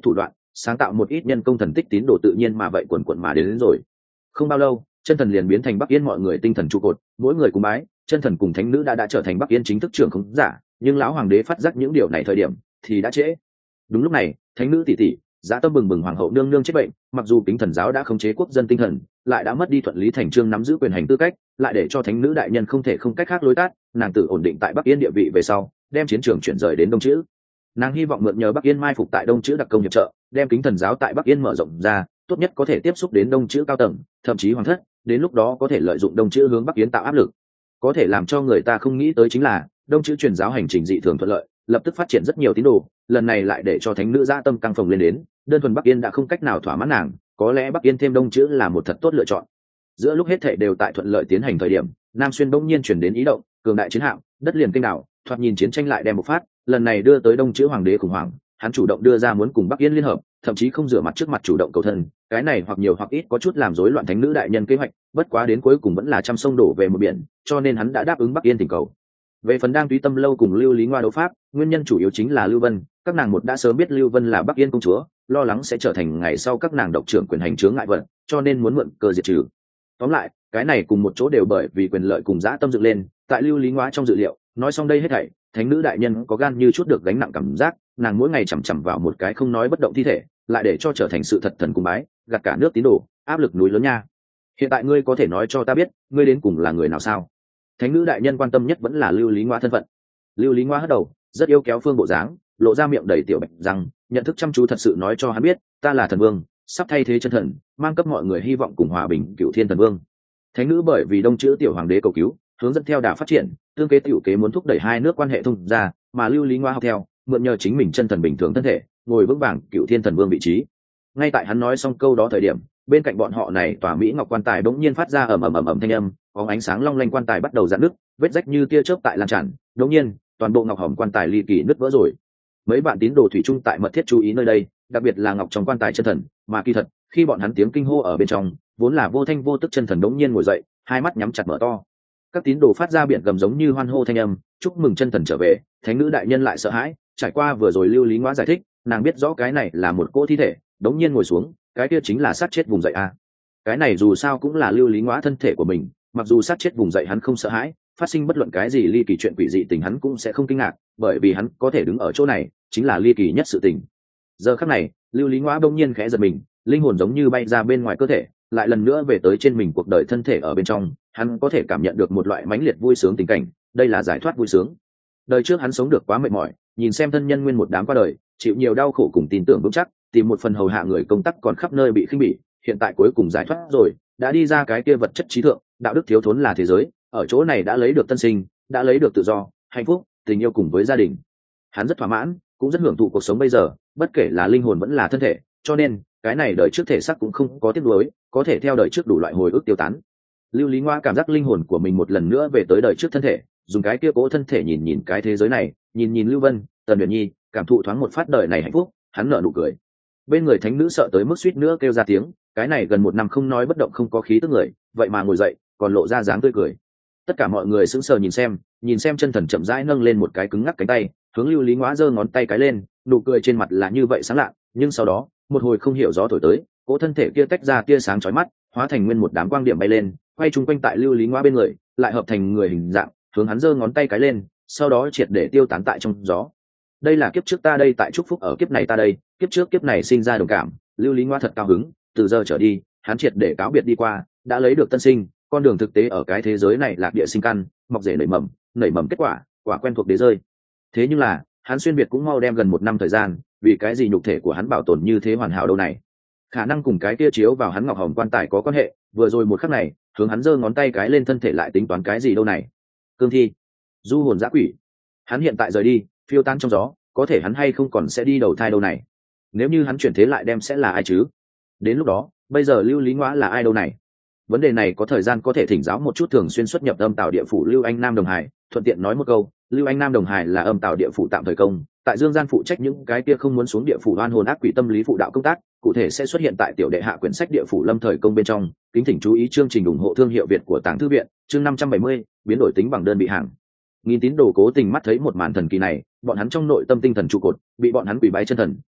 Speaker 1: sáng tạo một ít nhân công thần tích tín đồ tự nhiên mà vậy quần quần mà đến rồi. Không bao lâu, chân thần liền biến thành Bắc Yên mọi người tinh thần trụ cột, mỗi người cùng bái, chân thần cùng thánh nữ đã trở thành Bắc Yên chính thức trưởng không giả, nhưng lão hoàng đế phát giác những điều này thời điểm thì đã trễ. Đúng lúc này, thánh nữ tỷ tỷ, Dã Tâm bừng bừng hoàng hậu nương nương chết bệnh, mặc dù Kính Thần giáo đã khống chế quốc dân tinh thần, lại đã mất đi thuận lý thành chương nắm giữ quyền hành tư cách, lại để cho thánh nữ đại nhân không thể không cách khác lối tát, nàng tự ổn định tại Bắc Yên địa vị về sau, đem chiến trường chuyển rời đến Đông Chữ. Nàng hy vọng mượn nhờ Bắc Yên mai phục tại Đông Chữ đặc công hiệp trợ, đem Kính Thần giáo tại Bắc Yên mở rộng ra, tốt nhất có thể tiếp xúc đến Đông Chữ cao tầng, thậm chí hoàng thất, đến lúc đó có thể lợi dụng Đông Chữ hướng Bắc Yên tạo áp lực. Có thể làm cho người ta không nghĩ tới chính là Đông Chữ truyền giáo hành trình dị thường thuận lợi, lập tức phát triển rất nhiều tín đồ, lần này lại để cho thánh nữ Dã Tâm căng phồng lên đến, đơn thuần Bắc Yên đã không cách nào thỏa mãn nàng, có lẽ Bắc Yên thêm Đông Chữ là một thật tốt lựa chọn. Giữa lúc hết thảy đều tại thuận lợi tiến hành thời điểm, Nam Xuyên bỗng nhiên chuyển đến ý động, cường đại chiến hạm, đất liền kinh đảo, thoạt nhìn chiến tranh lại đem bộc phát, lần này đưa tới Đông Chữ hoàng đế khủng hoảng, hắn chủ động đưa ra muốn cùng Bắc Yên liên hợp, thậm chí không rửa mặt trước mặt chủ động cầu thân, cái này hoặc nhiều hoặc ít có chút làm rối loạn thánh nữ đại nhân kế hoạch, bất quá đến cuối cùng vẫn là trăm sông đổ về một biển, cho nên hắn đã đáp ứng Bắc Yên thỉnh cầu. Về phần đang Túy Tâm lâu cùng Lưu Lý Ngoa đấu pháp, nguyên nhân chủ yếu chính là Lưu Vân, các nàng một đã sớm biết Lưu Vân là Bắc Yên công chúa, lo lắng sẽ trở thành ngày sau các nàng độc trưởng quyền hành chướng ngại vật, cho nên muốn mượn cơ diệt trừ. Tóm lại, cái này cùng một chỗ đều bởi vì quyền lợi cùng Dã Tâm dựng lên, tại Lưu Lý Ngoa trong dự liệu, nói xong đây hết thảy, thánh nữ đại nhân có gan như chút được gánh nặng cảm giác, nàng mỗi ngày chằm chằm vào một cái không nói bất động thi thể, lại để cho trở thành sự thật thần cung bái, gạt cả nước tín đồ, áp lực núi lớn nha. Hiện tại ngươi có thể nói cho ta biết, ngươi đến cùng là người nào sao? Thánh nữ đại nhân quan tâm nhất vẫn là Lưu Lý Ngoa thân phận. Lưu Lý Ngoa hất đầu, rất yêu kéo phương bộ dáng, lộ ra miệng đầy tiểu bạch răng, nhận thức chăm chú thật sự nói cho hắn biết, ta là thần vương, sắp thay thế chân thần, mang cấp mọi người hy vọng cùng hòa bình, Cựu Thiên thần vương. Thánh nữ bởi vì Đông Chữ tiểu hoàng đế cầu cứu, hướng dẫn theo đà phát triển, tương kế tiểu kế muốn thúc đẩy hai nước quan hệ thông ra, mà Lưu Lý Ngoa học theo, mượn nhờ chính mình chân thần bình thường thân thể, ngồi vững vàng Cựu Thiên thần vương vị trí. Ngay tại hắn nói xong câu đó thời điểm, bên cạnh bọn họ này tòa mỹ ngọc quan tài bỗng nhiên phát ra ầm ầm ầm ầm thanh âm, có ánh sáng long lanh quan tài bắt đầu rạn nứt, vết rách như tia chớp tại lan tràn, đột nhiên, toàn bộ ngọc hòm quan tài ly kỳ nứt vỡ rồi. Mấy bạn tín đồ thủy chung tại mật thiết chú ý nơi đây, đặc biệt là ngọc trong quan tài chân thần, mà kỳ thật, khi bọn hắn tiếng kinh hô ở bên trong, vốn là vô thanh vô tức chân thần đống nhiên ngồi dậy, hai mắt nhắm chặt mở to. Các tín đồ phát ra biển gầm giống như hoan hô thanh âm, chúc mừng chân thần trở về. Thánh nữ đại nhân lại sợ hãi, trải qua vừa rồi Lưu Lý Ngoa giải thích, nàng biết rõ cái này là một cỗ thi thể, đống nhiên ngồi xuống, cái kia chính là sát chết vùng dậy a. Cái này dù sao cũng là Lưu Lý Ngoa thân thể của mình, mặc dù sát chết vùng dậy hắn không sợ hãi, phát sinh bất luận cái gì ly kỳ chuyện quỷ dị tình hắn cũng sẽ không kinh ngạc, bởi vì hắn có thể đứng ở chỗ này, chính là ly kỳ nhất sự tình. Giờ khắc này, Lưu Lý Ngoa bỗng nhiên khẽ giật mình, linh hồn giống như bay ra bên ngoài cơ thể, lại lần nữa về tới trên mình cuộc đời thân thể ở bên trong, hắn có thể cảm nhận được một loại mãnh liệt vui sướng tình cảnh, đây là giải thoát vui sướng. Đời trước hắn sống được quá mệt mỏi, nhìn xem thân nhân nguyên một đám qua đời, chịu nhiều đau khổ cùng tin tưởng vững chắc, tìm một phần hầu hạ người công tác còn khắp nơi bị khinh bỉ, hiện tại cuối cùng giải thoát rồi, đã đi ra cái kia vật chất trí thượng, đạo đức thiếu thốn là thế giới, ở chỗ này đã lấy được tân sinh, đã lấy được tự do, hạnh phúc, tình yêu cùng với gia đình. Hắn rất thỏa mãn, cũng rất hưởng thụ cuộc sống bây giờ, bất kể là linh hồn vẫn là thân thể, cho nên cái này đời trước thể xác cũng không có tiếc nuối, có thể theo đời trước đủ loại hồi ức tiêu tán. Lưu Lý Ngoa cảm giác linh hồn của mình một lần nữa về tới đời trước thân thể, dùng cái kia cố thân thể nhìn nhìn cái thế giới này, nhìn nhìn Lưu Vân, Tần Uyển Nhi, cảm thụ thoáng một phát đời này hạnh phúc, hắn nở nụ cười. Bên người thánh nữ sợ tới mức suýt nữa kêu ra tiếng, cái này gần một năm không nói bất động không có khí tức người, vậy mà ngồi dậy, còn lộ ra dáng tươi cười. Tất cả mọi người sững sờ nhìn xem chân thần chậm rãi nâng lên một cái cứng ngắc cánh tay, hướng Lưu Lý Ngoa giơ ngón tay cái lên, nụ cười trên mặt là như vậy sáng lạ, nhưng sau đó, một hồi không hiểu gió thổi tới, cỗ thân thể kia tách ra tia sáng chói mắt, hóa thành nguyên một đám quang điểm bay lên, quay chung quanh tại Lưu Lý Ngoa bên người, lại hợp thành người hình dạng, hướng hắn giơ ngón tay cái lên, sau đó triệt để tiêu tán tại trong gió. Đây là kiếp trước ta đây tại chúc phúc ở kiếp này ta đây, kiếp trước kiếp này sinh ra đồng cảm, Lưu Lý Ngoa thật cao hứng, từ giờ trở đi, hắn triệt để cáo biệt đi qua, đã lấy được tân sinh, con đường thực tế ở cái thế giới này lạc địa sinh căn, mọc rễ nảy mầm kết quả, quả quen thuộc đế rơi. Thế nhưng là, hắn xuyên việt cũng mau đem gần một năm thời gian, vì cái gì nhục thể của hắn bảo tồn như thế hoàn hảo đâu này? Khả năng cùng cái kia chiếu vào hắn ngọc hồng quan tài có quan hệ, vừa rồi một khắc này, hướng hắn giơ ngón tay cái lên thân thể lại tính toán cái gì đâu này? Cương thi, du hồn dã quỷ. Hắn hiện tại rời đi, phiêu tan trong gió, có thể hắn hay không còn sẽ đi đầu thai đâu này? Nếu như hắn chuyển thế lại đem sẽ là ai chứ? Đến lúc đó, bây giờ Lưu Lý Ngoa là ai đâu này? Vấn đề này có thời gian có thể thỉnh giáo một chút thường xuyên xuất nhập âm tào địa phủ Lưu Anh Nam Đồng Hải, thuận tiện nói một câu, Lưu Anh Nam Đồng Hải là âm tào địa phủ tạm thời công, tại Dương Gian phụ trách những cái kia không muốn xuống địa phủ oan hồn ác quỷ tâm lý phụ đạo công tác, cụ thể sẽ xuất hiện tại tiểu đệ hạ quyển sách địa phủ lâm thời công bên trong, kính thỉnh chú ý chương trình ủng hộ thương hiệu Việt của Tàng Thư viện, chương 570, biến đổi tính bằng đơn bị hàng. Nghìn tín đồ cố tình mắt thấy một màn thần kỳ này, bọn hắn trong nội tâm tinh thần trụ cột, bị bọn hắn quỳ bái chân thần,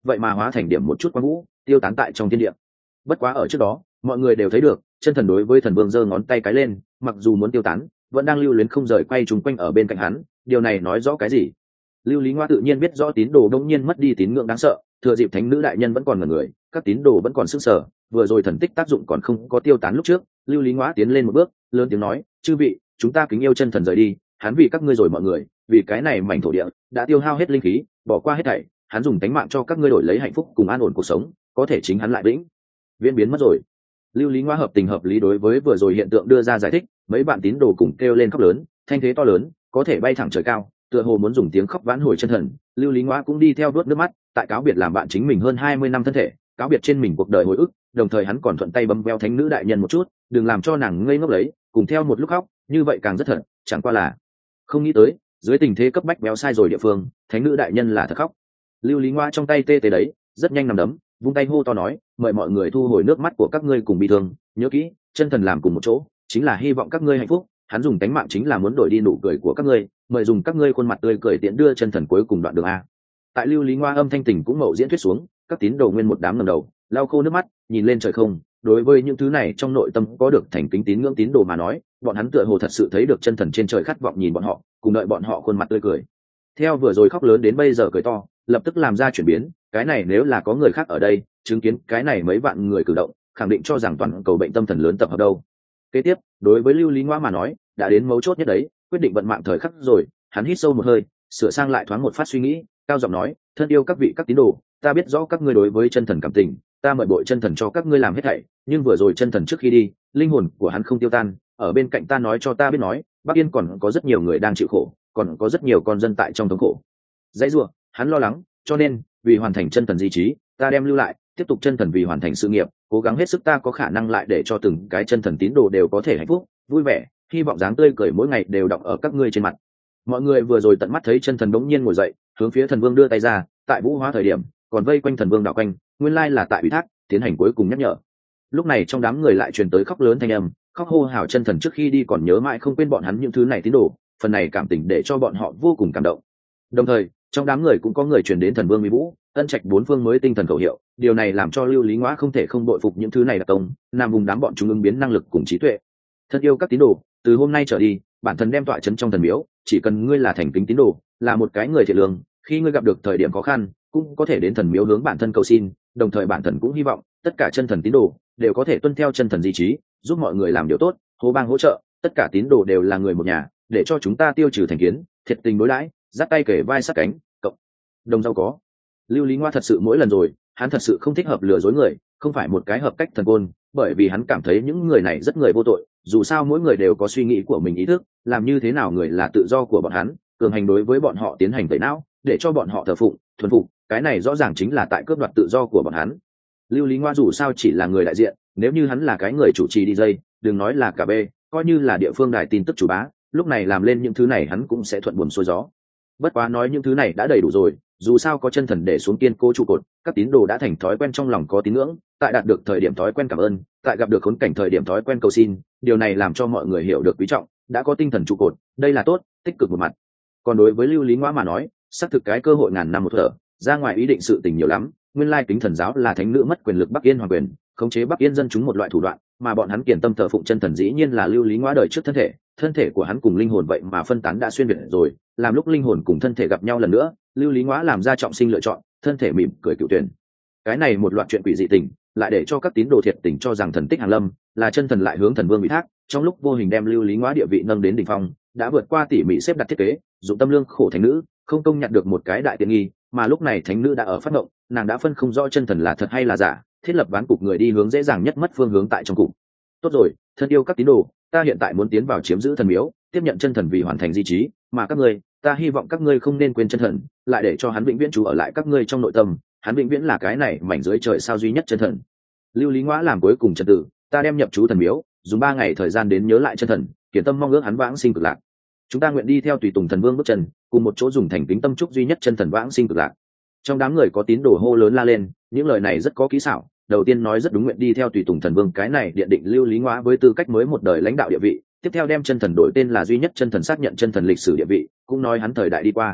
Speaker 1: vậy mà hóa thành điểm một chút quang vũ tiêu tán tại trong thiên địa. Bất quá ở trước đó mọi người đều thấy được chân thần đối với thần vương giơ ngón tay cái lên, mặc dù muốn tiêu tán vẫn đang lưu luyến không rời quay trúng quanh ở bên cạnh hắn. Điều này nói rõ cái gì? Lưu Lý Ngoa tự nhiên biết rõ tín đồ đông nhiên mất đi tín ngưỡng đáng sợ, thừa dịp thánh nữ đại nhân vẫn còn ngẩn người, các tín đồ vẫn còn sức sở, vừa rồi thần tích tác dụng còn không có tiêu tán lúc trước. Lưu Lý Ngoa tiến lên một bước, lớn tiếng nói: chư vị, chúng ta kính yêu chân thần rời đi, hắn vì các ngươi rồi mọi người, vì cái này mảnh thổ địa đã tiêu hao hết linh khí, bỏ qua hết thảy, hắn dùng tánh mạng cho các ngươi đổi lấy hạnh phúc cùng an ổn cuộc sống, có thể chính hắn lại vĩnh viễn biến mất rồi. Lưu Lý Ngoa hợp tình hợp lý đối với vừa rồi hiện tượng đưa ra giải thích, mấy bạn tín đồ cùng kêu lên khóc lớn, thanh thế to lớn, có thể bay thẳng trời cao, tựa hồ muốn dùng tiếng khóc vãn hồi chân thần. Lưu Lý Ngoa cũng đi theo đuốt nước mắt, tại cáo biệt làm bạn chính mình hơn 20 năm thân thể, cáo biệt trên mình cuộc đời hồi ức, đồng thời hắn còn thuận tay bấm veo thánh nữ đại nhân một chút, đừng làm cho nàng ngây ngốc lấy, cùng theo một lúc khóc, như vậy càng rất thật, chẳng qua là không nghĩ tới, dưới tình thế cấp bách béo sai rồi địa phương, thánh nữ đại nhân là thật khóc. Lưu Lý Ngoa trong tay tê tê đấy, rất nhanh nằm đấm, vung tay hô to nói: mời mọi người thu hồi nước mắt của các ngươi cùng bi thương, nhớ kỹ, chân thần làm cùng một chỗ, chính là hy vọng các ngươi hạnh phúc, hắn dùng tánh mạng chính là muốn đổi đi nụ cười của các ngươi, mời dùng các ngươi khuôn mặt tươi cười tiễn đưa chân thần cuối cùng đoạn đường a. Tại Lưu Lý Ngoa âm thanh tình cũng mậu diễn thuyết xuống, các tín đồ nguyên một đám ngẩng đầu, lau khô nước mắt, nhìn lên trời không. Đối với những thứ này trong nội tâm có được thành kính tín ngưỡng tín đồ mà nói, bọn hắn tựa hồ thật sự thấy được chân thần trên trời khát vọng nhìn bọn họ, cùng đợi bọn họ khuôn mặt tươi cười. Theo vừa rồi khóc lớn đến bây giờ cười to, lập tức làm ra chuyển biến. Cái này nếu là có người khác ở đây chứng kiến cái này mấy vạn người cử động, khẳng định cho rằng toàn cầu bệnh tâm thần lớn tập hợp đâu. Kế tiếp, đối với Lưu Lý Ngoa mà nói, đã đến mấu chốt nhất đấy, quyết định vận mạng thời khắc rồi. Hắn hít sâu một hơi, sửa sang lại thoáng một phát suy nghĩ, cao giọng nói: thân yêu các vị các tín đồ, ta biết rõ các ngươi đối với chân thần cảm tình, ta mời bội chân thần cho các ngươi làm hết thảy, nhưng vừa rồi chân thần trước khi đi, linh hồn của hắn không tiêu tan, ở bên cạnh ta nói cho ta biết nói, Bắc Yên còn có rất nhiều người đang chịu khổ, còn có rất nhiều con dân tại trong thống khổ dãy rủa, hắn lo lắng, cho nên vì hoàn thành chân thần di trí, ta đem lưu lại, tiếp tục chân thần vì hoàn thành sự nghiệp, cố gắng hết sức ta có khả năng lại để cho từng cái chân thần tín đồ đều có thể hạnh phúc, vui vẻ, hy vọng dáng tươi cười mỗi ngày đều đọng ở các ngươi trên mặt. Mọi người vừa rồi tận mắt thấy chân thần đống nhiên ngồi dậy, hướng phía thần vương đưa tay ra, tại vũ hóa thời điểm, còn vây quanh thần vương đạo quanh, nguyên lai là tại ủy thác, tiến hành cuối cùng nhắc nhở. Lúc này trong đám người lại truyền tới khóc lớn thanh âm, khóc hô hào chân thần trước khi đi còn nhớ mãi không quên bọn hắn những thứ này tín đồ, phần này cảm tình để cho bọn họ vô cùng cảm động. Đồng thời, trong đám người cũng có người truyền đến thần vương uy vũ, ân trạch bốn phương mới tinh thần khẩu hiệu, điều này làm cho Lưu Lý Ngoa không thể không bội phục những thứ này đặc công, nam vùng đám bọn chúng ứng biến năng lực cùng trí tuệ. Thân yêu các tín đồ, từ hôm nay trở đi, bản thân đem tọa chấn trong thần miếu, chỉ cần ngươi là thành kính tín đồ, là một cái người thiện lương, khi ngươi gặp được thời điểm khó khăn, cũng có thể đến thần miếu hướng bản thân cầu xin, đồng thời bản thân cũng hy vọng tất cả chân thần tín đồ đều có thể tuân theo chân thần di trí, giúp mọi người làm điều tốt, hô bang hỗ trợ, tất cả tín đồ đều là người một nhà, để cho chúng ta tiêu trừ thành kiến, thiệt tình đối đãi, dắt tay kể vai sát cánh, cộng đồng giàu có. Lưu Lý Ngoa thật sự mỗi lần rồi, hắn thật sự không thích hợp lừa dối người, không phải một cái hợp cách thần côn, bởi vì hắn cảm thấy những người này rất người vô tội, dù sao mỗi người đều có suy nghĩ của mình ý thức, làm như thế nào người là tự do của bọn hắn, cường hành đối với bọn họ tiến hành tẩy não, để cho bọn họ thờ phụng, thuần phục, cái này rõ ràng chính là tại cướp đoạt tự do của bọn hắn. Lưu Lý Ngoa dù sao chỉ là người đại diện, nếu như hắn là cái người chủ trì DJ, đừng nói là cả B, coi như là địa phương đài tin tức chủ bá, lúc này làm lên những thứ này hắn cũng sẽ thuận buồm xuôi gió. Bất quá nói những thứ này đã đầy đủ rồi, dù sao có chân thần để xuống kiên cố trụ cột, các tín đồ đã thành thói quen trong lòng có tín ngưỡng, tại đạt được thời điểm thói quen cảm ơn, tại gặp được khốn cảnh thời điểm thói quen cầu xin, điều này làm cho mọi người hiểu được quý trọng, đã có tinh thần trụ cột, đây là tốt, tích cực một mặt. Còn đối với Lưu Lý Ngoa mà nói, xác thực cái cơ hội ngàn năm một thở, ra ngoài ý định sự tình nhiều lắm, nguyên lai kính thần giáo là thánh nữ mất quyền lực Bắc Yên hoàng quyền, khống chế Bắc Yên dân chúng một loại thủ đoạn, mà bọn hắn kiền tâm thờ phụng chân thần dĩ nhiên là Lưu Lý Ngoa đời trước thân thể của hắn cùng linh hồn vậy mà phân tán đã xuyên việt rồi, làm lúc linh hồn cùng thân thể gặp nhau lần nữa, Lưu Lý Ngoa làm ra trọng sinh lựa chọn, thân thể mỉm cười cựu tuyển. Cái này một loạt chuyện quỷ dị tình, lại để cho các tín đồ thiệt tình cho rằng thần tích Hàn Lâm là chân thần lại hướng thần vương ủy thác, trong lúc vô hình đem Lưu Lý Ngoa địa vị nâng đến đỉnh phong, đã vượt qua tỉ mỉ xếp đặt thiết kế, dụng tâm lương khổ thánh nữ, không công nhận được một cái đại tiện nghi, mà lúc này thánh nữ đã ở phát động, nàng đã phân không rõ chân thần là thật hay là giả, thiết lập ván cục người đi hướng dễ dàng nhất mất phương hướng tại trong cục. Tốt rồi, thân yêu các tín đồ, ta hiện tại muốn tiến vào chiếm giữ thần miếu, tiếp nhận chân thần vì hoàn thành di trí, mà các ngươi, ta hy vọng các ngươi không nên quên chân thần, lại để cho hắn vĩnh viễn trú ở lại các ngươi trong nội tâm, hắn vĩnh viễn là cái này mảnh dưới trời sao duy nhất chân thần. Lưu Lý Ngoa làm cuối cùng trật tự, ta đem nhập trú thần miếu, dùng 3 ngày thời gian đến nhớ lại chân thần, kiển tâm mong ước hắn vãng sinh cực lạc. Chúng ta nguyện đi theo tùy tùng thần vương bước chân, cùng một chỗ dùng thành kính tâm trúc duy nhất chân thần vãng sinh cực lạc. Trong đám người có tín đồ hô lớn la lên, những lời này rất có kỹ xảo. Đầu tiên nói rất đúng, nguyện đi theo tùy tùng thần vương, cái này điện định Lưu Lý Ngoa với tư cách mới một đời lãnh đạo địa vị. Tiếp theo đem chân thần đổi tên là duy nhất chân thần, xác nhận chân thần lịch sử địa vị, cũng nói hắn thời đại đi qua.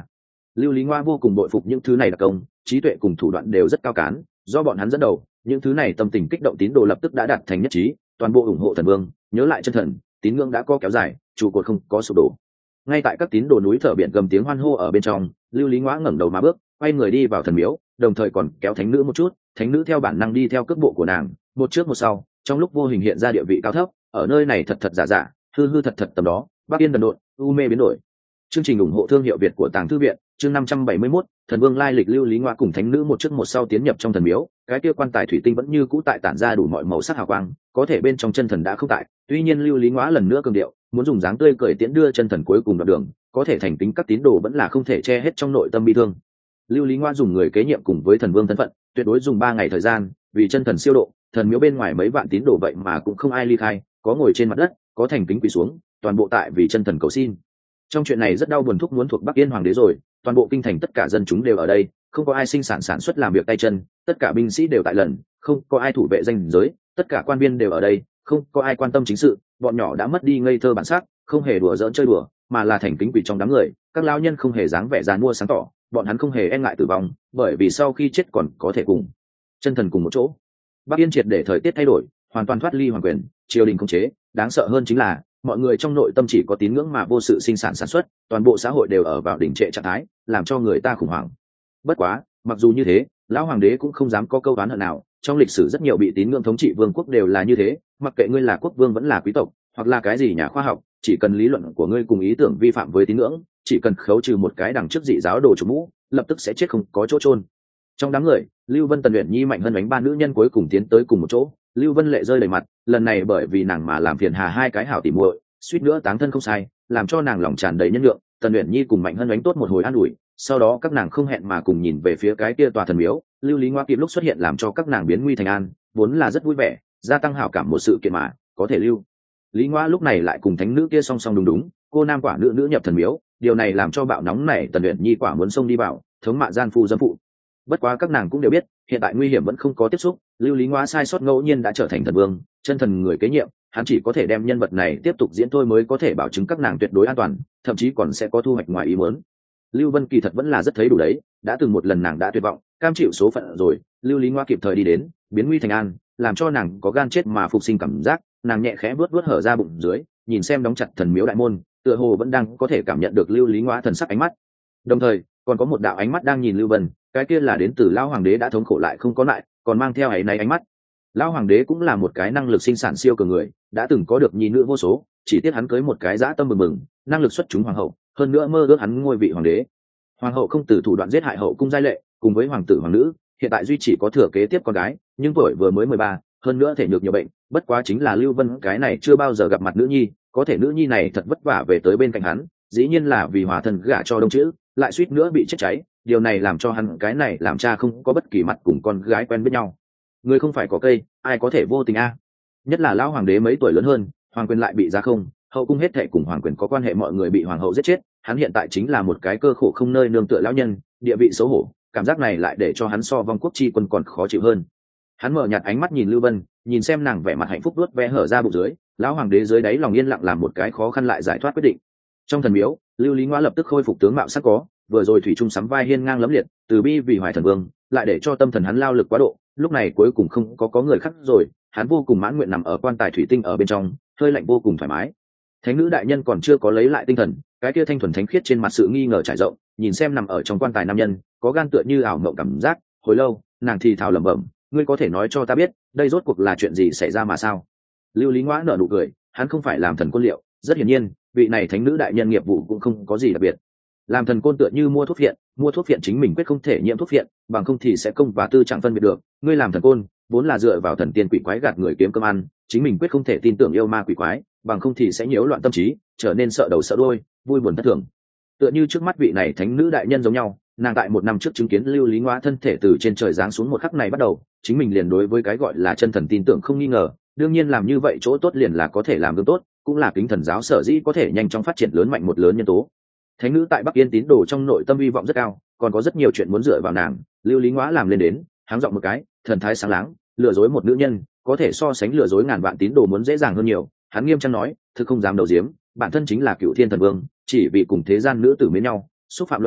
Speaker 1: Lưu Lý Ngoa vô cùng bội phục những thứ này đặc công, trí tuệ cùng thủ đoạn đều rất cao cán, do bọn hắn dẫn đầu, những thứ này tâm tình kích động tín đồ lập tức đã đạt thành nhất trí, toàn bộ ủng hộ thần vương, nhớ lại chân thần, tín ngưỡng đã có kéo dài, trụ cột không có sụp đổ. Ngay tại các tín đồ núi thở biển gầm tiếng hoan hô ở bên trong, Lưu Lý Ngoa ngẩng đầu mà bước, quay người đi vào thần miếu, đồng thời còn kéo thánh nữ một chút, thánh nữ theo bản năng đi theo cước bộ của nàng, một trước một sau, trong lúc vô hình hiện ra địa vị cao thấp, ở nơi này thật thật giả giả, hư hư thật thật tầm đó, Bắc Yên đần độn, u mê biến đổi. Chương trình ủng hộ thương hiệu Việt của Tàng Thư viện, chương 571, thần vương lai lịch. Lưu Lý Ngoa cùng thánh nữ một trước một sau tiến nhập trong thần miếu, cái kia quan tài thủy tinh vẫn như cũ tại tản ra đủ mọi màu sắc hào quang, có thể bên trong chân thần đã không tại. Tuy nhiên Lưu Lý Ngoa lần nữa cường điệu, muốn dùng dáng tươi cười tiễn đưa chân thần cuối cùng đoạn đường, có thể thành tính các tín đồ vẫn là không thể che hết trong nội tâm bi thương. Lưu Lý Ngoa dùng người kế nhiệm cùng với thần vương thân phận, tuyệt đối dùng 3 ngày thời gian, vì chân thần siêu độ, thần miếu bên ngoài mấy vạn tín đồ vậy mà cũng không ai ly khai, có ngồi trên mặt đất, có thành kính quỳ xuống, toàn bộ tại vì chân thần cầu xin. Trong chuyện này rất đau buồn, thúc muốn thuộc Bắc Yên hoàng đế rồi, toàn bộ kinh thành tất cả dân chúng đều ở đây, không có ai sinh sản xuất làm việc tay chân, tất cả binh sĩ đều tại lần, không có ai thủ vệ danh giới, tất cả quan viên đều ở đây, không có ai quan tâm chính sự, bọn nhỏ đã mất đi ngây thơ bản sắc, không hề đùa giỡn chơi đùa, mà là thành kính quỳ trong đám người, các lão nhân không hề dáng vẻ giàn mua sáng tỏ, bọn hắn không hề e ngại tử vong, bởi vì sau khi chết còn có thể cùng chân thần cùng một chỗ. Bắc Yên triệt để thời tiết thay đổi, hoàn toàn thoát ly hoàng quyền, triều đình khống chế, đáng sợ hơn chính là mọi người trong nội tâm chỉ có tín ngưỡng mà vô sự sinh sản sản xuất, toàn bộ xã hội đều ở vào đỉnh trệ trạng thái, làm cho người ta khủng hoảng. Bất quá, mặc dù như thế, lão hoàng đế cũng không dám có câu oán hận nào, trong lịch sử rất nhiều bị tín ngưỡng thống trị vương quốc đều là như thế, mặc kệ ngươi là quốc vương vẫn là quý tộc, hoặc là cái gì nhà khoa học, chỉ cần lý luận của ngươi cùng ý tưởng vi phạm với tín ngưỡng, chỉ cần khấu trừ một cái đằng trước dị giáo đồ chủ mũ, lập tức sẽ chết không có chỗ chôn. Trong đám người, Lưu Vân, Tần Uyển Nhi, Mạnh Hân Ánh ba nữ nhân cuối cùng tiến tới cùng một chỗ, Lưu Vân lệ rơi đầy mặt, lần này bởi vì nàng mà làm phiền hà hai cái hảo tỉ muội, suýt nữa táng thân không sai, làm cho nàng lòng tràn đầy nhân lượng. Tần Uyển Nhi cùng Mạnh Hân Ánh tốt một hồi an ủi, sau đó các nàng không hẹn mà cùng nhìn về phía cái kia tòa thần miếu. Lưu Lý Ngoa kịp lúc xuất hiện làm cho các nàng biến nguy thành an, vốn là rất vui vẻ, gia tăng hảo cảm một sự kiện mà có thể Lưu Lý Ngoa lúc này lại cùng thánh nữ kia song song đúng, cô nam quả nữ nhập thần miếu, điều này làm cho bạo nóng này Tần Uyển Nhi quả muốn xông đi vào, thống mạ gian phu dâm phụ. Bất quá các nàng cũng đều biết, hiện tại nguy hiểm vẫn không có tiếp xúc, Lưu Lý Ngoa sai sót ngẫu nhiên đã trở thành thần vương, chân thần người kế nhiệm, hắn chỉ có thể đem nhân vật này tiếp tục diễn thôi mới có thể bảo chứng các nàng tuyệt đối an toàn, thậm chí còn sẽ có thu hoạch ngoài ý muốn. Lưu Vân kỳ thật vẫn là rất thấy đủ đấy, đã từng một lần nàng đã tuyệt vọng, cam chịu số phận rồi, Lưu Lý Ngoa kịp thời đi đến, biến nguy thành an, làm cho nàng có gan chết mà phục sinh cảm giác, nàng nhẹ khẽ vuốt hở ra bụng dưới, nhìn xem đóng chặt thần miếu đại môn, tựa hồ vẫn đang có thể cảm nhận được Lưu Lý Ngoa thần sắc ánh mắt. Đồng thời, còn có một đạo ánh mắt đang nhìn Lưu Vân, cái kia là đến từ lão hoàng đế đã thống khổ lại không có lại, còn mang theo ấy này ánh mắt. Lão hoàng đế cũng là một cái năng lực sinh sản siêu cường người, đã từng có được nhi nữ vô số, chỉ tiếc hắn cưới một cái dã tâm bừng bừng, năng lực xuất chúng hoàng hậu, hơn nữa mơ ước hắn ngôi vị hoàng đế. Hoàng hậu không từ thủ đoạn giết hại hậu cung giai lệ, cùng với hoàng tử hoàng nữ, hiện tại duy chỉ có thừa kế tiếp con gái, nhưng tuổi vừa mới 13, hơn nữa thể nhược nhiều bệnh, bất quá chính là Lưu Vân cái này chưa bao giờ gặp mặt nữ nhi, có thể nữ nhi này thật vất vả về tới bên cạnh hắn, dĩ nhiên là vì hòa thân gả cho Đông Chữ, lại suýt nữa bị chết cháy, điều này làm cho hắn cái này làm cha không có bất kỳ mặt cùng con gái quen biết nhau. Người không phải có cây, ai có thể vô tình a? Nhất là lão hoàng đế mấy tuổi lớn hơn, hoàng quyền lại bị ra không, hậu cung hết thệ cùng hoàng quyền có quan hệ mọi người bị hoàng hậu giết chết, hắn hiện tại chính là một cái cơ khổ không nơi nương tựa lão nhân, địa vị xấu hổ, cảm giác này lại để cho hắn so vong quốc chi quân còn khó chịu hơn. Hắn mở nhạt ánh mắt nhìn Lưu Vân, nhìn xem nàng vẻ mặt hạnh phúc vuốt ve hở ra bụng dưới, lão hoàng đế dưới đáy lòng yên lặng làm một cái khó khăn lại giải thoát quyết định. Trong thần miếu, Lưu Lý Ngoa lập tức khôi phục tướng mạo sắc có, vừa rồi thủy trung sắm vai hiên ngang lẫm liệt, từ bi vì hoài thần vương, lại để cho tâm thần hắn lao lực quá độ, lúc này cuối cùng không có người khác rồi, hắn vô cùng mãn nguyện nằm ở quan tài thủy tinh ở bên trong, hơi lạnh vô cùng thoải mái. Thánh nữ đại nhân còn chưa có lấy lại tinh thần, cái kia thanh thuần thánh khiết trên mặt sự nghi ngờ trải rộng, nhìn xem nằm ở trong quan tài nam nhân, có gan tựa như ảo mộng cảm giác, hồi lâu, nàng thì thào lẩm bẩm, ngươi có thể nói cho ta biết, đây rốt cuộc là chuyện gì xảy ra mà sao? Lưu Lý Ngoa nở nụ cười, hắn không phải làm thần côn liệu, rất hiển nhiên, vị này thánh nữ đại nhân nghiệp vụ cũng không có gì đặc biệt. Làm thần côn tựa như mua thuốc phiện chính mình quyết không thể nhiễm thuốc phiện, bằng không thì sẽ công và tư chẳng phân biệt được. Ngươi làm thần côn, vốn là dựa vào thần tiên quỷ quái gạt người kiếm cơm ăn, chính mình quyết không thể tin tưởng yêu ma quỷ quái, bằng không thì sẽ nhiễu loạn tâm trí, trở nên sợ đầu sợ đuôi, vui buồn thất thường. Tựa như trước mắt vị này thánh nữ đại nhân giống nhau, nàng tại 1 năm trước chứng kiến Lưu Lý Ngoa thân thể từ trên trời giáng xuống một khắc này bắt đầu, chính mình liền đối với cái gọi là chân thần tin tưởng không nghi ngờ, đương nhiên làm như vậy chỗ tốt liền là có thể làm được tốt, cũng là kính thần giáo sở dĩ có thể nhanh chóng phát triển lớn mạnh một lớn nhân tố. Thánh nữ tại Bắc Yên tín đồ trong nội tâm hy vọng rất cao, còn có rất nhiều chuyện muốn dựa vào nàng. Lưu Lý Ngoa làm lên đến, háng giọng một cái, thần thái sáng láng, lừa dối một nữ nhân, có thể so sánh lừa dối ngàn vạn tín đồ muốn dễ dàng hơn nhiều. Hắn nghiêm trang nói, thực không dám đầu diếm, bản thân chính là cựu thiên thần vương, chỉ vì cùng thế gian nữ tử mến nhau, xúc phạm luật trời,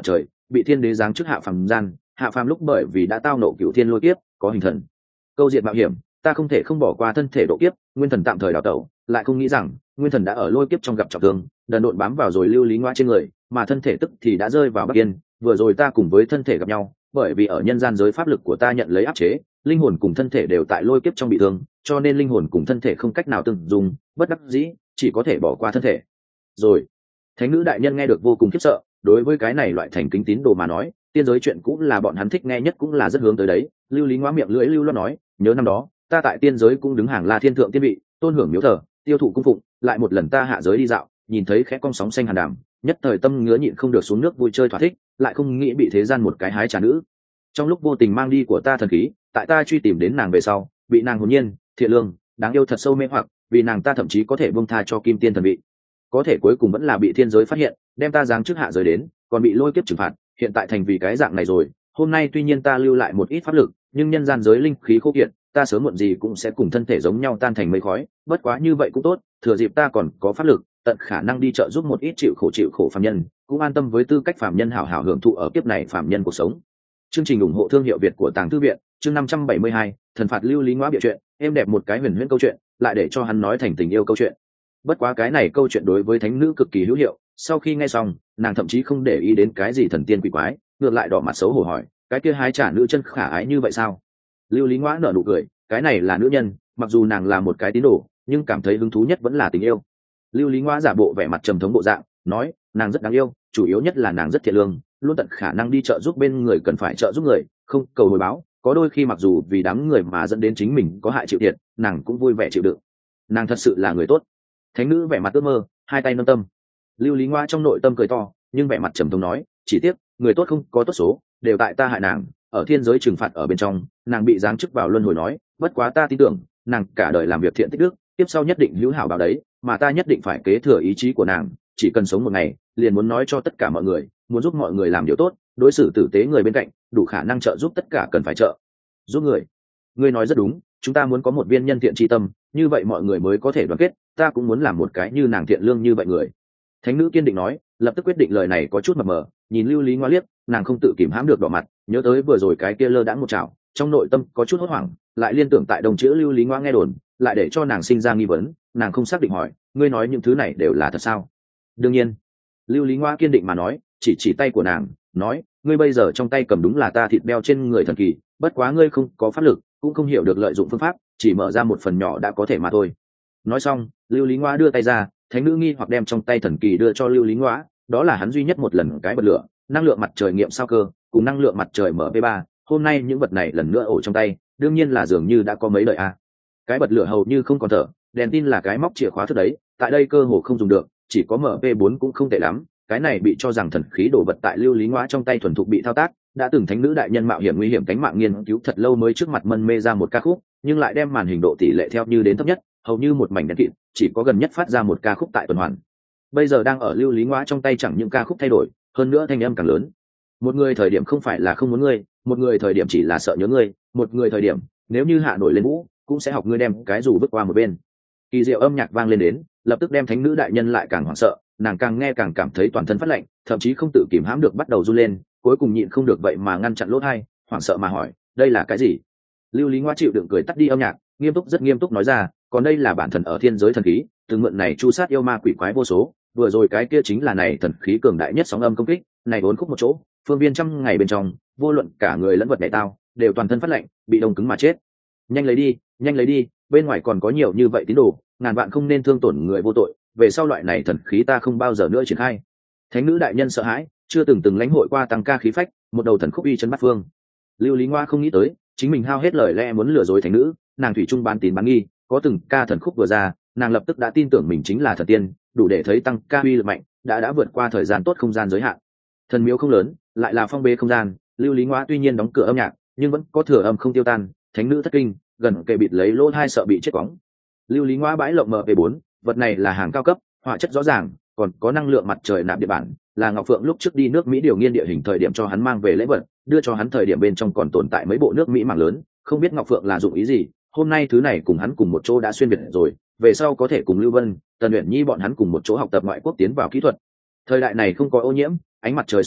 Speaker 1: bị thiên đế giáng chức hạ phàm gian, hạ phàm lúc bởi vì đã tao nộ cửu thiên lôi kiếp, có hình thần câu diệt mạo hiểm, ta không thể không bỏ qua thân thể độ kiếp, nguyên thần tạm thời đào tẩu, lại không nghĩ rằng nguyên thần đã ở lôi kiếp trong gặp trọng thương, đần độn bám vào rồi lưu lý ngoa trên người, mà thân thể tức thì đã rơi vào Bắc Yên. Vừa rồi ta cùng với thân thể gặp nhau, bởi vì ở nhân gian giới pháp lực của ta nhận lấy áp chế, linh hồn cùng thân thể đều tại lôi kiếp trong bị thương, cho nên linh hồn cùng thân thể không cách nào tương dùng, bất đắc dĩ chỉ có thể bỏ qua thân thể. Rồi, thánh nữ đại nhân nghe được vô cùng khiếp sợ, đối với cái này loại thành kính tín đồ mà nói, tiên giới chuyện cũng là bọn hắn thích nghe nhất, cũng là rất hướng tới đấy. Lưu lý ngoa miệng lưỡi lưu loát nói, nhớ năm đó ta tại tiên giới cũng đứng hàng La Thiên thượng tiên vị, tôn hưởng miếu thờ, tiêu thụ cung phụng, lại một lần ta hạ giới đi dạo, nhìn thấy khẽ cong sóng xanh hàn đàm, nhất thời tâm ngứa nhịn không được xuống nước vui chơi thỏa thích, lại không nghĩ bị thế gian một cái hái trà nữ trong lúc vô tình mang đi của ta thần khí. Tại ta truy tìm đến nàng về sau, bị nàng hồn nhiên, thiện lương, đáng yêu thật sâu mê hoặc, vì nàng ta thậm chí có thể buông tha cho kim tiên thần vị, có thể cuối cùng vẫn là bị thiên giới phát hiện, đem ta giáng chức hạ giới đến, còn bị lôi kiếp trừng phạt, hiện tại thành vì cái dạng này rồi. Hôm nay tuy nhiên ta lưu lại một ít pháp lực, nhưng nhân gian giới linh khí khô kiệt, ta sớm muộn gì cũng sẽ cùng thân thể giống nhau tan thành mây khói, bất quá như vậy cũng tốt, thừa dịp ta còn có pháp lực, tận khả năng đi trợ giúp một ít chịu khổ phàm nhân, cũng an tâm với tư cách phàm nhân hảo hảo hưởng thụ ở kiếp này phàm nhân cuộc sống. Chương trình ủng hộ thương hiệu Việt của Tàng Thư viện, chương 572, thần phạt lưu lý ngoa bịa chuyện, êm đẹp một cái huyền huyễn câu chuyện, lại để cho hắn nói thành tình yêu câu chuyện. Bất quá cái này câu chuyện đối với thánh nữ cực kỳ hữu hiệu, sau khi nghe xong, nàng thậm chí không để ý đến cái gì thần tiên quỷ quái, ngược lại đỏ mặt xấu hổ hỏi, cái kia hái trả nữ chân khả ái như vậy sao? Lưu lý ngoa nở nụ cười, cái này là nữ nhân, mặc dù nàng là một cái tín đồ, nhưng cảm thấy hứng thú nhất vẫn là tình yêu. Lưu lý ngoa giả bộ vẻ mặt trầm thống bộ dạng, nói, nàng rất đáng yêu, chủ yếu nhất là nàng rất thiện lương, luôn tận khả năng đi trợ giúp bên người cần phải trợ giúp người, không cầu hồi báo, có đôi khi mặc dù vì đám người mà dẫn đến chính mình có hại chịu thiệt, nàng cũng vui vẻ chịu đựng. Nàng thật sự là người tốt. Thánh nữ vẻ mặt ước mơ, hai tay nâng tâm. Lưu lý ngoa trong nội tâm cười to, nhưng vẻ mặt trầm thống nói, chỉ tiếc người tốt không có tốt số, đều tại ta hại nàng, ở thiên giới trừng phạt ở bên trong, nàng bị giáng chức vào luân hồi nói, bất quá ta tin tưởng nàng cả đời làm việc thiện tích đức, tiếp sau nhất định hữu hảo báo đấy, mà ta nhất định phải kế thừa ý chí của nàng, chỉ cần sống một ngày, liền muốn nói cho tất cả mọi người, muốn giúp mọi người làm điều tốt, đối xử tử tế người bên cạnh, đủ khả năng trợ giúp tất cả cần phải trợ giúp người. Ngươi nói rất đúng, chúng ta muốn có một viên nhân thiện tri tâm, như vậy mọi người mới có thể đoàn kết, ta cũng muốn làm một cái như nàng thiện lương như vậy người. Thánh nữ kiên định nói, lập tức quyết định lời này có chút mập mờ, nhìn lưu lý ngoa liếc, nàng không tự kìm hãm được đỏ mặt, nhớ tới vừa rồi cái kia lơ đãng một chảo, trong nội tâm có chút hốt hoảng, lại liên tưởng tại đồng chữ lưu lý ngoa nghe đồn, lại để cho nàng sinh ra nghi vấn, nàng không xác định hỏi, ngươi nói những thứ này đều là thật sao? Đương nhiên. Lưu lý ngoa kiên định mà nói, chỉ tay của nàng, nói, ngươi bây giờ trong tay cầm đúng là ta thịt beo trên người thần kỳ, bất quá ngươi không có pháp lực, cũng không hiểu được lợi dụng phương pháp, chỉ mở ra một phần nhỏ đã có thể mà thôi. Nói xong, lưu lý ngoa đưa tay ra, thánh nữ nghi hoặc đem trong tay thần kỳ đưa cho lưu lý ngoa, đó là hắn duy nhất một lần cái bật lửa, năng lượng mặt trời nghiệm sao cơ, cùng năng lượng mặt trời MP3, hôm nay những vật này lần nữa ổ trong tay, đương nhiên là dường như đã có mấy đời a. Cái bật lửa hầu như không còn thở, đèn tin là cái móc chìa khóa thức đấy, tại đây cơ hồ không dùng được, chỉ có MP4 cũng không tệ lắm. Cái này bị cho rằng thần khí đồ vật tại lưu lý ngoa trong tay thuần thục bị thao tác, đã từng thánh nữ đại nhân mạo hiểm nguy hiểm cánh mạng nghiên cứu thật lâu mới trước mặt mân mê ra một ca khúc, nhưng lại đem màn hình độ tỷ lệ theo như đến thấp nhất, hầu như một mảnh đen kịt, chỉ có gần nhất phát ra một ca khúc tại tuần hoàn. Bây giờ đang ở lưu lý ngoa trong tay, chẳng những ca khúc thay đổi, hơn nữa thanh âm càng lớn. Một người thời điểm không phải là không muốn ngươi, một người thời điểm chỉ là sợ nhớ ngươi, một người thời điểm nếu như hạ nổi lên vũ, cũng sẽ học ngươi đem cái dù bước qua một bên. Kỳ diệu âm nhạc vang lên đến, lập tức đem thánh nữ đại nhân lại càng hoảng sợ, nàng càng nghe càng cảm thấy toàn thân phát lạnh, thậm chí không tự kìm hãm được bắt đầu run lên, cuối cùng nhịn không được vậy mà ngăn chặn lỗ tai, hoảng sợ mà hỏi, đây là cái gì? Lưu lý ngoa chịu đựng cười tắt đi âm nhạc, nghiêm túc rất nghiêm túc nói ra, còn đây là bản thần ở thiên giới thần khí, từng mượn này chu sát yêu ma quỷ quái vô số, vừa rồi cái kia chính là này thần khí cường đại nhất sóng âm công kích, này bốn khúc một chỗ, phương viên trăm ngày bên trong, vô luận cả người lẫn vật nhảy tao, đều toàn thân phát lạnh, bị đông cứng mà chết. Nhanh lấy đi, bên ngoài còn có nhiều như vậy tín đồ, ngàn vạn không nên thương tổn người vô tội, về sau loại này thần khí ta không bao giờ nữa triển khai. Thánh nữ đại nhân sợ hãi, chưa từng lãnh hội qua tăng ca khí phách, một đầu thần khúc uy chấn bát phương. Lưu lý ngoa không nghĩ tới, chính mình hao hết lời lẽ muốn lừa dối thánh nữ, nàng thủy chung bán tín bán nghi, có từng ca thần khúc vừa ra, nàng lập tức đã tin tưởng mình chính là thần tiên, đủ để thấy tăng ca uy lực mạnh, đã vượt qua thời gian tốt không gian giới hạn. Thần miếu không lớn, lại là phong bế không gian, lưu lý ngoa tuy nhiên đóng cửa âm nhạc, nhưng vẫn có thừa âm không tiêu tan, thánh nữ thất kinh, gần kề bịt lấy lỗ tai sợ bị chết quóng. Lưu lý ngoa bãi lộng MP4, vật này là hàng cao cấp, họa chất rõ ràng, còn có năng lượng mặt trời nạp địa bản, là Ngọc Phượng lúc trước đi nước Mỹ điều nghiên địa hình thời điểm cho hắn mang về lễ vật, đưa cho hắn thời điểm bên trong còn tồn tại mấy bộ nước Mỹ mảng lớn, không biết Ngọc Phượng là dụng ý gì, hôm nay thứ này cùng hắn cùng một chỗ đã xuyên việt rồi, về sau có thể cùng Lưu Vân, Tần Uyển Nhi bọn hắn cùng một chỗ học tập ngoại quốc tiến vào kỹ thuật. Thời đại này không có ô nhiễm, ánh mặt trời sung túc,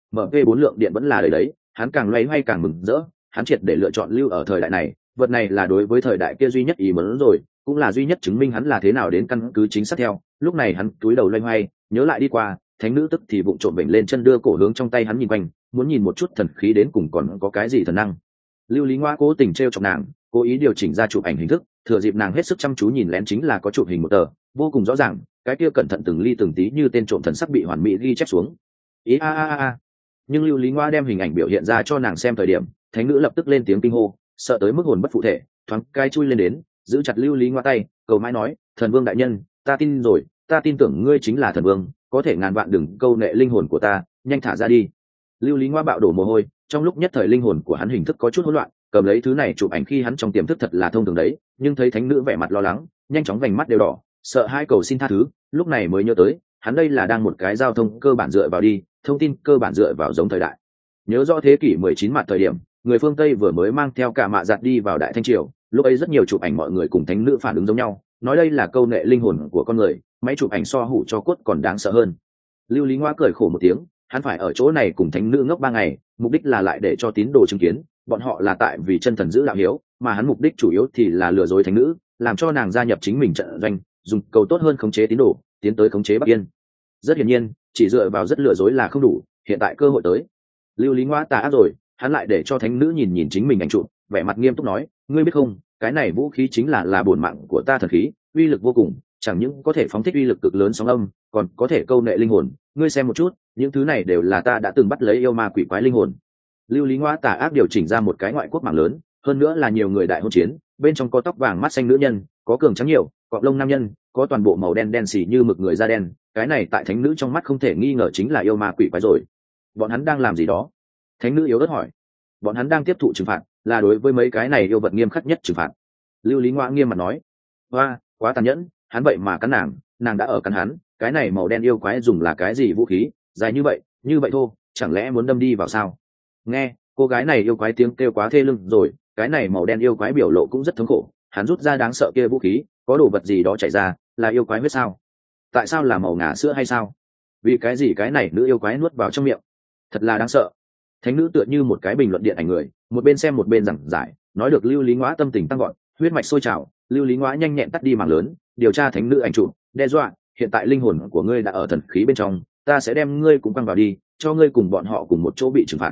Speaker 1: MP4 lượng điện vẫn là đời đấy, hắn càng loay hoay càng mừng rỡ, hắn triệt để lựa chọn lưu ở thời đại này, vật này là đối với thời đại kia duy nhất ý muốn rồi, cũng là duy nhất chứng minh hắn là thế nào đến căn cứ chính xác theo. Lúc này hắn cúi đầu loay hoay, nhớ lại đi qua, thánh nữ tức thì bụng trộm bệnh lên chân đưa cổ hướng trong tay hắn nhìn quanh, muốn nhìn một chút thần khí đến cùng còn có cái gì thần năng. Lưu Lý Ngoa cố tình trêu chọc nàng, cố ý điều chỉnh ra chụp ảnh hình thức, thừa dịp nàng hết sức chăm chú nhìn lén chính là có chụp hình một tờ, vô cùng rõ ràng, cái kia cẩn thận từng ly từng tí như tên trộm thần sắc bị hoàn mỹ ghi chép xuống. Ý a. Nhưng Lưu Lý Ngoa đem hình ảnh biểu hiện ra cho nàng xem thời điểm, thánh nữ lập tức lên tiếng kinh hô, sợ tới mức hồn bất phụ thể, thoáng cai chui lên đến, giữ chặt Lưu Lý Ngoa tay, cầu mãi nói, thần vương đại nhân, ta tin rồi, ta tin tưởng ngươi chính là thần vương, có thể ngàn vạn đừng câu nệ linh hồn của ta, nhanh thả ra đi. Lưu Lý Ngoa bạo đổ mồ hôi, trong lúc nhất thời linh hồn của hắn hình thức có chút hỗn loạn, cầm lấy thứ này chụp ảnh khi hắn trong tiềm thức thật là thông thường đấy, nhưng thấy thánh nữ vẻ mặt lo lắng, nhanh chóng vành mắt đều đỏ, sợ hai cầu xin tha thứ, lúc này mới nhớ tới, hắn đây là đang một cái giao thông cơ bản dựa vào đi, thông tin cơ bản dựa vào giống thời đại. Nhớ rõ thế kỷ 19 mặt thời điểm, người phương Tây vừa mới mang theo cả mạ giặt đi vào Đại Thanh Triều, lúc ấy rất nhiều chụp ảnh mọi người cùng thánh nữ phản ứng giống nhau, nói đây là câu nệ linh hồn của con người, máy chụp ảnh so hủ cho cốt còn đáng sợ hơn. Lưu Lý Ngoa cười khổ một tiếng, hắn phải ở chỗ này cùng thánh nữ ngốc 3 ngày, mục đích là lại để cho tín đồ chứng kiến, bọn họ là tại vì chân thần giữ đạo hiếu, mà hắn mục đích chủ yếu thì là lừa dối thánh nữ, làm cho nàng gia nhập chính mình trận doanh, dùng cầu tốt hơn khống chế tín đồ, tiến tới khống chế Bắc Yên. Rất hiển nhiên, chỉ dựa vào rất lừa dối là không đủ, hiện tại cơ hội tới. Lưu Lý Ngoa tà ác rồi, hắn lại để cho thánh nữ nhìn nhìn chính mình ảnh chụp, vẻ mặt nghiêm túc nói, ngươi biết không, cái này vũ khí chính là bổn mạng của ta thần khí, uy lực vô cùng, chẳng những có thể phóng thích uy lực cực lớn sóng âm, còn có thể câu nệ linh hồn, ngươi xem một chút, những thứ này đều là ta đã từng bắt lấy yêu ma quỷ quái linh hồn. Lưu Lý Ngoa tà ác điều chỉnh ra một cái ngoại quốc mạng lớn, hơn nữa là nhiều người đại hôn chiến, bên trong có tóc vàng mắt xanh nữ nhân, có cường trắng nhiều, cọp lông nam nhân, có toàn bộ màu đen đen xì như mực người da đen, cái này tại thánh nữ trong mắt không thể nghi ngờ chính là yêu ma quỷ quái rồi. Bọn hắn đang làm gì đó? Thánh nữ yếu ớt hỏi. Bọn hắn đang tiếp thụ trừng phạt, là đối với mấy cái này yêu vật nghiêm khắc nhất trừng phạt. Lưu Lý Ngoa nghiêm mặt nói, hoa, quá tàn nhẫn, hắn vậy mà cắn nàng đã ở cắn hắn, cái này màu đen yêu quái dùng là cái gì vũ khí, dài như vậy thôi, chẳng lẽ muốn đâm đi vào sao? Nghe, cô gái này yêu quái tiếng kêu quá thê lương rồi, cái này màu đen yêu quái biểu lộ cũng rất thống khổ, hắn rút ra đáng sợ kia vũ khí, có đồ vật gì đó chảy ra, là yêu quái huyết sao? Tại sao là màu ngà sữa hay sao? Vì cái gì cái này nữ yêu quái nuốt vào trong miệng? Thật là đáng sợ. Thánh nữ tựa như một cái bình luận điện ảnh người, một bên xem một bên giảng giải, nói được Lưu Lý Ngoa tâm tình tăng gọn, huyết mạch sôi trào. Lưu Lý Ngoa nhanh nhẹn tắt đi mảng lớn, điều tra thánh nữ ảnh chụp, đe dọa, hiện tại linh hồn của ngươi đã ở thần khí bên trong, ta sẽ đem ngươi cũng quăng vào đi, cho ngươi cùng bọn họ cùng một chỗ bị trừng phạt.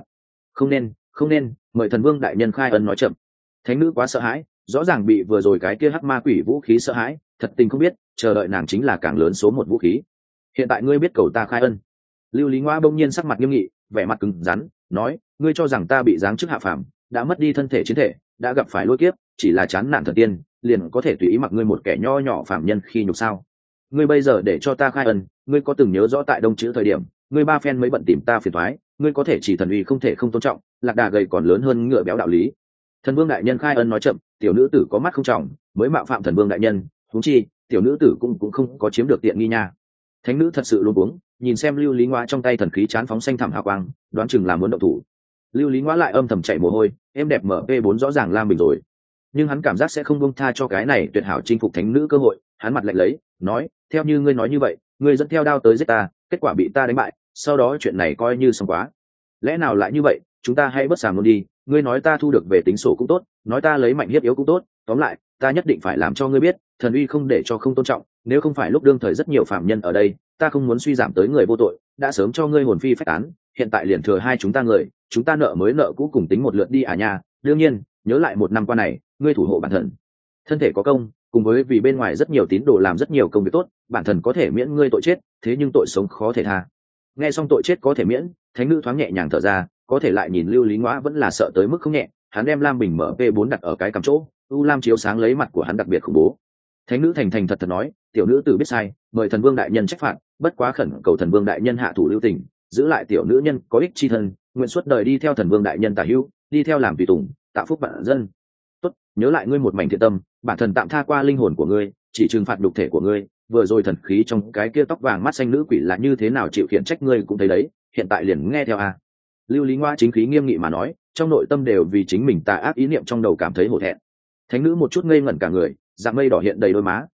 Speaker 1: Không nên, mời thần vương đại nhân khai ân nói chậm. Thánh nữ quá sợ hãi, rõ ràng bị vừa rồi cái kia hắc ma quỷ vũ khí sợ hãi, thật tình không biết, chờ đợi nàng chính là càng lớn số một vũ khí. Hiện tại ngươi biết cầu ta khai ân. Lưu Lý Ngoa bỗng nhiên sắc mặt nghiêm nghị, vẻ mặt cứng rắn, nói, ngươi cho rằng ta bị giáng chức hạ phàm, đã mất đi thân thể chiến thể, đã gặp phải lôi kiếp, chỉ là chán nản thần tiên, liền có thể tùy ý mặc ngươi một kẻ nho nhỏ phàm nhân khi nhục sao? Ngươi bây giờ để cho ta khai ân, ngươi có từng nhớ rõ tại Đông Chữ thời điểm, ngươi ba phen mới bận tìm ta phiền toái, ngươi có thể chỉ thần uy không thể không tôn trọng, lạc đà gầy còn lớn hơn ngựa béo đạo lý. Thần vương đại nhân khai ân nói chậm, tiểu nữ tử có mắt không trọng, mới mạo phạm thần vương đại nhân, huống chi tiểu nữ tử cũng không có chiếm được tiện nghi nha. Thánh nữ thật sự luống cuống, nhìn xem Lưu Lý Ngoa trong tay thần khí chán phóng xanh thẳm hào quang, đoán chừng là muốn động thủ. Lưu Lý Ngoa lại âm thầm chạy mồ hôi, em đẹp MP4 rõ ràng lam bình rồi, nhưng hắn cảm giác sẽ không buông tha cho cái này tuyệt hảo chinh phục thánh nữ cơ hội, hắn mặt lạnh lấy, nói, theo như ngươi nói như vậy, ngươi dẫn theo đao tới giết ta, kết quả bị ta đánh bại, sau đó chuyện này coi như xong quá. Lẽ nào lại như vậy, chúng ta hãy bất sàm luôn đi, ngươi nói ta thu được về tính sổ cũng tốt, nói ta lấy mạnh hiếp yếu cũng tốt, tóm lại, ta nhất định phải làm cho ngươi biết, thần uy không để cho không tôn trọng, nếu không phải lúc đương thời rất nhiều phạm nhân ở đây, ta không muốn suy giảm tới người vô tội, đã sớm cho ngươi hồn phi phách tán, hiện tại liền thừa hai chúng ta người, chúng ta nợ mới nợ cũ cùng tính một lượt đi à nha, đương nhiên, nhớ lại một năm qua này, ngươi thủ hộ bản thân thể có công, cùng với vì bên ngoài rất nhiều tín đồ làm rất nhiều công việc tốt, bản thân có thể miễn ngươi tội chết, thế nhưng tội sống khó thể tha. Nghe xong tội chết có thể miễn, thánh nữ thoáng nhẹ nhàng thở ra, có thể lại nhìn Lưu Lý Ngoa vẫn là sợ tới mức không nhẹ, hắn đem lam bình MP4 đặt ở cái cằm chỗ, u lam chiếu sáng lấy mặt của hắn đặc biệt khủng bố. Thánh nữ thành thật nói, tiểu nữ tử biết sai, mời thần vương đại nhân trách phạt, bất quá khẩn cầu thần vương đại nhân hạ thủ lưu tình, giữ lại tiểu nữ nhân có ích chi thân, nguyện suốt đời đi theo thần vương đại nhân tả hữu, đi theo làm tùy tùng, tạo phúc vạn dân. Tốt, nhớ lại ngươi một mảnh thiện tâm, bản thần tạm tha qua linh hồn của ngươi, chỉ trừng phạt nhục thể của ngươi, vừa rồi thần khí trong cái kia tóc vàng mắt xanh nữ quỷ là như thế nào chịu khiển trách ngươi cũng thấy đấy, hiện tại liền nghe theo a. Lưu Lý Ngoa chính khí nghiêm nghị mà nói, trong nội tâm đều vì chính mình tà ác ý niệm trong đầu cảm thấy hổ thẹn. Thánh nữ một chút ngây ngẩn cả người, dạng mây đỏ hiện đầy đôi má,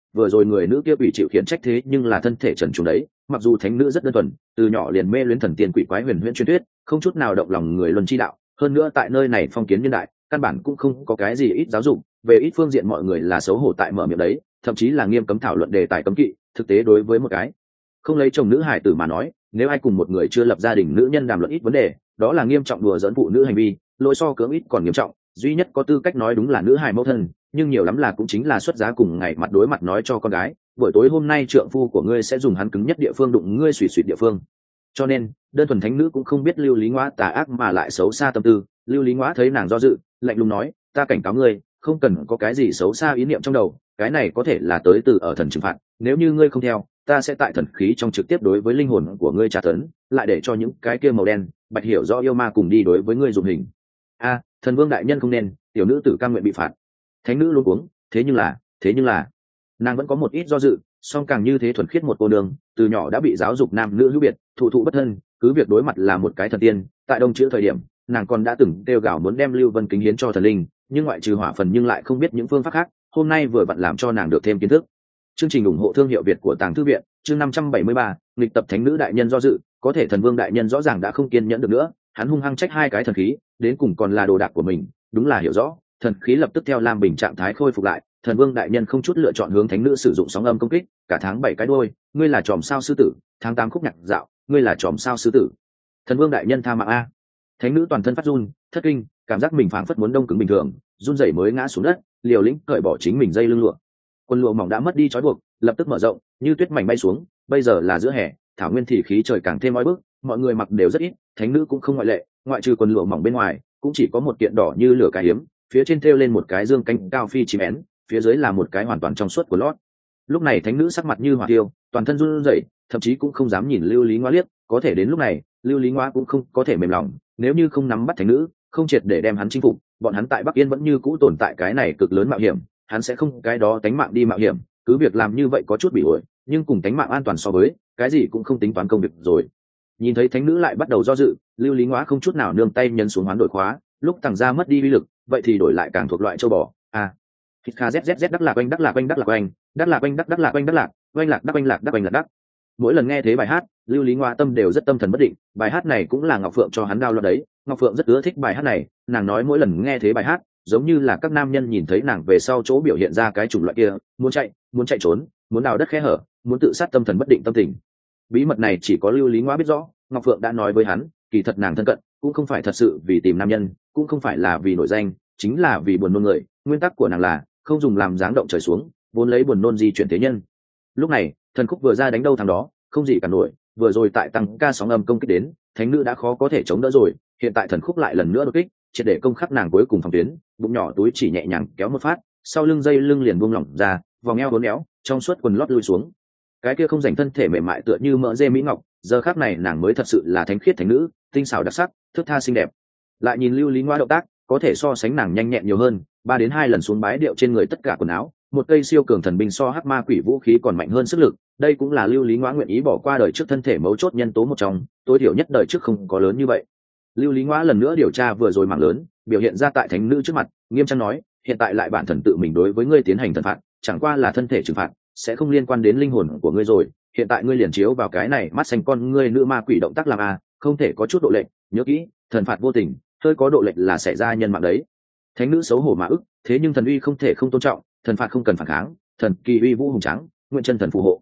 Speaker 1: vừa rồi người nữ kia bị chịu khiển trách thế nhưng là thân thể trần truồng đấy, mặc dù thánh nữ rất đơn thuần, từ nhỏ liền mê luyến thần tiên quỷ quái huyền huyễn truyền thuyết, không chút nào động lòng người luân chi đạo, hơn nữa tại nơi này phong kiến nhân đại, căn bản cũng không có cái gì ít giáo dục, về ít phương diện mọi người là xấu hổ tại mở miệng đấy, thậm chí là nghiêm cấm thảo luận đề tài cấm kỵ. Thực tế đối với một cái không lấy chồng nữ hải tử mà nói, nếu ai cùng một người chưa lập gia đình nữ nhân đàm luận ít vấn đề, đó là nghiêm trọng đùa giỡn phụ nữ hành vi, lỗi so cưỡng ít còn nghiêm trọng. Duy nhất có tư cách nói đúng là nữ hài mẫu thân, nhưng nhiều lắm là cũng chính là xuất giá cùng ngày mặt đối mặt nói cho con gái, buổi tối hôm nay trượng phu của ngươi sẽ dùng hắn cứng nhất địa phương đụng ngươi suy suy địa phương. Cho nên đơn thuần thánh nữ cũng không biết Lưu Lý Ngoa tà ác mà lại xấu xa tâm tư. Lưu Lý Ngoa thấy nàng do dự, lạnh lùng nói, ta cảnh cáo ngươi, không cần có cái gì xấu xa ý niệm trong đầu, cái này có thể là tới từ ở thần trừng phạt, nếu như ngươi không theo, ta sẽ tại thần khí trong trực tiếp đối với linh hồn của ngươi tra tấn, lại để cho những cái kia màu đen bạch hiểu rõ yêu ma cùng đi đối với ngươi dùng hình. A, thần vương đại nhân không nên, tiểu nữ tử cam nguyện bị phạt. Thánh nữ luôn cuống, thế nhưng là nàng vẫn có một ít do dự, song càng như thế thuần khiết một cô đường, từ nhỏ đã bị giáo dục nam nữ hữu biệt, thụ thụ bất thân, cứ việc đối mặt là một cái thần tiên, tại đông chữ thời điểm nàng còn đã từng kêu gào muốn đem Lưu Vân kính hiến cho thần linh, nhưng ngoại trừ hỏa phần nhưng lại không biết những phương pháp khác, hôm nay vừa vặn làm cho nàng được thêm kiến thức. Chương trình ủng hộ thương hiệu Việt của Tàng Thư viện, chương 573, nghịch tập thánh nữ đại nhân do dự, có thể thần vương đại nhân rõ ràng đã không kiên nhẫn được nữa, hắn hung hăng trách hai cái thần khí, đến cùng còn là đồ đạc của mình, đúng là hiểu rõ, thần khí lập tức theo Lam Bình trạng thái khôi phục lại, thần vương đại nhân không chút lựa chọn hướng thánh nữ sử dụng sóng âm công kích, cả tháng 7 cái đuôi, ngươi là chòm sao sư tử, tháng 8 khúc nhạc dạo, ngươi là chòm sao sư tử. Thần vương đại nhân tha mạng a. Thánh nữ toàn thân phát run, thất kinh, cảm giác mình phảng phất muốn đông cứng bình thường, run rẩy mới ngã xuống đất, liều lĩnh cởi bỏ chính mình dây lưng lụa. Quần lụa mỏng đã mất đi trói buộc, lập tức mở rộng, như tuyết mảnh bay xuống, bây giờ là giữa hè, thảo nguyên thì khí trời càng thêm oi bức, mọi người mặc đều rất ít, thánh nữ cũng không ngoại lệ, ngoại trừ quần lụa mỏng bên ngoài, cũng chỉ có một kiện đỏ như lửa cái hiếm, phía trên thêu lên một cái dương cánh cao phi chim én, phía dưới là một cái hoàn toàn trong suốt của lót. Lúc này thánh nữ sắc mặt như hỏa tiêu, toàn thân run rẩy, thậm chí cũng không dám nhìn Lưu Lý Ngoa liếc, có thể đến lúc này, Lưu Lý Ngoa cũng không có thể mềm lòng, nếu như không nắm bắt thánh nữ, không triệt để đem hắn chinh phục, bọn hắn tại Bắc Yên vẫn như cũ tồn tại cái này cực lớn mạo hiểm, hắn sẽ không cái đó tánh mạng đi mạo hiểm, cứ việc làm như vậy có chút bị ổi, nhưng cùng tánh mạng an toàn so với, cái gì cũng không tính toán công việc rồi. Nhìn thấy thánh nữ lại bắt đầu do dự, Lưu Lý Ngoa không chút nào nương tay nhấn xuống hoán đổi khóa, lúc tàng ra mất đi uy lực, vậy thì đổi lại càng thuộc loại châu bò. Thịt kha zzz đắc lạc oanh đắc lạc oanh đắc lạc oanh đắc lạc oanh đắc đắc lạc oanh đắc lạc oanh lạc đắc oanh lạc đắc oanh lạc đắc. Mỗi lần nghe thấy bài hát, Lưu Lý Ngoa tâm đều rất tâm thần bất định, bài hát này cũng là Ngọc Phượng cho hắn download đấy, Ngọc Phượng rất ưa thích bài hát này, nàng nói mỗi lần nghe thấy bài hát, giống như là các nam nhân nhìn thấy nàng về sau chỗ biểu hiện ra cái chủng loại kia, muốn chạy trốn, muốn đào đất khe hở, muốn tự sát tâm thần bất định tâm tình. Bí mật này chỉ có Lưu Lý Ngoa biết rõ, Ngọc Phượng đã nói với hắn, kỳ thật nàng thân cận, cũng không phải thật sự vì tìm nam nhân, cũng không phải là vì nổi danh, chính là vì buồn nôn người, nguyên tắc của nàng là không dùng làm dáng động trời xuống, vốn lấy buồn nôn di chuyển thế nhân. Lúc này, thần khúc vừa ra đánh đâu thằng đó, không gì cả nổi, vừa rồi tại tăng ca sóng âm công kích đến, thánh nữ đã khó có thể chống đỡ rồi, hiện tại thần khúc lại lần nữa đột kích, triệt để công khắc nàng cuối cùng phòng tuyến, bụng nhỏ túi chỉ nhẹ nhàng kéo một phát, sau lưng dây lưng liền buông lỏng ra, vòng eo uốn éo, trong suốt quần lót lui xuống. Cái kia không dành thân thể mềm mại tựa như mỡ dê mỹ ngọc, giờ khắc này nàng mới thật sự là thánh khiết thánh nữ, tinh xảo đặc sắc, thước tha xinh đẹp. Lại nhìn Lưu Lý Ngoa động tác, có thể so sánh nàng nhanh nhẹn nhiều hơn, 3 đến 2 lần xuống bái điệu trên người tất cả quần áo, một cây siêu cường thần binh so hắc ma quỷ vũ khí còn mạnh hơn sức lực, đây cũng là Lưu Lý Ngoa nguyện ý bỏ qua đời trước thân thể mấu chốt nhân tố một trong, tối thiểu nhất đời trước không có lớn như vậy. Lưu Lý Ngoa lần nữa điều tra vừa rồi mảng lớn, biểu hiện ra tại thánh nữ trước mặt, nghiêm trang nói, hiện tại lại bản thần tự mình đối với ngươi tiến hành thần phạt, chẳng qua là thân thể trừng phạt, sẽ không liên quan đến linh hồn của ngươi rồi, hiện tại ngươi liền chiếu vào cái này mắt xanh con ngươi nữ ma quỷ động tác làm không thể có chút độ lệch, nhớ kỹ, thần phạt vô tình, hơi có độ lệch là xảy ra nhân mạng đấy. Thánh nữ xấu hổ mà ức, thế nhưng thần uy không thể không tôn trọng, thần phạt không cần phản kháng, thần kỳ uy vũ hùng tráng, nguyện chân thần phù hộ.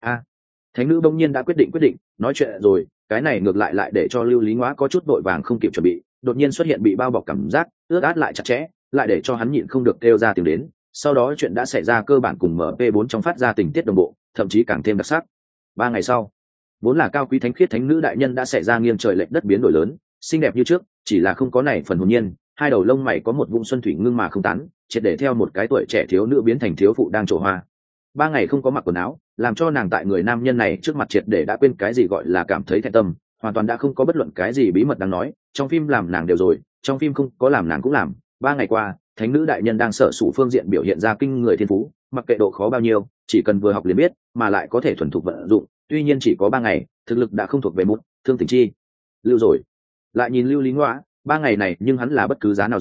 Speaker 1: Thánh nữ bỗng nhiên đã quyết định, nói chuyện rồi, cái này ngược lại để cho Lưu Lý Ngoa có chút vội vàng không kịp chuẩn bị, đột nhiên xuất hiện bị bao bọc cảm giác, ướt át lại chặt chẽ, lại để cho hắn nhịn không được kêu ra tiếng đến. Sau đó chuyện đã xảy ra cơ bản cùng MP4 trong phát ra tình tiết đồng bộ, thậm chí càng thêm đặc sắc. 3 ngày sau, vốn là cao quý thánh khiết thánh nữ đại nhân đã xảy ra nghiêng trời lệch đất biến đổi lớn, xinh đẹp như trước, chỉ là không có này phần hồn nhiên, hai đầu lông mày có một vũng xuân thủy ngưng mà không tán, triệt để theo một cái tuổi trẻ thiếu nữ biến thành thiếu phụ đang trổ hoa. 3 ngày không có mặc quần áo, làm cho nàng tại người nam nhân này trước mặt triệt để đã quên cái gì gọi là cảm thấy thẹn tâm, hoàn toàn đã không có bất luận cái gì bí mật đáng nói, trong phim làm nàng đều rồi, trong phim không có làm nàng cũng làm. 3 ngày qua, thánh nữ đại nhân đang sở sủ phương diện biểu hiện ra kinh người thiên phú, mặc kệ độ khó bao nhiêu, chỉ cần vừa học liền biết, mà lại có thể thuần thục vận dụng, tuy nhiên chỉ có 3 ngày, thực lực đã không thuộc về một thương tình chi lưu rồi. Lại nhìn Lưu Lý Ngoa, 3 ngày này nhưng hắn là bất cứ giá nào rồi,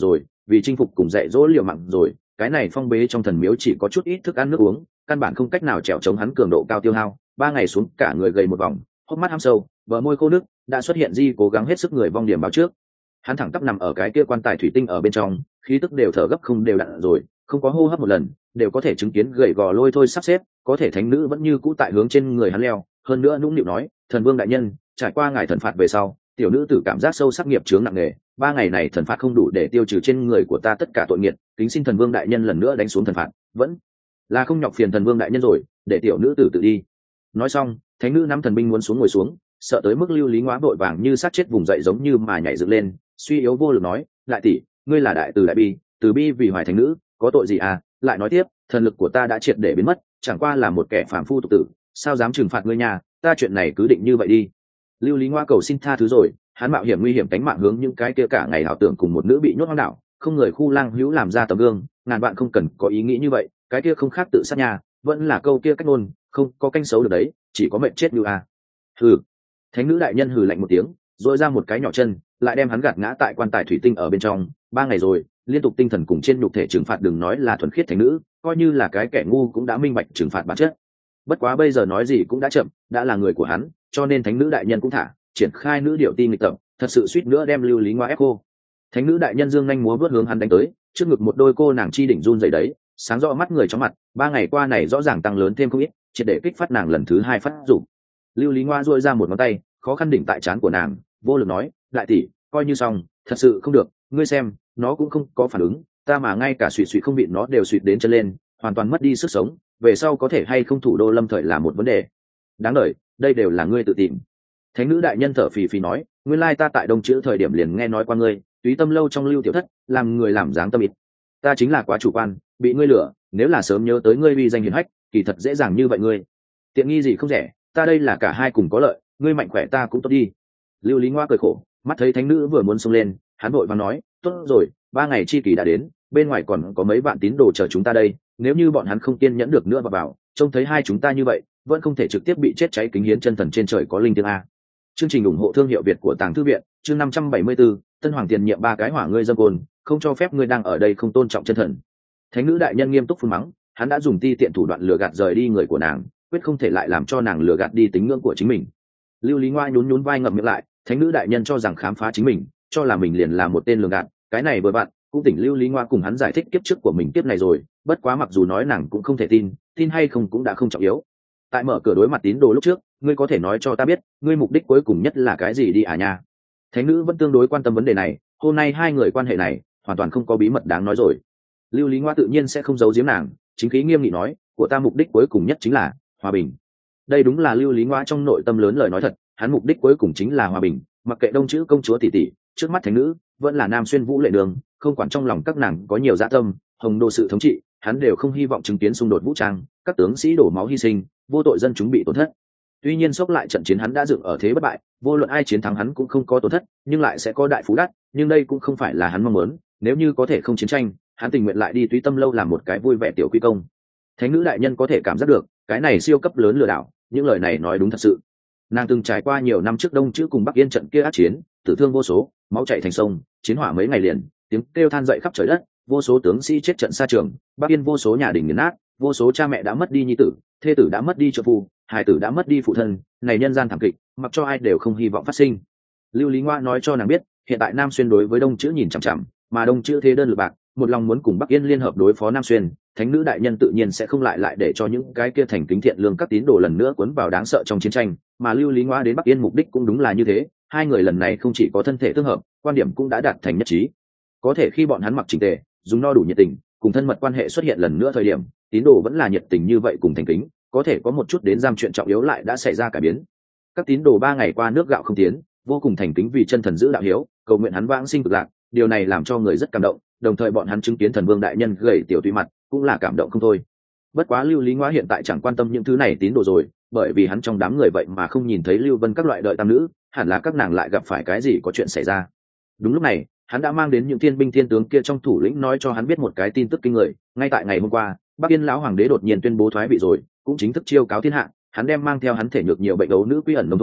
Speaker 1: vì chinh phục cùng dạy dỗ liều mạng rồi, cái này phong bế trong thần miếu chỉ có chút ít thức ăn nước uống, căn bản không cách nào trèo chống hắn cường độ cao tiêu hao. 3 ngày xuống cả người gầy một vòng, hốc mắt hăm sâu, bờ môi khô nước, đã xuất hiện di cố gắng hết sức người vong điểm báo trước. Hắn thẳng tắp nằm ở cái kia quan tài thủy tinh ở bên trong, khí tức đều thở gấp không đều đặn rồi, không có hô hấp một lần, đều có thể chứng kiến gầy gò lôi thôi sắp xếp, có thể thánh nữ vẫn như cũ tại hướng trên người hắn leo, hơn nữa nũng nịu nói, thần vương đại nhân, trải qua ngài thần phạt về sau, tiểu nữ tử cảm giác sâu sắc nghiệp chướng nặng nề, 3 ngày này thần phạt không đủ để tiêu trừ trên người của ta tất cả tội nghiệt, kính xin thần vương đại nhân lần nữa đánh xuống thần phạt, vẫn là không nhọc phiền thần vương đại nhân rồi, để tiểu nữ tử tự đi. Nói xong, thánh nữ nắm thần binh muốn xuống ngồi xuống, sợ tới mức Lưu Lý Ngoá vội vàng như sát chết vùng dậy giống như mà nhảy dựng lên, suy yếu vô lực nói, lại tỷ, ngươi là đại từ đại bi, từ bi vì hoài thánh nữ, có tội gì à? Lại nói tiếp, thần lực của ta đã triệt để biến mất, chẳng qua là một kẻ phàm phu tục tử, sao dám trừng phạt ngươi nhà, ta chuyện này cứ định như vậy đi. Lưu Lý Ngoa cầu xin tha thứ rồi, hắn mạo hiểm nguy hiểm cánh mạng hướng những cái kia cả ngày ảo tưởng cùng một nữ bị nhốt hoang đảo, không người khu lang hữu làm ra tấm gương, ngàn bạn không cần có ý nghĩ như vậy, cái kia không khác tự sát nhà, vẫn là câu kia cách ngôn, không có canh xấu được đấy, chỉ có mệnh chết như a. Hừ. Thánh nữ đại nhân hừ lạnh một tiếng, rồi ra một cái nhỏ chân, lại đem hắn gạt ngã tại quan tài thủy tinh ở bên trong. 3 ngày rồi, liên tục tinh thần cùng trên nhục thể trừng phạt, đừng nói là thuần khiết thánh nữ, coi như là cái kẻ ngu cũng đã minh bạch trừng phạt bản chất. Bất quá bây giờ nói gì cũng đã chậm, đã là người của hắn, cho nên thánh nữ đại nhân cũng thả, triển khai nữ điệu ti nghịch tập, thật sự suýt nữa đem Lưu Lý Ngoa ép cô. Thánh nữ đại nhân dương nhanh múa vớt hướng hắn đánh tới, trước ngực một đôi cô nàng chi đỉnh run rẩy đấy, sáng rõ mắt người chóng mặt. 3 ngày qua này rõ ràng tăng lớn thêm không ít, triệt để kích phát nàng lần thứ 2 phát dụng. Lưu Lý Ngoa duỗi ra một ngón tay, khó khăn đỉnh tại trán của nàng, vô lực nói, đại tỷ, coi như xong, thật sự không được, ngươi xem, nó cũng không có phản ứng, ta mà ngay cả suỵ suỵ không bị nó đều suỵt đến chân lên, hoàn toàn mất đi sức sống, về sau có thể hay không thủ đô lâm thời là một vấn đề. Đáng đời, đây đều là ngươi tự tìm. Thánh nữ đại nhân thở phì phì nói, nguyên lai ta tại Đông Chữ thời điểm liền nghe nói qua ngươi, túy tâm lâu trong Lưu tiểu thất, làm người làm dáng tâm ít. Ta chính là quá chủ quan, bị ngươi lừa, nếu là sớm nhớ tới ngươi uy danh hiển hách, kỳ thật dễ dàng như vậy ngươi. Tiện nghi gì không rẻ, ta đây là cả hai cùng có lợi, ngươi mạnh khỏe ta cũng tốt đi. Lưu Lý Ngoa cười khổ, mắt thấy thánh nữ vừa muốn xông lên, hắn vội vàng nói, tốt rồi, 3 ngày chi kỳ đã đến, bên ngoài còn có mấy bạn tín đồ chờ chúng ta đây, nếu như bọn hắn không kiên nhẫn được nữa vào, trông thấy hai chúng ta như vậy, vẫn không thể trực tiếp bị chết cháy kính hiến chân thần trên trời có linh tiếng a. Chương trình ủng hộ thương hiệu Việt của Tàng Thư viện, chương 574, Tân Hoàng tiền nhiệm 3 cái hỏa ngươi dâm côn, không cho phép ngươi đang ở đây không tôn trọng chân thần. Thánh nữ đại nhân nghiêm túc phun mắng, hắn đã dùng ti tiện thủ đoạn lừa gạt rời đi người của nàng, quyết không thể lại làm cho nàng lừa gạt đi tính ngưỡng của chính mình. Lưu Lý Ngoa nhún nhún vai ngậm miệng lại, thánh nữ đại nhân cho rằng khám phá chính mình, cho là mình liền là một tên lừa gạt, cái này vừa vặn, cũng tỉnh Lưu Lý Ngoa cùng hắn giải thích kiếp trước của mình kiếp này rồi, bất quá mặc dù nói nàng cũng không thể tin hay không cũng đã không trọng yếu. Tại mở cửa đối mặt tín đồ lúc trước, ngươi có thể nói cho ta biết, ngươi mục đích cuối cùng nhất là cái gì đi à nha? Thánh nữ vẫn tương đối quan tâm vấn đề này, hôm nay hai người quan hệ này hoàn toàn không có bí mật đáng nói rồi. Lưu Lý Ngoa tự nhiên sẽ không giấu giếm nàng, chính khí nghiêm nghị nói, của ta mục đích cuối cùng nhất chính là hòa bình. Đây đúng là Lưu Lý Ngoa trong nội tâm lớn lời nói thật, hắn mục đích cuối cùng chính là hòa bình, mặc kệ Đông Chữ công chúa tỷ tỷ, trước mắt thánh nữ, vẫn là Nam Xuyên Vũ lệ đường, không quản trong lòng các nàng có nhiều dạ tâm, hồng đô sự thống trị, hắn đều không hy vọng chứng kiến xung đột vũ trang, các tướng sĩ đổ máu hy sinh, vô tội dân chúng bị tổn thất. Tuy nhiên sốc lại trận chiến hắn đã dựng ở thế bất bại, vô luận ai chiến thắng hắn cũng không có tổn thất, nhưng lại sẽ có đại phú đắt, nhưng đây cũng không phải là hắn mong muốn, nếu như có thể không chiến tranh, hắn tình nguyện lại đi Túy Tâm lâu làm một cái vui vẻ tiểu quy công. Thánh nữ đại nhân có thể cảm giác được, cái này siêu cấp lớn lừa đảo, những lời này nói đúng thật sự. Nàng từng trải qua nhiều năm trước Đông Chữ cùng Bắc Yên trận kia ác chiến, tử thương vô số, máu chảy thành sông, chiến hỏa mấy ngày liền, tiếng kêu than dậy khắp trời đất, vô số tướng sĩ chết trận xa trường, Bắc Yên vô số nhà đình nghiền nát, vô số cha mẹ đã mất đi nhi tử, thê tử đã mất đi trợ phu, hài tử đã mất đi phụ thân, này nhân gian thảm kịch, mặc cho ai đều không hy vọng phát sinh. Lưu Lý Ngoa nói cho nàng biết, hiện tại Nam Xuyên đối với Đông Chữ nhìn chằm chằm, mà Đông Chữ thế đơn lực bạc, một lòng muốn cùng Bắc Yên liên hợp đối phó Nam Xuyên, thánh nữ đại nhân tự nhiên sẽ không lại để cho những cái kia thành kính thiện lương các tín đồ lần nữa cuốn vào đáng sợ trong chiến tranh, mà Lưu Lý Ngoa đến Bắc Yên mục đích cũng đúng là như thế, hai người lần này không chỉ có thân thể tương hợp, quan điểm cũng đã đạt thành nhất trí. Có thể khi bọn hắn mặc chỉnh tề, dùng no đủ nhiệt tình, cùng thân mật quan hệ xuất hiện lần nữa thời điểm, tín đồ vẫn là nhiệt tình như vậy cùng thành kính, có thể có một chút đến giam chuyện trọng yếu lại đã xảy ra cải biến. Các tín đồ 3 ngày qua nước gạo không tiến, vô cùng thành kính vì chân thần giữ đạo hiếu, cầu nguyện hắn vãng sinh cực lạc, điều này làm cho người rất cảm động, đồng thời bọn hắn chứng kiến thần vương đại nhân gầy tiểu tùy mặt, cũng là cảm động không thôi. Bất quá Lưu Lý Ngoa hiện tại chẳng quan tâm những thứ này tín đồ rồi, bởi vì hắn trong đám người vậy mà không nhìn thấy Lưu Vân các loại đợi tam nữ, hẳn là các nàng lại gặp phải cái gì có chuyện xảy ra. Đúng lúc này, hắn đã mang đến những thiên binh thiên tướng kia trong thủ lĩnh nói cho hắn biết một cái tin tức kinh người, ngay tại ngày hôm qua, Bắc Yên lão hoàng đế đột nhiên tuyên bố thoái vị rồi, cũng chính thức chiêu cáo thiên hạ, hắn đem mang theo hắn thể nhược nhiều bệnh ấu nữ quy ẩn nông thôn,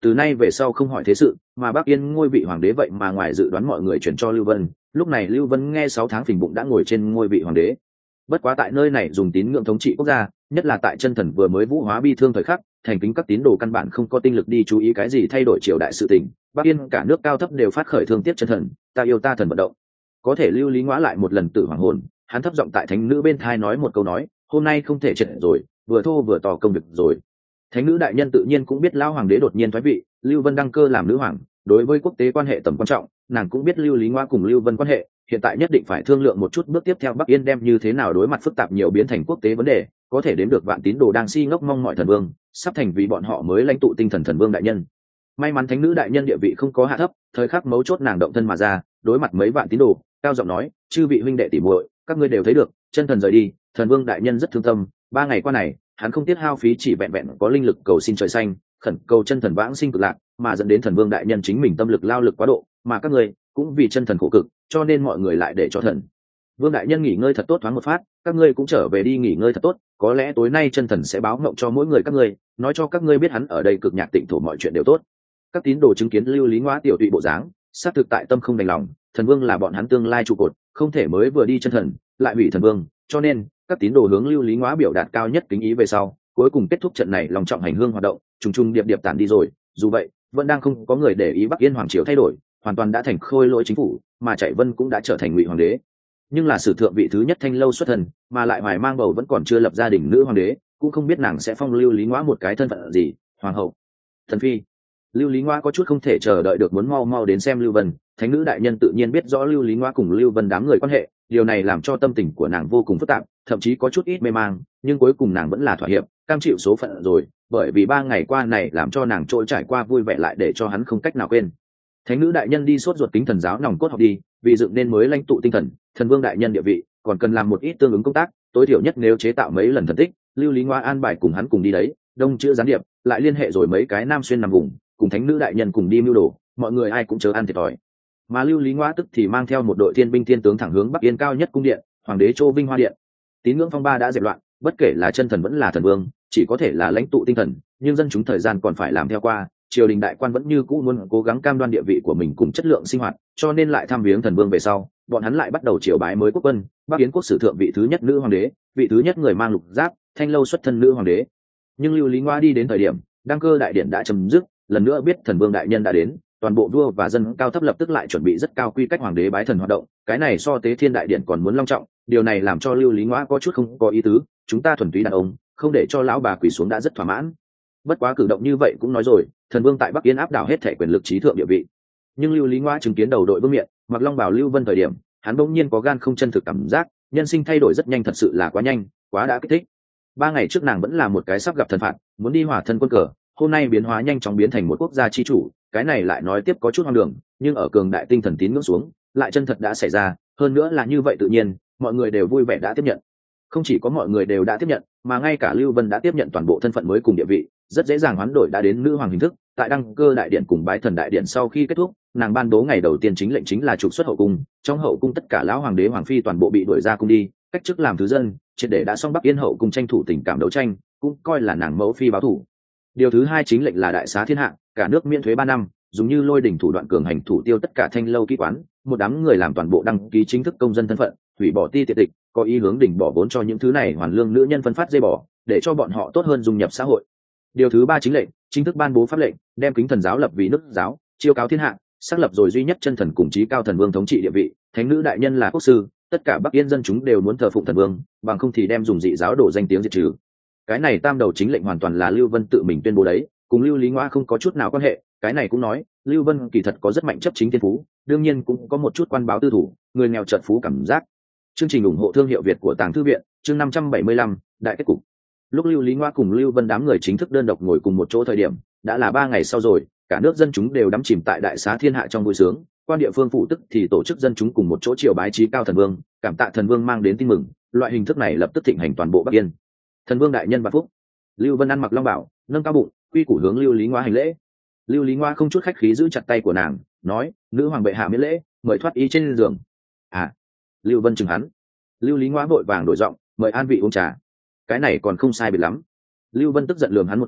Speaker 1: từ nay về sau không hỏi thế sự, mà Bắc Yên ngôi vị hoàng đế vậy mà ngoài dự đoán mọi người chuyển cho Lưu Vân. Lúc này Lưu Vân nghe 6 tháng phình bụng đã ngồi trên ngôi vị hoàng đế. Bất quá tại nơi này dùng tín ngưỡng thống trị quốc gia, nhất là tại chân thần vừa mới vũ hóa bi thương thời khắc, thành kính các tín đồ căn bản không có tinh lực đi chú ý cái gì thay đổi triều đại sự tình. Bắc Yên cả nước cao thấp đều phát khởi thương tiếc chân thần, ta yêu ta thần vận động. Có thể Lưu Lý Ngõa lại một lần tự hoàng hồn, hắn thấp giọng tại thánh nữ bên thai nói một câu nói, hôm nay không thể trật rồi, vừa thô vừa to công việc rồi. Thánh nữ đại nhân tự nhiên cũng biết lão hoàng đế đột nhiên thoái vị, Lưu Vân đăng cơ làm nữ hoàng, đối với quốc tế quan hệ tầm quan trọng, nàng cũng biết Lưu Lý Ngõa cùng Lưu Vân quan hệ, hiện tại nhất định phải thương lượng một chút bước tiếp theo Bắc Yên đem như thế nào đối mặt phức tạp nhiều biến thành quốc tế vấn đề, có thể đếm được vạn tín đồ đang si ngốc mong mọi thần vương, sắp thành vì bọn họ mới lãnh tụ tinh thần thần vương đại nhân. May mắn thánh nữ đại nhân địa vị không có hạ thấp, thời khắc mấu chốt nàng động thân mà ra, đối mặt mấy vạn tín đồ, cao giọng nói, chư vị huynh đệ tỷ muội, các ngươi đều thấy được, chân thần rời đi, thần vương đại nhân rất thương tâm, 3 ngày qua này, hắn không tiếc hao phí chỉ vẹn vẹn có linh lực cầu xin trời xanh, khẩn cầu chân thần vãng sinh cực lạc, mà dẫn đến thần vương đại nhân chính mình tâm lực lao lực quá độ, mà các ngươi cũng vì chân thần khổ cực, cho nên mọi người lại để cho thần vương đại nhân nghỉ ngơi thật tốt thoáng một phát, các ngươi cũng trở về đi nghỉ ngơi thật tốt, có lẽ tối nay chân thần sẽ báo ngộng cho mỗi người các ngươi, nói cho các ngươi biết hắn ở đây cực nhạc tịnh thổ mọi chuyện đều tốt. Các tín đồ chứng kiến Lưu Lý Ngõa tiểu tụy bộ dáng, xác thực tại tâm không đành lòng, thần vương là bọn hắn tương lai trụ cột, không thể mới vừa đi chân thần lại hủy thần vương, cho nên các tín đồ hướng Lưu Lý Ngõa biểu đạt cao nhất kính ý về sau, cuối cùng kết thúc trận này lòng trọng hành hương hoạt động, trùng trùng điệp điệp tản đi rồi. Dù vậy, vẫn đang không có người để ý Bắc Yên hoàng triều thay đổi, hoàn toàn đã thành khôi lỗi chính phủ, mà Chạy Vân cũng đã trở thành ngụy hoàng đế. Nhưng là sử thượng vị thứ nhất Thanh Lâu xuất thần, mà lại hoài mang bầu vẫn còn chưa lập gia đình nữ hoàng đế, cũng không biết nàng sẽ phong Lưu Lý Ngõa một cái thân phận gì, hoàng hậu, thần phi. Lưu Lý Ngõa có chút không thể chờ đợi được muốn mau mau đến xem Lưu Vân, thánh nữ đại nhân tự nhiên biết rõ Lưu Lý Ngõa cùng Lưu Vân đám người quan hệ, điều này làm cho tâm tình của nàng vô cùng phức tạp, thậm chí có chút ít mê mang, nhưng cuối cùng nàng vẫn là thỏa hiệp, cam chịu số phận rồi, bởi vì 3 ngày qua này làm cho nàng trôi trải qua vui vẻ lại để cho hắn không cách nào quên. Thánh nữ đại nhân đi sốt ruột kính thần giáo nòng cốt học đi, vì dựng nên mới lãnh tụ tinh thần, thần vương đại nhân địa vị, còn cần làm một ít tương ứng công tác, tối thiểu nhất nếu chế tạo mấy lần thần tích, Lưu Lý Ngõa an bài cùng hắn cùng đi đấy, đông chữ gián điệp, lại liên hệ rồi mấy cái nam xuyên nằm vùng, cùng thánh nữ đại nhân cùng đi mưu đồ, mọi người ai cũng chớ ăn thiệt thòi. Mà Lưu Lý Ngõa tức thì mang theo một đội thiên binh thiên tướng thẳng hướng Bắc Yên cao nhất cung điện, hoàng đế Châu Vinh Hoa điện. Tín ngưỡng phong ba đã dẹp loạn, bất kể là chân thần vẫn là thần vương, chỉ có thể là lãnh tụ tinh thần, nhưng dân chúng thời gian còn phải làm theo qua, triều đình đại quan vẫn như cũ muốn cố gắng cam đoan địa vị của mình cùng chất lượng sinh hoạt, cho nên lại thăm viếng thần vương về sau, bọn hắn lại bắt đầu triều bái mới quốc quân, Bắc Yến quốc sử thượng vị thứ nhất nữ hoàng đế, vị thứ nhất người mang lục giáp, Thanh Lâu xuất thân nữ hoàng đế. Nhưng Lưu Lý Ngõa đi đến thời điểm đăng cơ đại điện đã chấm dứt, lần nữa biết thần vương đại nhân đã đến, toàn bộ vua và dân cao thấp lập tức lại chuẩn bị rất cao quy cách hoàng đế bái thần hoạt động, cái này so tế thiên đại điện còn muốn long trọng, điều này làm cho Lưu Lý Ngõa có chút không có ý tứ, chúng ta thuần túy đàn ông, không để cho lão bà quỳ xuống đã rất thỏa mãn. Bất quá cử động như vậy cũng nói rồi, thần vương tại Bắc Yến áp đảo hết thể quyền lực trí thượng địa vị. Nhưng Lưu Lý Ngõa chứng kiến đầu đội vương miện, mặc long bào Lưu Vân thời điểm, hắn bỗng nhiên có gan không chân thực cảm giác, nhân sinh thay đổi rất nhanh, thật sự là quá nhanh, quá đã kích thích. 3 ngày trước nàng vẫn là một cái sắp gặp thần phạt, muốn đi hỏa thân quân cờ, hôm nay biến hóa nhanh chóng biến thành một quốc gia chi chủ, cái này lại nói tiếp có chút hoang đường, nhưng ở cường đại tinh thần tín ngưỡng xuống, lại chân thật đã xảy ra, hơn nữa là như vậy tự nhiên, mọi người đều vui vẻ đã tiếp nhận. Không chỉ có mọi người đều đã tiếp nhận, mà ngay cả Lưu Vân đã tiếp nhận toàn bộ thân phận mới cùng địa vị, rất dễ dàng hoán đổi đã đến nữ hoàng hình thức. Tại đăng cơ đại điện cùng bái thần đại điện sau khi kết thúc, nàng ban bố ngày đầu tiên chính lệnh chính là trục xuất hậu cung, trong hậu cung tất cả lão hoàng đế hoàng phi toàn bộ bị đuổi ra cung đi, cách chức làm thứ dân, triệt để đã xong Bắc Yên hậu cung tranh thủ tình cảm đấu tranh, cũng coi là nàng mẫu phi báo thủ. Điều thứ hai chính lệnh là đại xá thiên hạ, cả nước miễn thuế 3 năm, dùng như lôi đỉnh thủ đoạn cường hành thủ tiêu tất cả thanh lâu kỹ quán, một đám người làm toàn bộ đăng ký chính thức công dân thân phận, hủy bỏ ti tiện tịch, có ý hướng đỉnh bỏ vốn cho những thứ này hoàn lương nữ nhân phân phát dây bỏ, để cho bọn họ tốt hơn dung nhập xã hội. Điều thứ ba chính lệnh, chính thức ban bố pháp lệnh, đem kính thần giáo lập vì nước giáo, chiêu cáo thiên hạ, xác lập rồi duy nhất chân thần cùng chí cao thần vương thống trị địa vị, thánh nữ đại nhân là quốc sư, tất cả Bắc Yên dân chúng đều muốn thờ phụng thần vương, bằng không thì đem dùng dị giáo đổ danh tiếng diệt trừ. Cái này tam đầu chính lệnh hoàn toàn là Lưu Vân tự mình tuyên bố đấy, cùng Lưu Lý Ngõa không có chút nào quan hệ. Cái này cũng nói Lưu Vân kỳ thật có rất mạnh chấp chính thiên phú, đương nhiên cũng có một chút quan báo tư thủ, người nghèo chợt phú cảm giác. Chương trình ủng hộ thương hiệu Việt của Tàng Thư viện, chương 575, đại kết cục. Lúc Lưu Lý Ngõa cùng Lưu Vân đám người chính thức đơn độc ngồi cùng một chỗ thời điểm, đã là 3 ngày sau rồi, cả nước dân chúng đều đắm chìm tại đại xá thiên hạ trong vui sướng, quan địa phương phụ tức thì tổ chức dân chúng cùng một chỗ triều bái chí cao thần vương, cảm tạ thần vương mang đến tin mừng, loại hình thức này lập tức thịnh hành toàn bộ Bắc Yên. Thần vương đại nhân và phúc. Lưu Vân ăn mặc long bảo, nâng cao bụng, quy củ hướng Lưu Lý Ngõa hành lễ. Lưu Lý Ngõa không chút khách khí giữ chặt tay của nàng, nói: "Nữ hoàng bệ hạ miễn lễ, mời thoát y trên giường." À. Lưu Vân chừng hắn. Lưu Lý Ngõa vội vàng đổi giọng: "Mời an vị uống trà." Cái này còn không sai biệt lắm. Lưu Vân tức giận lườm hắn một cái,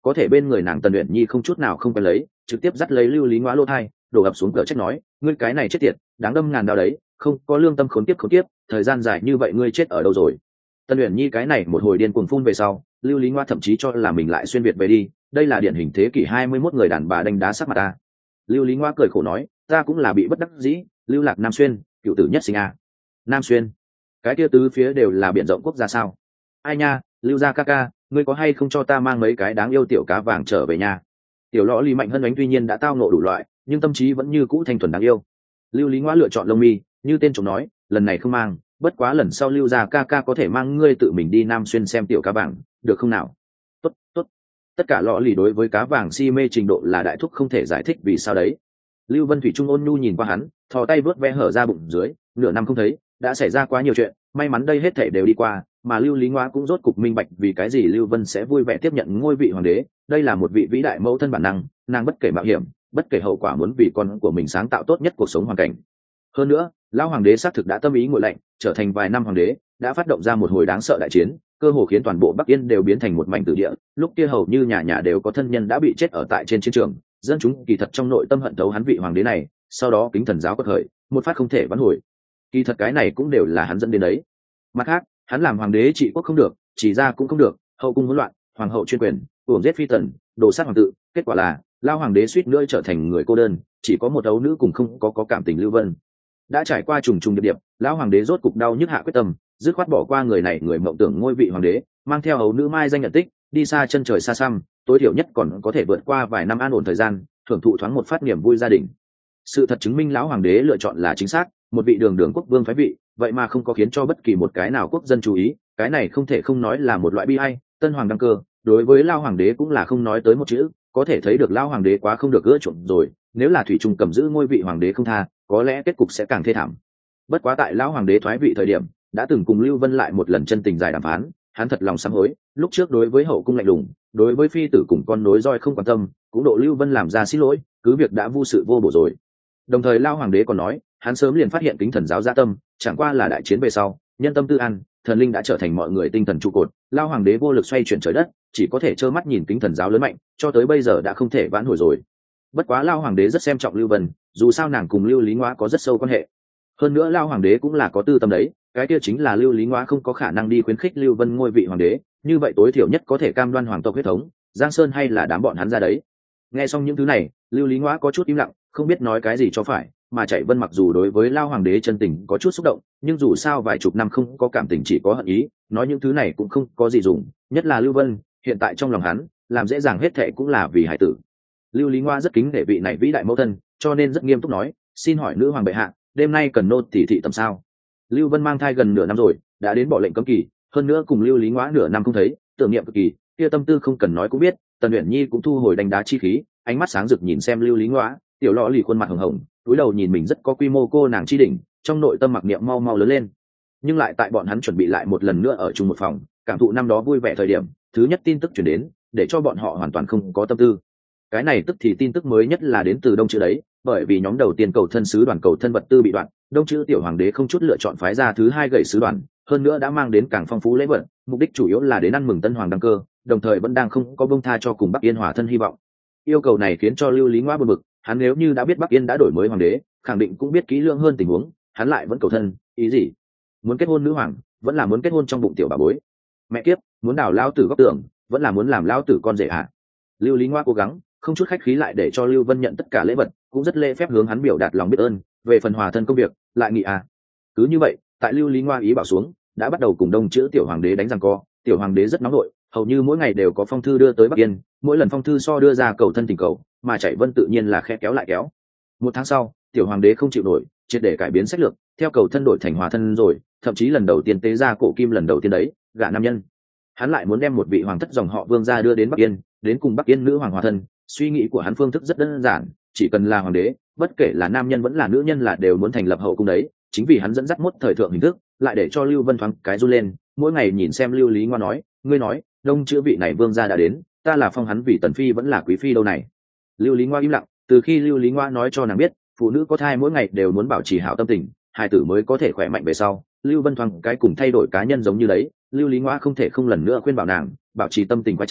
Speaker 1: có thể bên người nàng Tần Uyển Nhi không chút nào không quen lấy, trực tiếp dắt lấy Lưu Lý Ngoa lỗ thai, đổ ập xuống cửa trách nói, ngươi cái này chết tiệt, đáng đâm ngàn đao đấy, không có lương tâm khốn kiếp, thời gian dài như vậy ngươi chết ở đâu rồi? Tần Uyển Nhi cái này một hồi điên cuồng phun về sau, Lưu Lý Ngoa thậm chí cho là mình lại xuyên việt về đi, đây là điển hình thế kỷ 21 người đàn bà đánh đá sắc mặt ta. Lưu Lý Ngoa cười khổ nói, ta cũng là bị bất đắc dĩ, lưu lạc Nam Xuyên, cựu tử nhất sinh a. Nam Xuyên, cái kia tứ phía đều là biển rộng quốc gia sao? Ai nha, Lưu gia ca ca, ngươi có hay không cho ta mang mấy cái đáng yêu tiểu cá vàng trở về nhà? Tiểu lõ Lý Mạnh Hân ánh tuy nhiên đã tao ngộ đủ loại, nhưng tâm trí vẫn như cũ thanh thuần đáng yêu. Lưu Lý Ngoa lựa chọn lông mi, như tên chồng nói, lần này không mang, bất quá lần sau Lưu gia ca ca có thể mang ngươi tự mình đi Nam Xuyên xem tiểu cá vàng, được không nào? Tốt, tốt. Tất cả lọ lì đối với cá vàng si mê trình độ là đại thúc không thể giải thích vì sao đấy. Lưu Vân Thủy Trung ôn nhu nhìn qua hắn, thò tay vớt ve hở ra bụng dưới, nửa năm không thấy, đã xảy ra quá nhiều chuyện, may mắn đây hết thảy đều đi qua, mà Lưu Lý Ngoa cũng rốt cục minh bạch vì cái gì Lưu Vân sẽ vui vẻ tiếp nhận ngôi vị hoàng đế, đây là một vị vĩ đại mẫu thân bản năng, nàng bất kể mạo hiểm, bất kể hậu quả muốn vì con của mình sáng tạo tốt nhất cuộc sống hoàn cảnh. Hơn nữa, lão hoàng đế xác thực đã tâm ý nguội lạnh, trở thành vài năm hoàng đế, đã phát động ra một hồi đáng sợ đại chiến, cơ hồ khiến toàn bộ Bắc Yên đều biến thành một mảnh tử địa, lúc kia hầu như nhà nhà đều có thân nhân đã bị chết ở tại trên chiến trường, dân chúng kỳ thật trong nội tâm hận thấu hắn vị hoàng đế này, sau đó kính thần giáo quật khởi, một phát không thể vãn hồi. Kỳ thật cái này cũng đều là hắn dẫn đến đấy. Mặt khác, hắn làm hoàng đế trị quốc không được, chỉ ra cũng không được, hậu cung hỗn loạn, hoàng hậu chuyên quyền, uổng giết phi tần, đồ sát hoàng tự, kết quả là lao hoàng đế suýt nữa trở thành người cô đơn, chỉ có một ấu nữ cùng không có cảm tình Lưu Vân. Đã trải qua trùng trùng điệp điệp, lão hoàng đế rốt cục đau nhức hạ quyết tâm, dứt khoát bỏ qua người này người mộng tưởng ngôi vị hoàng đế, mang theo ấu nữ mai danh nhận tích, đi xa chân trời xa xăm, tối thiểu nhất còn có thể vượt qua vài năm an ổn thời gian, thưởng thụ thoáng một phát niềm vui gia đình. Sự thật chứng minh lão hoàng đế lựa chọn là chính xác, một vị đường đường quốc vương phái vị, vậy mà không có khiến cho bất kỳ một cái nào quốc dân chú ý, cái này không thể không nói là một loại bi ai. Tân hoàng đăng cơ, đối với lão hoàng đế cũng là không nói tới một chữ, có thể thấy được lão hoàng đế quá không được ưa chuộng rồi, nếu là thủy trung cầm giữ ngôi vị hoàng đế không tha, có lẽ kết cục sẽ càng thê thảm. Bất quá tại lão hoàng đế thoái vị thời điểm, đã từng cùng Lưu Vân lại một lần chân tình dài đàm phán, hắn thật lòng sám hối, lúc trước đối với hậu cung lạnh lùng, đối với phi tử cùng con nối roi không quan tâm, cũng độ Lưu Vân làm ra xin lỗi, cứ việc đã vu sự vô bổ rồi. Đồng thời lão hoàng đế còn nói, hắn sớm liền phát hiện kính thần giáo dạ tâm, chẳng qua là đại chiến về sau, nhân tâm tư an, thần linh đã trở thành mọi người tinh thần trụ cột, lão hoàng đế vô lực xoay chuyển trời đất, chỉ có thể trơ mắt nhìn kính thần giáo lớn mạnh, cho tới bây giờ đã không thể vãn hồi rồi. Bất quá lão hoàng đế rất xem trọng Lưu Vân, dù sao nàng cùng Lưu Lý Ngoa có rất sâu quan hệ. Hơn nữa lão hoàng đế cũng là có tư tâm đấy, cái kia chính là Lưu Lý Ngoa không có khả năng đi khuyến khích Lưu Vân ngôi vị hoàng đế, như vậy tối thiểu nhất có thể cam đoan hoàng tộc huyết thống, Giang Sơn hay là đám bọn hắn ra đấy. Nghe xong những thứ này, Lưu Lý Ngoa có chút im lặng, không biết nói cái gì cho phải, mà Chạy Vân mặc dù đối với lão hoàng đế chân tình có chút xúc động, nhưng dù sao vài chục năm không có cảm tình chỉ có hận ý, nói những thứ này cũng không có gì dùng, nhất là Lưu Vân, hiện tại trong lòng hắn, làm dễ dàng hết thệ cũng là vì hải tử. Lưu Lý Ngoa rất kính nể vị này vĩ đại mẫu thân, cho nên rất nghiêm túc nói, xin hỏi nữ hoàng bệ hạ, đêm nay cần nô tỉ thị tầm sao? Lưu Vân mang thai gần nửa năm rồi, đã đến bỏ lệnh cấm kỳ, hơn nữa cùng Lưu Lý Ngoa nửa năm không thấy, tưởng niệm cực kỳ, kia tâm tư không cần nói cũng biết. Tần Uyển Nhi cũng thu hồi đánh đá chi khí, ánh mắt sáng rực nhìn xem Lưu Lý Ngoa, tiểu lọ lì khuôn mặt hồng hồng, cúi đầu nhìn mình rất có quy mô cô nàng chi đỉnh, trong nội tâm mặc niệm mau mau lớn lên. Nhưng lại tại bọn hắn chuẩn bị lại một lần nữa ở chung một phòng, cảm thụ năm đó vui vẻ thời điểm, thứ nhất tin tức truyền đến, để cho bọn họ hoàn toàn không có tâm tư. Cái này tức thì tin tức mới nhất là đến từ Đông Chữ đấy, bởi vì nhóm đầu tiên cầu thân sứ đoàn cầu thân vật tư bị đoạn, Đông Chữ tiểu hoàng đế không chút lựa chọn phái ra thứ hai gậy sứ đoàn, hơn nữa đã mang đến càng phong phú lễ vật, mục đích chủ yếu là đến ăn mừng tân hoàng đăng cơ, đồng thời vẫn đang không có bông tha cho cùng Bắc Yên hòa thân hy vọng. Yêu cầu này khiến cho Lưu Lý Ngoa buồn bực, hắn nếu như đã biết Bắc Yên đã đổi mới hoàng đế, khẳng định cũng biết kỹ lưỡng hơn tình huống, hắn lại vẫn cầu thân, ý gì? Muốn kết hôn nữ hoàng, vẫn là muốn kết hôn trong bụng tiểu bà bối? Mẹ kiếp, muốn đào lao tử góc tường, vẫn là muốn làm lao tử con rể à? Lưu Lý Ngoa cố gắng không chút khách khí lại để cho Lưu Vân nhận tất cả lễ vật, cũng rất lễ phép hướng hắn biểu đạt lòng biết ơn, về phần hòa thân công việc, lại nghị à. Cứ như vậy, tại Lưu Lý Ngoa ý bảo xuống, đã bắt đầu cùng Đông Chữ tiểu hoàng đế đánh giằng co, tiểu hoàng đế rất nóng nổi, hầu như mỗi ngày đều có phong thư đưa tới Bắc Yên, mỗi lần phong thư so đưa ra cầu thân tình cầu, mà Chạy Vân tự nhiên là khẽ kéo lại kéo. Một tháng sau, tiểu hoàng đế không chịu nổi, triệt để cải biến sách lược, theo cầu thân đổi thành hòa thân rồi, thậm chí lần đầu tiên tế ra cổ kim lần đầu tiên đấy, gả nam nhân. Hắn lại muốn đem một vị hoàng thất dòng họ Vương gia đưa đến Bắc Yên, đến cùng Bắc Yên nữ hoàng hòa thân. Suy nghĩ của hắn phương thức rất đơn giản, chỉ cần là hoàng đế, bất kể là nam nhân vẫn là nữ nhân là đều muốn thành lập hậu cung đấy. Chính vì hắn dẫn dắt mốt thời thượng hình thức, lại để cho Lưu Vân thoáng cái run lên, mỗi ngày nhìn xem Lưu Lý Ngoa nói, ngươi nói, Đông Chữ vị này vương gia đã đến, ta là phong hắn vì tần phi vẫn là quý phi đâu này. Lưu Lý Ngoa im lặng, từ khi Lưu Lý Ngoa nói cho nàng biết, phụ nữ có thai mỗi ngày đều muốn bảo trì hảo tâm tình, hài tử mới có thể khỏe mạnh về sau. Lưu Vân thoáng cái cùng thay đổi cá nhân giống như đấy, Lưu Lý Ngoa không thể không lần nữa khuyên bảo nàng bảo trì tâm tình quá trá,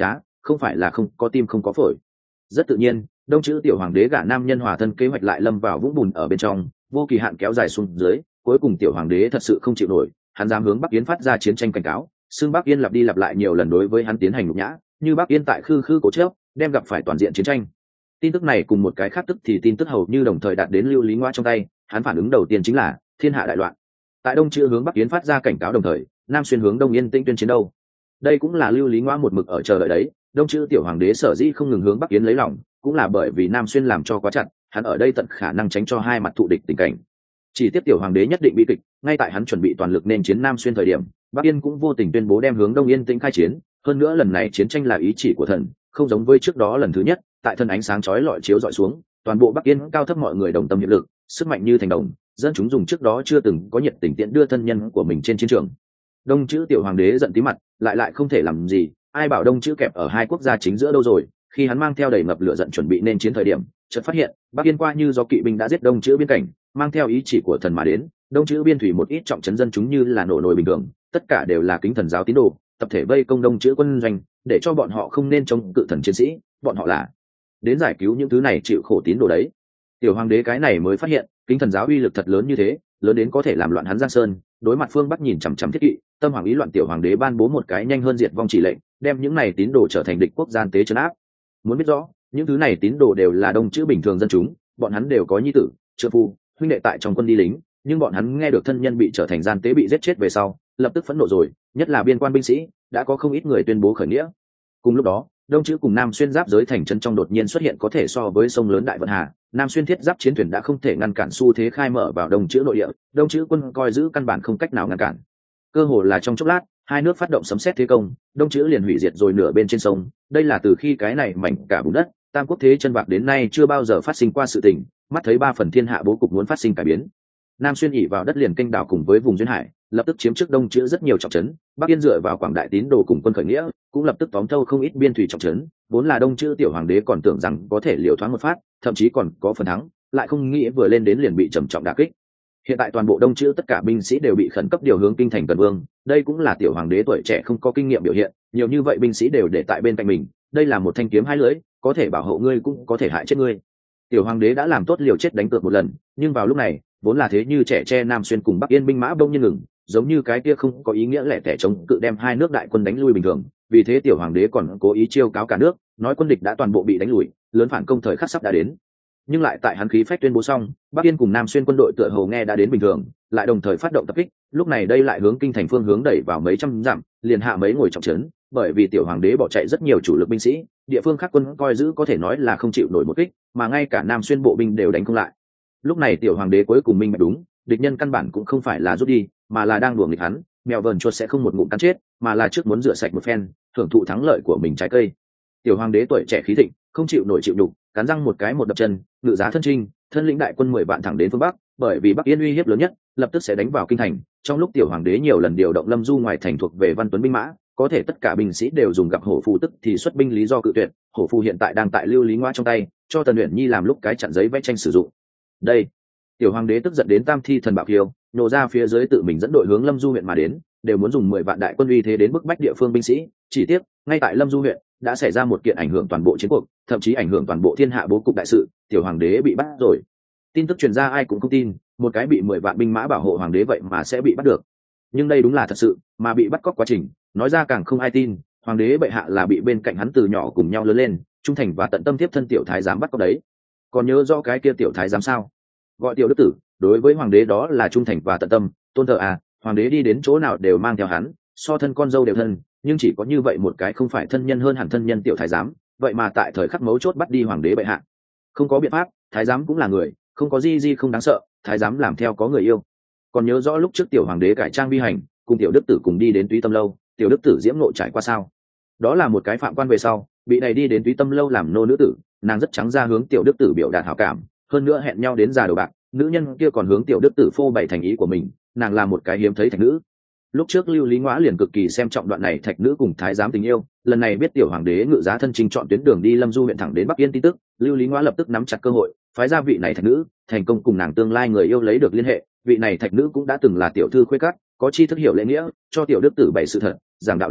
Speaker 1: không phải là không có tim không có phổi. Rất tự nhiên, đông chữ tiểu hoàng đế gả nam nhân hòa thân kế hoạch lại lâm vào vũng bùn ở bên trong, vô kỳ hạn kéo dài xuống dưới. Cuối cùng tiểu hoàng đế thật sự không chịu nổi, hắn dám hướng Bắc Yến phát ra chiến tranh cảnh cáo, xưng Bắc Yên lặp đi lặp lại nhiều lần đối với hắn tiến hành nhục nhã, như Bắc Yên tại khư khư cố chấp, đem gặp phải toàn diện chiến tranh. Tin tức này cùng một cái khác tức thì tin tức hầu như đồng thời đạt đến Lưu Lý Ngoa trong tay, hắn phản ứng đầu tiên chính là thiên hạ đại loạn. Tại đông chữ hướng Bắc Yến phát ra cảnh cáo đồng thời, nam xuyên hướng đông Yên Tĩnh tuyên chiến đâu. Đây cũng là Lưu Lý Ngoa một mực ở chờ đợi đấy, đông chữ tiểu hoàng đế sở dĩ không ngừng hướng Bắc Yến lấy lòng, cũng là bởi vì nam xuyên làm cho quá chặt, hắn ở đây tận khả năng tránh cho hai mặt thụ địch tình cảnh. Chỉ tiếp tiểu hoàng đế nhất định bị kịch, ngay tại hắn chuẩn bị toàn lực nên chiến nam xuyên thời điểm, Bắc Yên cũng vô tình tuyên bố đem hướng đông Yên Tĩnh khai chiến, hơn nữa lần này chiến tranh là ý chỉ của thần, không giống với trước đó lần thứ nhất, tại thân ánh sáng chói lọi chiếu dọi xuống, toàn bộ Bắc Yên cao thấp mọi người đồng tâm hiệp lực, sức mạnh như thành đồng, dân chúng dùng trước đó chưa từng có nhiệt tình tiện đưa thân nhân của mình trên chiến trường. Đông chữ tiểu hoàng đế giận tí mặt, lại không thể làm gì, ai bảo đông chữ kẹp ở hai quốc gia chính giữa đâu rồi. Khi hắn mang theo đầy ngập lửa giận chuẩn bị nên chiến thời điểm, chợt phát hiện Bắc Yên qua như do kỵ binh đã giết đông chữ biên cảnh, mang theo ý chỉ của thần mà đến. Đông chữ biên thủy một ít trọng trấn dân chúng như là nổ nồi bình thường, tất cả đều là kính thần giáo tín đồ, tập thể vây công đông chữ quân doanh, để cho bọn họ không nên chống cự thần chiến sĩ, bọn họ là đến giải cứu những thứ này chịu khổ tín đồ đấy. Tiểu hoàng đế cái này mới phát hiện kính thần giáo uy lực thật lớn như thế, lớn đến có thể làm loạn hắn Giang Sơn. Đối mặt phương Bắc nhìn chằm chằm thiết kỵ, tâm hoàng ý loạn, tiểu hoàng đế ban bố một cái nhanh hơn diệt vong chỉ lệnh, đem những này tín đồ trở thành địch quốc gian tế trấn áp. Muốn biết rõ, những thứ này tín đồ đều là đông chữ bình thường dân chúng, bọn hắn đều có nhi tử, trợ phu, huynh đệ tại trong quân đi lính, nhưng bọn hắn nghe được thân nhân bị trở thành gian tế bị giết chết về sau, lập tức phẫn nộ rồi, nhất là biên quan binh sĩ, đã có không ít người tuyên bố khởi nghĩa. Cùng lúc đó, đông chữ cùng nam xuyên giáp giới thành trấn trong đột nhiên xuất hiện có thể so với sông lớn đại vận hà, nam xuyên thiết giáp chiến thuyền đã không thể ngăn cản xu thế khai mở vào đông chữ nội địa, đông chữ quân coi giữ căn bản không cách nào ngăn cản. Cơ hồ là trong chốc lát, hai nước phát động sấm sét thế công, đông chữ liền hủy diệt rồi nửa bên trên sông. Đây là từ khi cái này mảnh cả vùng đất tam quốc thế chân bạc đến nay chưa bao giờ phát sinh qua sự tình, mắt thấy ba phần thiên hạ bố cục muốn phát sinh cải biến. Nam xuyên ỉ vào đất liền kênh đảo cùng với vùng duyên hải, lập tức chiếm trước đông chữ rất nhiều trọng trấn. Bắc Yên dựa vào quảng đại tín đồ cùng quân khởi nghĩa, cũng lập tức tóm thâu không ít biên thủy trọng trấn. Vốn là đông chữ tiểu hoàng đế còn tưởng rằng có thể liều thoáng một phát, thậm chí còn có phần thắng, lại không nghĩ vừa lên đến liền bị trầm trọng đả kích. Hiện tại toàn bộ đông chữ tất cả binh sĩ đều bị khẩn cấp điều hướng kinh thành Cần Vương, đây cũng là tiểu hoàng đế tuổi trẻ không có kinh nghiệm biểu hiện, nhiều như vậy binh sĩ đều để tại bên cạnh mình, đây là một thanh kiếm hai lưỡi, có thể bảo hộ ngươi cũng có thể hại chết ngươi. Tiểu hoàng đế đã làm tốt liều chết đánh cược một lần, nhưng vào lúc này, vốn là thế như trẻ tre Nam xuyên cùng Bắc Yên binh mã bỗng nhiên ngừng, giống như cái kia không có ý nghĩa lẻ tẻ chống cự đem hai nước đại quân đánh lui bình thường. Vì thế tiểu hoàng đế còn cố ý chiêu cáo cả nước, nói quân địch đã toàn bộ bị đánh lùi, lớn phản công thời khắc sắp đã đến. Nhưng lại tại hắn khí phách tuyên bố xong, Bắc Yên cùng Nam xuyên quân đội tựa hồ nghe đã đến bình thường, lại đồng thời phát động tập kích. Lúc này đây lại hướng kinh thành phương hướng đẩy vào mấy trăm dặm, liền hạ mấy ngồi trọng trấn. Bởi vì tiểu hoàng đế bỏ chạy rất nhiều chủ lực binh sĩ, địa phương khác quân coi giữ có thể nói là không chịu nổi một kích, mà ngay cả Nam xuyên bộ binh đều đánh không lại. Lúc này tiểu hoàng đế cuối cùng minh bạch đúng, địch nhân căn bản cũng không phải là rút đi, mà là đang đùa nghịch hắn. Mèo vờn chuột sẽ không một ngụm cắn chết, mà là trước muốn rửa sạch một phen, thưởng thụ thắng lợi của mình trái cây. Tiểu hoàng đế tuổi trẻ khí thịnh, không chịu nổi chịu nhục, cắn răng một cái một đập chân, ngự giá thân trinh, thân lĩnh đại quân 10 vạn thẳng đến phương Bắc, bởi vì Bắc Yên uy hiếp lớn nhất, lập tức sẽ đánh vào kinh thành. Trong lúc tiểu hoàng đế nhiều lần điều động Lâm Du ngoài thành thuộc về Văn Tuấn binh mã, có thể tất cả binh sĩ đều dùng gặp hổ phù tức thì xuất binh lý do cự tuyệt. Hổ phù hiện tại đang tại Lưu Lý Ngoa trong tay, cho Tần Uyển Nhi làm lúc cái chặn giấy vẽ tranh sử dụng. Đây, tiểu hoàng đế tức giận đến tam thi thần bạo khiêu, nổ ra phía dưới tự mình dẫn đội hướng Lâm Du huyện mà đến, đều muốn dùng 10 vạn đại quân uy thế đến bức bách địa phương binh sĩ. Chỉ tiếc, ngay tại Lâm Du huyện đã xảy ra một kiện ảnh hưởng toàn bộ chiến cuộc, thậm chí ảnh hưởng toàn bộ thiên hạ bố cục đại sự, tiểu hoàng đế bị bắt rồi. Tin tức truyền ra ai cũng không tin, một cái bị 10 vạn binh mã bảo hộ hoàng đế vậy mà sẽ bị bắt được. Nhưng đây đúng là thật sự, mà bị bắt cóc quá trình, nói ra càng không ai tin. Hoàng đế bệ hạ là bị bên cạnh hắn từ nhỏ cùng nhau lớn lên, trung thành và tận tâm tiếp thân tiểu thái giám bắt cóc đấy. Còn nhớ rõ cái kia tiểu thái giám sao? Gọi tiểu đức tử, đối với hoàng đế đó là trung thành và tận tâm, tôn thờ à, hoàng đế đi đến chỗ nào đều mang theo hắn, so thân con dâu đều thân, nhưng chỉ có như vậy một cái không phải thân nhân hơn hẳn thân nhân tiểu thái giám, vậy mà tại thời khắc mấu chốt bắt đi hoàng đế bệ hạ. Không có biện pháp, thái giám cũng là người, không có gì không đáng sợ, thái giám làm theo có người yêu. Còn nhớ rõ lúc trước tiểu hoàng đế cải trang vi hành, cùng tiểu đức tử cùng đi đến Túy Tâm lâu, tiểu đức tử diễm ngộ trải qua sao? Đó là một cái phạm quan về sau, bị đẩy đi đến Túy Tâm lâu làm nô nữ tử, nàng rất trắng ra hướng tiểu đức tử biểu đạt hảo cảm, hơn nữa hẹn nhau đến già đầu bạc, nữ nhân kia còn hướng tiểu đức tử phô bày thành ý của mình, nàng là một cái hiếm thấy thạch nữ. Lúc trước Lưu Lý Ngoã liền cực kỳ xem trọng đoạn này thạch nữ cùng thái giám tình yêu, lần này biết tiểu hoàng đế ngự giá thân chinh chọn tuyến đường đi Lâm Du huyện thẳng đến Bắc Yên tin tức, Lưu Lý Ngoã lập tức nắm chặt cơ hội, phái ra vị này thạch nữ, thành công cùng nàng tương lai người yêu lấy được liên hệ. Vị này thạch nữ cũng đã từng là tiểu thư khuê các, có tri thức hiểu lễ nghĩa, cho tiểu đức tử bày sự thật, giảng đạo lý,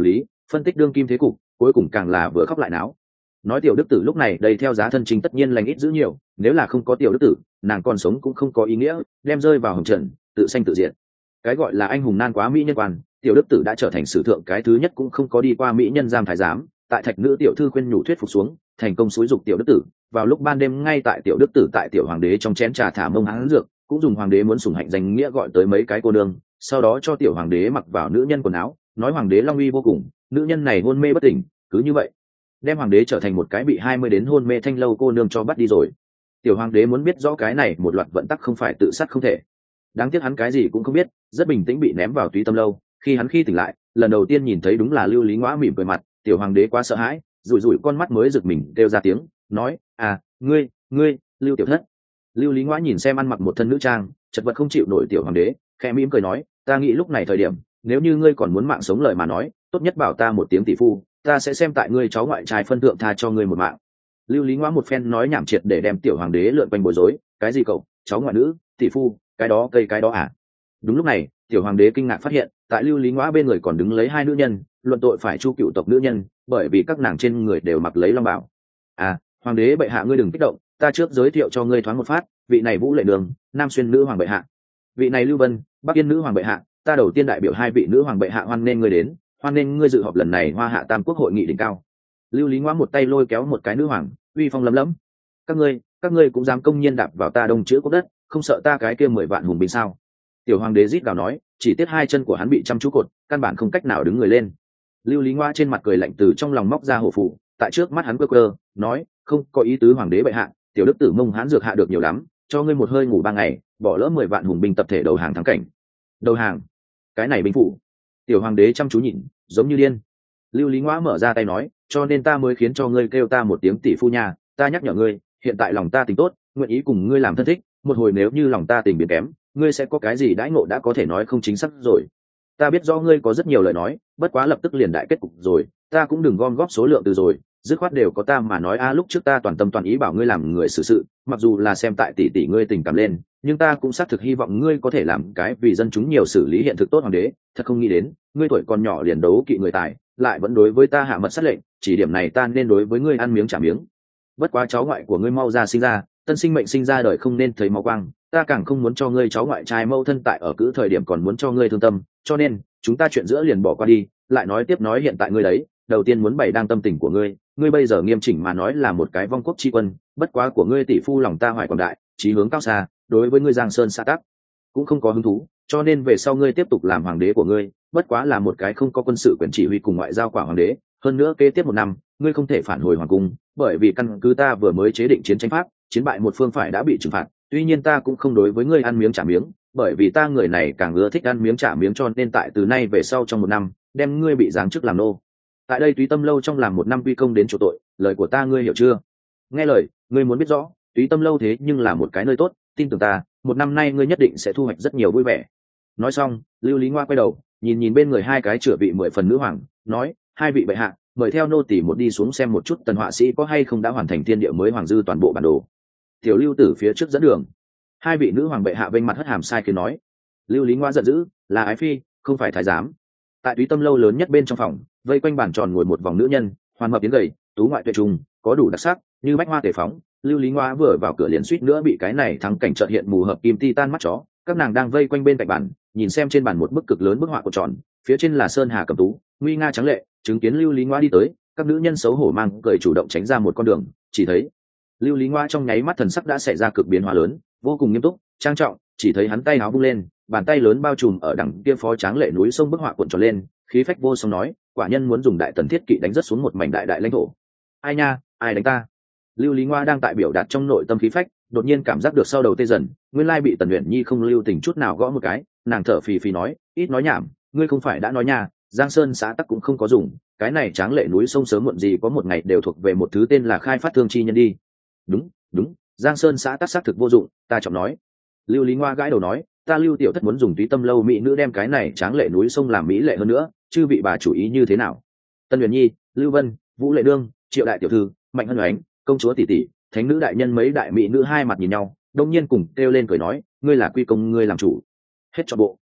Speaker 1: phân tích đương kim thế cục, cuối cùng càng là vừa khóc lại náo. Nói tiểu đức tử lúc này đây theo giá thân chính tất nhiên lành ít giữ nhiều, nếu là không có tiểu đức tử, nàng còn sống cũng không có ý nghĩa, đem rơi vào hồng trần, tự sanh tự diệt. Cái gọi là anh hùng nan quá mỹ nhân quan, tiểu đức tử đã trở thành sử thượng cái thứ nhất cũng không có đi qua mỹ nhân giam thái giám. Tại thạch nữ tiểu thư khuyên nhủ thuyết phục xuống, thành công xúi dục tiểu đức tử. Vào lúc ban đêm ngay tại tiểu đức tử tại tiểu hoàng đế trong chén trà thả mông hán dược, cũng dùng hoàng đế muốn sủng hạnh danh nghĩa gọi tới mấy cái cô nương, sau đó cho tiểu hoàng đế mặc vào nữ nhân quần áo, nói hoàng đế long uy vô cùng. Nữ nhân này hôn mê bất tỉnh, cứ như vậy đem hoàng đế trở thành một cái bị 20 đến hôn mê thanh lâu cô nương cho bắt đi rồi. Tiểu hoàng đế muốn biết rõ cái này một loạt vận tắc không phải tự sát không thể. Đáng tiếc hắn cái gì cũng không biết, rất bình tĩnh bị ném vào túy tâm lâu. Khi tỉnh lại, lần đầu tiên nhìn thấy đúng là Lưu Lý Ngoã mỉm cười mặt. Tiểu hoàng đế quá sợ hãi, rủi rủi con mắt mới giật mình kêu ra tiếng, nói: "À, ngươi, Lưu tiểu thất." Lưu Lý Ngoã nhìn xem ăn mặc một thân nữ trang, chật vật không chịu nổi tiểu hoàng đế, khẽ mỉm cười nói: "Ta nghĩ lúc này thời điểm, nếu như ngươi còn muốn mạng sống lời mà nói, tốt nhất bảo ta một tiếng tỷ phu, ta sẽ xem tại ngươi cháu ngoại trai phân thượng tha cho ngươi một mạng." Lưu Lý Ngoã một phen nói nhảm triệt để đem tiểu hoàng đế lượn quanh bối rối. "Cái gì cậu, cháu ngoại nữ, tỷ phu, cái đó cây cái đó à?" Đúng lúc này, tiểu hoàng đế kinh ngạc phát hiện, tại Lưu Lý Ngoã bên người còn đứng lấy hai nữ nhân, luận tội phải chu cựu tộc nữ nhân, bởi vì các nàng trên người đều mặc lấy long bào. "À, hoàng đế bệ hạ ngươi đừng kích động, ta trước giới thiệu cho ngươi thoáng một phát, vị này Vũ Lệ Đường, Nam Xuyên nữ hoàng bệ hạ. Vị này Lưu Vân, Bắc Yên nữ hoàng bệ hạ, ta đầu tiên đại biểu hai vị nữ hoàng bệ hạ hoan nghênh ngươi đến, hoan nghênh ngươi dự họp lần này Hoa Hạ Tam Quốc hội nghị đỉnh cao." Lưu Lý Ngoã một tay lôi kéo một cái nữ hoàng, uy phong lấm lấm. Các ngươi cũng dám công nhiên đạp vào ta Đông Chữ Quốc đất, không sợ ta cái kia 10 vạn hùng binh sao?" Tiểu hoàng đế rít gào nói, chỉ tiếc hai chân của hắn bị chăm chú cột, căn bản không cách nào đứng người lên. Lưu Lý Ngoã trên mặt cười lạnh từ trong lòng móc ra hổ phụ, tại trước mắt hắn quơ, nói: "Không có ý tứ hoàng đế bệ hạ, tiểu đức tử Mông Hán dược hạ được nhiều lắm, cho ngươi một hơi ngủ 3 ngày, bỏ lỡ 10 vạn hùng binh tập thể đầu hàng thắng cảnh." Đầu hàng? Cái này binh phủ? Tiểu hoàng đế chăm chú nhìn, giống như điên. Lưu Lý Ngoã mở ra tay nói: "Cho nên ta mới khiến cho ngươi kêu ta một tiếng tỷ phu nhà, ta nhắc nhở ngươi, hiện tại lòng ta tình tốt, nguyện ý cùng ngươi làm thân thích, một hồi nếu như lòng ta tình biến kém, ngươi sẽ có cái gì đãi ngộ đã có thể nói không chính xác rồi. Ta biết do ngươi có rất nhiều lời nói, bất quá lập tức liền đại kết cục rồi, ta cũng đừng gom góp số lượng từ rồi, dứt khoát đều có ta mà nói. Lúc trước ta toàn tâm toàn ý bảo ngươi làm người xử sự, mặc dù là xem tại tỷ tỷ ngươi tình cảm lên, nhưng ta cũng xác thực hy vọng ngươi có thể làm cái vì dân chúng nhiều xử lý hiện thực tốt hoàng đế. Thật không nghĩ đến, ngươi tuổi còn nhỏ liền đấu kỵ người tài, lại vẫn đối với ta hạ mật sát lệnh, chỉ điểm này ta nên đối với ngươi ăn miếng trả miếng. Bất quá cháu ngoại của ngươi mau ra sinh ra, tân sinh mệnh sinh ra đời không nên thấy máu quang, ta càng không muốn cho ngươi cháu ngoại trai mâu thân tại ở cữ thời điểm còn muốn cho ngươi thương tâm, cho nên chúng ta chuyện giữa liền bỏ qua đi. Lại nói tiếp, nói hiện tại ngươi đấy, đầu tiên muốn bày đang tâm tình của ngươi, ngươi bây giờ nghiêm chỉnh mà nói là một cái vong quốc tri quân, bất quá của ngươi tỷ phu lòng ta hoài quảng đại, chí hướng cao xa, đối với ngươi Giang Sơn xã tắc cũng không có hứng thú, cho nên về sau ngươi tiếp tục làm hoàng đế của ngươi, bất quá là một cái không có quân sự quyền chỉ huy cùng ngoại giao quả hoàng đế. Hơn nữa kế tiếp 1 năm, ngươi không thể phản hồi hoàng cung, bởi vì căn cứ ta vừa mới chế định chiến tranh pháp, chiến bại một phương phải đã bị trừng phạt. Tuy nhiên ta cũng không đối với ngươi ăn miếng trả miếng, bởi vì ta người này càng ưa thích ăn miếng trả miếng, cho nên tại từ nay về sau trong 1 năm, đem ngươi bị giáng chức làm nô. Tại đây Túy Tâm lâu trong làm 1 năm quy công đến chỗ tội, lời của ta ngươi hiểu chưa? Nghe lời, ngươi muốn biết rõ, Túy Tâm lâu thế nhưng là một cái nơi tốt, tin tưởng ta, 1 năm nay ngươi nhất định sẽ thu hoạch rất nhiều vui vẻ. Nói xong, Lưu Lý Ngoa quay đầu, nhìn bên người hai cái chữa vị 10 phần nữ hoàng, nói: "Hai vị bệ hạ, mời theo nô tỳ một đi xuống xem một chút tần họa sĩ có hay không đã hoàn thành thiên địa mới hoàng dư toàn bộ bản đồ." Tiểu Lưu Tử phía trước dẫn đường. Hai vị nữ hoàng bệ hạ vênh mặt hất hàm sai khiến nói. Lưu Lý Ngoa giận dữ, là ái phi, không phải thái giám. Tại Túy Tâm lâu lớn nhất bên trong phòng, vây quanh bàn tròn ngồi một vòng nữ nhân, hoàn hợp tiến gầy, tú ngoại tuyệt trùng, có đủ đặc sắc, như bách hoa tề phóng. Lưu Lý Ngoa vừa vào cửa liền suýt nữa bị cái này thắng cảnh chợt hiện mù hợp kim titan mắt chó. Các nàng đang vây quanh bên cạnh bàn, nhìn xem trên bàn một bức cực lớn bức họa của tròn, phía trên là sơn hà cầm tú, nguy nga trắng lệ. Chứng kiến Lưu Lý Ngoa đi tới, các nữ nhân xấu hổ mang cười chủ động tránh ra một con đường. Chỉ thấy Lưu Lý Ngoa trong nháy mắt thần sắc đã xảy ra cực biến hóa lớn, vô cùng nghiêm túc, trang trọng. Chỉ thấy hắn tay áo vung lên, bàn tay lớn bao trùm ở đằng kia phó tráng lệ núi sông bức họa cuộn tròn lên, khí phách vô song nói: "Quả nhân muốn dùng đại tần thiết kỵ đánh rất xuống một mảnh đại lãnh thổ." Ai nha, ai đánh ta? Lưu Lý Ngoa đang tại biểu đạt trong nội tâm khí phách, đột nhiên cảm giác được sau đầu tê dần, nguyên lai bị Tần Uyển Nhi không lưu tình chút nào gõ một cái. Nàng thở phì phì nói: "Ít nói nhảm, ngươi không phải đã nói nha, Giang Sơn xã tắc cũng không có dùng, cái này tráng lệ núi sông sớm muộn gì có một ngày đều thuộc về một thứ tên là khai phát thương chi nhân đi." Đúng, Giang Sơn xã tắc xác thực vô dụng, ta trọng nói. Lưu Lý Ngoa gãi đầu nói: "Ta Lưu tiểu thất muốn dùng Túy Tâm lâu mỹ nữ đem cái này tráng lệ núi sông làm mỹ lệ hơn nữa, chư vị bà chủ ý như thế nào?" Tân Uyển Nhi, Lưu Vân, Vũ Lệ Đương, Triệu đại tiểu thư, Mạnh Hân Oánh, công chúa tỷ tỷ, thánh nữ đại nhân mấy đại mỹ nữ hai mặt nhìn nhau, đông nhiên cùng kêu lên cười nói: "Ngươi là quy công ngươi làm chủ." Hết trọn bộ.